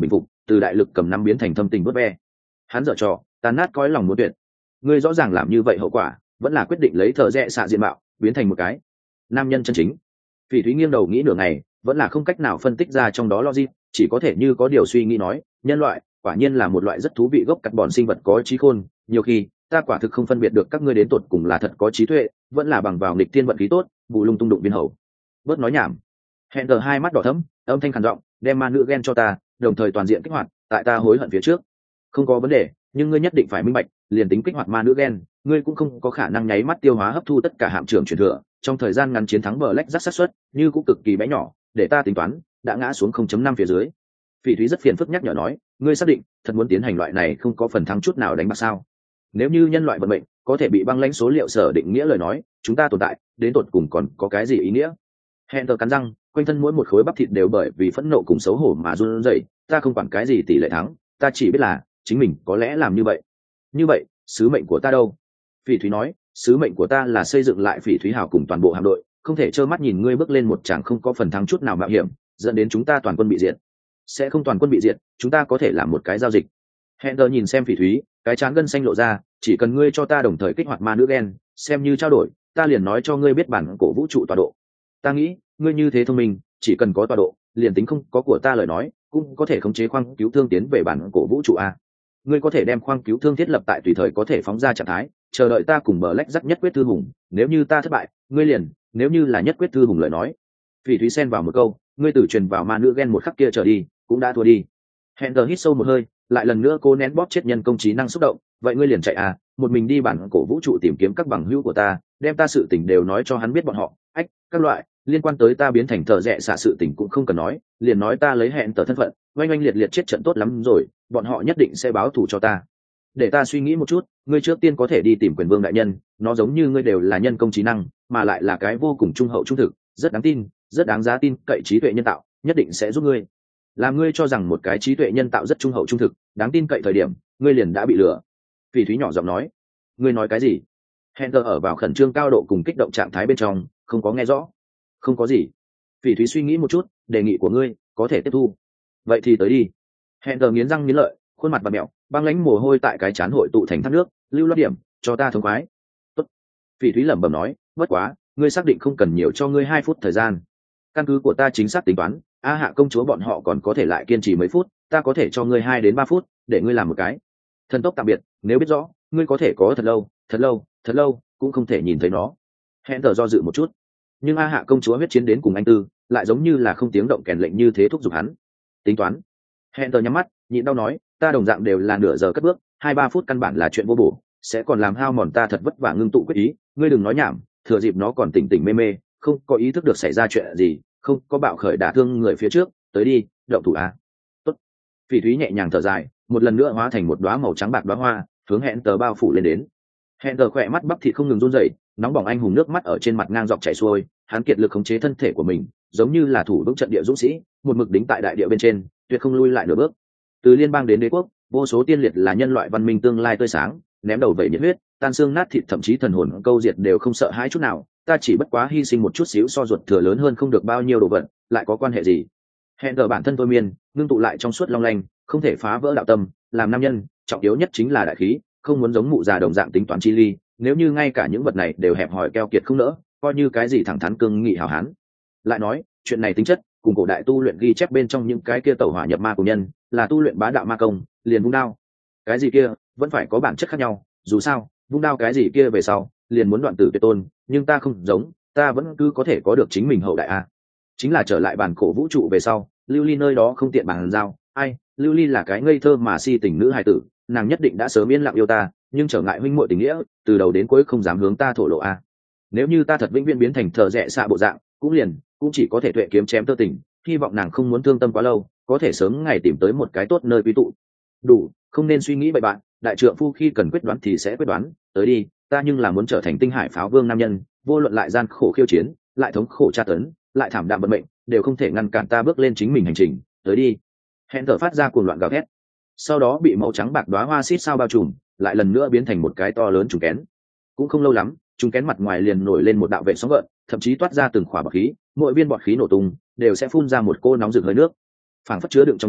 từ đại lực cầm nắm biến thành thâm tình vớt ve. Hắn dở trò tàn nát cõi lòng muốn tuyệt. Ngươi rõ ràng làm như vậy hậu quả vẫn là quyết định lấy thợ rẽ xạ diện mạo biến thành một cái nam nhân chân chính. Phỉ Thúy nghiêng đầu nghĩ nửa ngày vẫn là không cách nào phân tích ra trong đó logic, chỉ có thể như có điều suy nghĩ nói, nhân loại quả nhiên là một loại rất thú vị gốc cắt bòn sinh vật có trí khôn, nhiều khi ta quả thực không phân biệt được các ngươi đến tột cùng là thật có trí tuệ vẫn là bằng vào nghịch thiên vận khí tốt vụ lung tung đụng viên hầu. Bớt nói nhảm. Hẹn giờ hai mắt đỏ thẫm, âm thanh khàn giọng, đem ma nữ ghen cho ta, đồng thời toàn diện kích hoạt, tại ta hối hận phía trước. Không có vấn đề, nhưng ngươi nhất định phải minh bạch, liền tính kích hoạt ma nữ ghen, ngươi cũng không có khả năng nháy mắt tiêu hóa hấp thu tất cả hạm trưởng truyền thừa, trong thời gian ngắn chiến thắng bờ lách rất xác suất, như cũng cực kỳ bé nhỏ, để ta tính toán, đã ngã xuống không chấm năm phía dưới. Phỉ Thúy rất phiền phức nhắc nhở nói, ngươi xác định thật muốn tiến hành loại này không có phần thắng chút nào đánh bạc sao? Nếu như nhân loại vận mệnh có thể bị băng lãnh số liệu sở định nghĩa lời nói, chúng ta tồn tại đến tột cùng còn có cái gì ý nghĩa? Hẹn tờ cắn răng, quanh thân mỗi một khối bắp thịt đều bởi vì phẫn nộ cùng xấu hổ mà run rẩy. Ta không quản cái gì tỷ lệ thắng, ta chỉ biết là chính mình có lẽ làm như vậy. Như vậy, sứ mệnh của ta đâu? Phỉ Thúy nói, sứ mệnh của ta là xây dựng lại Phỉ Thúy Hào cùng toàn bộ hạm đội, không thể trơ mắt nhìn ngươi bước lên một tràng không có phần thắng chút nào mạo hiểm, dẫn đến chúng ta toàn quân bị diệt. Sẽ không toàn quân bị diệt, chúng ta có thể làm một cái giao dịch. Hẹn giờ nhìn xem Phỉ Thúy, cái trán gân xanh lộ ra, chỉ cần ngươi cho ta đồng thời kích hoạt ma nữ gen, xem như trao đổi, ta liền nói cho ngươi biết bản cổ vũ trụ tọa độ. Ta nghĩ, ngươi như thế thông minh, chỉ cần có tọa độ, liền tính không có của ta lời nói, cũng có thể khống chế khoang cứu thương tiến về bản cổ vũ trụ a. Ngươi có thể đem khoang cứu thương thiết lập tại tùy thời có thể phóng ra trạng thái, chờ đợi ta cùng bờ lách dắt nhất quyết thư hùng, nếu như ta thất bại, ngươi liền, nếu như là nhất quyết thư hùng lời nói. Phỉ Thúy xen vào một câu, ngươi tử truyền vào ma nữ gen một khắc kia trở đi, cũng đã thua đi. Hẹn giờ hít sâu một hơi, lại lần nữa cố nén bóp chết nhân công trí năng xúc động, vậy ngươi liền chạy à, một mình đi bản cổ vũ trụ tìm kiếm các bằng hữu của ta, đem ta sự tình đều nói cho hắn biết bọn họ, ách, các loại liên quan tới ta biến thành thợ rẽ xạ sự tình cũng không cần nói, liền nói ta lấy hẹn tờ thân phận, oanh oanh liệt liệt chết trận tốt lắm rồi, bọn họ nhất định sẽ báo thù cho ta. Để ta suy nghĩ một chút, ngươi trước tiên có thể đi tìm quyền vương đại nhân, nó giống như ngươi đều là nhân công trí năng, mà lại là cái vô cùng trung hậu trung thực, rất đáng tin, rất đáng giá tin cậy trí tuệ nhân tạo, nhất định sẽ giúp ngươi. Làm ngươi cho rằng một cái trí tuệ nhân tạo rất trung hậu trung thực, đáng tin cậy thời điểm, ngươi liền đã bị lừa. Phỉ Thúy nhỏ giọng nói, ngươi nói cái gì? Hẹn giờ ở vào khẩn trương cao độ cùng kích động trạng thái bên trong, không có nghe rõ. Không có gì. Phỉ Thúy suy nghĩ một chút, đề nghị của ngươi có thể tiếp thu. Vậy thì tới đi. Hẹn giờ nghiến răng nghiến lợi, khuôn mặt bặm mẹo, băng lãnh mồ hôi tại cái chán hội tụ thành thác nước, lưu loát điểm, cho ta thống khoái. Tốt. Phỉ Thúy lẩm bẩm nói, bất quá, ngươi xác định không cần nhiều cho ngươi hai phút thời gian. Căn cứ của ta chính xác tính toán, A Hạ công chúa bọn họ còn có thể lại kiên trì mấy phút, ta có thể cho ngươi hai đến ba phút, để ngươi làm một cái thần tốc tạm biệt, nếu biết rõ, ngươi có thể có thật lâu, thật lâu, thật lâu, cũng không thể nhìn thấy nó. Hẹn thở do dự một chút, nhưng A Hạ công chúa huyết chiến đến cùng anh Tư, lại giống như là không tiếng động kèn lệnh như thế thúc giục hắn. Tính toán. Hẹn thở nhắm mắt, nhịn đau nói, ta đồng dạng đều là nửa giờ cất bước, hai ba phút căn bản là chuyện vô bổ, sẽ còn làm hao mòn ta thật vất vả ngưng tụ quyết ý, ngươi đừng nói nhảm, thừa dịp nó còn tỉnh tỉnh mê mê, không có ý thức được xảy ra chuyện gì, không có bạo khởi đả thương người phía trước, tới đi, động thủ a. Tốt. Phỉ Thúy nhẹ nhàng thở dài, một lần nữa hóa thành một đóa màu trắng bạc đóa hoa, hướng Hẹn tờ bao phủ lên đến. Hẹn tờ khỏe mắt bắp thịt không ngừng run rẩy, nóng bỏng anh hùng nước mắt ở trên mặt ngang dọc chảy xuôi, hắn kiệt lực khống chế thân thể của mình, giống như là thủ vững trận địa dũng sĩ, một mực đính tại đại địa bên trên, tuyệt không lui lại nửa bước. Từ liên bang đến đế quốc, vô số tiên liệt là nhân loại văn minh tương lai tươi sáng, ném đầu vẩy nhiệt huyết, tan xương nát thịt, thậm chí thần hồn câu diệt đều không sợ hãi chút nào. Ta chỉ bất quá hy sinh một chút xíu so ruột thừa lớn hơn không được bao nhiêu đồ vật, lại có quan hệ gì? Hẹn giờ bản thân thôi miên, ngưng tụ lại trong suốt long lanh, không thể phá vỡ đạo tâm. Làm nam nhân, trọng yếu nhất chính là đại khí, không muốn giống mụ già đồng dạng tính toán chi ly. Nếu như ngay cả những vật này đều hẹp hòi keo kiệt không nỡ, coi như cái gì thẳng thắn cương nghị hào hán. Lại nói, chuyện này tính chất cùng cổ đại tu luyện ghi chép bên trong những cái kia tẩu hỏa nhập ma của nhân, là tu luyện bá đạo ma công, liền vung đao. Cái gì kia vẫn phải có bản chất khác nhau, dù sao, vung đao cái gì kia về sau, liền muốn đoạn tử tuyệt tôn, nhưng ta không giống, ta vẫn cứ có thể có được chính mình hậu đại a. Chính là trở lại bản cổ vũ trụ về sau, Lưu Ly nơi đó không tiện bàn giao, ai, Lưu Ly là cái ngây thơ mà si tình nữ hài tử, nàng nhất định đã sớm yên lặng yêu ta, nhưng trở ngại huynh muội tình nghĩa, từ đầu đến cuối không dám hướng ta thổ lộ a. Nếu như ta thật vĩnh viễn biến thành thờ rẽ xạ bộ dạng, cũng liền, cũng chỉ có thể tuệ kiếm chém tơ tình, hy vọng nàng không muốn thương tâm quá lâu, có thể sớm ngày tìm tới một cái tốt nơi quy tụ. Đủ, không nên suy nghĩ bậy bạn, đại trượng phu khi cần quyết đoán thì sẽ quyết đoán, tới đi, ta nhưng là muốn trở thành tinh hải pháo vương nam nhân, vô luận lại gian khổ khiêu chiến, lại thống khổ tra tấn, lại thảm đạm vận mệnh, đều không thể ngăn cản ta bước lên chính mình hành trình, tới đi. Hẹn thở phát ra cuồng loạn gào thét, sau đó bị màu trắng bạc đóa hoa xít sao bao trùm, lại lần nữa biến thành một cái to lớn trùng kén. Cũng không lâu lắm, trùng kén mặt ngoài liền nổi lên một đạo vệ sóng gợn, thậm chí toát ra từng khỏa bọt khí, mỗi viên bọt khí nổ tung đều sẽ phun ra một cô nóng rực hơi nước, phảng phất chứa đựng trong đó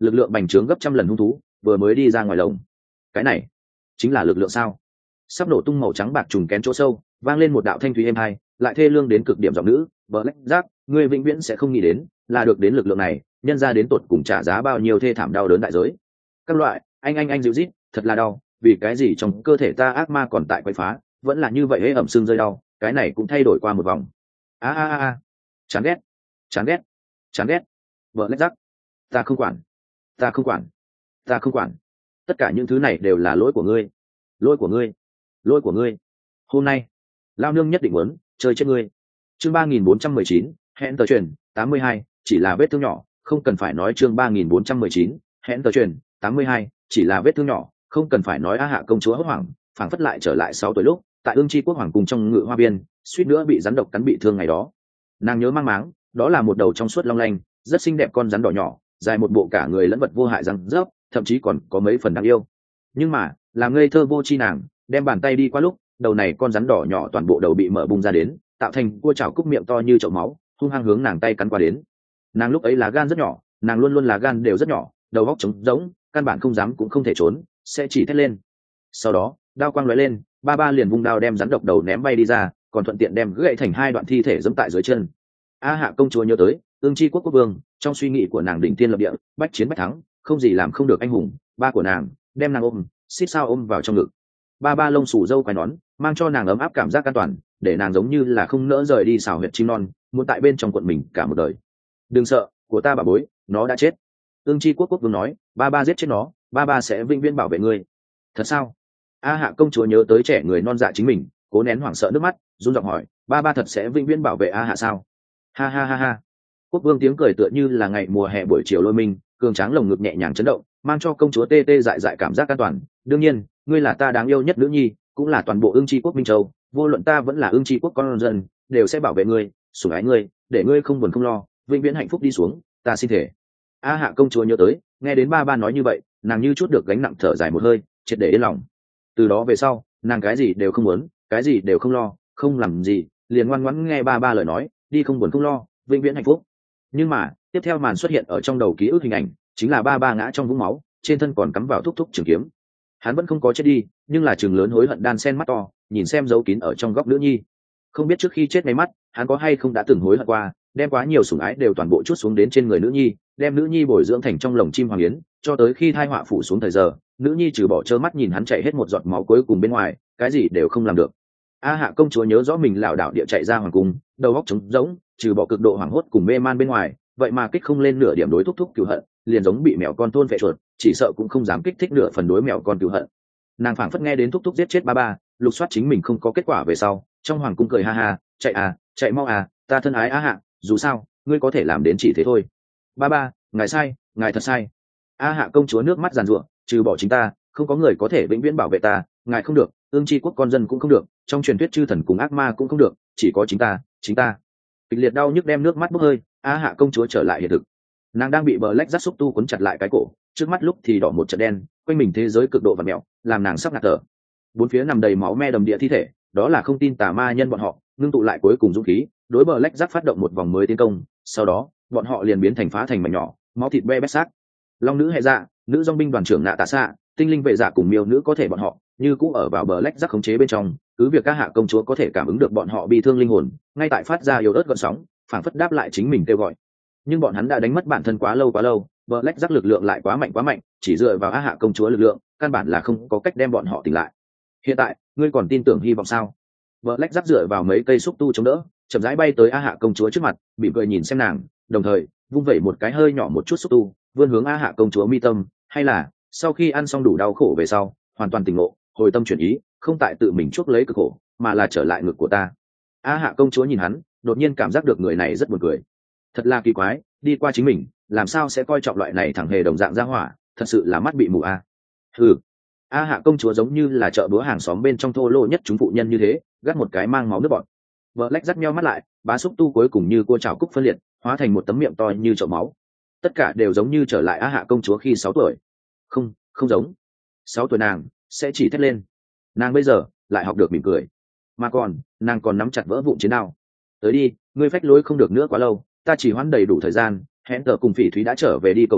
lực lượng bành trướng gấp trăm lần hung thú vừa mới đi ra ngoài lồng. Cái này chính là lực lượng sao? Sắp nổ tung màu trắng bạc trùng kén chỗ sâu, vang lên một đạo thanh thúy êm hai, lại thê lương đến cực điểm giọng nữ, Black Jack, ngươi vĩnh viễn sẽ không nghĩ đến, là được đến lực lượng này, nhân ra đến tột cùng trả giá bao nhiêu thê thảm đau đớn đại giới. Các loại, anh anh anh dịu rít, thật là đau, vì cái gì trong cơ thể ta ác ma còn tại quấy phá, vẫn là như vậy hễ ẩm xương rơi đau, cái này cũng thay đổi qua một vòng. A a a a, chán ghét, chán ghét, chán ghét. Black Jack, ta không quản, ta không quản, ta không quản. Tất cả những thứ này đều là lỗi của ngươi, lỗi của ngươi, lỗi của ngươi. Hôm nay, lao nương nhất định muốn chơi chết ngươi. Chương ba nghìn bốn trăm mười chín, hẹn tờ truyền tám mươi hai, chỉ là vết thương nhỏ, không cần phải nói. Chương ba nghìn bốn trăm mười chín, hẹn tờ truyền tám mươi hai, chỉ là vết thương nhỏ, không cần phải nói. A Hạ công chúa hốt hoảng, phảng phất lại trở lại sáu tuổi lúc, tại Ương Chi quốc hoàng cung trong ngự hoa viên, suýt nữa bị rắn độc cắn bị thương ngày đó. Nàng nhớ mang máng, đó là một đầu trong suốt long lanh, rất xinh đẹp con rắn đỏ nhỏ, dài một bộ cả người lẫn vật vô hại răng rớp, thậm chí còn có mấy phần đáng yêu. Nhưng mà, làm ngây thơ vô chi nàng, đem bàn tay đi qua lúc, đầu này con rắn đỏ nhỏ toàn bộ đầu bị mở bung ra đến, tạo thành cua chảo cúc miệng to như chậu máu, hung hăng hướng nàng tay cắn qua đến. Nàng lúc ấy là gan rất nhỏ, nàng luôn luôn là gan đều rất nhỏ, đầu óc trống rỗng, căn bản không dám cũng không thể trốn, sẽ chỉ thét lên. Sau đó, đao quang lóe lên, ba ba liền vung đao đem rắn độc đầu ném bay đi ra, còn thuận tiện đem gãy thành hai đoạn thi thể giẫm tại dưới chân. A Hạ công chúa nhớ tới Ương Chi quốc quốc vương, trong suy nghĩ của nàng đỉnh tiên lập địa, bách chiến bách thắng, không gì làm không được anh hùng. Ba của nàng đem nàng ôm, xít sao ôm vào trong ngực. Ba ba lông xù râu quai nón, mang cho nàng ấm áp cảm giác an toàn, để nàng giống như là không nỡ rời đi xào huyệt chim non, muốn tại bên trong quận mình cả một đời. Đừng sợ, của ta bà bối, nó đã chết. Ương Chi quốc quốc vương nói, ba ba giết chết nó, ba ba sẽ vĩnh viễn bảo vệ ngươi. Thật sao? A Hạ công chúa nhớ tới trẻ người non dạ chính mình, cố nén hoảng sợ nước mắt, run giọng hỏi, ba ba thật sẽ vĩnh viễn bảo vệ A Hạ sao? Ha ha ha ha. Quốc vương tiếng cười tựa như là ngày mùa hè buổi chiều lôi minh, cường tráng lồng ngực nhẹ nhàng chấn động, mang cho công chúa tê tê dại dại cảm giác an toàn. Đương nhiên, ngươi là ta đáng yêu nhất nữ nhi, cũng là toàn bộ Ương Chi quốc Minh Châu, vô luận ta vẫn là Ương Chi quốc con dân, đều sẽ bảo vệ ngươi, sủng ái ngươi, để ngươi không buồn không lo, vĩnh viễn hạnh phúc đi xuống, ta xin thể. A Hạ công chúa nhớ tới, nghe đến ba ba nói như vậy, nàng như chút được gánh nặng thở dài một hơi, triệt để yên lòng. Từ đó về sau, nàng cái gì đều không muốn, cái gì đều không lo, không làm gì, liền ngoan ngoãn nghe ba ba lời nói, đi không buồn không lo, vĩnh viễn hạnh phúc. Nhưng mà, tiếp theo màn xuất hiện ở trong đầu ký ức hình ảnh, chính là ba ba ngã trong vũng máu, trên thân còn cắm vào thúc thúc trường kiếm. Hắn vẫn không có chết đi, nhưng là trường lớn hối hận đan sen mắt to, nhìn xem dấu kín ở trong góc nữ nhi. Không biết trước khi chết mấy mắt, hắn có hay không đã từng hối hận qua, đem quá nhiều sủng ái đều toàn bộ chút xuống đến trên người nữ nhi, đem nữ nhi bồi dưỡng thành trong lồng chim hoàng yến, cho tới khi thai họa phủ xuống thời giờ, nữ nhi trừ bỏ trơ mắt nhìn hắn chạy hết một giọt máu cuối cùng bên ngoài, cái gì đều không làm được. A Hạ công chúa nhớ rõ mình lảo đảo địa chạy ra hoàng cung, đầu óc trống rỗng, trừ bỏ cực độ hoảng hốt cùng mê man bên ngoài, vậy mà kích không lên nửa điểm đối thúc thúc cừu hận, liền giống bị mèo con thôn phệ chuột, chỉ sợ cũng không dám kích thích nửa phần đối mèo con cừu hận. Nàng phảng phất nghe đến thúc thúc giết chết ba ba, lục soát chính mình không có kết quả về sau, trong hoàng cung cười ha ha, chạy à, chạy mau à, ta thân ái A Hạ, dù sao, ngươi có thể làm đến chỉ thế thôi. Ba ba, ngài sai, ngài thật sai. A Hạ công chúa nước mắt giàn giụa, trừ bỏ chính ta, không có người có thể vĩnh viễn bảo vệ ta, ngài không được, Ương Chi quốc con dân cũng không được, trong truyền thuyết chư thần cùng ác ma cũng không được, chỉ có chính ta, chính ta. Kịch liệt đau nhức đem nước mắt bốc hơi, A Hạ công chúa trở lại hiện thực. Nàng đang bị bờ lách rắt xúc tu cuốn chặt lại cái cổ, trước mắt lúc thì đỏ một trận đen, quanh mình thế giới cực độ và mèo, làm nàng sắp ngạt thở. Bốn phía nằm đầy máu me đầm địa thi thể, đó là không tin tà ma nhân bọn họ, ngưng tụ lại cuối cùng dũng khí, đối bờ lách rắt phát động một vòng mới tiến công, sau đó, bọn họ liền biến thành phá thành mảnh nhỏ, máu thịt be bét xác. Long nữ hệ dạ, nữ dòng binh đoàn trưởng nạ tạ xạ, tinh linh vệ giả cùng miêu nữ có thể bọn họ như cũ ở vào bờ lách rắc khống chế bên trong, cứ việc các hạ công chúa có thể cảm ứng được bọn họ bị thương linh hồn, ngay tại phát ra yếu ớt gợn sóng, phảng phất đáp lại chính mình kêu gọi. Nhưng bọn hắn đã đánh mất bản thân quá lâu quá lâu, bờ lách rắc lực lượng lại quá mạnh quá mạnh, chỉ dựa vào a hạ công chúa lực lượng, căn bản là không có cách đem bọn họ tỉnh lại. Hiện tại, ngươi còn tin tưởng hy vọng sao? Bờ lách rắc dựa vào mấy cây xúc tu chống đỡ, chậm rãi bay tới a hạ công chúa trước mặt, mỉm cười nhìn xem nàng, đồng thời vung vẩy một cái hơi nhỏ một chút xúc tu, vươn hướng a hạ công chúa mi tâm, hay là sau khi ăn xong đủ đau khổ về sau, hoàn toàn tỉnh ngộ, hồi tâm chuyển ý, không tại tự mình chuốc lấy cực khổ, mà là trở lại ngực của ta. A hạ công chúa nhìn hắn, đột nhiên cảm giác được người này rất buồn cười. Thật là kỳ quái, đi qua chính mình, làm sao sẽ coi trọng loại này thẳng hề đồng dạng ra hỏa, thật sự là mắt bị mù a. À. Ừ. A hạ công chúa giống như là chợ búa hàng xóm bên trong thô lô nhất chúng phụ nhân như thế, gắt một cái mang máu nước bọt. Vợ lách dắt meo mắt lại, bá xúc tu cuối cùng như cua chảo cúc phân liệt, hóa thành một tấm miệng to như chậu máu. Tất cả đều giống như trở lại a hạ công chúa khi sáu tuổi. Không, không giống. Sáu tuổi nàng sẽ chỉ thét lên. Nàng bây giờ lại học được mỉm cười, mà còn nàng còn nắm chặt vỡ vụn chiến đao. Tới đi, ngươi phách lối không được nữa quá lâu, ta chỉ hoãn đầy đủ thời gian. Hẹn tờ cùng Phỉ Thúy đã trở về đi cầu viện,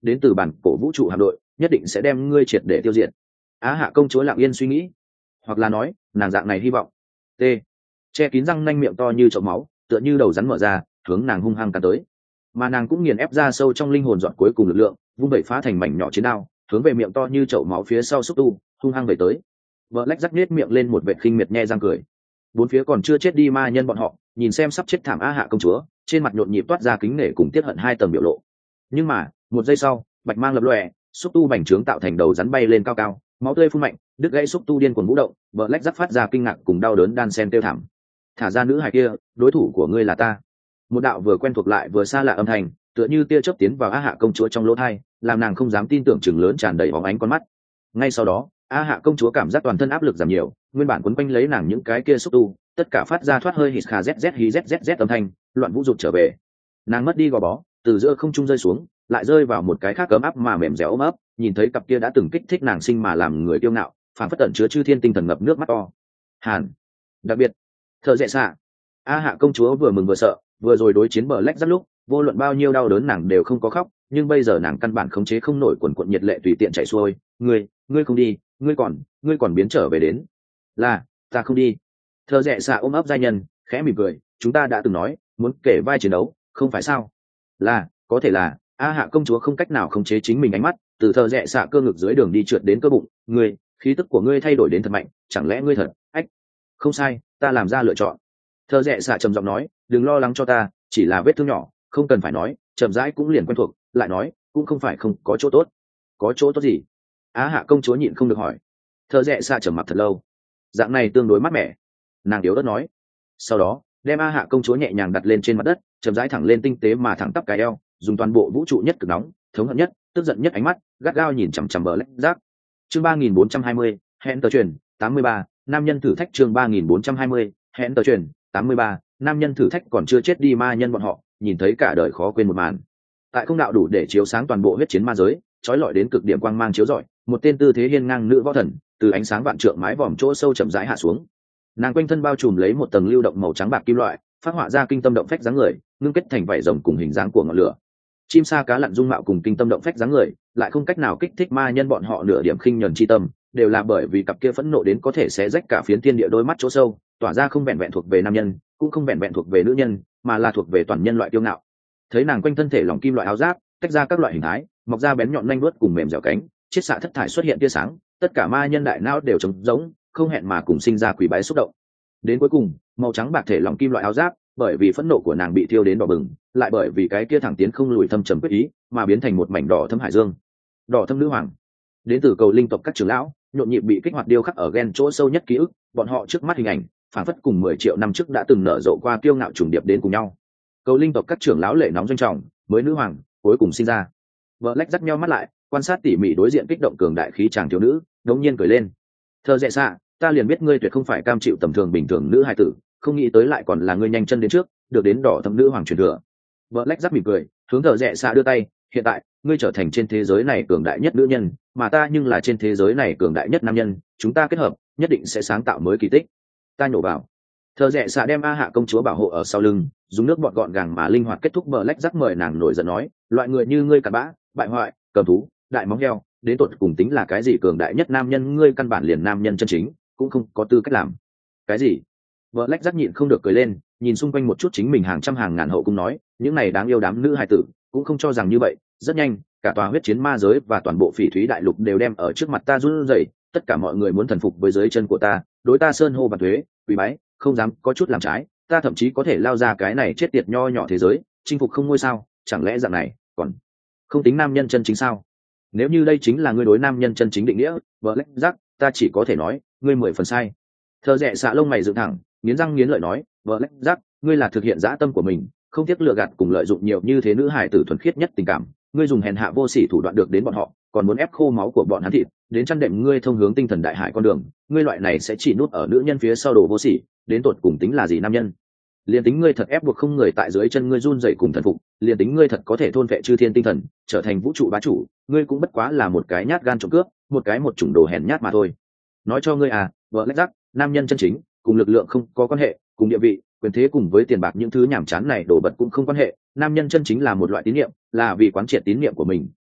đến từ bản cổ vũ trụ hạm đội nhất định sẽ đem ngươi triệt để tiêu diệt. Á Hạ công chúa lặng yên suy nghĩ, hoặc là nói nàng dạng này hy vọng. T che kín răng nanh miệng to như chậu máu, tựa như đầu rắn mở ra, hướng nàng hung hăng cắn tới. Mà nàng cũng nghiền ép ra sâu trong linh hồn dọn cuối cùng lực lượng, vung vẩy phá thành mảnh nhỏ chiến đao, hướng về miệng to như chậu máu phía sau xúc tu hung hăng về tới. Vợ lách rắc nết miệng lên một vệt khinh miệt nhe răng cười. Bốn phía còn chưa chết đi ma nhân bọn họ nhìn xem sắp chết thảm Á Hạ công chúa, trên mặt nhộn nhịp toát ra kính nể cùng tiết hận hai tầng biểu lộ. Nhưng mà một giây sau, bạch mang lập lòe, xúc tu bành trướng tạo thành đầu rắn bay lên cao cao, máu tươi phun mạnh, đứt gãy xúc tu điên cuồng vũ động. Vợ lách rắc phát ra kinh ngạc cùng đau đớn đan sen tiêu thảm. Thả ra nữ hài kia, đối thủ của ngươi là ta. Một đạo vừa quen thuộc lại vừa xa lạ âm thanh tựa như tia chớp tiến vào Á Hạ công chúa trong lỗ tai, làm nàng không dám tin tưởng, chừng lớn tràn đầy bóng ánh con mắt. Ngay sau đó, Á Hạ công chúa cảm giác toàn thân áp lực giảm nhiều, nguyên bản quấn quanh lấy nàng những cái kia xúc tu tất cả phát ra thoát hơi hít kha zz hí zzz âm thanh, loạn vũ rụt trở về. Nàng mất đi gò bó, từ giữa không trung rơi xuống, lại rơi vào một cái khác ấm áp mà mềm dẻo ấm ấp, nhìn thấy cặp kia đã từng kích thích nàng sinh mà làm người kiêu ngạo, phản phất tận chứa chư thiên tinh thần ngập nước mắt to. Hàn, đặc biệt, thợ dễ xạ. Á Hạ công chúa vừa mừng vừa sợ, vừa rồi đối chiến bờ lách rất lúc, vô luận bao nhiêu đau đớn nàng đều không có khóc, nhưng bây giờ nàng căn bản khống chế không nổi quần cuộn nhiệt lệ tùy tiện chảy xuôi. Ngươi, ngươi không đi, ngươi còn, ngươi còn biến trở về đến. Là, ta không đi. Thợ dễ xạ ôm ấp giai nhân, khẽ mỉm cười, chúng ta đã từng nói, muốn kể vai chiến đấu, không phải sao? Là, có thể là. Á Hạ công chúa không cách nào khống chế chính mình ánh mắt, từ thợ dễ xạ cơ ngực dưới đường đi trượt đến cơ bụng. Ngươi, khí tức của ngươi thay đổi đến thật mạnh, chẳng lẽ ngươi thật? Ách, không sai, ta làm ra lựa chọn. Thợ rẽ xạ trầm giọng nói, đừng lo lắng cho ta, chỉ là vết thương nhỏ, không cần phải nói, chậm rãi cũng liền quen thuộc. Lại nói, cũng không phải không có chỗ tốt. Có chỗ tốt gì? Á Hạ công chúa nhịn không được hỏi. Thợ rẽ xạ trầm mặc thật lâu, dạng này tương đối mát mẻ, nàng yếu ớt nói. Sau đó đem Á Hạ công chúa nhẹ nhàng đặt lên trên mặt đất, chậm rãi thẳng lên tinh tế mà thẳng tắp cái eo, dùng toàn bộ vũ trụ nhất cực nóng, thống hận nhất, tức giận nhất ánh mắt gắt gao nhìn chằm chằm bờ lách rác. Chương ba nghìn bốn trăm hai mươi, hẹn tờ truyền tám mươi ba, nam nhân thử thách. Chương ba nghìn bốn trăm hai mươi, hẹn tờ truyền tám mươi ba, nam nhân thử thách. Còn chưa chết đi ma nhân bọn họ nhìn thấy cả đời khó quên một màn. Tại không đạo đủ để chiếu sáng toàn bộ huyết chiến ma giới, chói lọi đến cực điểm quang mang chiếu rọi, một tên tư thế hiên ngang nữ võ thần từ ánh sáng vạn trượng mái vòm chỗ sâu chậm rãi hạ xuống. Nàng quanh thân bao trùm lấy một tầng lưu động màu trắng bạc kim loại, phát họa ra kinh tâm động phách dáng người, ngưng kết thành vảy rồng cùng hình dáng của ngọn lửa. Chim sa cá lặn dung mạo cùng kinh tâm động phách dáng người, lại không cách nào kích thích ma nhân bọn họ nửa điểm khinh nhẫn chi tâm, đều là bởi vì cặp kia phẫn nộ đến có thể xé rách cả phiến thiên địa đôi mắt chỗ sâu, tỏa ra không vẹn vẹn thuộc về nam nhân, cũng không vẹn vẹn thuộc về nữ nhân, mà là thuộc về toàn nhân loại kiêu ngạo. Thấy nàng quanh thân thể lỏng kim loại áo giáp, tách ra các loại hình thái, mọc ra bén nhọn nanh vuốt cùng mềm dẻo cánh, chiết xạ thất thải xuất hiện tia sáng, tất cả ma nhân đại não đều trống rỗng, không hẹn mà cùng sinh ra quỷ bái xúc động. Đến cuối cùng, màu trắng bạc thể lỏng kim loại áo giáp, bởi vì phẫn nộ của nàng bị thiêu đến đỏ bừng, lại bởi vì cái kia thẳng tiến không lùi thâm trầm quyết ý, mà biến thành một mảnh đỏ thâm hải dương. Đỏ thâm nữ hoàng, đến từ cầu linh tộc các trưởng lão, nhộn nhịp bị kích hoạt điêu khắc ở gen chỗ sâu nhất ký ức, bọn họ trước mắt hình ảnh, phản phất cùng mười triệu năm trước đã từng nở rộ qua kiêu ngạo trùng điệp đến cùng nhau. Cầu linh tộc các trưởng lão lệ nóng doanh trọng, mới nữ hoàng cuối cùng sinh ra. Vợ lách dắt nhau mắt lại, quan sát tỉ mỉ đối diện kích động cường đại khí chàng thiếu nữ, đống nhiên cười lên. Thơ dễ xạ, ta liền biết ngươi tuyệt không phải cam chịu tầm thường bình thường nữ hài tử, không nghĩ tới lại còn là ngươi nhanh chân đến trước, được đến đỏ thâm nữ hoàng truyền thừa. Vợ lách dắt mỉm cười, hướng thợ rẽ xạ đưa tay, hiện tại ngươi trở thành trên thế giới này cường đại nhất nữ nhân, mà ta nhưng là trên thế giới này cường đại nhất nam nhân, chúng ta kết hợp nhất định sẽ sáng tạo mới kỳ tích. Ta nhổ vào. Thợ rẽ xạ đem Á Hạ công chúa bảo hộ ở sau lưng, dùng nước bọt gọn gàng mà linh hoạt kết thúc. Bờ lách rắc mời nàng nổi giận nói, loại người như ngươi cặn bã, bại hoại, cầm thú, đại móng heo, đến tột cùng tính là cái gì cường đại nhất nam nhân? Ngươi căn bản liền nam nhân chân chính cũng không có tư cách làm cái gì. Bờ lách rắc nhịn không được cười lên, nhìn xung quanh một chút chính mình hàng trăm hàng ngàn hậu cung nói, những này đáng yêu đám nữ hài tử cũng không cho rằng như vậy. Rất nhanh, cả tòa huyết chiến ma giới và toàn bộ phỉ thúy đại lục đều đem ở trước mặt ta run rẩy, tất cả mọi người muốn thần phục với dưới chân của ta, đối ta sơn hô và thuế, quỳ bái, không dám có chút làm trái. Ta thậm chí có thể lao ra cái này chết tiệt nho nhỏ thế giới, chinh phục không ngôi sao, chẳng lẽ dạng này còn không tính nam nhân chân chính sao? Nếu như đây chính là ngươi đối nam nhân chân chính định nghĩa, vợ lách rắc, ta chỉ có thể nói ngươi mười phần sai. Thợ rẽ xạ lông mày dựng thẳng, nghiến răng nghiến lợi nói, vợ lách rắc, ngươi là thực hiện dã tâm của mình, không tiếc lừa gạt cùng lợi dụng nhiều như thế nữ hải tử thuần khiết nhất tình cảm, ngươi dùng hèn hạ vô sỉ thủ đoạn được đến bọn họ, còn muốn ép khô máu của bọn hắn thịt, đến chăn đệm ngươi thông hướng tinh thần đại hải con đường. Ngươi loại này sẽ chỉ nút ở nữ nhân phía sau đồ vô sỉ, đến tột cùng tính là gì nam nhân? Liên tính ngươi thật ép buộc không người tại dưới chân ngươi run rẩy cùng thần phục, liên tính ngươi thật có thể thôn vệ chư thiên tinh thần, trở thành vũ trụ bá chủ, ngươi cũng bất quá là một cái nhát gan trộm cướp, một cái một chủng đồ hèn nhát mà thôi. Nói cho ngươi à, vợ lách rắc, nam nhân chân chính cùng lực lượng không có quan hệ, cùng địa vị, quyền thế cùng với tiền bạc những thứ nhảm chán này đổ bật cũng không quan hệ. Nam nhân chân chính là một loại tín niệm, là vì quán triệt tín niệm của mình,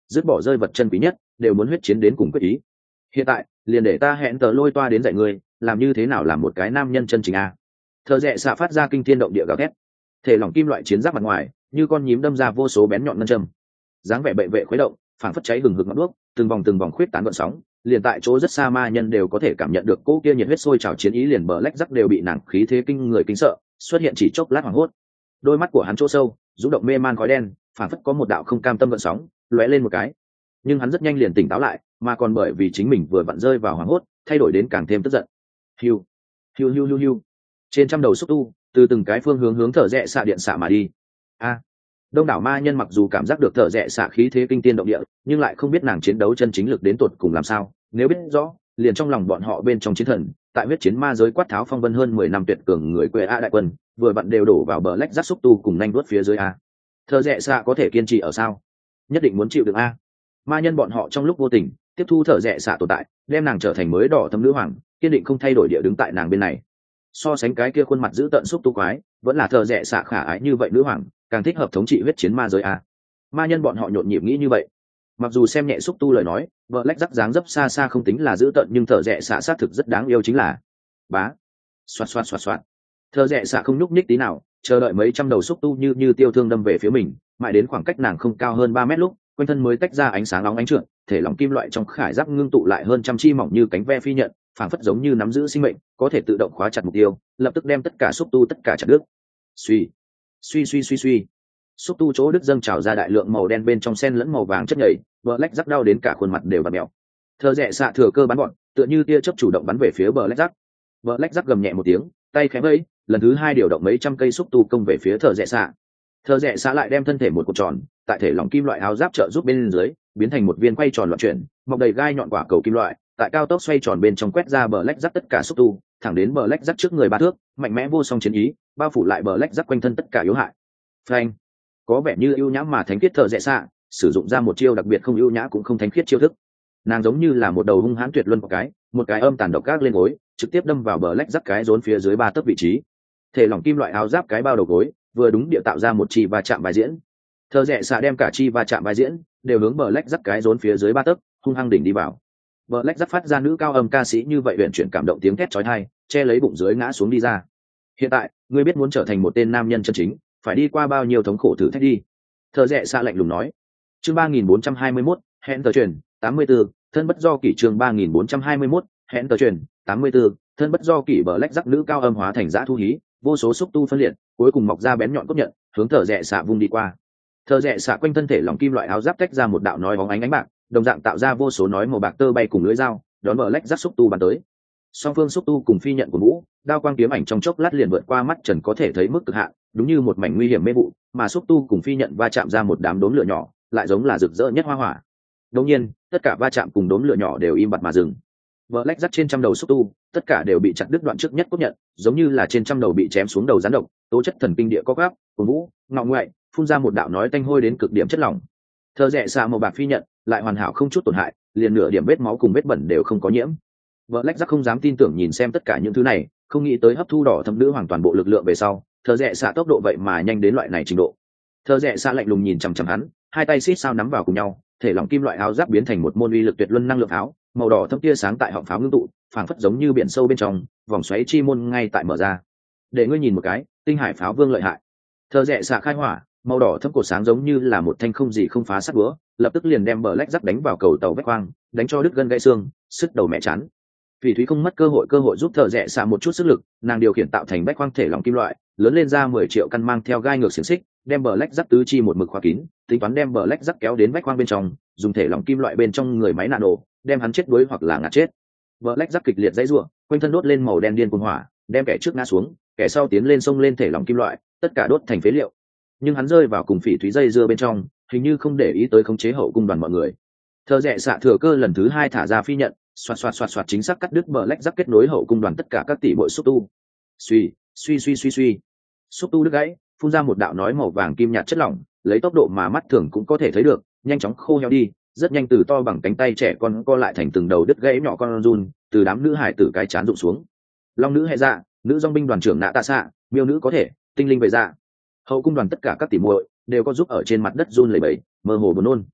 dứt bỏ rơi vật chân quý nhất, đều muốn huyết chiến đến cùng quyết ý. Hiện tại liền để ta hẹn tờ lôi toa đến dạy ngươi làm như thế nào làm một cái nam nhân chân chính a. Thợ rẽ xạ phát ra kinh thiên động địa gào thét, thể lỏng kim loại chiến giáp mặt ngoài như con nhím đâm ra vô số bén nhọn ngân châm, dáng vẻ bệ vệ khuấy động, phảng phất cháy hừng hực ngọn đuốc, từng vòng từng vòng khuyết tán gợn sóng, liền tại chỗ rất xa ma nhân đều có thể cảm nhận được cỗ kia nhiệt huyết sôi trào chiến ý, liền bờ lách rắc đều bị nàng khí thế kinh người kinh sợ, xuất hiện chỉ chốc lát hoảng hốt. Đôi mắt của hắn chỗ sâu rũ động mê man khói đen, phảng phất có một đạo không cam tâm gợn sóng lóe lên một cái, nhưng hắn rất nhanh liền tỉnh táo lại, mà còn bởi vì chính mình vừa vặn rơi vào hoảng hốt, thay đổi đến càng thêm tức giận. Hiu, hiu hiu hiu hiu. Trên trăm đầu xúc tu từ từng cái phương hướng hướng thở rẽ xạ điện xạ mà đi. A. Đông đảo ma nhân mặc dù cảm giác được thở rẽ xạ khí thế kinh tiên động địa, nhưng lại không biết nàng chiến đấu chân chính lực đến tột cùng làm sao. Nếu biết rõ, liền trong lòng bọn họ bên trong chiến thần, tại huyết chiến ma giới quát tháo phong vân hơn mười năm tuyệt cường người quê a đại quân, vừa vặn đều đổ vào bờ lách rác xúc tu cùng nhanh đuốt phía dưới a. Thở rẽ xạ có thể kiên trì ở sao? Nhất định muốn chịu được a. Ma nhân bọn họ trong lúc vô tình tiếp thu thở rẽ xạ tồn tại, đem nàng trở thành mới đỏ thâm nữ hoàng, kiên định không thay đổi địa đứng tại nàng bên này. So sánh cái kia khuôn mặt giữ tợn xúc tu quái, vẫn là thợ rẽ xạ khả ái như vậy nữ hoàng càng thích hợp thống trị huyết chiến ma giới a. Ma nhân bọn họ nhộn nhịp nghĩ như vậy. Mặc dù xem nhẹ xúc tu lời nói, vợ lách rắc dáng dấp xa xa không tính là giữ tợn, nhưng thợ rẽ xạ xác thực rất đáng yêu chính là bá xoạt xoạt xoạt xoạt. Thợ rẽ xạ không nhúc nhích tí nào, chờ đợi mấy trăm đầu xúc tu như như tiêu thương đâm về phía mình, mãi đến khoảng cách nàng không cao hơn ba mét lúc, quanh thân mới tách ra ánh sáng nóng ánh trượt, thể lỏng kim loại trong khải giáp ngưng tụ lại hơn trăm chi mỏng như cánh ve phi nhận, phảng phất giống như nắm giữ sinh mệnh, có thể tự động khóa chặt mục tiêu, lập tức đem tất cả xúc tu tất cả chặt đứt. Suy, suy suy suy suy. Xúc tu chỗ đứt dâng trào ra đại lượng màu đen bên trong xen lẫn màu vàng chất nhầy, bờ lách rắc đau đến cả khuôn mặt đều bặm mèo. Thợ rẽ xạ thừa cơ bắn gọn, tựa như tia chớp chủ động bắn về phía bờ lách rắc. Bờ lách rắc gầm nhẹ một tiếng, tay khẽ vẫy, lần thứ hai điều động mấy trăm cây xúc tu công về phía thợ rẽ xạ. Thợ rẽ xạ lại đem thân thể một cột tròn, tại thể lỏng kim loại áo giáp trợ giúp bên dưới, biến thành một viên quay tròn loạn chuyển, mọc đầy gai nhọn quả cầu kim loại, tại cao tốc xoay tròn bên trong quét ra bờ lách rắc tất cả xúc tu, thẳng đến bờ lách rắc trước người ba thước, mạnh mẽ vô song chiến ý, bao phủ lại bờ lách rắc quanh thân tất cả yếu hại. Phanh, có vẻ như ưu nhã mà thánh khiết thợ rẽ xạ, sử dụng ra một chiêu đặc biệt không ưu nhã cũng không thánh khiết chiêu thức. Nàng giống như là một đầu hung hãn tuyệt luân một cái, một cái âm tàn độc ác lên gối, trực tiếp đâm vào bờ lách rắc cái rốn phía dưới ba tấc vị trí. Thể lỏng kim loại áo giáp cái bao đầu gối, vừa đúng địa tạo ra một chi va chạm bài diễn. Thợ rẽ xạ đem cả chi va chạm bài diễn đều hướng bờ lách rắc cái rốn phía dưới ba tấc, hung hăng đỉnh đi vào. Bờ lách rắc phát ra nữ cao âm ca sĩ như vậy huyền chuyển cảm động tiếng thét chói tai, che lấy bụng dưới ngã xuống đi ra. Hiện tại, ngươi biết muốn trở thành một tên nam nhân chân chính, phải đi qua bao nhiêu thống khổ thử thách đi. Thợ rẽ xạ lạnh lùng nói. Chương ba nghìn bốn trăm hai mươi mốt, hẹn tờ truyền, tám mươi tư, thân bất do kỷ. Chương ba nghìn bốn trăm hai mươi mốt, hẹn tờ truyền, tám mươi tư, thân bất do kỷ. Bờ lách rắc nữ cao âm hóa thành dã thu hí, vô số xúc tu phân liệt, cuối cùng mọc ra bén nhọn cốt nhận, hướng thợ rẽ xạ vung đi qua. Thợ rẽ xạ quanh thân thể lỏng kim loại áo giáp tách ra một đạo nói bóng ánh ánh bạc, đồng dạng tạo ra vô số nói màu bạc tơ bay cùng lưỡi dao, đón bờ lách rắc xúc tu bắn tới. Song phương xúc tu cùng phi nhận của vũ, đao quang kiếm ảnh trong chốc lát liền vượt qua mắt trần có thể thấy mức cực hạn, đúng như một mảnh nguy hiểm mê vụ, mà xúc tu cùng phi nhận va chạm ra một đám đốm lửa nhỏ, lại giống là rực rỡ nhất hoa hỏa. Đương nhiên, tất cả va chạm cùng đốm lửa nhỏ đều im bặt mà dừng. Bờ lách rắc trên trăm đầu xúc tu, tất cả đều bị chặt đứt đoạn trước nhất cốt nhận, giống như là trên trăm đầu bị chém xuống đầu rắn độc, tố chất thần kinh địa có gáp, của vũ, ngọ ngoại, phun ra một đạo nói tanh hôi đến cực điểm chất lỏng. Thợ rẽ xạ màu bạc phi nhận lại hoàn hảo không chút tổn hại, liền nửa điểm vết máu cùng vết bẩn đều không có nhiễm. Vợ lách rắc không dám tin tưởng nhìn xem tất cả những thứ này, không nghĩ tới hấp thu đỏ thâm nữ hoàn toàn bộ lực lượng về sau, thợ rẽ xạ tốc độ vậy mà nhanh đến loại này trình độ. Thợ rẽ xạ lạnh lùng nhìn chằm chằm hắn, hai tay xít sao nắm vào cùng nhau, thể lỏng kim loại áo giáp biến thành một môn uy lực tuyệt luân năng lượng pháo, màu đỏ thâm tia sáng tại họng pháo ngưng tụ, phảng phất giống như biển sâu bên trong, vòng xoáy chi môn ngay tại mở ra. Để ngươi nhìn một cái, tinh hải pháo vương lợi hại. Thợ rẽ xạ khai hỏa, màu đỏ thâm cổ sáng giống như là một thanh không gì không phá sắt búa, lập tức liền đem bờ lách rắc đánh vào cầu tàu vách khoang, đánh cho đứt gân gãy xương, sứt đầu mẹ chán. Phỉ Thúy không mất cơ hội cơ hội giúp thợ rẽ xạ một chút sức lực, nàng điều khiển tạo thành vách khoang thể lỏng kim loại, lớn lên ra mười triệu căn mang theo gai ngược xiềng xích, đem bờ lách rắc tứ chi một mực khóa kín, tính toán đem bờ lách rắc kéo đến vách khoang bên trong, dùng thể lỏng kim loại bên trong người máy nano, đem hắn chết đuối hoặc là ngạt chết. Bờ lách rắc kịch liệt dãy rủa, quanh thân đốt lên màu đen điên cuồng hỏa, đem kẻ trước ngã xuống, kẻ sau tiến lên xông lên thể lỏng kim loại, tất cả đốt thành phế liệu. Nhưng hắn rơi vào cùng Phỉ Thúy dây dưa bên trong, hình như không để ý tới khống chế hậu cung đoàn mọi người. Thợ rẽ xạ thừa cơ lần thứ hai thả ra phi nhận, xoạt xoạt xoạt xoạt chính xác cắt đứt bờ lách rắc kết nối hậu cung đoàn tất cả các tỷ bội xúc tu. Suy, suy suy suy suy. Xúc tu đứt gãy, phun ra một đạo nói màu vàng kim nhạt chất lỏng, lấy tốc độ mà mắt thường cũng có thể thấy được, nhanh chóng khô heo đi, rất nhanh từ to bằng cánh tay trẻ con co lại thành từng đầu đứt gãy nhỏ con run, từ đám nữ hải tử cái chán rụng xuống. Long nữ hệ dạ, nữ dòng binh đoàn trưởng nạ tạ xạ, miêu nữ có thể, tinh linh về dạ. Hậu cung đoàn tất cả các tỷ muội đều có giúp ở trên mặt đất run lẩy bẩy, mơ hồ buồn nôn.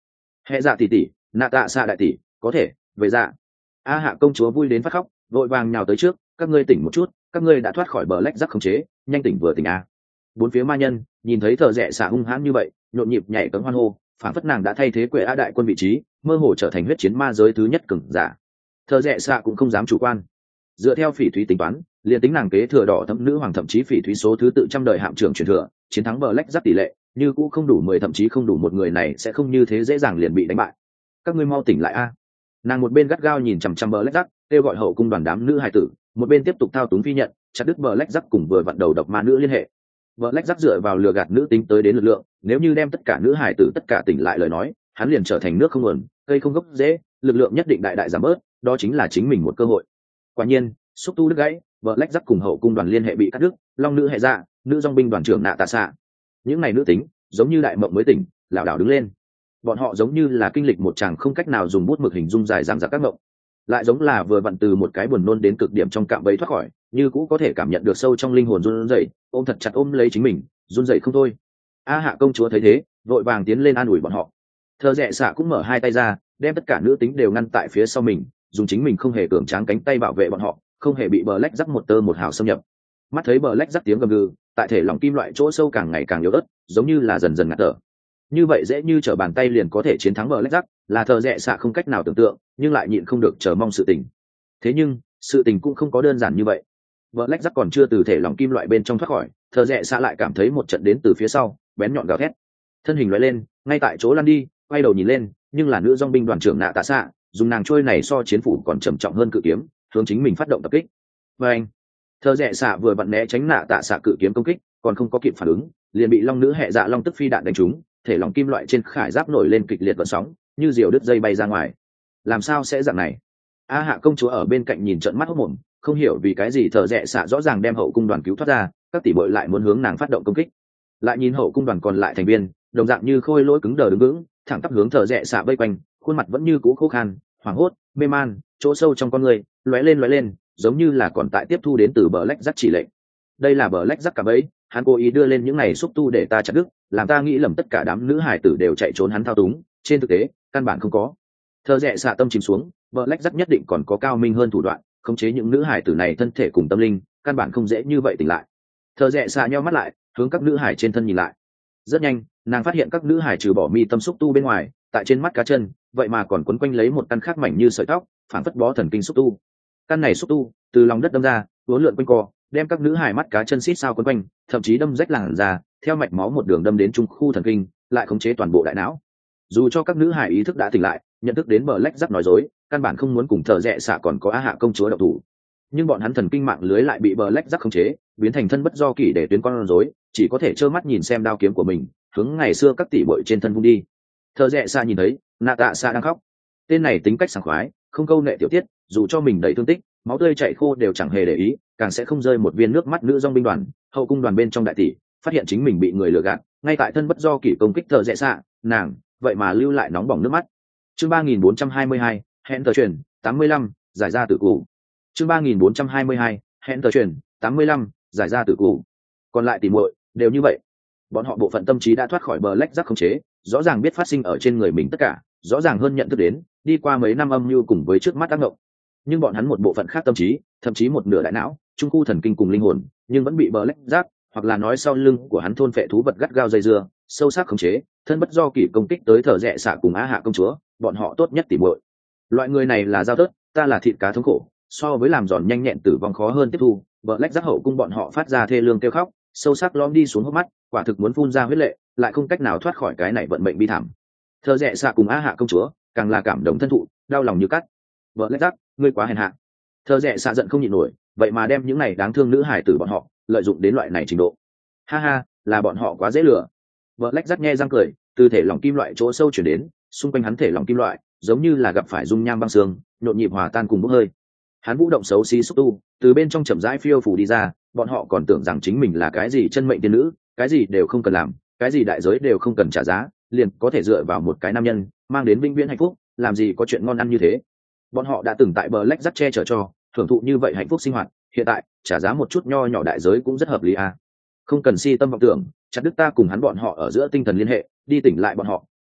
hệ dạ tỷ tỷ, nạ tạ xạ đại tỷ, có thể về dạ. A hạ công chúa vui đến phát khóc, vội vàng nhào tới trước, các ngươi tỉnh một chút, các ngươi đã thoát khỏi bờ lách rắc khống chế, nhanh tỉnh vừa tỉnh a. Bốn phía ma nhân nhìn thấy thợ rẽ xạ hung hãn như vậy, nhộn nhịp nhảy cẫng hoan hô, phản phất nàng đã thay thế quệ a đại quân vị trí, mơ hồ trở thành huyết chiến ma giới thứ nhất cường giả. Thợ rẽ xạ cũng không dám chủ quan, dựa theo phỉ thúy tính toán, liền tính nàng kế thừa đỏ thẫm nữ hoàng thậm chí phỉ thúy số thứ tự trăm đời hạm trưởng truyền thừa, chiến thắng bờ lách rắc tỷ lệ như cũng không đủ mười, thậm chí không đủ một, người này sẽ không như thế dễ dàng liền bị đánh bại. Các ngươi mau tỉnh lại a. Nàng một bên gắt gao nhìn chằm chằm bờ lách rắc, kêu gọi hậu cung đoàn đám nữ hài tử, một bên tiếp tục thao túng phi nhận, chặt đứt bờ lách rắc cùng vừa vặn đầu độc ma nữ liên hệ. Bờ lách rắc dựa vào lừa gạt nữ tính tới đến lực lượng, nếu như đem tất cả nữ hài tử tất cả tỉnh lại lời nói, hắn liền trở thành nước không nguồn, cây không gốc dễ, lực lượng nhất định đại đại giảm bớt, đó chính là chính mình một cơ hội. Quả nhiên, xúc tu đứt gãy, bờ lách rắc cùng hậu cung đoàn liên hệ bị cắt đứt, long nữ hệ dạ, nữ dòng binh đoàn trưởng nạ tạ xạ, những này nữ tính giống như đại mộng mới tỉnh, lảo đảo đứng lên. Bọn họ giống như là kinh lịch một chàng không cách nào dùng bút mực hình dung dài dằng dặc các mộng, lại giống là vừa vặn từ một cái buồn nôn đến cực điểm trong cạm bẫy thoát khỏi, như cũ có thể cảm nhận được sâu trong linh hồn run rẩy, ôm thật chặt ôm lấy chính mình, run rẩy không thôi. A hạ công chúa thấy thế, vội vàng tiến lên an ủi bọn họ. Thợ rẽ xạ cũng mở hai tay ra, đem tất cả nữ tính đều ngăn tại phía sau mình, dùng chính mình không hề cường tráng cánh tay bảo vệ bọn họ, không hề bị bờ lách rắc một tơ một hào xâm nhập. Mắt thấy bờ lách rắc tiếng gầm gừ, tại thể lòng kim loại chỗ sâu càng ngày càng yếu ớt, giống như là dần dần ngạt thở. Như vậy dễ như trở bàn tay liền có thể chiến thắng bờ lách rắc, là thợ rẽ xạ không cách nào tưởng tượng, nhưng lại nhịn không được chờ mong sự tình. Thế nhưng sự tình cũng không có đơn giản như vậy. Bờ lách rắc còn chưa từ thể lòng kim loại bên trong thoát khỏi, thợ rẽ xạ lại cảm thấy một trận đến từ phía sau, bén nhọn gào thét. Thân hình lóe lên, ngay tại chỗ lăn đi, quay đầu nhìn lên, nhưng là nữ dòng binh đoàn trưởng nạ tạ xạ, dùng nàng trôi này so chiến phủ còn trầm trọng hơn cự kiếm, hướng chính mình phát động tập kích. Và anh, thợ rẽ xạ vừa vặn né tránh nạ tạ xạ cự kiếm công kích, còn không có kịp phản ứng, liền bị long nữ hệ dạ long tức phi đạn đánh trúng, thể lòng kim loại trên khải giáp nổi lên kịch liệt vận sóng, như diều đứt dây bay ra ngoài. Làm sao sẽ dạng này? A hạ công chúa ở bên cạnh nhìn trợn mắt hốt mồm, không hiểu vì cái gì thợ rẽ xạ rõ ràng đem hậu cung đoàn cứu thoát ra, các tỷ muội lại muốn hướng nàng phát động công kích. Lại nhìn hậu cung đoàn còn lại thành viên, đồng dạng như khôi lỗi cứng đờ đứng vững, thẳng tắp hướng thợ rẽ xạ vây quanh, khuôn mặt vẫn như cũ khô khan, hoảng hốt, mê man, chỗ sâu trong con người lóe lên lóe lên, giống như là còn tại tiếp thu đến từ bờ lách rắc chỉ lệnh. Đây là bờ lách rắc cả bấy, hắn cố ý đưa lên những này xúc tu để ta chặt đứt, làm ta nghĩ lầm tất cả đám nữ hải tử đều chạy trốn hắn thao túng, trên thực tế căn bản không có. Thợ rẽ xạ tâm chìm xuống, bờ lách rắc nhất định còn có cao minh hơn thủ đoạn, khống chế những nữ hải tử này thân thể cùng tâm linh, căn bản không dễ như vậy tỉnh lại. Thợ rẽ xạ nheo mắt lại, hướng các nữ hải trên thân nhìn lại. Rất nhanh, nàng phát hiện các nữ hải trừ bỏ mi tâm xúc tu bên ngoài, tại trên mắt cá chân, vậy mà còn quấn quanh lấy một căn khác mảnh như sợi tóc, phản phất bó thần kinh xúc tu. Căn này xúc tu từ lòng đất đâm ra, uốn lượn quanh co, đem các nữ hải mắt cá chân xít sao quấn quanh, thậm chí đâm rách làn da, theo mạch máu một đường đâm đến trung khu thần kinh, lại khống chế toàn bộ đại não. Dù cho các nữ hải ý thức đã tỉnh lại, nhận thức đến bờ lách rắc nói dối, căn bản không muốn cùng thợ rẽ xạ còn có a hạ công chúa độc thủ, nhưng bọn hắn thần kinh mạng lưới lại bị bờ lách rắc khống chế, biến thành thân bất do kỷ để tuyến con rối, chỉ có thể trơ mắt nhìn xem đao kiếm của mình hướng ngày xưa các tỷ bội trên thân vung đi. Thợ rẽ xạ nhìn thấy nạ tạ xạ đang khóc, tên này tính cách sảng khoái, không câu nệ tiểu tiết, dù cho mình đầy thương tích, máu tươi chảy khô đều chẳng hề để ý, càng sẽ không rơi một viên nước mắt. Nữ dòng binh đoàn hậu cung đoàn bên trong đại tỷ phát hiện chính mình bị người lừa gạt, ngay tại thân bất do kỷ công kích thợ rẽ xạ, nàng vậy mà lưu lại nóng bỏng nước mắt. Chương ba nghìn bốn trăm hai mươi hai, hẹn tờ truyền tám mươi lăm, giải ra tử cụ. Chương ba nghìn bốn trăm hai mươi hai, hẹn tờ truyền tám mươi lăm, giải ra tử cụ. Còn lại tỷ muội đều như vậy, bọn họ bộ phận tâm trí đã thoát khỏi bờ lách rắc khống chế, rõ ràng biết phát sinh ở trên người mình tất cả, rõ ràng hơn nhận thức đến đi qua mấy năm âm mưu cùng với trước mắt tác động, nhưng bọn hắn một bộ phận khác tâm trí, thậm chí một nửa đại não, trung khu thần kinh cùng linh hồn, nhưng vẫn bị bờ lách rắc, hoặc là nói sau lưng của hắn thôn phệ thú vật gắt gao dây dưa, sâu sắc khống chế, thân bất do kỷ công kích tới thợ rẽ xạ cùng á hạ công chúa, bọn họ tốt nhất tỷ muội. Loại người này là dao tớt, ta là thịt cá thống khổ, so với làm giòn nhanh nhẹn tử vong khó hơn tiếp thu. Bờ lách rắc hậu cung bọn họ phát ra thê lương kêu khóc, sâu sắc lom đi xuống hốc mắt, quả thực muốn phun ra huyết lệ, lại không cách nào thoát khỏi cái này vận mệnh bi thảm. Thợ rẽ xạ cùng á hạ công chúa càng là cảm động thân thụ, đau lòng như cắt. Bờ lách rắc, ngươi quá hèn hạ. Thợ rẽ xạ giận không nhịn nổi, vậy mà đem những này đáng thương nữ hải tử bọn họ lợi dụng đến loại này trình độ. Ha ha, là bọn họ quá dễ lừa. Bờ lách rắc nghe răng cười, từ thể lỏng kim loại chỗ sâu chuyển đến, xung quanh hắn thể lỏng kim loại giống như là gặp phải dung nham băng xương, nhộn nhịp hòa tan cùng bốc hơi. Hắn vũ động xấu xí xúc tu từ bên trong chậm rãi phiêu phủ đi ra, bọn họ còn tưởng rằng chính mình là cái gì chân mệnh tiên nữ, cái gì đều không cần làm, cái gì đại giới đều không cần trả giá, liền có thể dựa vào một cái nam nhân mang đến vĩnh viễn hạnh phúc, làm gì có chuyện ngon ăn như thế. Bọn họ đã từng tại bờ lách rắc che chở cho, thưởng thụ như vậy hạnh phúc sinh hoạt, hiện tại trả giá một chút nho nhỏ đại giới cũng rất hợp lý à. Không cần si tâm vọng tưởng, chặt đứt ta cùng hắn bọn họ ở giữa tinh thần liên hệ, đi tỉnh lại bọn họ,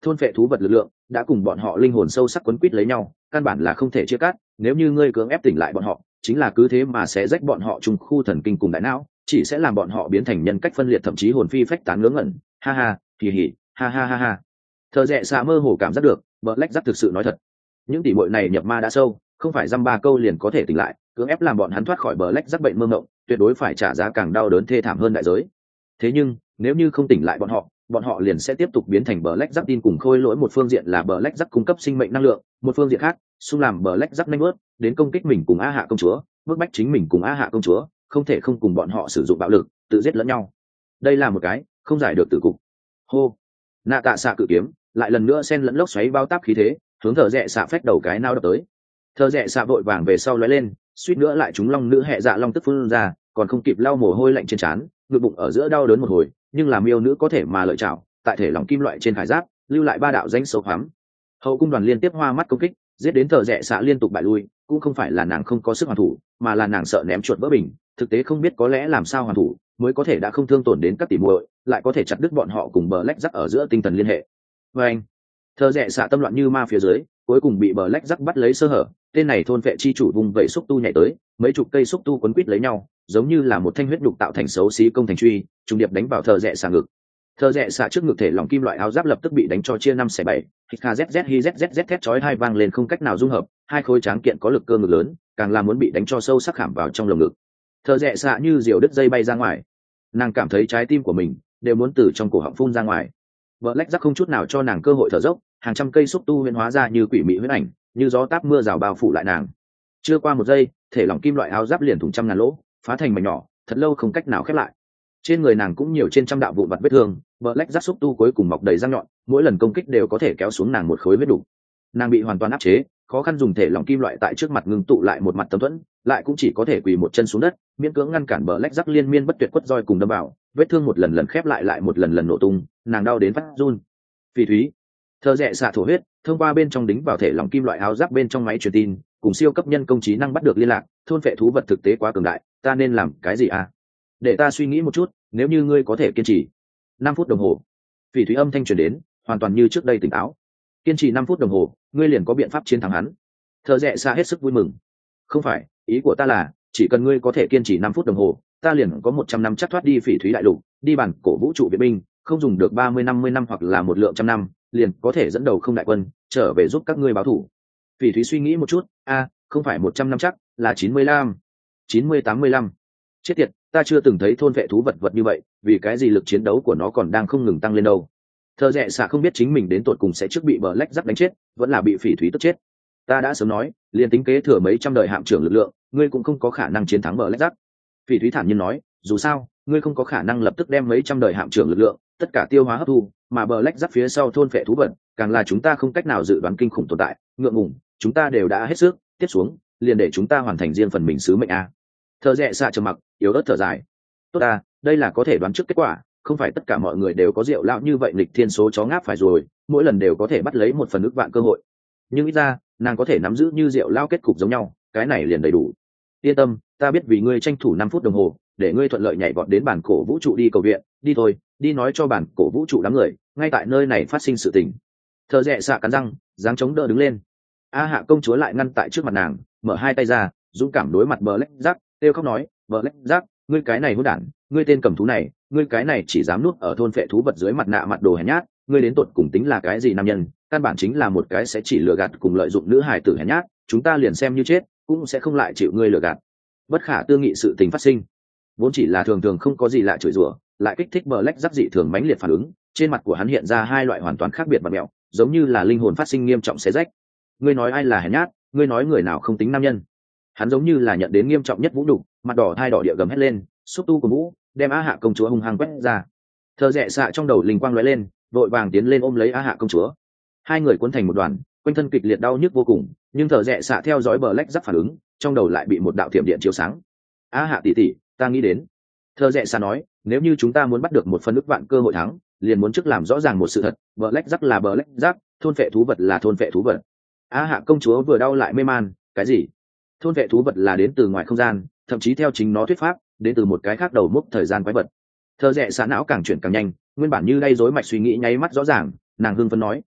thôn phệ thú vật lực lượng đã cùng bọn họ linh hồn sâu sắc quấn quýt lấy nhau, căn bản là không thể chia cắt. Nếu như ngươi cưỡng ép tỉnh lại bọn họ, chính là cứ thế mà sẽ rách bọn họ trùng khu thần kinh cùng đại não, chỉ sẽ làm bọn họ biến thành nhân cách phân liệt, thậm chí hồn phi phách tán ngớ ngẩn. Ha ha, kỳ hỉ, ha ha ha ha. Thờ rẽ xạ mơ hồ cảm giác được, Black Jack thực sự nói thật. Những tỷ muội này nhập ma đã sâu, không phải dăm ba câu liền có thể tỉnh lại, cưỡng ép làm bọn hắn thoát khỏi Black Jack bệnh mơ ngộng, tuyệt đối phải trả giá càng đau đớn thê thảm hơn đại giới. Thế nhưng, nếu như không tỉnh lại bọn họ, bọn họ liền sẽ tiếp tục biến thành Black Jack tin cùng khôi lỗi, một phương diện là Black Jack cung cấp sinh mệnh năng lượng, một phương diện khác, xung làm Black Jack nhanh bước, đến công kích mình cùng A Hạ công chúa, bức bách chính mình cùng A Hạ công chúa, không thể không cùng bọn họ sử dụng bạo lực, tự giết lẫn nhau. Đây là một cái không giải được tử cục. Hô, nạ tạ xạ cự kiếm lại lần nữa xen lẫn lốc xoáy bao táp khí thế, hướng thợ rẽ xạ phách đầu cái nao đập tới. Thợ rẽ xạ vội vàng về sau lóe lên, suýt nữa lại chúng long nữ hệ dạ long tức phun ra, còn không kịp lau mồ hôi lạnh trên trán, ngực bụng ở giữa đau đớn một hồi, nhưng làm yêu nữ có thể mà lợi chảo, tại thể lòng kim loại trên khải giáp lưu lại ba đạo danh sâu hoắm. Hậu cung đoàn liên tiếp hoa mắt công kích, giết đến thợ rẽ xạ liên tục bại lui, cũng không phải là nàng không có sức hoàn thủ, mà là nàng sợ ném chuột vỡ bình, thực tế không biết có lẽ làm sao hoàn thủ mới có thể đã không thương tổn đến các tỷ muội, lại có thể chặt đứt bọn họ cùng Black Jack ở giữa tinh thần liên hệ. Và anh, thợ rẽ xạ tâm loạn như ma phía dưới, cuối cùng bị Black Jack bắt lấy sơ hở, tên này thôn vệ chi chủ vùng vẩy xúc tu nhảy tới, mấy chục cây xúc tu quấn quít lấy nhau, giống như là một thanh huyết đục tạo thành xấu xí công thành truy, trùng điệp đánh vào thợ rẽ xạ ngực. Thợ rẽ xạ trước ngực thể lỏng kim loại áo giáp lập tức bị đánh cho chia năm xẻ bảy, hkzz hi zzz thét chói hai vang lên không cách nào dung hợp, hai khối tráng kiện có lực cơ ngực lớn, càng là muốn bị đánh cho sâu sắc khảm vào trong lồng ngực. Thợ rẽ xạ như diều đứt dây bay ra ngoài, nàng cảm thấy trái tim của mình đều muốn từ trong cổ họng phun ra ngoài. Black Jack không chút nào cho nàng cơ hội thở dốc, hàng trăm cây xúc tu huyễn hóa ra như quỷ mị huyễn ảnh, như gió táp mưa rào bao phủ lại nàng. Chưa qua một giây, thể lỏng kim loại áo giáp liền thủng trăm ngàn lỗ, phá thành mảnh nhỏ, thật lâu không cách nào khép lại. Trên người nàng cũng nhiều trên trăm đạo vụn vặt vết thương, Black Jack xúc tu cuối cùng mọc đầy răng nhọn, mỗi lần công kích đều có thể kéo xuống nàng một khối vết đủ. Nàng bị hoàn toàn áp chế, khó khăn dùng thể lỏng kim loại tại trước mặt ngưng tụ lại một mặt tấm thuẫn, lại cũng chỉ có thể quỳ một chân xuống đất, miễn cưỡng ngăn cản Black Jack liên miên bất tuyệt quất roi cùng đâm vào, vết thương một lần lần khép lại lại một lần lần nổ tung, nàng đau đến phát run. Phỉ thúy, thợ rẽ xạ thổ huyết, thông qua bên trong đính vào thể lỏng kim loại áo giáp bên trong máy truyền tin, cùng siêu cấp nhân công trí năng bắt được liên lạc, thôn phệ thú vật thực tế quá cường đại, ta nên làm cái gì à? Để ta suy nghĩ một chút, nếu như ngươi có thể kiên trì năm phút đồng hồ. Phỉ thúy âm thanh truyền đến, hoàn toàn như trước đây tỉnh táo. Kiên trì năm phút đồng hồ, ngươi liền có biện pháp chiến thắng hắn. Thợ rẽ xạ hết sức vui mừng. Không phải, ý của ta là, chỉ cần ngươi có thể kiên trì năm phút đồng hồ, ta liền có một trăm năm chắc thoát đi phỉ thúy đại lục, đi bản cổ vũ trụ viện binh, không dùng được ba mươi năm mươi năm hoặc là một lượng trăm năm, liền có thể dẫn đầu không đại quân trở về giúp các ngươi báo thù. Phỉ thúy suy nghĩ một chút, a, không phải một trăm năm chắc, là chín mươi lăm, chín mươi tám mươi lăm. Chết tiệt, ta chưa từng thấy thôn vệ thú vật vật như vậy, vì cái gì lực chiến đấu của nó còn đang không ngừng tăng lên đâu. Thợ rẽ xạ không biết chính mình đến tột cùng sẽ trước bị Black Jack đánh chết, vẫn là bị phỉ thúy tức chết. Ta đã sớm nói, liền tính kế thừa mấy trăm đời hạm trưởng lực lượng, ngươi cũng không có khả năng chiến thắng Black Jack. Phỉ thúy thản nhiên nói, dù sao, ngươi không có khả năng lập tức đem mấy trăm đời hạm trưởng lực lượng tất cả tiêu hóa hấp thu, mà Black Jack phía sau thôn phệ thú vật, càng là chúng ta không cách nào dự đoán kinh khủng tồn tại, ngượng ngùng, chúng ta đều đã hết sức, tiếp xuống, liền để chúng ta hoàn thành riêng phần mình sứ mệnh a. Thợ rẽ xạ trầm mặc, yếu ớt thở dài. Tốt ta, đây là có thể đoán trước kết quả, không phải tất cả mọi người đều có rượu lão như vậy nghịch thiên số chó ngáp phải rồi, mỗi lần đều có thể bắt lấy một phần ức vạn cơ hội. Nhưng ít ra, nàng có thể nắm giữ như rượu lão kết cục giống nhau, cái này liền đầy đủ. Yên tâm, ta biết vì ngươi tranh thủ năm phút đồng hồ, để ngươi thuận lợi nhảy vọt đến bản cổ vũ trụ đi cầu viện, đi thôi, đi nói cho bản cổ vũ trụ đám người, ngay tại nơi này phát sinh sự tình. Thợ rẽ xạ cắn răng, dáng chống đỡ đứng lên. A Hạ công chúa lại ngăn tại trước mặt nàng, mở hai tay ra, dũng cảm đối mặt Black Jack, kêu khóc nói, Black Jack, ngươi cái này hỗn đản, ngươi tên cầm thú này, ngươi cái này chỉ dám nuốt ở thôn phệ thú vật dưới mặt nạ mặt đồ hèn nhát, ngươi đến tột cùng tính là cái gì nam nhân, căn bản chính là một cái sẽ chỉ lừa gạt cùng lợi dụng nữ hài tử hèn nhát, chúng ta liền xem như chết, cũng sẽ không lại chịu ngươi lừa gạt. Bất khả tư nghị sự tình phát sinh, vốn chỉ là thường thường không có gì lạ chửi rủa, lại kích thích Black Jack dị thường mãnh liệt phản ứng, trên mặt của hắn hiện ra hai loại hoàn toàn khác biệt và mẹo, giống như là linh hồn phát sinh nghiêm trọng xé rách. Ngươi nói ai là hèn nhát, ngươi nói người nào không tính nam nhân. Hắn giống như là nhận đến nghiêm trọng nhất vũ đục, mặt đỏ thai đỏ địa gầm hét lên, xúc tu của vũ, đem A Hạ công chúa hung hăng quét ra. Thợ rẽ xạ trong đầu linh quang lóe lên, vội vàng tiến lên ôm lấy A Hạ công chúa. Hai người cuốn thành một đoàn, quanh thân kịch liệt đau nhức vô cùng, nhưng thợ rẽ xạ theo dõi Black Jack phản ứng, trong đầu lại bị một đạo thiểm điện chiếu sáng. A Hạ tỷ tỷ, ta nghĩ đến. Thợ rẽ xạ nói, nếu như chúng ta muốn bắt được một phần ức vạn cơ hội thắng, liền muốn trước làm rõ ràng một sự thật, Black Jack là Black Jack, thôn phệ thú vật là thôn phệ thú vật. A Hạ công chúa vừa đau lại mê man, cái gì? Thôn phệ thú vật là đến từ ngoài không gian, thậm chí theo chính nó thuyết pháp, đến từ một cái khác đầu mốc thời gian quái vật. Thợ rẽ xạ não càng chuyển càng nhanh, nguyên bản như đay rối mạch suy nghĩ nháy mắt rõ ràng, nàng hưng phấn nói,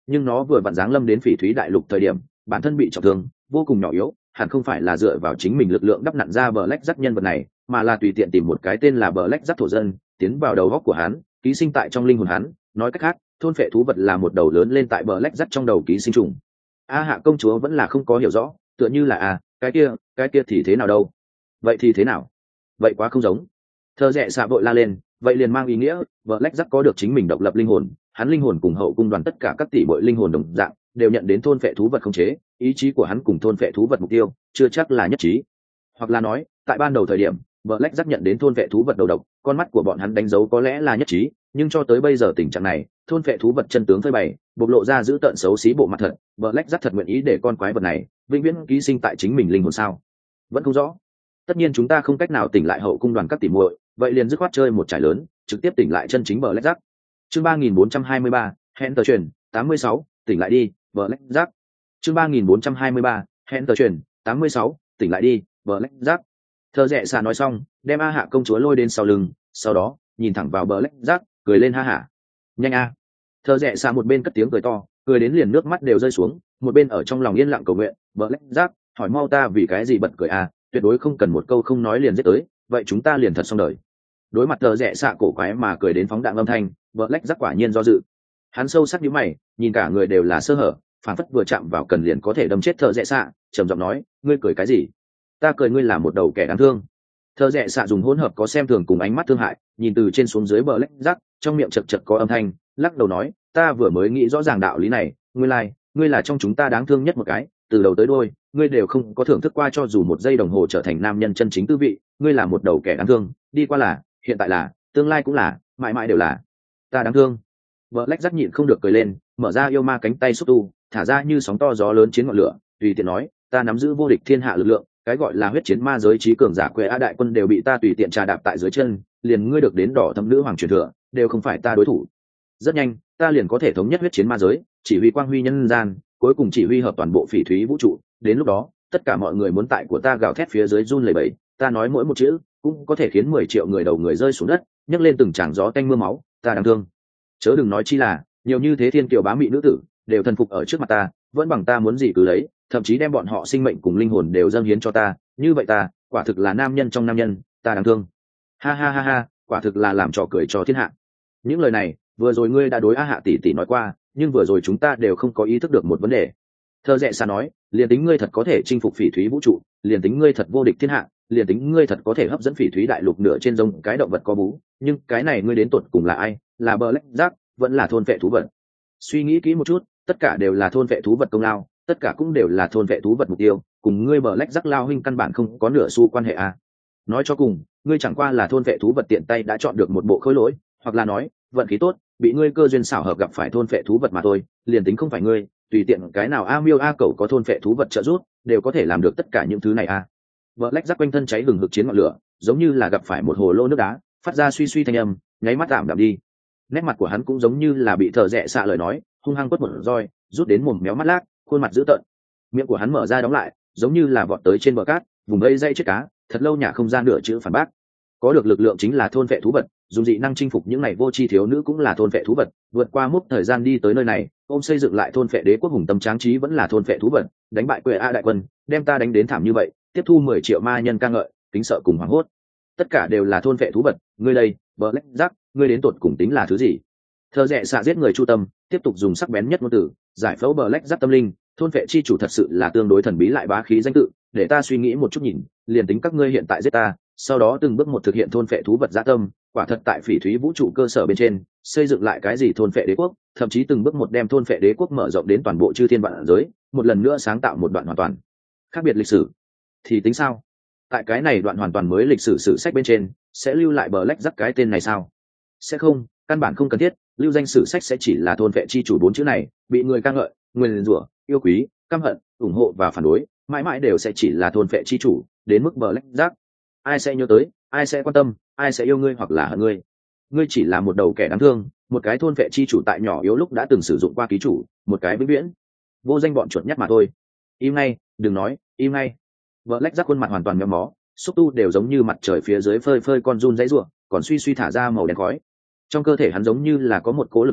nhưng nó vừa vặn giáng lâm đến phỉ thúy đại lục thời điểm bản thân bị trọng thương vô cùng nhỏ yếu, hẳn không phải là dựa vào chính mình lực lượng đắp nặn ra Black Jack nhân vật này, mà là tùy tiện tìm một cái tên là Black Jack thổ dân tiến vào đầu óc của hắn, ký sinh tại trong linh hồn hắn. Nói cách khác, thôn phệ thú vật là một đầu lớn lên tại Black Jack trong đầu ký sinh trùng. A Hạ công chúa vẫn là không có hiểu rõ, tựa như là à cái kia cái kia thì thế nào đâu, vậy thì thế nào, vậy quá không giống. Thợ rẽ xạ vội la lên, vậy liền mang ý nghĩa Black Jack có được chính mình độc lập linh hồn, hắn linh hồn cùng hậu cung đoàn tất cả các tỷ bội linh hồn đồng dạng đều nhận đến thôn phệ thú vật khống chế, ý chí của hắn cùng thôn phệ thú vật mục tiêu chưa chắc là nhất trí. Hoặc là nói, tại ban đầu thời điểm Black Jack nhận đến thôn phệ thú vật đầu độc, con mắt của bọn hắn đánh dấu có lẽ là nhất trí, nhưng cho tới bây giờ tình trạng này, thôn phệ thú vật chân tướng phơi bày, bộc lộ ra giữ tợn xấu xí bộ mặt thật. Black Jack thật nguyện ý để con quái vật này vĩnh viễn ký sinh tại chính mình linh hồn sao? Vẫn không rõ. Tất nhiên chúng ta không cách nào tỉnh lại hậu cung đoàn các tỷ muội, vậy liền dứt khoát chơi một trải lớn, trực tiếp tỉnh lại chân chính Black Jack. Chương ba nghìn bốn trăm hai mươi ba, hẹn tờ truyền tám mươi sáu, tỉnh lại đi, Black Jack. Chương ba nghìn bốn trăm hai mươi ba, hẹn tờ truyền tám mươi sáu, tỉnh lại đi, Black Jack. Thợ rẽ xạ nói xong, đem A Hạ công chúa lôi đến sau lưng, sau đó nhìn thẳng vào Black Jack, cười lên ha hả. Nhanh a! Thợ rẽ xạ một bên cất tiếng cười to, cười đến liền nước mắt đều rơi xuống, một bên ở trong lòng yên lặng cầu nguyện. Black Jack, hỏi mau ta vì cái gì bật cười a? Tuyệt đối không cần một câu không nói liền giết tới, vậy chúng ta liền thật xong đời. Đối mặt thợ rẽ xạ cổ quái mà cười đến phóng đạn âm thanh, Black Jack quả nhiên do dự. Hắn sâu sắc nhíu mày, nhìn cả người đều là sơ hở, phản phất vừa chạm vào cần liền có thể đâm chết thợ rẽ xạ, trầm giọng nói, ngươi cười cái gì? Ta cười ngươi là một đầu kẻ đáng thương. Thợ rẽ xạ dùng hỗn hợp có xem thường cùng ánh mắt thương hại, nhìn từ trên xuống dưới Black Jack, trong miệng chật chật có âm thanh, lắc đầu nói, ta vừa mới nghĩ rõ ràng đạo lý này, ngươi lai, like, ngươi là trong chúng ta đáng thương nhất một cái, từ đầu tới đuôi, ngươi đều không có thưởng thức qua cho dù một giây đồng hồ trở thành nam nhân chân chính tư vị, ngươi là một đầu kẻ đáng thương, đi qua là, hiện tại là, tương lai cũng là, mãi mãi đều là. Ta đáng thương. Black Jack nhịn không được cười lên, mở ra yêu ma cánh tay xúc tu, thả ra như sóng to gió lớn chiến ngọn lửa, tùy tiện nói, ta nắm giữ vô địch thiên hạ lực lượng, cái gọi là huyết chiến ma giới trí cường giả quê a đại quân đều bị ta tùy tiện trà đạp tại dưới chân, liền ngươi được đến đỏ thâm nữ hoàng truyền thừa, đều không phải ta đối thủ. Rất nhanh, ta liền có thể thống nhất huyết chiến ma giới, chỉ huy quang huy nhân gian, cuối cùng chỉ huy hợp toàn bộ phỉ thúy vũ trụ. Đến lúc đó, tất cả mọi người muốn tại của ta gào thét phía dưới run lẩy bẩy, ta nói mỗi một chữ cũng có thể khiến mười triệu người đầu người rơi xuống đất, nhấc lên từng tràng gió tanh mưa máu. Ta đáng thương. Chớ đừng nói chi là nhiều như thế thiên kiều bá mị nữ tử đều thần phục ở trước mặt ta, vẫn bằng ta muốn gì cứ lấy, thậm chí đem bọn họ sinh mệnh cùng linh hồn đều dâng hiến cho ta. Như vậy ta quả thực là nam nhân trong nam nhân, ta đáng thương. Ha ha ha ha, quả thực là làm trò cười cho thiên hạ. Những lời này vừa rồi ngươi đã đối A Hạ tỷ tỷ nói qua, nhưng vừa rồi chúng ta đều không có ý thức được một vấn đề. Thơ rẽ xa nói, liền tính ngươi thật có thể chinh phục phỉ thúy vũ trụ, liền tính ngươi thật vô địch thiên hạ, liền tính ngươi thật có thể hấp dẫn phỉ thúy đại lục nửa trên giống cái động vật có bú, nhưng cái này ngươi đến tột cùng là ai? Là Black Jack, vẫn là thôn vệ thú vật? Suy nghĩ kỹ một chút, tất cả đều là thôn vệ thú vật công lao, tất cả cũng đều là thôn vệ thú vật mục tiêu, cùng ngươi Black Jack lao huynh căn bản không có nửa xu quan hệ à? Nói cho cùng, ngươi chẳng qua là thôn vệ thú vật tiện tay đã chọn được một bộ khối lỗi, hoặc là nói, vận khí tốt, bị ngươi cơ duyên xảo hợp gặp phải thôn vệ thú vật mà thôi. Liền tính không phải ngươi, tùy tiện cái nào a miêu a cẩu có thôn vệ thú vật trợ giúp, đều có thể làm được tất cả những thứ này a. À. Black Jack quanh thân cháy hừng hực chiến ngọn lửa, giống như là gặp phải một hồ lô nước đá, phát ra suy suy thanh âm, nháy mắt tạm đạm đi. Nét mặt của hắn cũng giống như là bị thợ rẽ xạ lời nói hung hăng quất một roi, rút đến mồm méo mắt lác, khuôn mặt dữ tợn. Miệng của hắn mở ra đóng lại, giống như là vọt tới trên bờ cát, vùng vây dây chết cá, thật lâu nhả không ra nửa chữ phản bác. Có được lực lượng chính là thôn vệ thú vật, dùng dị năng chinh phục những này vô tri thiếu nữ cũng là thôn vệ thú vật, vượt qua mốc thời gian đi tới nơi này, ôm xây dựng lại thôn vệ đế quốc hùng tâm tráng trí vẫn là thôn vệ thú vật, đánh bại quệ a đại quân, đem ta đánh đến thảm như vậy, tiếp thu mười triệu ma nhân ca ngợi, kính sợ cùng hoảng hốt, tất cả đều là thôn vệ thú vật. Ngươi đây, Black Jack, ngươi đến tột cùng tính là thứ gì? Thợ rẽ xạ giết người chu tâm, tiếp tục dùng sắc bén nhất ngôn từ giải phẫu Black Jack tâm linh. Thôn vệ chi chủ thật sự là tương đối thần bí lại bá khí danh tự, để ta suy nghĩ một chút nhìn, liền tính các ngươi hiện tại giết ta, sau đó từng bước một thực hiện thôn vệ thú vật dã tâm, quả thật tại phỉ thúy vũ trụ cơ sở bên trên xây dựng lại cái gì thôn vệ đế quốc, thậm chí từng bước một đem thôn vệ đế quốc mở rộng đến toàn bộ chư thiên vạn giới, một lần nữa sáng tạo một đoạn hoàn toàn khác biệt lịch sử, thì tính sao? Tại cái này đoạn hoàn toàn mới lịch sử sử sách bên trên sẽ lưu lại Black Jack cái tên này sao? Sẽ không, căn bản không cần thiết. Lưu danh sử sách sẽ chỉ là thôn vệ chi chủ bốn chữ này, bị người ca ngợi, nguyền rủa, yêu quý, căm hận, ủng hộ và phản đối, mãi mãi đều sẽ chỉ là thôn vệ chi chủ. Đến mức Black Jack, ai sẽ nhớ tới, ai sẽ quan tâm, ai sẽ yêu ngươi hoặc là hận ngươi? Ngươi chỉ là một đầu kẻ đáng thương, một cái thôn vệ chi chủ tại nhỏ yếu lúc đã từng sử dụng qua ký chủ, một cái vĩnh viễn vô danh bọn chuột nhắt mà thôi. Im ngay, đừng nói, im ngay. Black Jack khuôn mặt hoàn toàn méo mó, xúc tu đều giống như mặt trời phía dưới phơi phơi con run dãy rủa, còn suy suy thả ra màu đen khói. Trong cơ thể hắn giống như là có một cỗ lực lượng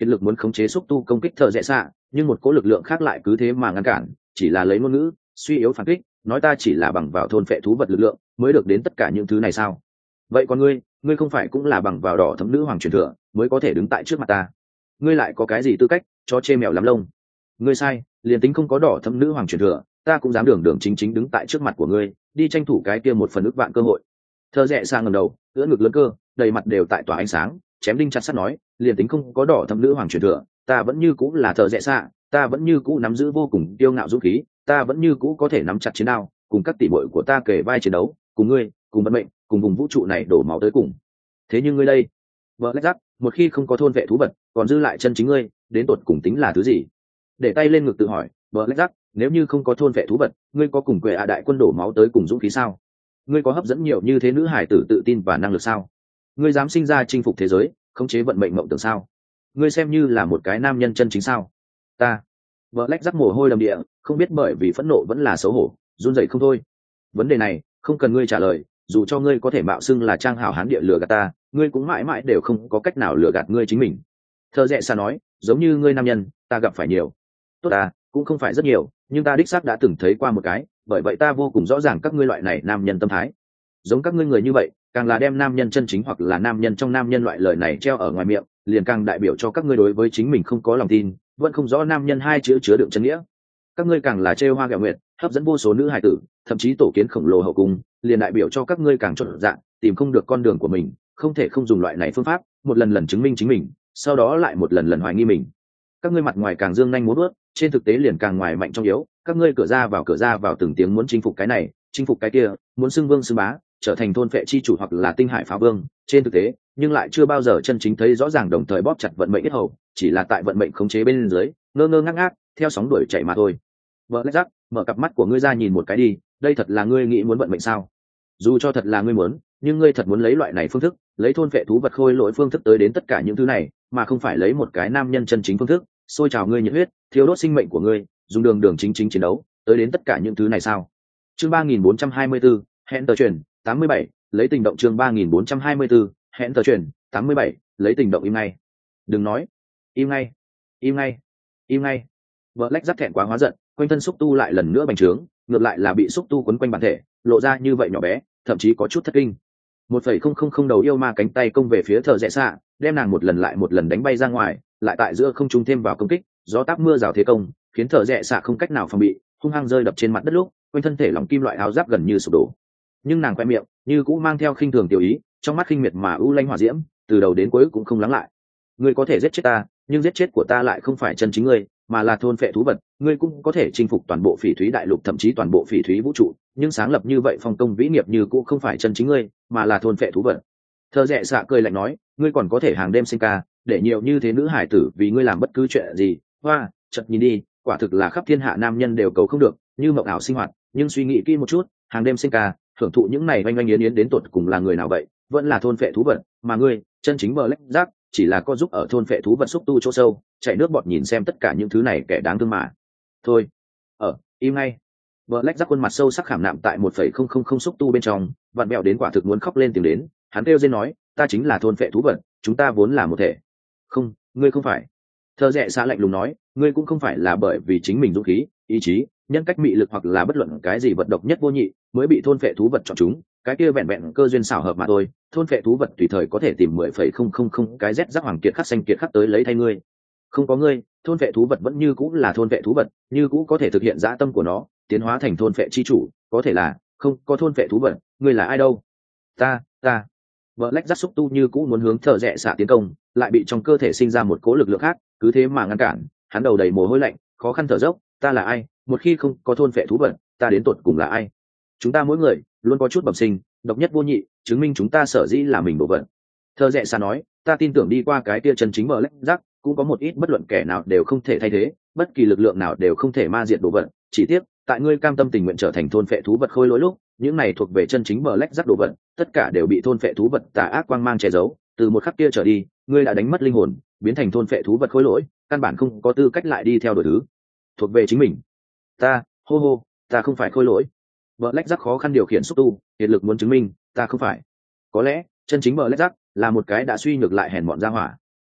kiệt lực muốn khống chế xúc tu công kích thợ rẽ xạ, nhưng một cỗ lực lượng khác lại cứ thế mà ngăn cản, chỉ là lấy ngôn ngữ suy yếu phản kích, nói ta chỉ là bằng vào thôn phệ thú vật lực lượng mới được đến tất cả những thứ này sao? Vậy còn ngươi, ngươi không phải cũng là bằng vào đỏ thấm nữ hoàng truyền thừa mới có thể đứng tại trước mặt ta? Ngươi lại có cái gì tư cách cho chê mèo lắm lông? Ngươi sai, liền tính không có đỏ thấm nữ hoàng truyền thừa, ta cũng dám đường đường chính chính đứng tại trước mặt của ngươi, đi tranh thủ cái kia một phần ức vạn cơ hội. Thợ rẽ sang ngầm đầu, ưỡn ngực lớn cơ, đầy mặt đều tại tỏa ánh sáng, chém đinh chặt sắt nói, liền tính không có đỏ thấm nữ hoàng truyền thừa, ta vẫn như cũ là thợ rẽ xạ, ta vẫn như cũ nắm giữ vô cùng kiêu ngạo dũng khí, ta vẫn như cũ có thể nắm chặt chiến đao, cùng các tỷ muội của ta kề vai chiến đấu, cùng ngươi, cùng vận mệnh, cùng vùng vũ trụ này đổ máu tới cùng. Thế nhưng ngươi đây, vợ lách giáp, một khi không có thôn vệ thú vật, còn dư lại chân chính ngươi, đến tột cùng tính là thứ gì? Để tay lên ngực tự hỏi, vợ lách giáp, nếu như không có thôn vệ thú vật, ngươi có cùng quệ ạ đại quân đổ máu tới cùng dũng khí sao? Ngươi có hấp dẫn nhiều như thế nữ hải tử tự tin và năng lực sao? Ngươi dám sinh ra chinh phục thế giới, khống chế vận mệnh mộng tưởng sao? Ngươi xem như là một cái nam nhân chân chính sao? Ta, vợ lách giáp mồ hôi đầm địa, không biết bởi vì phẫn nộ vẫn là xấu hổ, run rẩy không thôi. Vấn đề này không cần ngươi trả lời, dù cho ngươi có thể mạo xưng là trang hảo hán địa lừa gạt ta, ngươi cũng mãi mãi đều không có cách nào lừa gạt ngươi chính mình. Thợ rẽ xa nói, giống như ngươi nam nhân ta gặp phải nhiều, tốt à, cũng không phải rất nhiều, nhưng ta đích xác đã từng thấy qua một cái, bởi vậy ta vô cùng rõ ràng các ngươi loại này nam nhân tâm thái. Giống các ngươi người như vậy, càng là đem nam nhân chân chính hoặc là nam nhân trong nam nhân loại lời này treo ở ngoài miệng, liền càng đại biểu cho các ngươi đối với chính mình không có lòng tin, vẫn không rõ nam nhân hai chữ chứa đựng chân nghĩa. Các ngươi càng là trêu hoa ghẹo nguyệt, hấp dẫn vô số nữ hài tử, thậm chí tổ kiến khổng lồ hậu cung, liền đại biểu cho các ngươi càng chọn dạng, tìm không được con đường của mình, không thể không dùng loại này phương pháp, một lần lần chứng minh chính mình, sau đó lại một lần lần hoài nghi mình. Các ngươi mặt ngoài càng dương nhanh múa vuốt, trên thực tế liền càng ngoài mạnh trong yếu, các ngươi cửa ra vào cửa ra vào từng tiếng muốn chinh phục cái này, chinh phục cái kia, muốn xưng vương xưng bá, trở thành thôn phệ chi chủ hoặc là tinh hải phá vương, trên thực tế, nhưng lại chưa bao giờ chân chính thấy rõ ràng đồng thời bóp chặt vận mệnh yết hầu, chỉ là tại vận mệnh khống chế bên dưới, ngơ ngơ ngác ngác, theo sóng đuổi chạy mà thôi. Vợ lách rắc, mở cặp mắt của ngươi ra nhìn một cái đi, đây thật là ngươi nghĩ muốn vận mệnh sao? Dù cho thật là ngươi muốn, nhưng ngươi thật muốn lấy loại này phương thức, lấy thôn phệ thú vật khôi lỗi phương thức tới đến tất cả những thứ này, mà không phải lấy một cái nam nhân chân chính phương thức, sôi trào ngươi nhiệt huyết, thiêu đốt sinh mệnh của ngươi, dùng đường đường chính chính chiến đấu, tới đến tất cả những thứ này sao? Chương ba nghìn bốn trăm hai mươi 424, hẹn tờ truyền, tám mươi bảy, lấy tình động chương ba nghìn bốn trăm hai mươi 424, hẹn tờ truyền, tám mươi bảy, lấy tình động im ngay. Đừng nói, im ngay, im ngay, im ngay. Vợ lách rắc thẹn quá hóa giận, quanh thân xúc tu lại lần nữa bành trướng, ngược lại là bị xúc tu quấn quanh bản thể, lộ ra như vậy nhỏ bé, thậm chí có chút thất kinh. một phẩy không không không đầu yêu ma cánh tay công về phía thợ rẽ xạ, đem nàng một lần lại một lần đánh bay ra ngoài, lại tại giữa không trung thêm vào công kích, gió táp mưa rào thế công, khiến thợ rẽ xạ không cách nào phòng bị, hung hăng rơi đập trên mặt đất lúc, quanh thân thể lỏng kim loại áo giáp gần như sụp đổ. Nhưng nàng quẹ miệng, như cũ mang theo khinh thường tiểu ý, trong mắt khinh miệt mà u lanh hỏa diễm, từ đầu đến cuối cũng không lắng lại. Ngươi có thể giết chết ta, nhưng giết chết của ta lại không phải chân chính ngươi, mà là thôn phệ thú vật. Ngươi cũng có thể chinh phục toàn bộ phỉ thúy đại lục, thậm chí toàn bộ phỉ thúy vũ trụ, nhưng sáng lập như vậy phong công vĩ nghiệp như cũ không phải chân chính ngươi, mà là thôn phệ thú vật. Thợ rẽ xạ cười lạnh nói, ngươi còn có thể hàng đêm sinh ca, để nhiều như thế nữ hải tử vì ngươi làm bất cứ chuyện gì. Hoa, chợt nhìn đi, quả thực là khắp thiên hạ nam nhân đều cầu không được, như mộng ảo sinh hoạt. Nhưng suy nghĩ kỹ một chút, hàng đêm sinh ca, hưởng thụ những này oanh oanh yến yến đến tột cùng là người nào vậy? Vẫn là thôn phệ thú vật, mà ngươi, chân chính bờ lách rác, chỉ là có giúp ở thôn phệ thú vật xúc tu chỗ sâu, chạy nước bọt nhìn xem tất cả những thứ này kẻ đáng thương mà. Thôi, ở, im ngay. Bờ lách rác khuôn mặt sâu sắc khảm nạm tại một phẩy không không không xúc tu bên trong, vặn bẹo đến quả thực muốn khóc lên tiếng đến, hắn kêu rên nói, ta chính là thôn phệ thú vật, chúng ta vốn là một thể. Không, ngươi không phải. Thợ rẽ xa lạnh lùng nói, ngươi cũng không phải là bởi vì chính mình dũng khí, ý chí, nhân cách mị lực hoặc là bất luận cái gì vật độc nhất vô nhị mới bị thôn phệ thú vật chọn chúng, cái kia vẹn vẹn cơ duyên xảo hợp mà thôi. Thôn phệ thú vật tùy thời có thể tìm mười phẩy không không không cái rét rắc hoàng kiệt khắc xanh kiệt khắc tới lấy thay ngươi. Không có ngươi, thôn phệ thú vật vẫn như cũ là thôn phệ thú vật, như cũ có thể thực hiện dã tâm của nó, tiến hóa thành thôn phệ chi chủ. Có thể là không có thôn phệ thú vật, ngươi là ai đâu? Ta, ta. Vợ lách rắc xúc tu như cũ muốn hướng thợ rẽ xạ tiến công, lại bị trong cơ thể sinh ra một cố lực lượng khác, cứ thế mà ngăn cản. Hắn đầu đầy mồ hôi lạnh, khó khăn thở dốc. Ta là ai? Một khi không có thôn phệ thú vật, ta đến tột cùng là ai? Chúng ta mỗi người luôn có chút bẩm sinh, độc nhất vô nhị, chứng minh chúng ta sở dĩ là mình bộ vận. Thợ rẽ xa nói, ta tin tưởng đi qua cái tia chân chính mở lách rác, cũng có một ít bất luận kẻ nào đều không thể thay thế, bất kỳ lực lượng nào đều không thể ma diệt đồ vật. Chỉ tiếc, tại ngươi cam tâm tình nguyện trở thành thôn phệ thú vật khôi lỗi lúc, những này thuộc về chân chính mở lách rác đồ vật, tất cả đều bị thôn phệ thú vật tà ác quang mang che giấu. Từ một khắc kia trở đi, ngươi đã đánh mất linh hồn, biến thành thôn phệ thú vật khôi lỗi, căn bản không có tư cách lại đi theo đuổi thứ thuộc về chính mình. Ta, hô hô, ta không phải khôi lỗi. Vợ lách rắc khó khăn điều khiển xúc tu, hiệt lực muốn chứng minh ta không phải. Có lẽ chân chính vợ lách rắc là một cái đã suy nhược lại hèn mọn ra hỏa.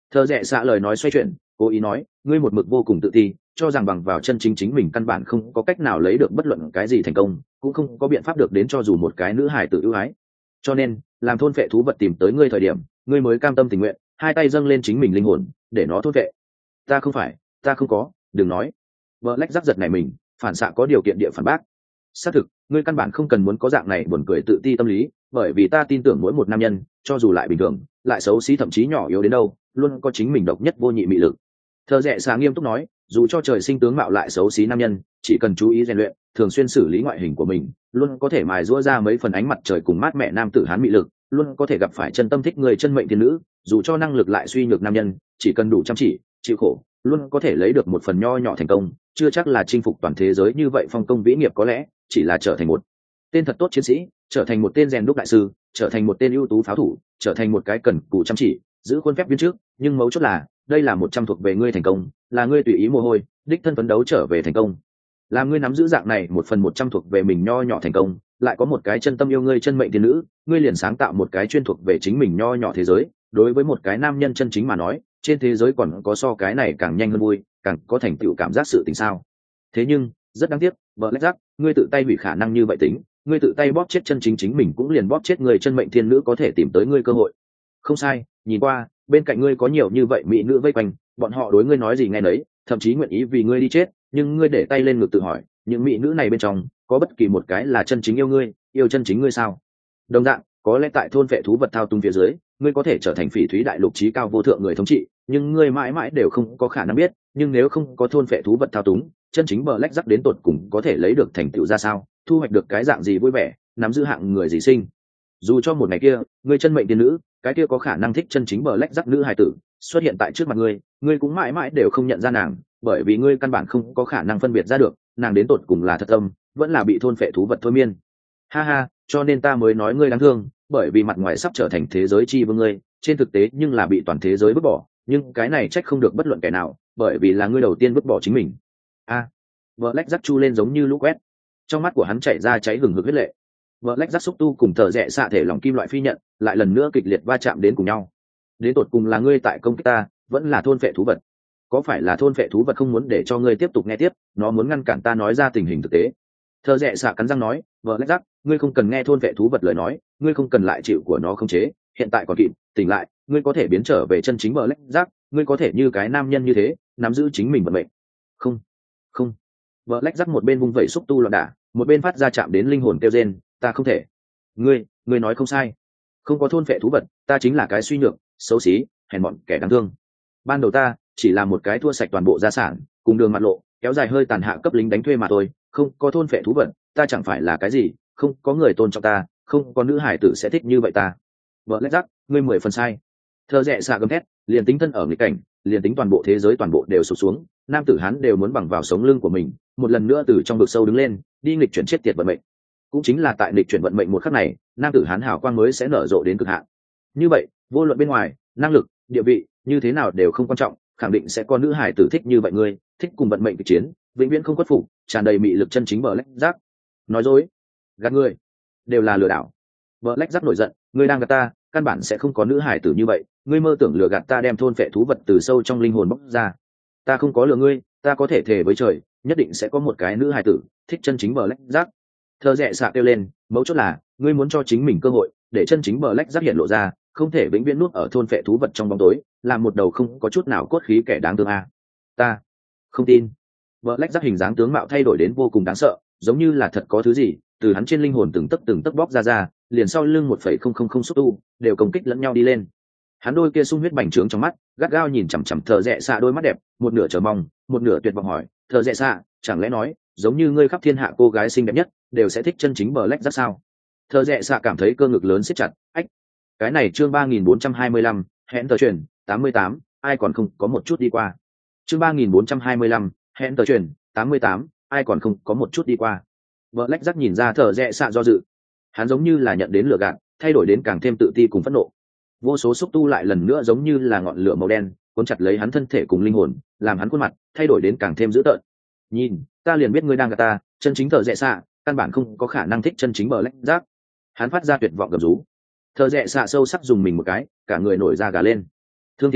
Thợ rẽ xạ lời nói xoay chuyển, cố ý nói, ngươi một mực vô cùng tự ti, cho rằng bằng vào chân chính chính mình căn bản không có cách nào lấy được bất luận cái gì thành công, cũng không có biện pháp được đến cho dù một cái nữ hài tử ưu ái. Cho nên, làm thôn phệ thú vật tìm tới ngươi thời điểm, ngươi mới cam tâm tình nguyện, hai tay dâng lên chính mình linh hồn, để nó thôn phệ. Ta không phải, ta không có, đừng nói. Black rắc giật này mình, phản xạ có điều kiện địa phản bác. Xác thực, ngươi căn bản không cần muốn có dạng này buồn cười tự ti tâm lý, bởi vì ta tin tưởng mỗi một nam nhân, cho dù lại bình thường, lại xấu xí thậm chí nhỏ yếu đến đâu, luôn có chính mình độc nhất vô nhị mị lực. Thợ rẽ xạ nghiêm túc nói, dù cho trời sinh tướng mạo lại xấu xí nam nhân, chỉ cần chú ý rèn luyện, thường xuyên xử lý ngoại hình của mình, luôn có thể mài giũa ra mấy phần ánh mặt trời cùng mát mẹ nam tử hán mị lực, luôn có thể gặp phải chân tâm thích người chân mệnh thiên nữ, dù cho năng lực lại suy nhược nam nhân, chỉ cần đủ chăm chỉ, chịu khổ, luôn có thể lấy được một phần nho nhỏ thành công, chưa chắc là chinh phục toàn thế giới như vậy, phong công vĩ nghiệp có lẽ chỉ là trở thành một tên thật tốt chiến sĩ, trở thành một tên rèn đúc đại sư, trở thành một tên ưu tú pháo thủ, trở thành một cái cần cù chăm chỉ, giữ khuôn phép viên trước, nhưng mấu chốt là, đây là một trăm thuộc về ngươi thành công, là ngươi tùy ý mồ hôi, đích thân phấn đấu trở về thành công. Làm ngươi nắm giữ dạng này một phần một trăm thuộc về mình nho nhỏ thành công, lại có một cái chân tâm yêu ngươi chân mệnh thiên nữ, ngươi liền sáng tạo một cái chuyên thuộc về chính mình nho nhỏ thế giới. Đối với một cái nam nhân chân chính mà nói, trên thế giới còn có so cái này càng nhanh hơn vui, càng có thành tựu cảm giác sự tình sao. Thế nhưng, rất đáng tiếc, Black Jack, ngươi tự tay hủy khả năng như vậy tính, ngươi tự tay bóp chết chân chính chính mình cũng liền bóp chết người chân mệnh thiên nữ có thể tìm tới ngươi cơ hội. Không sai, nhìn qua, bên cạnh ngươi có nhiều như vậy mỹ nữ vây quanh, bọn họ đối ngươi nói gì nghe nấy, thậm chí nguyện ý vì ngươi đi chết, nhưng ngươi để tay lên ngực tự hỏi, những mỹ nữ này bên trong, có bất kỳ một cái là chân chính yêu ngươi, yêu chân chính ngươi sao? Đồng dạng, có lẽ tại thôn vệ thú vật thao túng phía dưới, ngươi có thể trở thành phỉ thúy đại lục trí cao vô thượng người thống trị, nhưng ngươi mãi mãi đều không có khả năng biết, nhưng nếu không có thôn vệ thú vật thao túng, chân chính Black Jack đến tột cùng có thể lấy được thành tựu ra sao, thu hoạch được cái dạng gì vui vẻ, nắm giữ hạng người gì sinh. Dù cho một ngày kia, ngươi chân mệnh tiên nữ, cái kia có khả năng thích chân chính Black Jack nữ hài tử, xuất hiện tại trước mặt ngươi, ngươi cũng mãi mãi đều không nhận ra nàng, bởi vì ngươi căn bản không có khả năng phân biệt ra được, nàng đến tột cùng là thật tâm, vẫn là bị thôn phệ thú vật thôi miên. Ha ha, cho nên ta mới nói ngươi đáng thương, bởi vì mặt ngoài sắp trở thành thế giới chi vương ngươi, trên thực tế nhưng là bị toàn thế giới vứt bỏ, nhưng cái này trách không được bất luận kẻ nào, bởi vì là ngươi đầu tiên vứt bỏ chính mình. A, Black Jack chu lên giống như lũ quét, trong mắt của hắn chảy ra cháy hừng hực huyết lệ. Black Jack xúc tu cùng thở rẽ xạ thể lòng kim loại phi nhận, lại lần nữa kịch liệt va chạm đến cùng nhau. Đến tột cùng là ngươi tại công kích ta, vẫn là thôn phệ thú vật? Có phải là thôn phệ thú vật không muốn để cho ngươi tiếp tục nghe tiếp, nó muốn ngăn cản ta nói ra tình hình thực tế? Thợ rẽ xạ cắn răng nói, Black Jack, ngươi không cần nghe thôn phệ thú vật lời nói, ngươi không cần lại chịu của nó khống chế, hiện tại còn kịp, tỉnh lại, ngươi có thể biến trở về chân chính Black Jack, ngươi có thể như cái nam nhân như thế, nắm giữ chính mình vận mệnh. Không, không. Black Jack một bên vung vẩy xúc tu loạn đả, một bên phát ra chạm đến linh hồn kêu rên, ta không thể. Ngươi, ngươi nói không sai. Không có thôn phệ thú vật, ta chính là cái suy nhược, xấu xí, hèn mọn, kẻ đáng thương. Ban đầu ta chỉ là một cái thua sạch toàn bộ gia sản, cùng đường mặt lộ, kéo dài hơi tàn hạ cấp lính đánh thuê mà thôi, không có thôn phệ thú vật, ta chẳng phải là cái gì, không có người tôn trọng ta, không có nữ hải tử sẽ thích như vậy ta. Black Jack, ngươi mười phần sai. Thợ rẽ xạ gầm thét, liền tính thân ở nghịch cảnh, liền tính toàn bộ thế giới toàn bộ đều sụp xuống, nam tử hắn đều muốn bằng vào sống lưng của mình, một lần nữa từ trong vực sâu đứng lên, đi nghịch chuyển chết tiệt vận mệnh. Cũng chính là tại nghịch chuyển vận mệnh một khắc này, nam tử hán hào quang mới sẽ nở rộ đến cực hạn. Như vậy, vô luận bên ngoài, năng lực, địa vị, như thế nào đều không quan trọng, khẳng định sẽ có nữ hải tử thích như vậy ngươi, thích cùng vận mệnh kịch chiến, vĩnh viễn không khuất phục, tràn đầy mị lực chân chính Black Jack. Nói dối, gạt ngươi, đều là lừa đảo. Black Jack nổi giận, ngươi đang gạt ta, căn bản sẽ không có nữ hải tử như vậy, ngươi mơ tưởng lừa gạt ta đem thôn phệ thú vật từ sâu trong linh hồn bóc ra. Ta không có lừa ngươi, ta có thể thề với trời, nhất định sẽ có một cái nữ hải tử thích chân chính Black Jack. Thợ rẽ xạ kêu lên, mấu chốt là, ngươi muốn cho chính mình cơ hội, để chân chính Black Jack hiện lộ ra, không thể vĩnh viễn nuốt ở thôn phệ thú vật trong bóng tối, làm một đầu không có chút nào cốt khí kẻ đáng thương a. Ta không tin. Black Jack hình dáng tướng mạo thay đổi đến vô cùng đáng sợ, giống như là thật có thứ gì từ hắn trên linh hồn từng tấc từng tấc bóc ra ra, liền sau lưng một phẩy không không không xúc tu đều công kích lẫn nhau đi lên. Hắn đôi kia sung huyết bành trướng trong mắt, gắt gao nhìn chằm chằm thợ rẽ xạ đôi mắt đẹp, một nửa chờ mong, một nửa tuyệt vọng hỏi, thợ rẽ xạ, chẳng lẽ nói, giống như ngươi khắp thiên hạ cô gái xinh đẹp nhất đều sẽ thích chân chính Black Jack sao? Thợ rẽ xạ cảm thấy cơ ngực lớn siết chặt, ách. Cái này chương ba nghìn bốn trăm hai mươi lăm, hẹn tờ truyền tám mươi tám, ai còn không có một chút đi qua. Chương ba nghìn bốn trăm hai mươi lăm, hẹn tờ truyền tám mươi tám, ai còn không có một chút đi qua. Black Jack nhìn ra thợ rẽ xạ do dự, hắn giống như là nhận đến lửa gạt, thay đổi đến càng thêm tự ti cùng phẫn nộ. Vô số xúc tu lại lần nữa giống như là ngọn lửa màu đen cuốn chặt lấy hắn thân thể cùng linh hồn, làm hắn khuôn mặt thay đổi đến càng thêm dữ tợn. Nhìn, ta liền biết ngươi đang gạt ta, chân chính thợ rẽ xạ căn bản không có khả năng thích chân chính Black Jack. Hắn phát ra tuyệt vọng gầm rú. Thợ rẽ xạ sâu sắc dùng mình một cái, cả người nổi da gà lên. Thương thiên à,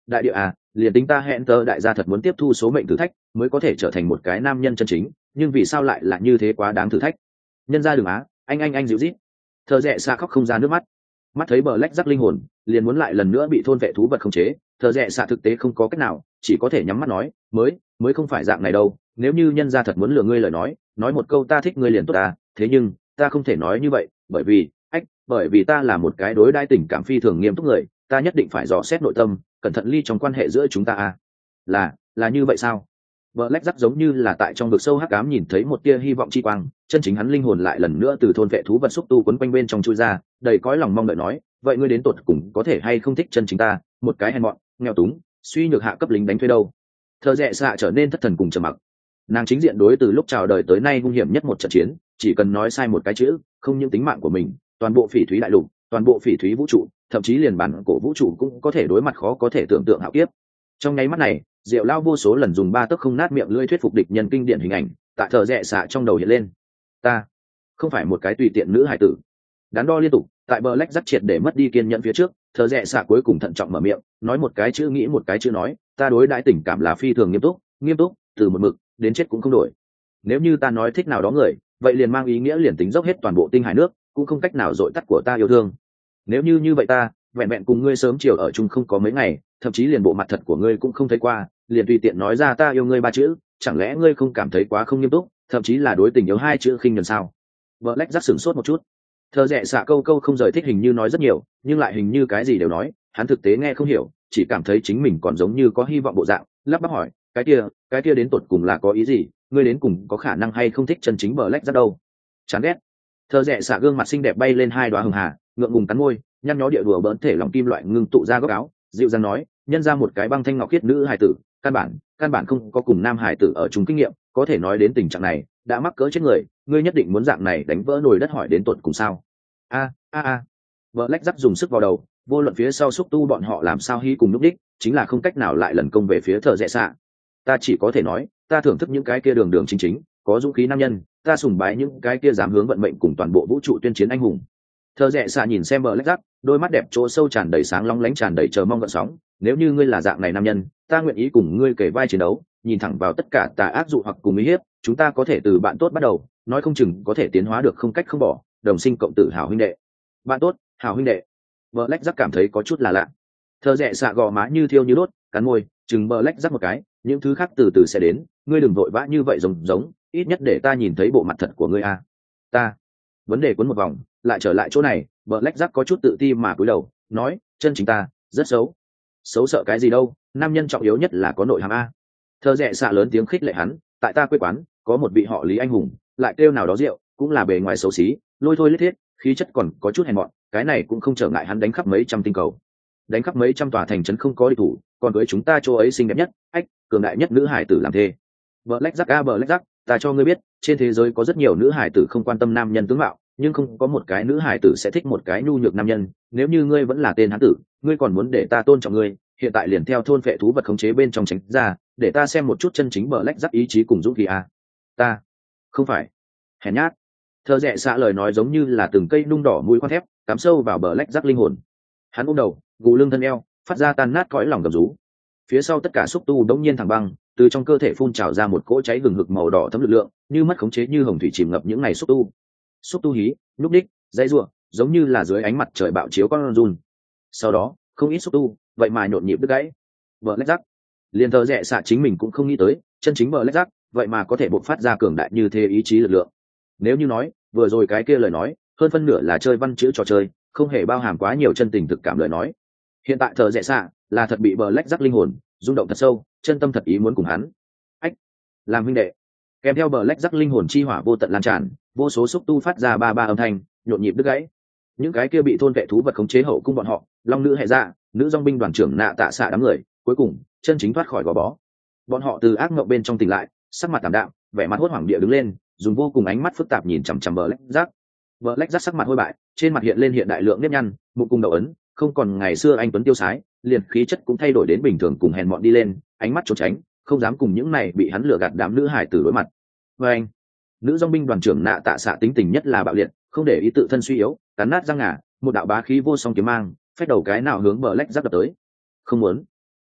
đại địa à, liền tính ta hẹn tờ đại gia thật muốn tiếp thu số mệnh thử thách mới có thể trở thành một cái nam nhân chân chính, nhưng vì sao lại là như thế quá đáng thử thách. Nhân ra đường á, anh anh anh dịu rít. Thợ rẽ xạ khóc không ra nước mắt. Mắt thấy bờ lách rắc linh hồn liền muốn lại lần nữa bị thôn vệ thú vật khống chế, thợ rẽ xạ thực tế không có cách nào, chỉ có thể nhắm mắt nói, mới mới không phải dạng này đâu, nếu như nhân ra thật muốn lừa ngươi lời nói, nói một câu ta thích ngươi liền tốt ta, thế nhưng ta không thể nói như vậy, bởi vì ách bởi vì ta là một cái đối đãi tình cảm phi thường nghiêm túc người, ta nhất định phải dò xét nội tâm, cẩn thận ly trong quan hệ giữa chúng ta à. là là như vậy sao? Bờ lách rắc giống như là tại trong vực sâu hắc ám nhìn thấy một tia hy vọng chi quang, chân chính hắn linh hồn lại lần nữa từ thôn vệ thú vật xúc tu quấn quanh bên trong chui ra, đầy cõi lòng mong đợi nói, vậy ngươi đến tột cùng có thể hay không thích chân chính ta, một cái hèn mọn, nghèo túng, suy nhược hạ cấp lính đánh thuê đâu? Thợ rẽ xạ trở nên thất thần cùng trầm mặc. Nàng chính diện đối từ lúc chào đời tới nay hung hiểm nhất một trận chiến, chỉ cần nói sai một cái chữ, không những tính mạng của mình, toàn bộ phỉ thúy đại lục, toàn bộ phỉ thúy vũ trụ, thậm chí liền bản cổ vũ trụ cũng có thể đối mặt khó có thể tưởng tượng hạo kiếp. Trong nháy mắt này, Diệu Lao vô số lần dùng ba tấc không nát miệng lưỡi thuyết phục địch nhân kinh điển hình ảnh, tại thợ rẽ xạ trong đầu hiện lên. Ta không phải một cái tùy tiện nữ hải tử. Đắn đo liên tục, tại bờ lách rắc triệt để mất đi kiên nhẫn phía trước, thợ rẽ xạ cuối cùng thận trọng mở miệng, nói một cái chữ nghĩ một cái chữ nói, ta đối đãi tình cảm là phi thường nghiêm túc, nghiêm túc, từ một mực đến chết cũng không đổi. Nếu như ta nói thích nào đó người, vậy liền mang ý nghĩa liền tính dốc hết toàn bộ tinh hải nước, cũng không cách nào dội tắt của ta yêu thương. Nếu như như vậy ta, vẹn vẹn cùng ngươi sớm chiều ở chung không có mấy ngày, thậm chí liền bộ mặt thật của ngươi cũng không thấy qua, liền tùy tiện nói ra ta yêu ngươi ba chữ, chẳng lẽ ngươi không cảm thấy quá không nghiêm túc, thậm chí là đối tình yêu hai chữ khinh nhẫn sao? Vợ lách rắc sửng sốt một chút. Thợ rẽ xạ câu câu không rời thích hình như nói rất nhiều, nhưng lại hình như cái gì đều nói, hắn thực tế nghe không hiểu, chỉ cảm thấy chính mình còn giống như có hy vọng bộ dạng, lắp bắp hỏi, cái kia, cái kia đến tột cùng là có ý gì? Ngươi đến cùng có khả năng hay không thích chân chính bờ lách rắc đâu? Chán ghét. Thợ rẽ xạ gương mặt xinh đẹp bay lên hai đoá hường hà, ngượng ngùng cắn môi, nhăn nhó địa đùa bỡn thể lòng kim loại ngưng tụ ra góc áo, dịu dàng nói, nhân ra một cái băng thanh ngọc khiết nữ hài tử, căn bản căn bản không có cùng nam hài tử ở chung kinh nghiệm, có thể nói đến tình trạng này đã mắc cỡ chết người, ngươi nhất định muốn dạng này đánh vỡ nồi đất hỏi đến tột cùng sao? A a a. Vợ lách rắc dùng sức vào đầu, vô luận phía sau xúc tu bọn họ làm sao hy cùng lúc đích, chính là không cách nào lại lần công về phía thợ rẽ xạ. Ta chỉ có thể nói, ta thưởng thức những cái kia đường đường chính chính, có dũng khí nam nhân, ta sùng bái những cái kia dám hướng vận mệnh cùng toàn bộ vũ trụ tuyên chiến anh hùng. Thợ rẽ xạ nhìn xem bờ lách rắc, đôi mắt đẹp chỗ sâu tràn đầy sáng long lánh, tràn đầy chờ mong gợn sóng. Nếu như ngươi là dạng này nam nhân, ta nguyện ý cùng ngươi kể vai chiến đấu, nhìn thẳng vào tất cả tà ác dụ hoặc cùng uy hiếp, chúng ta có thể từ bạn tốt bắt đầu, nói không chừng có thể tiến hóa được không cách không bỏ, đồng sinh cộng tử hảo huynh đệ. Bạn tốt, hảo huynh đệ. Bờ lách rắc cảm thấy có chút là lạ. Thợ rẽ xạ gò má như thiêu như đốt, cắn môi, chừng bờ lách rắc một cái, những thứ khác từ từ sẽ đến, ngươi đừng vội vã như vậy giống giống, ít nhất để ta nhìn thấy bộ mặt thật của ngươi a. Ta. Vấn đề cuốn một vòng, lại trở lại chỗ này, bờ lách rắc có chút tự ti mà cúi đầu, nói, chân chính ta rất xấu. Xấu sợ cái gì đâu, nam nhân trọng yếu nhất là có nội hàm a. Thợ rẽ xạ lớn tiếng khích lệ hắn, tại ta quê quán có một vị họ Lý anh hùng, lại kêu nào đó rượu, cũng là bề ngoài xấu xí, lôi thôi lết thiết, khí chất còn có chút hèn mọn, cái này cũng không trở ngại hắn đánh khắp mấy trăm tinh cầu, đánh khắp mấy trăm tòa thành trấn không có địch thủ, còn với chúng ta chỗ ấy xinh đẹp nhất, ách, cường đại nhất nữ hải tử làm thê. Bờ lách rắc a bờ lách rắc, ta cho ngươi biết, trên thế giới có rất nhiều nữ hải tử không quan tâm nam nhân tướng mạo, nhưng không có một cái nữ hải tử sẽ thích một cái nhu nhược nam nhân. Nếu như ngươi vẫn là tên hán tử, ngươi còn muốn để ta tôn trọng ngươi, hiện tại liền theo thôn phệ thú vật khống chế bên trong tránh ra, để ta xem một chút chân chính bờ lách rắc ý chí cùng dũng khí a. Ta không phải hèn nhát. Thợ rẽ xạ lời nói giống như là từng cây nung đỏ mũi khoan thép, cắm sâu vào bờ lách rắc linh hồn. Hắn ôm đầu, gù lưng thân eo, phát ra tan nát cõi lòng gầm rú. Phía sau tất cả xúc tu đống nhiên thẳng băng, từ trong cơ thể phun trào ra một cỗ cháy gừng hực màu đỏ thấm lực lượng, như mất khống chế như hồng thủy chìm ngập những ngày xúc tu. Xúc tu hí, núp đích, dãy rủa, giống như là dưới ánh mặt trời bạo chiếu con run. Sau đó, không ít xúc tu, vậy mà nhộn nhịp đứt gãy. Bờ lách rắc, liền thợ rẽ xạ chính mình cũng không nghĩ tới, chân chính bờ lách rắc, vậy mà có thể bộc phát ra cường đại như thế ý chí lực lượng. Nếu như nói, vừa rồi cái kia lời nói, hơn phân nửa là chơi văn chữ trò chơi, không hề bao hàm quá nhiều chân tình thực cảm lời nói. Hiện tại thợ rẽ xạ là thật bị bờ lách rắc linh hồn rung động thật sâu, chân tâm thật ý muốn cùng hắn ách làm huynh đệ. Kèm theo bờ lách rắc linh hồn chi hỏa vô tận lan tràn, vô số xúc tu phát ra ba ba âm thanh, nhộn nhịp đứt gãy. Những cái kia bị thôn vệ thú vật khống chế hậu cung bọn họ, long nữ hệ dạ, nữ dong binh đoàn trưởng nạ tạ xạ đám người, cuối cùng chân chính thoát khỏi gò bó. Bọn họ từ ác mộng bên trong tỉnh lại, sắc mặt tảm đạm, vẻ mặt hốt hoảng địa đứng lên, dùng vô cùng ánh mắt phức tạp nhìn chằm chằm bờ lách rắc. Bờ lách rắc sắc mặt hôi bại, trên mặt hiện lên hiện đại lượng nếp nhăn, mục cung đầu ấn, không còn ngày xưa anh tuấn tiêu sái, liền khí chất cũng thay đổi đến bình thường cùng hèn mọn đi lên, ánh mắt trốn tránh, không dám cùng những này bị hắn lừa gạt đám nữ hải tử đối mặt. Và anh, nữ dong binh đoàn trưởng nạ tạ xạ tính tình nhất là bạo liệt, không để ý tự thân suy yếu, cắn nát răng ngà, một đạo bá khí vô song kiếm mang, phách đầu cái nào hướng bờ lách rắc đập tới. Không muốn.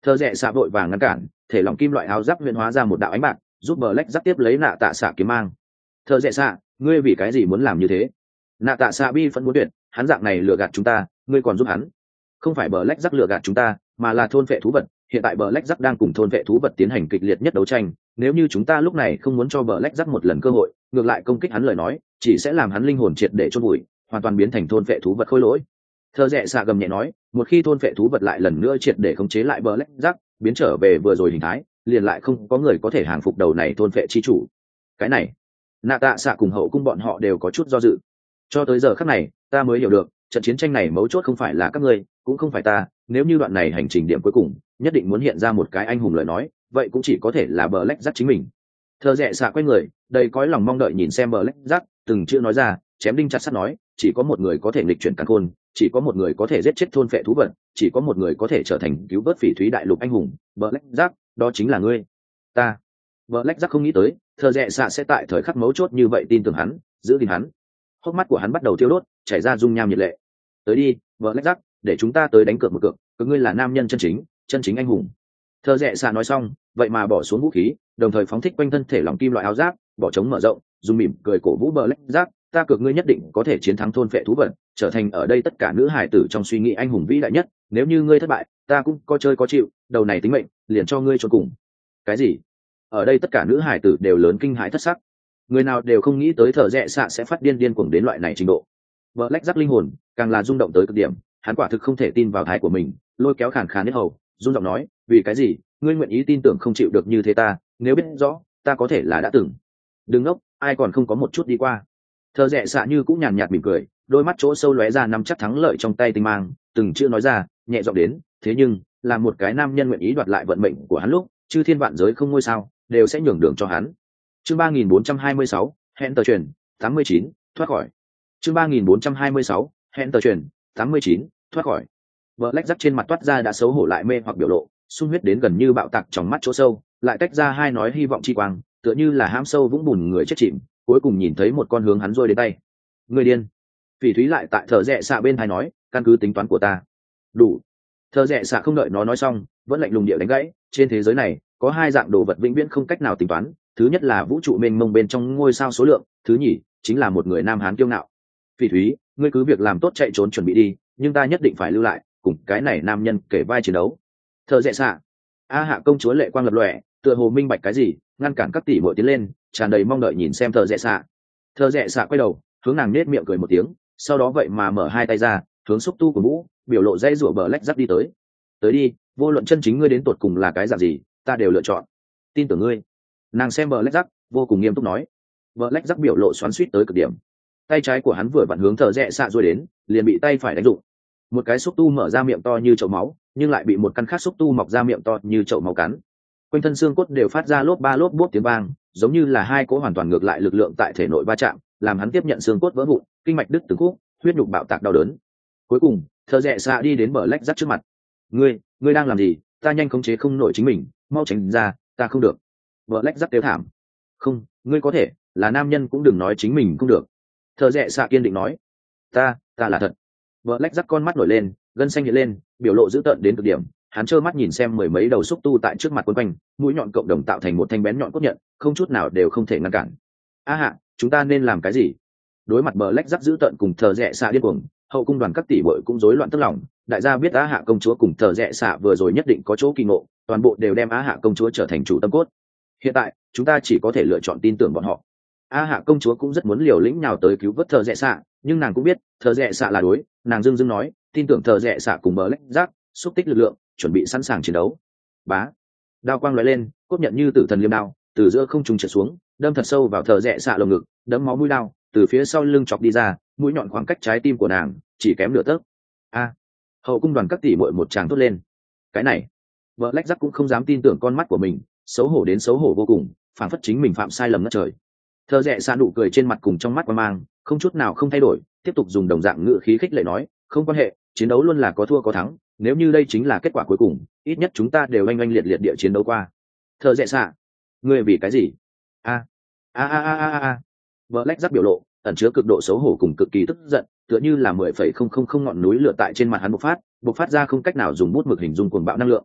Thợ rẽ xạ vội vàng ngăn cản, thể lỏng kim loại áo giáp huyễn hóa ra một đạo ánh bạc, giúp bờ lách giáp tiếp lấy nạ tạ xạ kiếm mang. Thợ rẽ xạ, ngươi vì cái gì muốn làm như thế? Nạ tạ xạ bi vẫn muốn tuyệt, hắn dạng này lừa gạt chúng ta, ngươi còn giúp hắn. Không phải bờ lách giáp lừa gạt chúng ta, mà là thôn vệ thú vật. Hiện tại bờ lách giáp đang cùng thôn vệ thú vật tiến hành kịch liệt nhất đấu tranh, nếu như chúng ta lúc này không muốn cho bờ lách giáp một lần cơ hội, ngược lại công kích hắn lời nói, chỉ sẽ làm hắn linh hồn triệt để chôn bụi, hoàn toàn biến thành thôn vệ thú vật khôi lỗi. Thợ rẽ xạ gầm nhẹ nói, một khi thôn vệ thú vật lại lần nữa triệt để khống chế lại bờ lách giáp, biến trở về vừa rồi hình thái, liền lại không có người có thể hàng phục đầu này thôn vệ chi chủ. Cái này, nạ tạ xạ cùng hậu cung bọn họ đều có chút do dự. Cho tới giờ khắc này, ta mới hiểu được, trận chiến tranh này mấu chốt không phải là các ngươi, cũng không phải ta. Nếu như đoạn này hành trình điểm cuối cùng nhất định muốn hiện ra một cái anh hùng lời nói, vậy cũng chỉ có thể là bờ lách giáp chính mình. Thợ rẽ xạ quay người, đầy cõi lòng mong đợi nhìn xem bờ lách giáp, từng chữ nói ra, chém đinh chặt sắt nói, chỉ có một người có thể nghịch chuyển càn khôn, chỉ có một người có thể giết chết thôn phệ thú vật, chỉ có một người có thể trở thành cứu vớt phỉ thúy đại lục anh hùng, Black Jack, đó chính là ngươi. Ta. Black Jack không nghĩ tới, thợ rẽ xạ sẽ tại thời khắc mấu chốt như vậy tin tưởng hắn, giữ gìn hắn. Hốc mắt của hắn bắt đầu thiêu đốt, chảy ra dung nham nhiệt lệ. Tới đi, Black Jack, để chúng ta tới đánh cược một cược, cứ ngươi là nam nhân chân chính, chân chính anh hùng. Thợ rẽ xạ nói xong, vậy mà bỏ xuống vũ khí, đồng thời phóng thích quanh thân thể lòng kim loại áo giáp, bỏ trống mở rộng, dùng mỉm cười cổ vũ Black Jack, ta cược ngươi nhất định có thể chiến thắng thôn phệ thú vật, trở thành ở đây tất cả nữ hải tử trong suy nghĩ anh hùng vĩ đại nhất. Nếu như ngươi thất bại, ta cũng có chơi có chịu, đầu này tính mệnh liền cho ngươi cho cùng. Cái gì? Ở đây tất cả nữ hải tử đều lớn kinh hãi thất sắc, người nào đều không nghĩ tới thợ rẽ xạ sẽ phát điên điên cuồng đến loại này trình độ. Black Jack linh hồn càng là rung động tới cực điểm, hắn quả thực không thể tin vào thái của mình, lôi kéo khàn khàn đến hầu, run giọng nói, vì cái gì ngươi nguyện ý tin tưởng không chịu được như thế ta? Nếu biết rõ ta có thể là đã từng. Đừng ngốc, ai còn không có một chút đi qua. Thợ rẽ xạ như cũng nhàn nhạt mỉm cười, đôi mắt chỗ sâu lóe ra nắm chắc thắng lợi trong tay tinh mang, từng chữ nói ra, nhẹ giọng đến, thế nhưng là một cái nam nhân nguyện ý đoạt lại vận mệnh của hắn lúc, chư thiên vạn giới không ngôi sao đều sẽ nhường đường cho hắn. Chương ba nghìn bốn trăm hai mươi sáu, hẹn tờ truyền, tám mươi chín, thoát khỏi. Chương ba nghìn bốn trăm hai mươi sáu, hẹn tờ truyền, tám mươi chín, thoát khỏi. Black Jack trên mặt toát ra đã xấu hổ lại mê hoặc biểu lộ, sung huyết đến gần như bạo tạc trong mắt chỗ sâu, lại tách ra hai nói hy vọng chi quang, tựa như là hãm sâu vũng bùn người chết chìm, cuối cùng nhìn thấy một con hướng hắn rôi đến tay. Người điên. Phỉ thúy lại tại thợ rẽ xạ bên tai nói, căn cứ tính toán của ta đủ. Thợ rẽ xạ không đợi nó nói xong, vẫn lạnh lùng điệu đánh gãy, trên thế giới này có hai dạng đồ vật vĩnh viễn không cách nào tính toán, thứ nhất là vũ trụ mênh mông bên trong ngôi sao số lượng, thứ nhì chính là một người nam hán kiêu ngạo. Phỉ thúy, ngươi cứ việc làm tốt chạy trốn chuẩn bị đi, nhưng ta nhất định phải lưu lại cùng cái này nam nhân kể vai chiến đấu. Thợ rẽ xạ. A hạ công chúa lệ quang lập lòe, tựa hồ minh bạch cái gì, ngăn cản các tỷ muội tiến lên, tràn đầy mong đợi nhìn xem thợ rẽ xạ. Thợ rẽ xạ quay đầu, hướng nàng nết miệng cười một tiếng, sau đó vậy mà mở hai tay ra, hướng xúc tu của vũ, biểu lộ dây rủa bờ lách giáp đi tới. Tới đi, vô luận chân chính ngươi đến tột cùng là cái dạng gì, ta đều lựa chọn. Tin tưởng ngươi. Nàng xem bờ lách giáp, vô cùng nghiêm túc nói. Bờ lách giáp biểu lộ xoắn xuýt tới cực điểm. Tay trái của hắn vừa vặn hướng thợ rẽ xạ rồi đến, liền bị tay phải đánh dụng. Một cái xúc tu mở ra miệng to như chậu máu, nhưng lại bị một căn khác xúc tu mọc ra miệng to như chậu máu cắn. Quanh thân xương cốt đều phát ra lốp ba lốp bốp tiếng vang, giống như là hai cỗ hoàn toàn ngược lại lực lượng tại thể nội va chạm, làm hắn tiếp nhận xương cốt vỡ vụn, kinh mạch đứt từng khúc, huyết nhục bạo tạc đau đớn. Cuối cùng, thợ rẽ xạ đi đến bờ lách giáp trước mặt. Ngươi, ngươi đang làm gì? Ta nhanh khống chế không nổi chính mình, mau tránh ra, ta không được. Bờ lách giáp kêu thảm. Không, ngươi có thể, là nam nhân cũng đừng nói chính mình không được. Thợ rẽ xạ kiên định nói. Ta, ta là thật. Bờ lách giáp con mắt nổi lên, gân xanh hiện lên, biểu lộ dữ tợn đến cực điểm. Hắn trơ mắt nhìn xem mười mấy đầu xúc tu tại trước mặt quấn quanh, mũi nhọn cộng đồng tạo thành một thanh bén nhọn cốt nhận, không chút nào đều không thể ngăn cản. A hạ, chúng ta nên làm cái gì? Đối mặt bờ lách giáp dữ tợn cùng thợ rẽ xạ điên cuồng, hậu cung đoàn các tỷ bội cũng rối loạn tức lòng. Đại gia biết A hạ công chúa cùng thợ rẽ xạ vừa rồi nhất định có chỗ kỳ ngộ, toàn bộ đều đem A hạ công chúa trở thành chủ tâm cốt. Hiện tại chúng ta chỉ có thể lựa chọn tin tưởng bọn họ. A hạ công chúa cũng rất muốn liều lĩnh nào tới cứu vớt thợ rẽ xạ, nhưng nàng cũng biết thợ rẽ xạ là đối, nàng dưng dưng nói tin tưởng thợ rẽ xạ cùng bờ lách giáp, xúc tích lực lượng, chuẩn bị sẵn sàng chiến đấu. Bá, đao quang lóe lên, cốt nhận như tử thần liêm đao từ giữa không trung trượt xuống, đâm thật sâu vào thợ rẽ xạ lồng ngực, đấm máu mũi đao từ phía sau lưng chọc đi ra, mũi nhọn khoảng cách trái tim của nàng chỉ kém nửa tấc. A, hậu cung đoàn các tỷ muội một tràng thốt lên. Cái này, vợ lách giáp cũng không dám tin tưởng con mắt của mình, xấu hổ đến xấu hổ vô cùng, phảng phất chính mình phạm sai lầm ngất trời. Thợ rẽ xạ nụ cười trên mặt cùng trong mắt qua mang, không chút nào không thay đổi, tiếp tục dùng đồng dạng ngữ khí khích lệ nói, không quan hệ, chiến đấu luôn là có thua có thắng, nếu như đây chính là kết quả cuối cùng, ít nhất chúng ta đều oanh oanh liệt liệt địa chiến đấu qua. Thợ rẽ xạ, ngươi vì cái gì? A a a a a a. Black Jack biểu lộ ẩn chứa cực độ xấu hổ cùng cực kỳ tức giận, tựa như là mười phẩy không không không ngọn núi lửa tại trên mặt hắn bộc phát, bộc phát ra không cách nào dùng bút mực hình dung cuồng bạo năng lượng.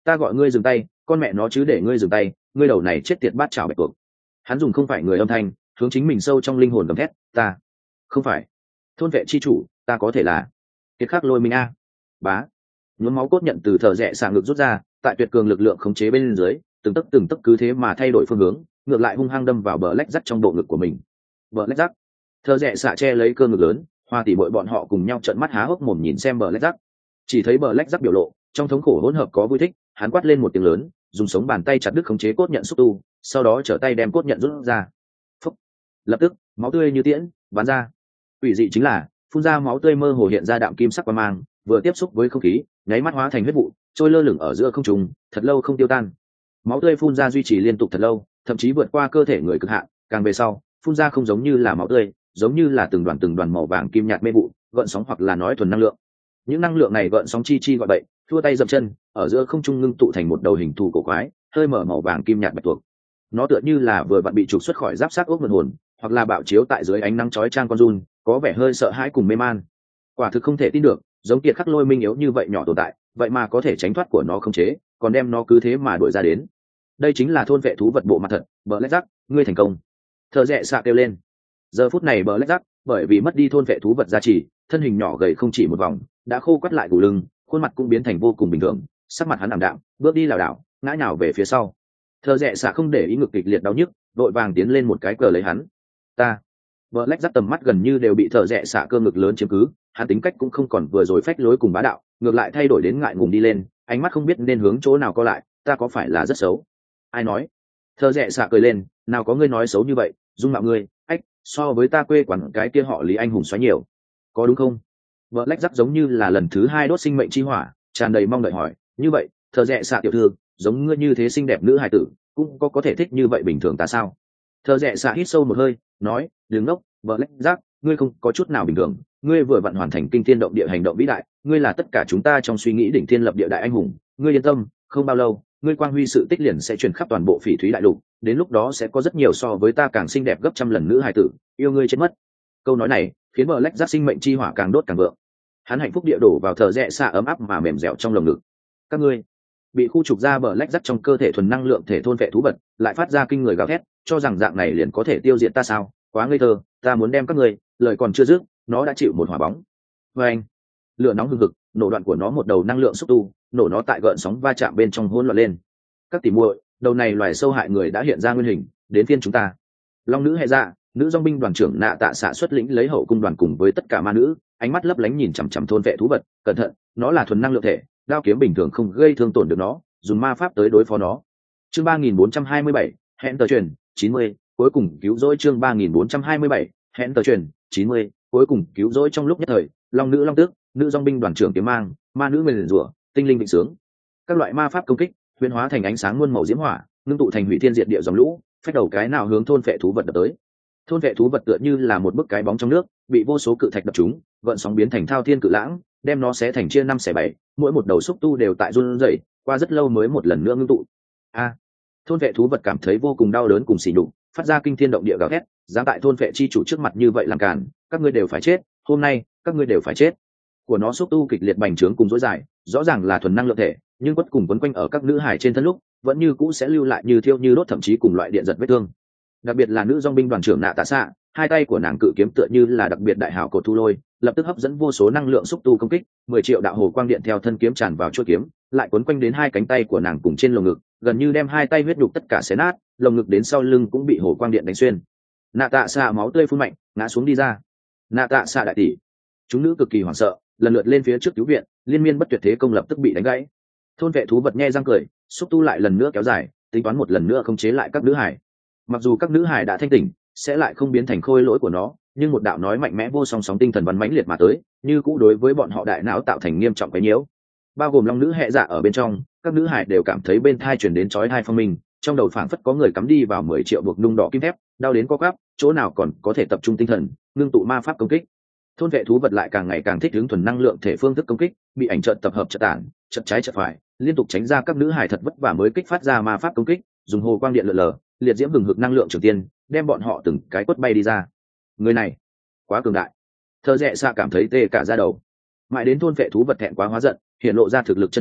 ta gọi ngươi dừng tay, con mẹ nó chứ để ngươi dừng tay, ngươi đầu này chết tiệt bát chảo bạch tuộc. Hắn dùng không phải người âm thanh hướng chính mình sâu trong linh hồn gầm thét, ta không phải thôn vệ chi chủ, ta có thể là kiệt khắc lôi minh a. Bá, nhuốm máu cốt nhận từ thợ rẽ xạ ngực rút ra, tại tuyệt cường lực lượng khống chế bên dưới, từng tấc từng tấc cứ thế mà thay đổi phương hướng, ngược lại hung hăng đâm vào bờ lách rắc trong bộ ngực của mình. Bờ lách rắc, thợ rẽ xạ che lấy cơ ngực lớn, hoa tỷ bội bọn họ cùng nhau trợn mắt há hốc mồm nhìn xem bờ lách rắc. Chỉ thấy bờ lách rắc biểu lộ trong thống khổ hỗn hợp có vui thích, hắn quát lên một tiếng lớn, dùng sống bàn tay chặt đứt khống chế cốt nhận xúc tu, sau đó trở tay đem cốt nhận rút ra. Phúc. Lập tức máu tươi như tiễn bắn ra. Ủy dị chính là phun ra máu tươi mơ hồ hiện ra đạm kim sắc quang mang, vừa tiếp xúc với không khí nháy mắt hóa thành huyết vụ, trôi lơ lửng ở giữa không trung, thật lâu không tiêu tan. Máu tươi phun ra duy trì liên tục thật lâu, thậm chí vượt qua cơ thể người cực hạn, càng về sau phun ra không giống như là máu tươi, giống như là từng đoàn từng đoàn màu vàng kim nhạt mê vụ, gợn sóng hoặc là nói thuần năng lượng. Những năng lượng này gợn sóng chi chi gọi bậy, thua tay dậm chân, ở giữa không trung ngưng tụ thành một đầu hình thù cổ quái, hơi mở màu vàng kim nhạt bạch tuộc. Nó tựa như là vừa vặn bị trục xuất khỏi giáp xác ốc mượn hồn, hoặc là bạo chiếu tại dưới ánh nắng chói chang con giun, có vẻ hơi sợ hãi cùng mê man. Quả thực không thể tin được, giống kiệt khắc lôi minh yếu như vậy nhỏ tồn tại, vậy mà có thể tránh thoát của nó không chế, còn đem nó cứ thế mà đuổi ra đến. Đây chính là thôn vệ thú vật bộ mặt thật, bờ lách rắc, ngươi thành công. Thợ rẽ xạ kêu lên. Giờ phút này bờ lách rắc, bởi vì mất đi thôn vệ thú vật gia trì, thân hình nhỏ gầy không chỉ một vòng, đã khô quắt lại củ lưng, khuôn mặt cũng biến thành vô cùng bình thường, sắc mặt hắn ảm đạm, bước đi lảo đảo, ngã nhào về phía sau. Thợ rẽ xạ không để ý ngực kịch liệt đau nhức, đội vàng tiến lên một cái cờ lấy hắn. Ta. Bờ lách rắc tầm mắt gần như đều bị thợ rẽ xạ cơ ngực lớn chiếm cứ, hắn tính cách cũng không còn vừa rồi phách lối cùng bá đạo, ngược lại thay đổi đến ngại ngùng đi lên, ánh mắt không biết nên hướng chỗ nào co lại, ta có phải là rất xấu? Ai nói? Thợ rẽ xạ cười lên, nào có ngươi nói xấu như vậy, dung mạo ngươi, ách, so với ta quê quán cái kia họ Lý anh hùng xoáy nhiều, có đúng không? Bờ lách rắc giống như là lần thứ hai đốt sinh mệnh chi hỏa, tràn đầy mong đợi hỏi, như vậy, thợ rẽ xạ tiểu thư, giống ngươi như thế xinh đẹp nữ hài tử, cũng có có thể thích như vậy bình thường ta sao? Thợ rẽ xạ hít sâu một hơi, nói, đừng ngốc, bờ lách rắc, ngươi không có chút nào bình thường, ngươi vừa vặn hoàn thành kinh thiên động địa hành động vĩ đại, ngươi là tất cả chúng ta trong suy nghĩ đỉnh thiên lập địa đại anh hùng, ngươi yên tâm, không bao lâu, ngươi quang huy sự tích liền sẽ truyền khắp toàn bộ Phỉ Thúy đại lục, đến lúc đó sẽ có rất nhiều so với ta càng xinh đẹp gấp trăm lần nữ hài tử yêu ngươi chết mất. Câu nói này khiến bờ lách rắc sinh mệnh chi hỏa càng đốt càng vượng, hắn hạnh phúc địa đổ vào thờ rẽ xạ ấm áp mà mềm dẻo trong lồng ngực. Các ngươi bị khu trục ra bờ lách rắc trong cơ thể thuần năng lượng thể thôn vệ thú vật, lại phát ra kinh người gào thét, cho rằng dạng này liền có thể tiêu diệt ta sao? Quá ngây thơ, ta muốn đem các ngươi, lời còn chưa dứt, nó đã chịu một hỏa bóng. Và anh, lửa nóng hừng hực, nổ đoạn của nó một đầu năng lượng xúc tu, nổ nó tại gợn sóng va chạm bên trong hỗn loạn lên. Các tỷ muội, đầu này loài sâu hại người đã hiện ra nguyên hình, đến phiên chúng ta. Long nữ hệ dạ, nữ dòng binh đoàn trưởng nạ tạ xạ xuất lĩnh lấy hậu cung đoàn cùng với tất cả ma nữ, ánh mắt lấp lánh nhìn chằm chằm thôn vệ thú vật, cẩn thận, nó là thuần năng lượng thể, đao kiếm bình thường không gây thương tổn được nó, dùng ma pháp tới đối phó nó. Chương ba nghìn bốn trăm hai mươi bảy, hẹn tờ truyền, chín mươi, cuối cùng cứu rỗi. Chương ba nghìn bốn trăm hai mươi bảy, hẹn tờ truyền, chín mươi, cuối cùng cứu rỗi. Trong lúc nhất thời, long nữ long tước, nữ dòng binh đoàn trưởng kiếm mang, ma nữ nguyền rủa, tinh linh vịnh sướng, các loại ma pháp công kích huyễn hóa thành ánh sáng muôn màu diễm hỏa, ngưng tụ thành hủy thiên diệt địa dòng lũ, phách đầu cái nào hướng thôn vệ thú vật đập tới. Thôn vệ thú vật tựa như là một bức cái bóng trong nước, bị vô số cự thạch đập trúng, gợn sóng biến thành thao thiên cự lãng, đem nó xé thành chia năm xẻ bảy, mỗi một đầu xúc tu đều tại run rẩy, qua rất lâu mới một lần nữa ngưng tụ. A! Thôn vệ thú vật cảm thấy vô cùng đau đớn cùng sỉ nhục, phát ra kinh thiên động địa gào thét, dám tại thôn vệ chi chủ trước mặt như vậy làm cản, các ngươi đều phải chết, hôm nay, các ngươi đều phải chết. Của nó xúc tu kịch liệt bành trướng cùng rối dài, rõ ràng là thuần năng lượng thể, nhưng quất cùng quấn quanh ở các nữ hải trên thân lúc, vẫn như cũ sẽ lưu lại như thiêu như đốt, thậm chí cùng loại điện giật vết thương. Đặc biệt là nữ dòng binh đoàn trưởng nạ tạ xạ, hai tay của nàng cự kiếm tựa như là đặc biệt đại hảo cột thu lôi, lập tức hấp dẫn vô số năng lượng xúc tu công kích, mười triệu đạo hồ quang điện theo thân kiếm tràn vào chuôi kiếm, lại quấn quanh đến hai cánh tay của nàng cùng trên lồng ngực, gần như đem hai tay huyết nhục tất cả xé nát, lồng ngực đến sau lưng cũng bị hồ quang điện đánh xuyên. Nạ tạ xạ máu tươi phun mạnh, ngã xuống đi ra. Nạ tạ xạ đại tỷ, chúng nữ cực kỳ hoảng sợ, lần lượt lên phía trước cứu viện, liên miên bất tuyệt thế công lập tức bị đánh gãy. Thôn vệ thú vật nhe răng cười, xúc tu lại lần nữa kéo dài, tính toán một lần nữa khống chế lại các nữ hải. Mặc dù các nữ hải đã thanh tỉnh, sẽ lại không biến thành khôi lỗi của nó, nhưng một đạo nói mạnh mẽ vô song sóng tinh thần văn mãnh liệt mà tới, như cũ đối với bọn họ đại não tạo thành nghiêm trọng cái nhiễu. Bao gồm long nữ hệ dạ ở bên trong, các nữ hải đều cảm thấy bên thai truyền đến chói tai phong minh, trong đầu phảng phất có người cắm đi vào mười triệu buộc nung đỏ kim thép, đau đến co quắp, chỗ nào còn có thể tập trung tinh thần, ngưng tụ ma pháp công kích. Thôn vệ thú vật lại càng ngày càng thích ứng thuần năng lượng thể phương thức công kích, bị ảnh trận tập hợp trận tản, trận trái trận phải, liên tục tránh ra các nữ hải thật vất vả mới kích phát ra ma pháp công kích, dùng hồ quang điện lượn lờ, liệt diễm hừng hực năng lượng trường tiên, đem bọn họ từng cái quất bay đi ra. Người này quá cường đại, thợ rẽ xạ cảm thấy tê cả da đầu. Mãi đến thôn vệ thú vật thẹn quá hóa giận, hiện lộ ra thực lực chân chính,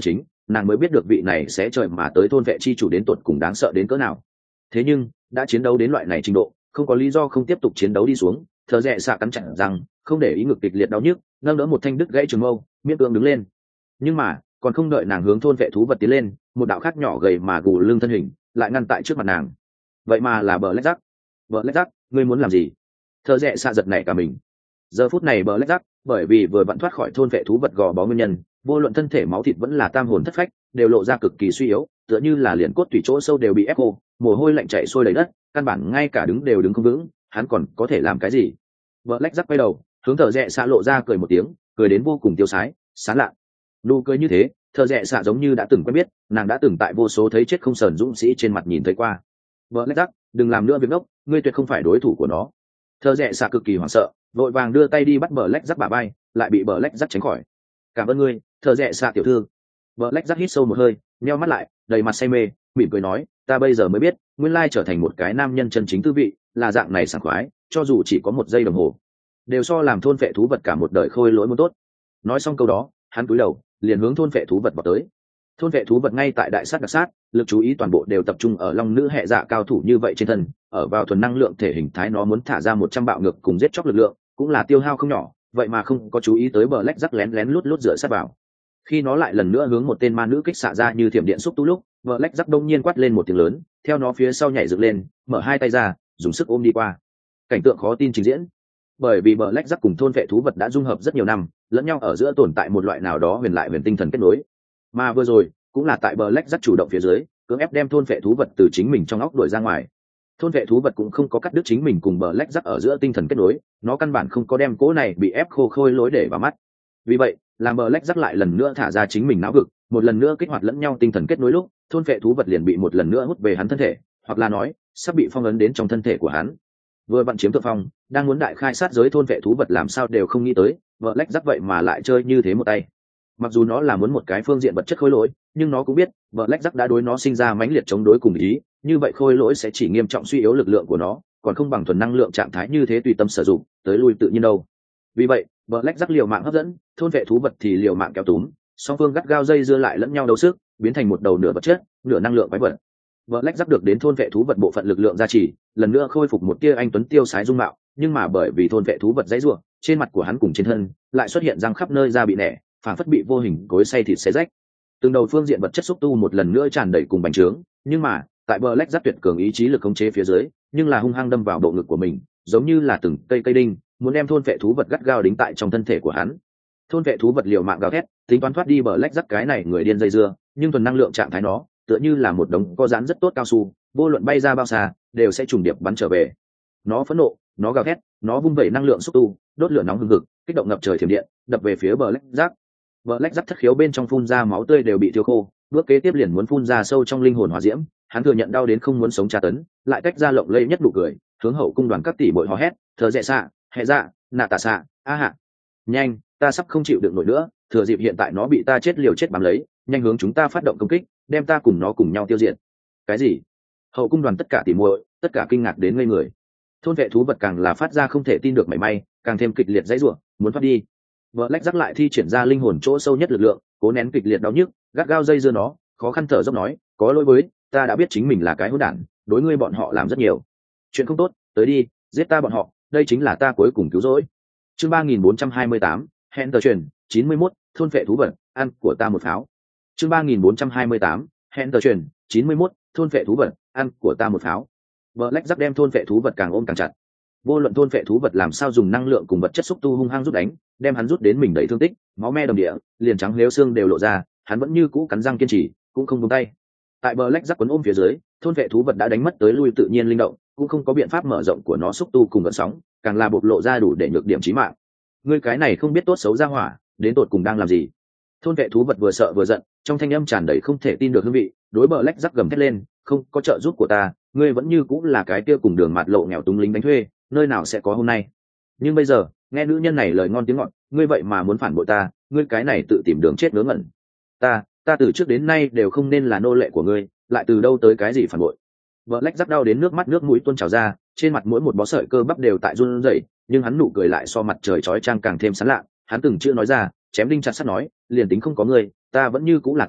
nàng mới biết được vị này sẽ trời mà tới thôn vệ chi chủ đến tột cùng đáng sợ đến cỡ nào. Thế nhưng đã chiến đấu đến loại này trình độ, không có lý do không tiếp tục chiến đấu đi xuống. Thợ rẽ xạ cắn chặt rằng không để ý ngực kịch liệt đau nhức, nâng đỡ một thanh đứt gãy trường mâu, miễn cưỡng đứng lên. Nhưng mà còn không đợi nàng hướng thôn vệ thú vật tiến lên, một đạo khác nhỏ gầy mà gù lưng thân hình lại ngăn tại trước mặt nàng. Vậy mà là bờ lách rắc. Bờ lách rắc, ngươi muốn làm gì? Thợ rẽ xạ giật nảy cả mình. Giờ phút này bờ lách rắc bởi vì vừa vặn thoát khỏi thôn vệ thú vật gò bó nguyên nhân, vô luận thân thể máu thịt vẫn là tam hồn thất phách đều lộ ra cực kỳ suy yếu, tựa như là liền cốt tủy chỗ sâu đều bị ép khô, mồ hôi lạnh chảy xuôi đầy đất, căn bản ngay cả đứng đều đứng không vững. Hắn còn có thể làm cái gì? Vợ lách rắc quay đầu hướng thợ rẽ xạ lộ ra cười một tiếng, cười đến vô cùng tiêu sái sán lạ. Nụ cười như thế, thợ rẽ xạ giống như đã từng quen biết, nàng đã từng tại vô số thấy chết không sờn dũng sĩ trên mặt nhìn thấy qua. Vợ lách rắc, đừng làm nữa việc ngốc, ngươi tuyệt không phải đối thủ của nó. Thợ rẽ xạ cực kỳ hoảng sợ, vội vàng đưa tay đi bắt bờ lách rắc bả vai, lại bị bờ lách rắc tránh khỏi. Cảm ơn ngươi, thợ rẽ xạ tiểu thư. Bờ lách rắc hít sâu một hơi, nheo mắt lại, đầy mặt say mê, mỉm cười nói, ta bây giờ mới biết, nguyên lai trở thành một cái nam nhân chân chính tư vị là dạng này sảng khoái, cho dù chỉ có một giây đồng hồ đều so làm thôn phệ thú vật cả một đời khôi lỗi muốn tốt. Nói xong câu đó, hắn cúi đầu liền hướng thôn phệ thú vật vào tới. Thôn phệ thú vật ngay tại đại sát đặc sát, lực chú ý toàn bộ đều tập trung ở long nữ hệ dạ cao thủ như vậy trên thân, ở vào thuần năng lượng thể hình thái nó muốn thả ra một trăm bạo ngược cùng giết chóc lực lượng cũng là tiêu hao không nhỏ, vậy mà không có chú ý tới bờ lách rắc lén lén lút lút dựa sát vào. Khi nó lại lần nữa hướng một tên ma nữ kích xạ ra như thiểm điện xúc tu lúc, bờ lách rắc đông nhiên quát lên một tiếng lớn, theo nó phía sau nhảy dựng lên, mở hai tay ra, dùng sức ôm đi qua. Cảnh tượng khó tin trình diễn, bởi vì bờ lách rắc cùng thôn vệ thú vật đã dung hợp rất nhiều năm, lẫn nhau ở giữa tồn tại một loại nào đó huyền lại huyền tinh thần kết nối, mà vừa rồi cũng là tại bờ lách rắc chủ động phía dưới cưỡng ép đem thôn vệ thú vật từ chính mình trong óc đuổi ra ngoài. Thôn vệ thú vật cũng không có cắt đứt chính mình cùng bờ lách rắc ở giữa tinh thần kết nối, nó căn bản không có đem cố này bị ép khô khôi lối để vào mắt. Vì vậy làm bờ lách rắc lại lần nữa thả ra chính mình não vực, một lần nữa kích hoạt lẫn nhau tinh thần kết nối lúc, thôn vệ thú vật liền bị một lần nữa hút về hắn thân thể, hoặc là nói sắp bị phong ấn đến trong thân thể của hắn. Vừa vặn chiếm thượng phong, đang muốn đại khai sát giới thôn vệ thú vật làm sao đều không nghĩ tới vợ lách rắc vậy mà lại chơi như thế một tay. Mặc dù nó là muốn một cái phương diện vật chất khôi lỗi, nhưng nó cũng biết vợ lách rắc đã đối nó sinh ra mãnh liệt chống đối cùng ý, như vậy khôi lỗi sẽ chỉ nghiêm trọng suy yếu lực lượng của nó, còn không bằng thuần năng lượng trạng thái như thế tùy tâm sử dụng tới lui tự nhiên đâu. Vì vậy vợ lách rắc liều mạng hấp dẫn, thôn vệ thú vật thì liều mạng kéo túm, song phương gắt gao dây dưa lại lẫn nhau đấu sức, biến thành một đầu nửa vật chất nửa năng lượng quái vật. Vợ lách rắc được đến thôn vệ thú vật bộ phận lực lượng gia trì, lần nữa khôi phục một tia anh tuấn tiêu sái dung mạo, nhưng mà bởi vì thôn vệ thú vật dãy rủa, trên mặt của hắn cùng trên thân lại xuất hiện răng khắp nơi da bị nẻ, phản phất bị vô hình cối xay thịt xé rách. Từng đầu phương diện vật chất xúc tu một lần nữa tràn đầy cùng bành trướng, nhưng mà tại bờ lách rắc tuyệt cường ý chí lực khống chế phía dưới, nhưng là hung hăng đâm vào bộ ngực của mình, giống như là từng cây cây đinh, muốn đem thôn vệ thú vật gắt gao đính tại trong thân thể của hắn. Thôn vệ thú vật liều mạng gào thét, tính toán thoát đi bờ lách rắc cái này người điên dây dưa, nhưng thuần năng lượng trạng thái nó tựa như là một đống có dán rất tốt cao su, vô luận bay ra bao xa đều sẽ trùng điệp bắn trở về. Nó phẫn nộ, nó gào thét, nó vung vẩy năng lượng xúc tu, đốt lửa nóng hừng hực, kích động ngập trời thiểm điện, đập về phía bờ lách rắc. Bờ lách rắc thất khiếu bên trong phun ra máu tươi đều bị thiêu khô, bước kế tiếp liền muốn phun ra sâu trong linh hồn hỏa diễm. Hắn thừa nhận đau đến không muốn sống tra tấn, lại cách ra lộng lẫy nhất nụ cười, hướng hậu cung đoàn các tỷ bội hò hét, thờ dẹ xạ, hệ dạ, nạ tà xạ, a hạ, nhanh, ta sắp không chịu được nổi nữa, thừa dịp hiện tại nó bị ta chết liều chết bám lấy, nhanh hướng chúng ta phát động công kích, đem ta cùng nó cùng nhau tiêu diệt. Cái gì? Hậu cung đoàn tất cả tỉ muội, tất cả kinh ngạc đến ngây người. Thôn vệ thú vật càng là phát ra không thể tin được mảy may, càng thêm kịch liệt dãy rủa, muốn thoát đi. Vợ lách rắc lại thi triển ra linh hồn chỗ sâu nhất lực lượng, cố nén kịch liệt đau nhức, gắt gao dây dưa nó, khó khăn thở dốc nói, có lỗi với, ta đã biết chính mình là cái hỗn đản, đối ngươi bọn họ làm rất nhiều chuyện không tốt, tới đi, giết ta bọn họ, đây chính là ta cuối cùng cứu rỗi. Chương ba nghìn bốn trăm hai mươi tám, hẹn tờ truyền chín mươi mốt, thôn vệ thú vật, ăn của ta một pháo. Chương ba nghìn bốn trăm hai mươi tám, hẹn tờ truyền chín mươi mốt, thôn vệ thú vật, ăn của ta một pháo. Vợ lách rắc đem thôn vệ thú vật càng ôm càng chặt. Vô luận thôn vệ thú vật làm sao dùng năng lượng cùng vật chất xúc tu hung hăng rút đánh, đem hắn rút đến mình đầy thương tích, máu me đầm địa, liền trắng liếu xương đều lộ ra, hắn vẫn như cũ cắn răng kiên trì, cũng không buông tay. Tại bờ lách rắc quấn ôm phía dưới, thôn vệ thú vật đã đánh mất tới lui tự nhiên linh động, cũng không có biện pháp mở rộng của nó xúc tu cùng gợn sóng, càng là bộc lộ ra đủ để nhược điểm chí mạng. Ngươi cái này không biết tốt xấu ra hỏa, đến tột cùng đang làm gì? Thôn vệ thú vật vừa sợ vừa giận, trong thanh âm tràn đầy không thể tin được hương vị, đối bờ lách rắc gầm thét lên, không có trợ giúp của ta, ngươi vẫn như cũng là cái kia cùng đường mạt lộ nghèo túng lính đánh thuê, nơi nào sẽ có hôm nay. Nhưng bây giờ nghe nữ nhân này lời ngon tiếng ngọt, ngươi vậy mà muốn phản bội ta, ngươi cái này tự tìm đường chết ngớ ngẩn. Ta, ta từ trước đến nay đều không nên là nô lệ của ngươi, lại từ đâu tới cái gì phản bội? Vợ lách rắc đau đến nước mắt nước mũi tuôn trào ra, trên mặt mỗi một bó sợi cơ bắp đều tại run rẩy, nhưng hắn nụ cười lại so mặt trời chói chang càng thêm sán lạ. Hắn từng chữ nói ra, chém đinh chặt sắt nói, liền tính không có ngươi, ta vẫn như cũng là ta,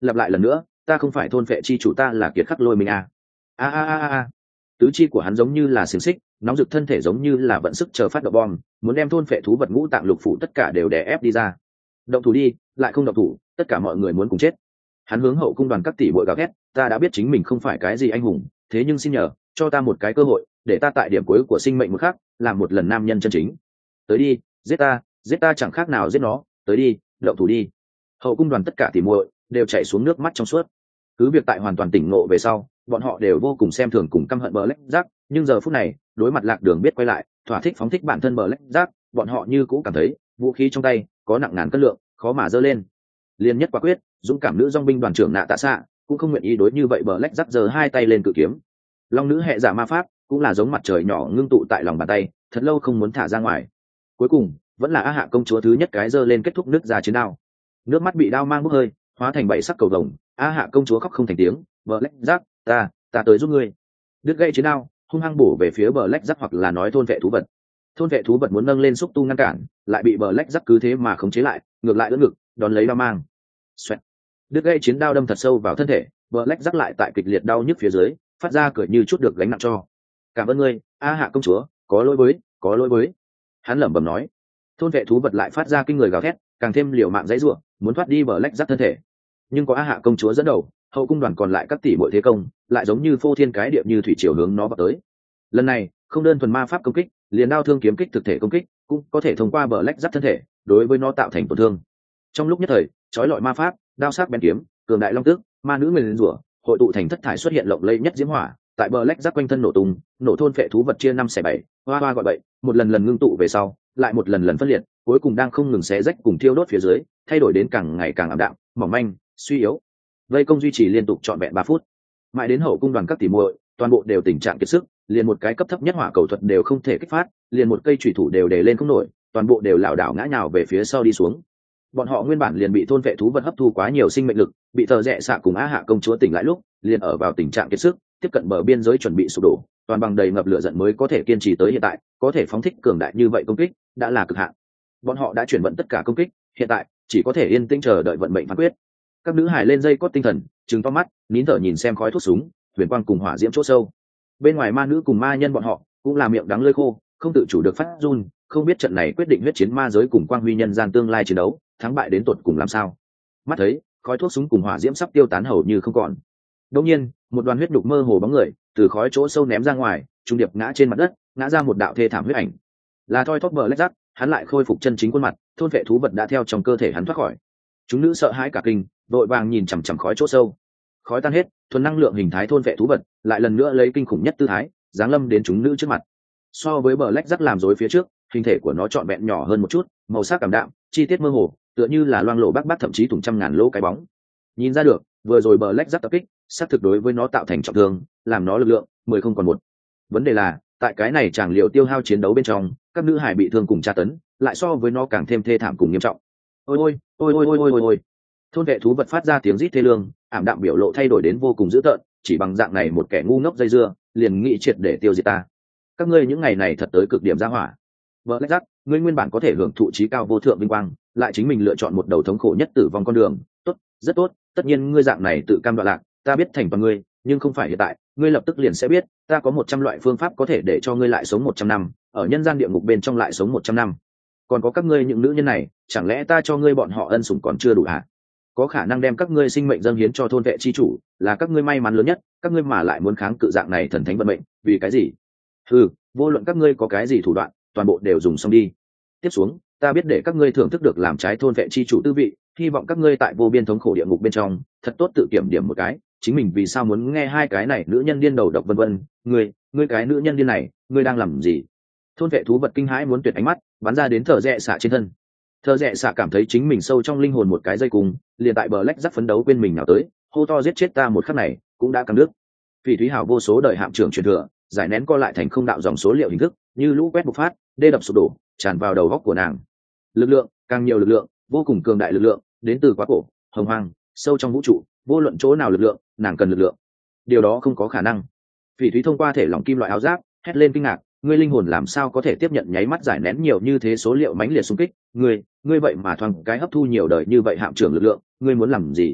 lặp lại lần nữa, ta không phải thôn vệ chi chủ, ta là kiệt khắc lôi mình à. a a a a tứ chi của hắn giống như là xiềng xích, nóng rực thân thể giống như là vận sức chờ phát động bom, muốn đem thôn vệ thú vật ngũ tạng lục phủ tất cả đều đè ép đi ra. Động thủ đi, lại không động thủ, tất cả mọi người muốn cùng chết. Hắn hướng hậu cung đoàn các tỷ bội gào thét, ta đã biết chính mình không phải cái gì anh hùng, thế nhưng xin nhờ cho ta một cái cơ hội, để ta tại điểm cuối của sinh mệnh một khắc làm một lần nam nhân chân chính. Tới đi, giết ta, giết ta chẳng khác nào giết nó, tới đi, động thủ đi. Hậu cung đoàn tất cả tỷ muội đều chảy xuống nước mắt trong suốt. Cứ việc tại hoàn toàn tỉnh ngộ về sau, bọn họ đều vô cùng xem thường cùng căm hận Black Jack, nhưng giờ phút này, đối mặt lạc đường biết quay lại, thỏa thích phóng thích bản thân Black Jack, bọn họ như cũ cảm thấy vũ khí trong tay có nặng ngàn cân lượng, khó mà giơ lên. Liên nhất quả quyết, dũng cảm nữ dòng binh đoàn trưởng Nạ Tạ Xạ cũng không nguyện ý đối như vậy, Black Jack giơ hai tay lên cự kiếm. Long nữ hệ giả ma pháp cũng là giống mặt trời nhỏ ngưng tụ tại lòng bàn tay, thật lâu không muốn thả ra ngoài. Cuối cùng, vẫn là A Hạ công chúa thứ nhất cái giơ lên kết thúc nước ra chiến đao. Nước mắt bị đao mang bốc hơi, hóa thành bảy sắc cầu vồng. A Hạ công chúa khóc không thành tiếng, Black Jack, ta, ta tới giúp ngươi. Đứt gãy chiến đao, hung hăng bổ về phía Black Jack, hoặc là nói thôn vệ thú vật. Thôn vệ thú vật muốn nâng lên xúc tu ngăn cản, lại bị Black Jack cứ thế mà khống chế lại, ngược lại đỡ ngực, đón lấy đao mang. Xoẹt. Đứt gãy chiến đao đâm thật sâu vào thân thể, Black Jack lại tại kịch liệt đau nhức phía dưới, phát ra cười như chút được gánh nặng cho. Cảm ơn ngươi, A Hạ công chúa, có lỗi với, có lỗi với. Hắn lẩm bẩm nói. Thôn vệ thú vật lại phát ra kinh người gào thét, càng thêm liều mạng dãy rủa, muốn thoát đi Black Jack thân thể. Nhưng có A Hạ công chúa dẫn đầu, hậu cung đoàn còn lại các tỷ muội thế công lại giống như phô thiên cái địa như thủy triều hướng nó vào tới. Lần này không đơn thuần ma pháp công kích, liền đao thương kiếm kích thực thể công kích cũng có thể thông qua Black Jack thân thể đối với nó tạo thành tổn thương. Trong lúc nhất thời, chói lọi ma pháp, đao sắc bén kiếm, cường đại long tước, ma nữ nguyền rủa hội tụ thành thất thải, xuất hiện lộng lẫy nhất diễm hỏa, tại Black Jack quanh thân nổ tung, nổ thôn phệ thú vật chia năm xẻ bảy, hoa hoa gọi bậy, một lần lần ngưng tụ về sau, lại một lần lần phân liệt, cuối cùng đang không ngừng xé rách cùng thiêu đốt phía dưới, thay đổi đến càng ngày càng ảm đạm, mỏng manh, suy yếu. Vây công duy trì liên tục trọn vẹn ba phút, mãi đến hậu cung đoàn các tỷ muội toàn bộ đều tình trạng kiệt sức, liền một cái cấp thấp nhất hỏa cầu thuật đều không thể kích phát, liền một cây chủy thủ đều để lên không nổi, toàn bộ đều lảo đảo ngã nhào về phía sau đi xuống. Bọn họ nguyên bản liền bị thôn vệ thú vật hấp thu quá nhiều sinh mệnh lực, bị Tờ Rẽ Xạ cùng Á Hạ công chúa tỉnh lại lúc, liền ở vào tình trạng kiệt sức, tiếp cận bờ biên giới chuẩn bị sụp đổ, toàn bằng đầy ngập lửa giận mới có thể kiên trì tới hiện tại, có thể phóng thích cường đại như vậy công kích, đã là cực hạn. Bọn họ đã chuyển vận tất cả công kích, hiện tại chỉ có thể yên tĩnh chờ đợi vận mệnh phán quyết. Các nữ hải lên dây cót tinh thần, trừng to mắt, nín thở nhìn xem khói thuốc súng, huyền quang cùng hỏa diễm chỗ sâu. Bên ngoài ma nữ cùng ma nhân bọn họ cũng là miệng đắng lưỡi khô, không tự chủ được phát run, không biết trận này quyết định huyết chiến ma giới cùng quang huy nhân gian tương lai chiến đấu, thắng bại đến tột cùng làm sao. Mắt thấy khói thuốc súng cùng hỏa diễm sắp tiêu tán hầu như không còn. Đột nhiên, một đoàn huyết đục mơ hồ bóng người từ khói chỗ sâu ném ra ngoài, trung điệp ngã trên mặt đất, ngã ra một đạo thê thảm huyết ảnh. Là Thoi Thóp Black Jack, hắn lại khôi phục chân chính khuôn mặt, thôn vệ thú vật đã theo trong cơ thể hắn thoát khỏi. Chúng nữ sợ hãi cả kinh, vội vàng nhìn chằm chằm khói chỗ sâu. Khói tan hết, thuần năng lượng hình thái thôn vệ thú vật lại lần nữa lấy kinh khủng nhất tư thái giáng lâm đến chúng nữ trước mặt. So với Black Jack làm rối phía trước, hình thể của nó trọn vẹn nhỏ hơn một chút, màu sắc cảm đạm, chi tiết mơ hồ, tựa như là loang lổ bác bác, thậm chí thủng trăm ngàn lỗ cái bóng. Nhìn ra được, vừa rồi Black Jack tập kích, sát thực đối với nó tạo thành trọng thương, làm nó lực lượng mười không còn một. Vấn đề là, tại cái này chẳng liệu tiêu hao chiến đấu bên trong, các nữ hải bị thương cùng tra tấn, lại so với nó càng thêm thê thảm cùng nghiêm trọng. Ôi ôi, ôi ôi ôi ôi ôi ôi. Thôn vệ thú vật phát ra tiếng rít thê lương, ảm đạm biểu lộ thay đổi đến vô cùng dữ tợn, chỉ bằng dạng này một kẻ ngu ngốc dây dưa, liền nghĩ triệt để tiêu diệt ta. Các ngươi những ngày này thật tới cực điểm ra hỏa. Black Jack, ngươi nguyên bản có thể hưởng thụ trí cao vô thượng vinh quang, lại chính mình lựa chọn một đầu thống khổ nhất tử vong con đường. Tốt, rất tốt, tất nhiên ngươi dạng này tự cam đoạn lạc, ta biết thành toàn ngươi, nhưng không phải hiện tại, ngươi lập tức liền sẽ biết, ta có một trăm loại phương pháp có thể để cho ngươi lại sống một trăm năm, ở nhân gian địa ngục bên trong lại sống một trăm năm. Còn có các ngươi những nữ nhân này, chẳng lẽ ta cho ngươi bọn họ ân sủng còn chưa đủ hả? Có khả năng đem các ngươi sinh mệnh dâng hiến cho thôn vệ chi chủ, là các ngươi may mắn lớn nhất, các ngươi mà lại muốn kháng cự dạng này thần thánh vận mệnh, vì cái gì? Ừ, vô luận các ngươi có cái gì thủ đoạn, toàn bộ đều dùng xong đi. Tiếp xuống, ta biết để các ngươi thưởng thức được làm trái thôn vệ chi chủ tư vị, hy vọng các ngươi tại vô biên thống khổ địa ngục bên trong, thật tốt tự kiểm điểm một cái, chính mình vì sao muốn nghe hai cái này nữ nhân điên đầu độc vân vân, ngươi, ngươi cái nữ nhân điên này, ngươi đang làm gì? Thôn vệ thú vật kinh hãi muốn tuyệt ánh mắt, bắn ra đến Thờ Rẽ Xạ trên thân. Thờ Rẽ Xạ cảm thấy chính mình sâu trong linh hồn một cái dây cùng, liền tại Black Jack phấn đấu quên mình nào tới, hô to giết chết ta một khắc này, cũng đã căng nước. Phỉ Thúy Hào vô số đời hạm trưởng truyền thừa, giải nén co lại thành không đạo dòng số liệu hình thức, như lũ quét bộc phát, đê đập sụp đổ, tràn vào đầu góc của nàng. Lực lượng, càng nhiều lực lượng, vô cùng cường đại lực lượng, đến từ quá cổ, hồng hoang, sâu trong vũ trụ, vô luận chỗ nào lực lượng, nàng cần lực lượng. Điều đó không có khả năng. Phỉ Thúy thông qua thể lỏng kim loại áo giáp, hét lên kinh ngạc, ngươi linh hồn làm sao có thể tiếp nhận nháy mắt giải nén nhiều như thế số liệu mãnh liệt xung kích, ngươi, ngươi vậy mà thoáng cái hấp thu nhiều đời như vậy hạm trưởng lực lượng, ngươi muốn làm gì?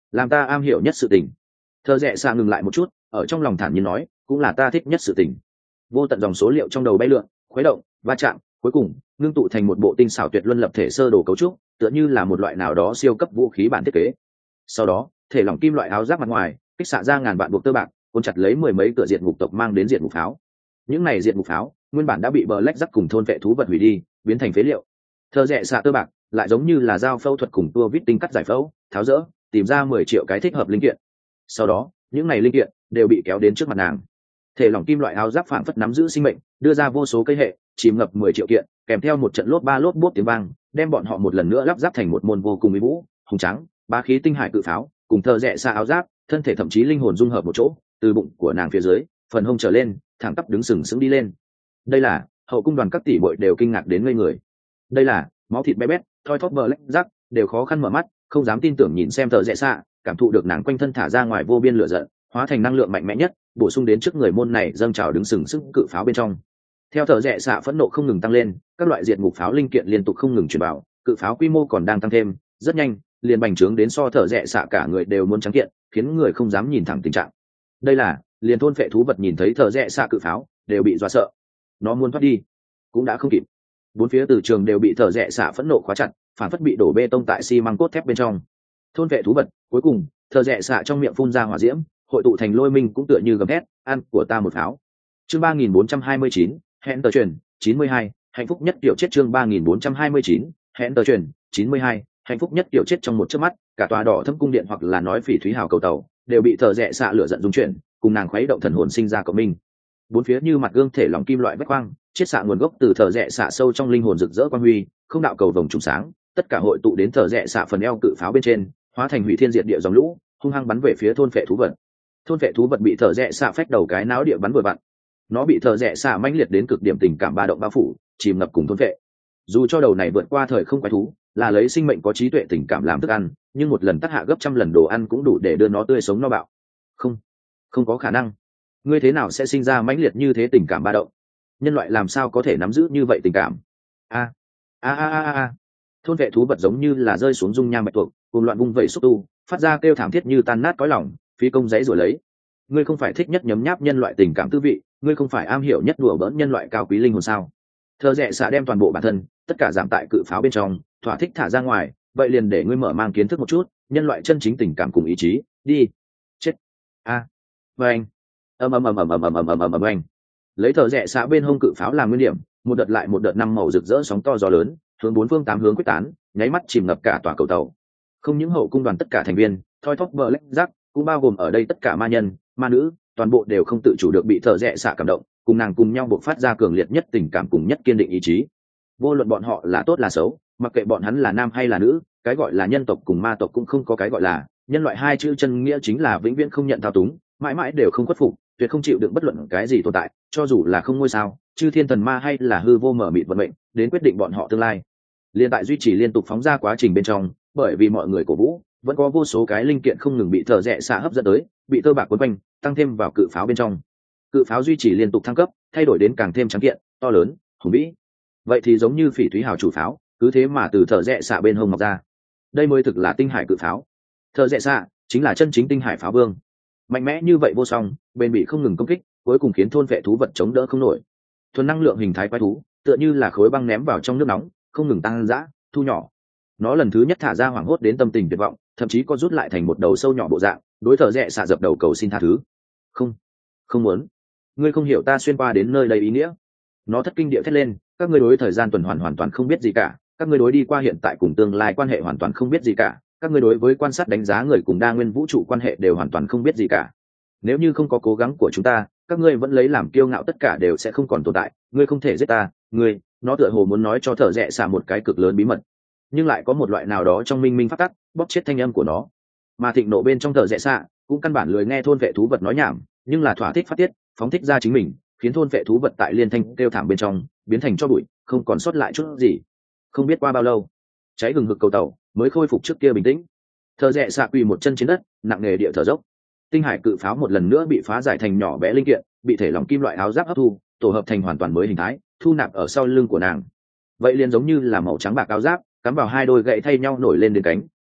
làm ta am hiểu nhất sự tình. Thợ rẽ xạ ngừng lại một chút, ở trong lòng thản nhiên nói, cũng là ta thích nhất sự tình. Vô tận dòng số liệu trong đầu bay lượn, khuấy động, va chạm, cuối cùng ngưng tụ thành một bộ tinh xảo tuyệt luân lập thể sơ đồ cấu trúc, tựa như là một loại nào đó siêu cấp vũ khí bản thiết kế. Sau đó, thể lỏng kim loại áo giáp mặt ngoài kích xạ ra ngàn vạn buộc tơ bạc, cuốn chặt lấy mười mấy cửa diệt ngục tộc mang đến diệt ngục pháo. Những này diệt ngục pháo nguyên bản đã bị bờ lách rắc cùng thôn vệ thú vật hủy đi, biến thành phế liệu. Thợ rẽ xạ tơ bạc lại giống như là dao phẫu thuật cùng tua vít tinh cắt giải phẫu, tháo rỡ, tìm ra mười triệu cái thích hợp linh kiện. Sau đó, những này linh kiện đều bị kéo đến trước mặt nàng. Thể lỏng kim loại áo giáp phảng phất nắm giữ sinh mệnh, đưa ra vô số cây hệ, chìm ngập mười triệu kiện, kèm theo một trận lốp ba lốp bốp tiếng vang, đem bọn họ một lần nữa lắp ráp thành một môn vô cùng uy vũ, hùng trắng, bá khí tinh hải cự pháo, cùng thợ rẽ xạ áo giáp, thân thể thậm chí linh hồn dung hợp một chỗ, từ bụng của nàng phía dưới, phần hông trở lên, thẳng tắp đứng sừng sững đi lên. Đây là hậu cung đoàn các tỷ muội đều kinh ngạc đến ngây người. Đây là máu thịt bé bét, thoi thóp bờ lách rắc, đều khó khăn mở mắt, không dám tin tưởng nhìn xem thợ rẽ xạ, cảm thụ được nàng quanh thân thả ra ngoài vô biên lửa giận, hóa thành năng lượng mạnh mẽ nhất, bổ sung đến trước người môn này dâng trào đứng sừng sững cự pháo bên trong. Theo thợ rẽ xạ phẫn nộ không ngừng tăng lên, các loại diệt ngục pháo linh kiện liên tục không ngừng truyền vào, cự pháo quy mô còn đang tăng thêm, rất nhanh, liền bành trướng đến so thợ rẽ xạ cả người đều muốn trắng kiện, khiến người không dám nhìn thẳng tình trạng. Đây là, liền thôn phệ thú vật nhìn thấy thợ rẽ xạ cự pháo, đều bị dọa sợ. Nó muốn thoát đi, cũng đã không kịp. Bốn phía từ trường đều bị thợ rẽ xạ phẫn nộ khóa chặt, phản phất bị đổ bê tông tại xi măng cốt thép bên trong. Thôn vệ thú vật, cuối cùng, thợ rẽ xạ trong miệng phun ra hỏa diễm, hội tụ thành lôi minh cũng tựa như gầm hét, ăn của ta một pháo. Chương ba nghìn bốn trăm hai mươi chín, hẹn tờ truyền, chín mươi hai, hạnh phúc nhất tiểu chết chương ba nghìn bốn trăm hai mươi chín, hẹn tờ truyền, chín mươi hai, hạnh phúc nhất tiểu chết trong một chớp mắt, cả tòa đỏ thâm cung điện hoặc là nói phỉ thúy hào cầu tàu, đều bị thợ rẽ xạ lửa giận dung chuyển, cùng nàng khuấy động thần hồn sinh ra cộng minh. Bốn phía như mặt gương thể lỏng kim loại vách quang, chiết xạ nguồn gốc từ thợ rẽ xạ sâu trong linh hồn rực rỡ quang huy, không đạo cầu vồng trùng sáng, tất cả hội tụ đến thợ rẽ xạ phần eo cự pháo bên trên, hóa thành hủy thiên diệt địa dòng lũ, hung hăng bắn về phía thôn phệ thú vật. Thôn phệ thú vật bị thợ rẽ xạ phách đầu cái náo địa bắn vừa vặn. Nó bị thợ rẽ xạ mãnh liệt đến cực điểm tình cảm ba động bao phủ, chìm ngập cùng thôn phệ. Dù cho đầu này vượt qua thời không quái thú, là lấy sinh mệnh có trí tuệ tình cảm làm thức ăn, nhưng một lần tác hạ gấp trăm lần đồ ăn cũng đủ để đưa nó tươi sống no bạo. Không, không có khả năng. Ngươi thế nào sẽ sinh ra mãnh liệt như thế tình cảm ba động? Nhân loại làm sao có thể nắm giữ như vậy tình cảm? A a a a a. Thôn vệ thú vật giống như là rơi xuống dung nham bạch tuộc, cùng loạn vung vẩy xúc tu, phát ra kêu thảm thiết như tan nát cõi lòng, phí công giấy rồi lấy. Ngươi không phải thích nhất nhấm nháp nhân loại tình cảm tư vị, ngươi không phải am hiểu nhất đùa bỡn nhân loại cao quý linh hồn sao? Thợ rẽ xạ đem toàn bộ bản thân, tất cả giảm tại cự pháo bên trong, thỏa thích thả ra ngoài, vậy liền để ngươi mở mang kiến thức một chút, nhân loại chân chính tình cảm cùng ý chí, đi. Chết. A. Vâng. ầm ầm ầm ầm ầm ầm ầm ầm ầm ầm anh. Lấy thợ rẽ xạ bên hông cự pháo làm nguyên điểm, một đợt lại một đợt năm màu rực rỡ sóng to gió lớn, hướng bốn phương tám hướng quyết tán, nháy mắt chìm ngập cả tòa cầu tàu. Không những hậu cung đoàn tất cả thành viên, thoi thóp bờ lách rắc, cũng bao gồm ở đây tất cả ma nhân, ma nữ, toàn bộ đều không tự chủ được bị thợ rẽ xạ cảm động, cùng nàng cùng nhau bộc phát ra cường liệt nhất tình cảm cùng nhất kiên định ý chí. Vô luận bọn họ là tốt là xấu, mặc kệ bọn hắn là nam hay là nữ, cái gọi là nhân tộc cùng ma tộc cũng không có cái gọi là, nhân loại hai chữ chân nghĩa chính là vĩnh viễn không nhận thao túng, mãi mãi đều không khuất phục, tuyệt không chịu đựng bất luận cái gì tồn tại, cho dù là không ngôi sao, chư thiên thần ma hay là hư vô mở mịt vận mệnh, đến quyết định bọn họ tương lai. Liên tại duy trì liên tục phóng ra quá trình bên trong, bởi vì mọi người cổ vũ, vẫn có vô số cái linh kiện không ngừng bị thợ rẽ xạ hấp dẫn tới, bị tơ bạc quấn quanh, tăng thêm vào cự pháo bên trong. Cự pháo duy trì liên tục thăng cấp, thay đổi đến càng thêm trắng kiện, to lớn, hùng vĩ. Vậy thì giống như phỉ thúy hào chủ pháo, cứ thế mà từ thợ rẽ xạ bên hông mọc ra. Đây mới thực là tinh hải cự pháo. Thợ rẽ xạ chính là chân chính tinh hải pháo vương. Mạnh mẽ như vậy vô song, bền bỉ không ngừng công kích, cuối cùng khiến thôn vệ thú vật chống đỡ không nổi. Thuần năng lượng hình thái quái thú, tựa như là khối băng ném vào trong nước nóng, không ngừng tăng dã, thu nhỏ. Nó lần thứ nhất thả ra hoảng hốt đến tâm tình tuyệt vọng, thậm chí có rút lại thành một đầu sâu nhỏ bộ dạng, đối thợ rẽ xạ dập đầu cầu xin tha thứ. Không, không muốn. Ngươi không hiểu ta xuyên qua đến nơi đây ý nghĩa. Nó thất kinh địa thét lên, các ngươi đối thời gian tuần hoàn hoàn toàn không biết gì cả, các ngươi đối đi qua hiện tại cùng tương lai quan hệ hoàn toàn không biết gì cả, các ngươi đối với quan sát đánh giá người cùng đa nguyên vũ trụ quan hệ đều hoàn toàn không biết gì cả. Nếu như không có cố gắng của chúng ta, các ngươi vẫn lấy làm kiêu ngạo tất cả đều sẽ không còn tồn tại, ngươi không thể giết ta, ngươi. Nó tựa hồ muốn nói cho thợ rẽ xạ một cái cực lớn bí mật, nhưng lại có một loại nào đó trong minh minh phát tắc bóp chết thanh âm của nó. Mà thịnh nộ bên trong thợ rẽ xạ cũng căn bản lười nghe thôn vệ thú vật nói nhảm, nhưng là thỏa thích phát tiết, phóng thích ra chính mình, khiến thôn vệ thú vật tại liên thanh kêu thảm bên trong biến thành cho bụi, không còn sót lại chút gì. Không biết qua bao lâu, cháy hừng hực cầu tàu mới khôi phục trước kia bình tĩnh. Thợ rẽ xạ quỳ một chân trên đất, nặng nề địa thở dốc. Tinh hải cự pháo một lần nữa bị phá giải thành nhỏ bé linh kiện, bị thể lỏng kim loại áo giáp hấp thu, tổ hợp thành hoàn toàn mới hình thái, thu nạp ở sau lưng của nàng. Vậy liền giống như là màu trắng bạc áo giáp cắm vào hai đôi gậy thay nhau nổi lên đến cánh,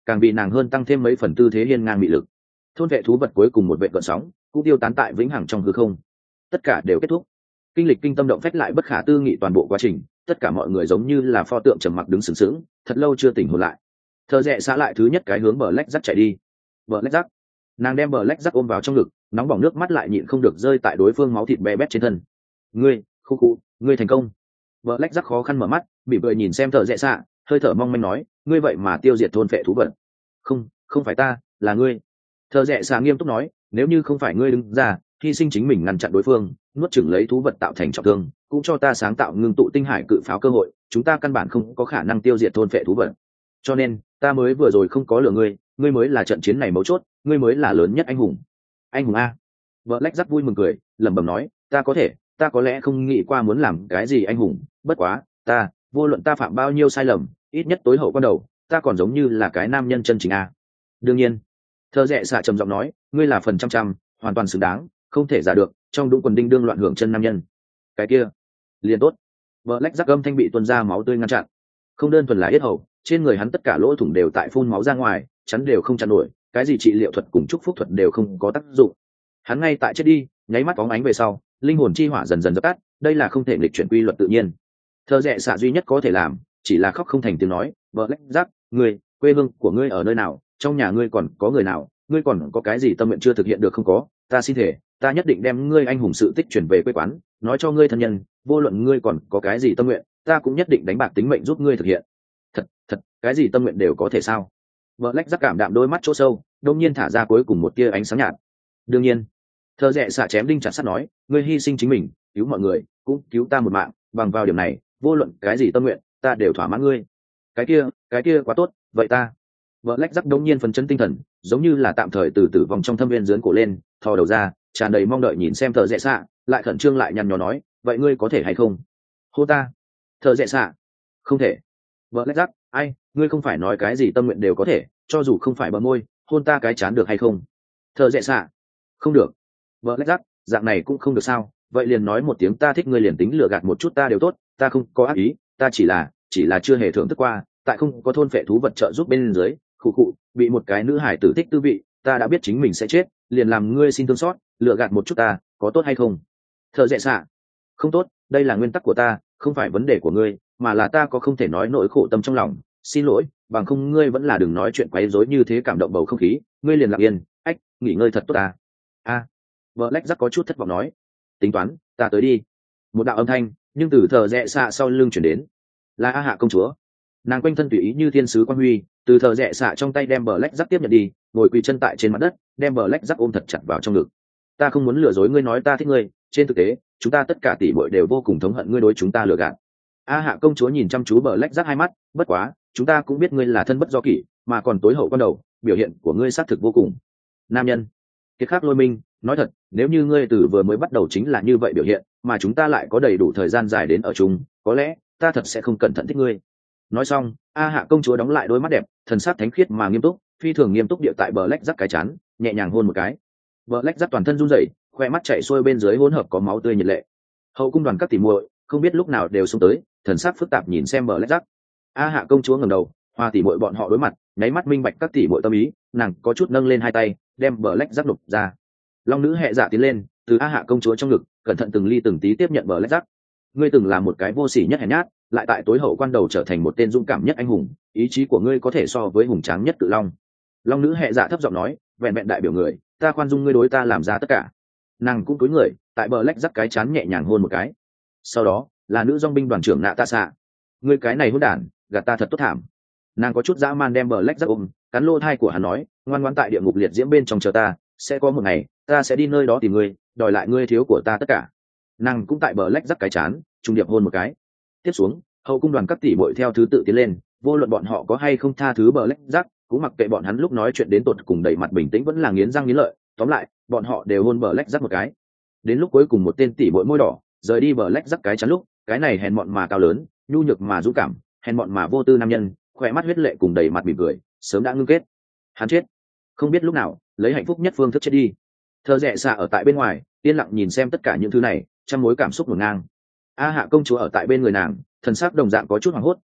càng vì nàng hơn tăng thêm mấy phần tư thế hiên ngang mị lực. Thôn vệ thú vật cuối cùng một vệ gợn sóng cũng tiêu tán tại vĩnh hằng trong hư không. Tất cả đều kết thúc. Kinh lịch kinh tâm động phách lại bất khả tư nghị toàn bộ quá trình, tất cả mọi người giống như là pho tượng trầm mặc đứng sừng sững, thật lâu chưa tỉnh hồn lại. Thợ rẽ xã lại thứ nhất cái hướng bờ lách rắc chạy đi. Bờ lách rắc, nàng đem bờ lách rắc ôm vào trong ngực, nóng bỏng nước mắt lại nhịn không được rơi tại đối phương máu thịt bé bét trên thân. Ngươi, khu cụ, ngươi thành công. Bờ lách rắc khó khăn mở mắt, bị bcười nhìn xem thợ rẽ xã, hơi thở mong manh nói, ngươi vậy mà tiêu diệt thôn phệ thú vật. Không, không phải ta, là ngươi. Thợ rẽ xã nghiêm túc nói, nếu như không phải ngươi đứng ra hy sinh chính mình ngăn chặn đối phương, nuốt chửng lấy thú vật tạo thành trọng thương, cũng cho ta sáng tạo ngưng tụ tinh hải cự pháo cơ hội, chúng ta căn bản không có khả năng tiêu diệt thôn phệ thú vật. Cho nên ta mới vừa rồi không có lừa ngươi, ngươi mới là trận chiến này mấu chốt, ngươi mới là lớn nhất anh hùng. Anh hùng a. Vợ lách rắc vui mừng cười, lẩm bẩm nói, ta có thể, ta có lẽ không nghĩ qua muốn làm cái gì anh hùng, bất quá ta vô luận ta phạm bao nhiêu sai lầm, ít nhất tối hậu quan đầu ta còn giống như là cái nam nhân chân chính a. Đương nhiên. Thợ rẽ xạ trầm giọng nói, ngươi là phần trăm trăm hoàn toàn xứng đáng, không thể giả được trong đúng quần đinh đương loạn hưởng chân nam nhân. Cái kia liền tốt. Vợ lách rắc âm thanh bị tuôn ra máu tươi ngăn chặn, không đơn thuần là yết hầu, trên người hắn tất cả lỗ thủng đều tại phun máu ra ngoài, chắn đều không chặn nổi, cái gì trị liệu thuật cùng chúc phúc thuật đều không có tác dụng. Hắn ngay tại chết đi, nháy mắt bóng ánh về sau, linh hồn chi hỏa dần dần dập tắt, đây là không thể nghịch chuyển quy luật tự nhiên. Thợ rẽ xạ duy nhất có thể làm chỉ là khóc không thành tiếng nói, vợ lách rắc, ngươi, quê hương của ngươi ở nơi nào, trong nhà ngươi còn có người nào, ngươi còn có cái gì tâm nguyện chưa thực hiện được không có, ta xin thể, ta nhất định đem ngươi anh hùng sự tích chuyển về quê quán, nói cho ngươi thân nhân, vô luận ngươi còn có cái gì tâm nguyện, ta cũng nhất định đánh bạc tính mệnh giúp ngươi thực hiện. Thật, thật, cái gì tâm nguyện đều có thể sao? Vợ lách rắc cảm đạm đôi mắt chỗ sâu, đông nhiên thả ra cuối cùng một tia ánh sáng nhạt. Đương nhiên. Thợ rẽ xạ chém đinh chặt sắt nói, ngươi hy sinh chính mình, cứu mọi người, cũng cứu ta một mạng, bằng vào điểm này, vô luận cái gì tâm nguyện, ta đều thỏa mãn ngươi. Cái kia, cái kia quá tốt, vậy ta. Vợ lách rắc đông nhiên phấn chấn tinh thần, giống như là tạm thời từ tử vong trong thâm viên dướn cổ lên, thò đầu ra, tràn đầy mong đợi nhìn xem thợ rẽ xạ, lại khẩn trương lại nhăn nhó nói, vậy ngươi có thể hay không? Hô ta. Thợ rẽ xạ. Không thể. Vợ lách rắc, ai, ngươi không phải nói cái gì tâm nguyện đều có thể, cho dù không phải bờ môi, hôn ta cái chán được hay không? Thợ rẽ xạ. Không được. Vợ lách rắc, dạng này cũng không được sao, vậy liền nói một tiếng ta thích ngươi liền tính lừa gạt một chút ta đều tốt, ta không có ác ý, ta chỉ là chỉ là chưa hề thưởng thức qua, tại không có thôn phệ thú vật trợ giúp bên dưới, khụ khụ, bị một cái nữ hải tử thích tư vị, ta đã biết chính mình sẽ chết, liền làm ngươi xin thương xót, lừa gạt một chút ta, có tốt hay không? Thợ rẽ xạ. Không tốt, đây là nguyên tắc của ta, không phải vấn đề của ngươi, mà là ta có không thể nói nỗi khổ tâm trong lòng, xin lỗi, bằng không ngươi vẫn là đừng nói chuyện quấy rối như thế cảm động bầu không khí, ngươi liền lặng yên, ách, nghỉ ngơi thật tốt ta. A. Vợ lách rắc có chút thất vọng nói, tính toán, ta tới đi. Một đạo âm thanh nhưng từ thợ rẽ xạ sau lưng chuyển đến, là A Hạ công chúa. Nàng quanh thân tùy ý như thiên sứ quang huy, từ thợ rẽ xạ trong tay đem bờ lách rắc tiếp nhận đi, ngồi quỳ chân tại trên mặt đất, đem bờ lách rắc ôm thật chặt vào trong ngực. Ta không muốn lừa dối ngươi nói ta thích ngươi, trên thực tế chúng ta tất cả tỷ muội đều vô cùng thống hận ngươi đối chúng ta lừa gạt. A Hạ công chúa nhìn chăm chú bờ lách rắc hai mắt, bất quá chúng ta cũng biết ngươi là thân bất do kỷ, mà còn tối hậu quan đầu, biểu hiện của ngươi xác thực vô cùng nam nhân. Kiệt Khắc Lôi Minh nói thật, nếu như ngươi từ vừa mới bắt đầu chính là như vậy biểu hiện, mà chúng ta lại có đầy đủ thời gian dài đến ở chung, có lẽ ta thật sẽ không cẩn thận thích ngươi. Nói xong, A Hạ công chúa đóng lại đôi mắt đẹp, thần sắc thánh khiết mà nghiêm túc, phi thường nghiêm túc địa tại bờ lách rắc cái chán, nhẹ nhàng hôn một cái. Bờ lách rắc toàn thân run rẩy, khoe mắt chảy xuôi bên dưới hỗn hợp có máu tươi nhiệt lệ. Hậu cung đoàn các tỷ muội không biết lúc nào đều xông tới, thần sắc phức tạp nhìn xem bờ lách rắc. A Hạ công chúa ngẩng đầu, hoa tỷ muội bọn họ đối mặt, nháy mắt minh bạch các tỷ muội tâm ý, nàng có chút nâng lên hai tay, đem bờ lách rắc đục ra. Long nữ hệ dạ tiến lên, từ A Hạ công chúa trong ngực, cẩn thận từng ly từng tí tiếp nhận bờ lách rắc. Ngươi từng là một cái vô sỉ nhất hèn nhát, lại tại tối hậu quan đầu trở thành một tên dũng cảm nhất anh hùng, ý chí của ngươi có thể so với hùng tráng nhất cự long. Long nữ hệ dạ thấp giọng nói, vẹn vẹn đại biểu người, ta khoan dung ngươi đối ta làm ra tất cả. Nàng cũng cúi người, tại bờ lách rắc cái chán nhẹ nhàng hôn một cái. Sau đó là nữ dong binh đoàn trưởng Nạ Ta Xạ. Ngươi cái này hỗn đản, gạt ta thật tốt thảm. Nàng có chút dã man đem bờ lách rắc ôm, cắn lỗ thai của hắn nói, ngoan ngoãn tại địa ngục liệt diễm bên trong chờ ta, sẽ có một ngày ta sẽ đi nơi đó tìm ngươi, đòi lại ngươi thiếu của ta tất cả. Nàng cũng tại bờ lách rắc cái chán trung điệp hôn một cái. Tiếp xuống, hậu cung đoàn các tỷ muội theo thứ tự tiến lên, vô luận bọn họ có hay không tha thứ bờ lách rắc, cũng mặc kệ bọn hắn lúc nói chuyện đến tột cùng đầy mặt bình tĩnh vẫn là nghiến răng nghiến lợi, tóm lại bọn họ đều hôn bờ lách rắc một cái. Đến lúc cuối cùng một tên tỷ muội môi đỏ rời đi bờ lách rắc cái chán lúc, cái này hèn mọn mà cao lớn, nhu nhược mà dũng cảm, hèn mọn mà vô tư nam nhân, khỏe mắt huyết lệ cùng đầy mặt mỉm cười, sớm đã ngưng kết. Hắn chết, không biết lúc nào lấy hạnh phúc nhất phương thức chết đi. Thợ rẽ xạ ở tại bên ngoài, yên lặng nhìn xem tất cả những thứ này, trăm mối cảm xúc ngổn ngang. A Hạ công chúa ở tại bên người nàng, thần sắc đồng dạng có chút hoảng hốt,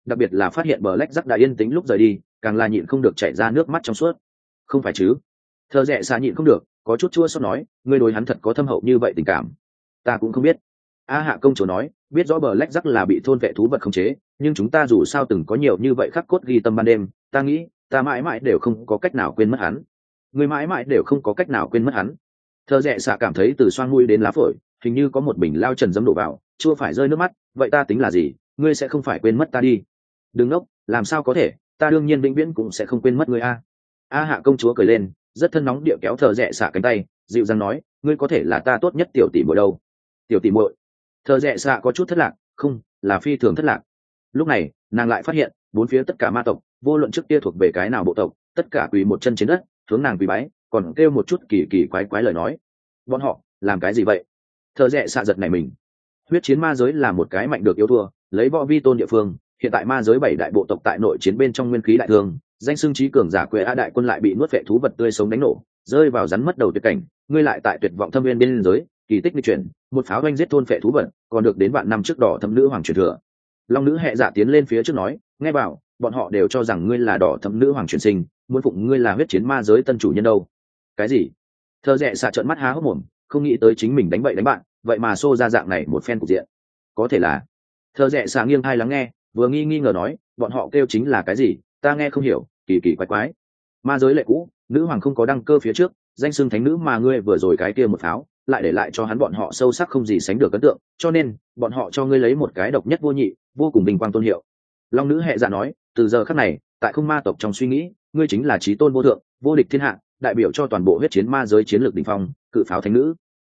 đặc biệt là phát hiện bờ lách rắc đã yên tĩnh lúc rời đi càng là nhịn không được chảy ra nước mắt trong suốt. Không phải chứ? Thợ rẽ xạ nhịn không được có chút chua xót nói, ngươi đối hắn thật có thâm hậu như vậy tình cảm? Ta cũng không biết. A Hạ công chúa nói, biết rõ bờ lách rắc là bị thôn vệ thú vật khống chế, nhưng chúng ta dù sao từng có nhiều như vậy khắc cốt ghi tâm ban đêm, ta nghĩ ta mãi mãi đều không có cách nào quên mất hắn. Ngươi mãi mãi đều không có cách nào quên mất hắn. Thợ rẽ xạ cảm thấy từ xoang mũi đến lá phổi hình như có một bình lao trần dấm đổ vào, chưa phải rơi nước mắt. Vậy ta tính là gì? Ngươi sẽ không phải quên mất ta đi? Đừng ngốc, làm sao có thể, ta đương nhiên vĩnh viễn cũng sẽ không quên mất ngươi a. A Hạ công chúa cười lên, rất thân nóng địa kéo thợ rẽ xạ cánh tay, dịu dàng nói, ngươi có thể là ta tốt nhất tiểu tỷ muội đâu. Tiểu tỷ muội? Thợ rẽ xạ có chút thất lạc, không, là phi thường thất lạc. Lúc này nàng lại phát hiện bốn phía tất cả ma tộc, vô luận trước kia thuộc về cái nào bộ tộc, tất cả quỳ một chân trên đất hướng nàng quỳ bái, còn kêu một chút kỳ kỳ quái quái lời nói. Bọn họ làm cái gì vậy? Thợ rẽ xạ giật này mình. Huyết chiến ma giới là một cái mạnh được yêu thua, lấy võ vi tôn địa phương, hiện tại ma giới bảy đại bộ tộc tại nội chiến bên trong nguyên khí đại thương, danh xưng trí cường giả quê a đại quân lại bị nuốt vệ thú vật tươi sống đánh nổ, rơi vào rắn mất đầu tuyệt cảnh. Ngươi lại tại tuyệt vọng thâm viên bên giới kỳ tích đi chuyển, một pháo doanh giết thôn phệ thú vật, còn được đến vạn năm trước đỏ thâm nữ hoàng truyền thừa. Long nữ hệ dạ tiến lên phía trước nói, nghe bảo bọn họ đều cho rằng ngươi là đỏ thâm nữ hoàng truyền sinh, muốn phụng ngươi là huyết chiến ma giới tân chủ nhân đâu. Cái gì? Thợ rẽ xạ trợn mắt há hốc mồm, không nghĩ tới chính mình đánh bậy đánh bạn, vậy mà xô ra dạng này một phen cục diện. Có thể là? Thợ rẽ xạ nghiêng tai lắng nghe, vừa nghi nghi ngờ nói, bọn họ kêu chính là cái gì, ta nghe không hiểu, kỳ kỳ quái quái. Ma giới lệ cũ, nữ hoàng không có đăng cơ phía trước, danh xưng thánh nữ mà ngươi vừa rồi cái kia một pháo, lại để lại cho hắn bọn họ sâu sắc không gì sánh được ấn tượng, cho nên bọn họ cho ngươi lấy một cái độc nhất vô nhị, vô cùng bình quang tôn hiệu. Long nữ hệ dạ nói, từ giờ khắc này, tại không ma tộc trong suy nghĩ, ngươi chính là chí tôn vô thượng, vô địch thiên hạ, đại biểu cho toàn bộ huyết chiến ma giới chiến lược đỉnh phong, cự pháo thánh nữ.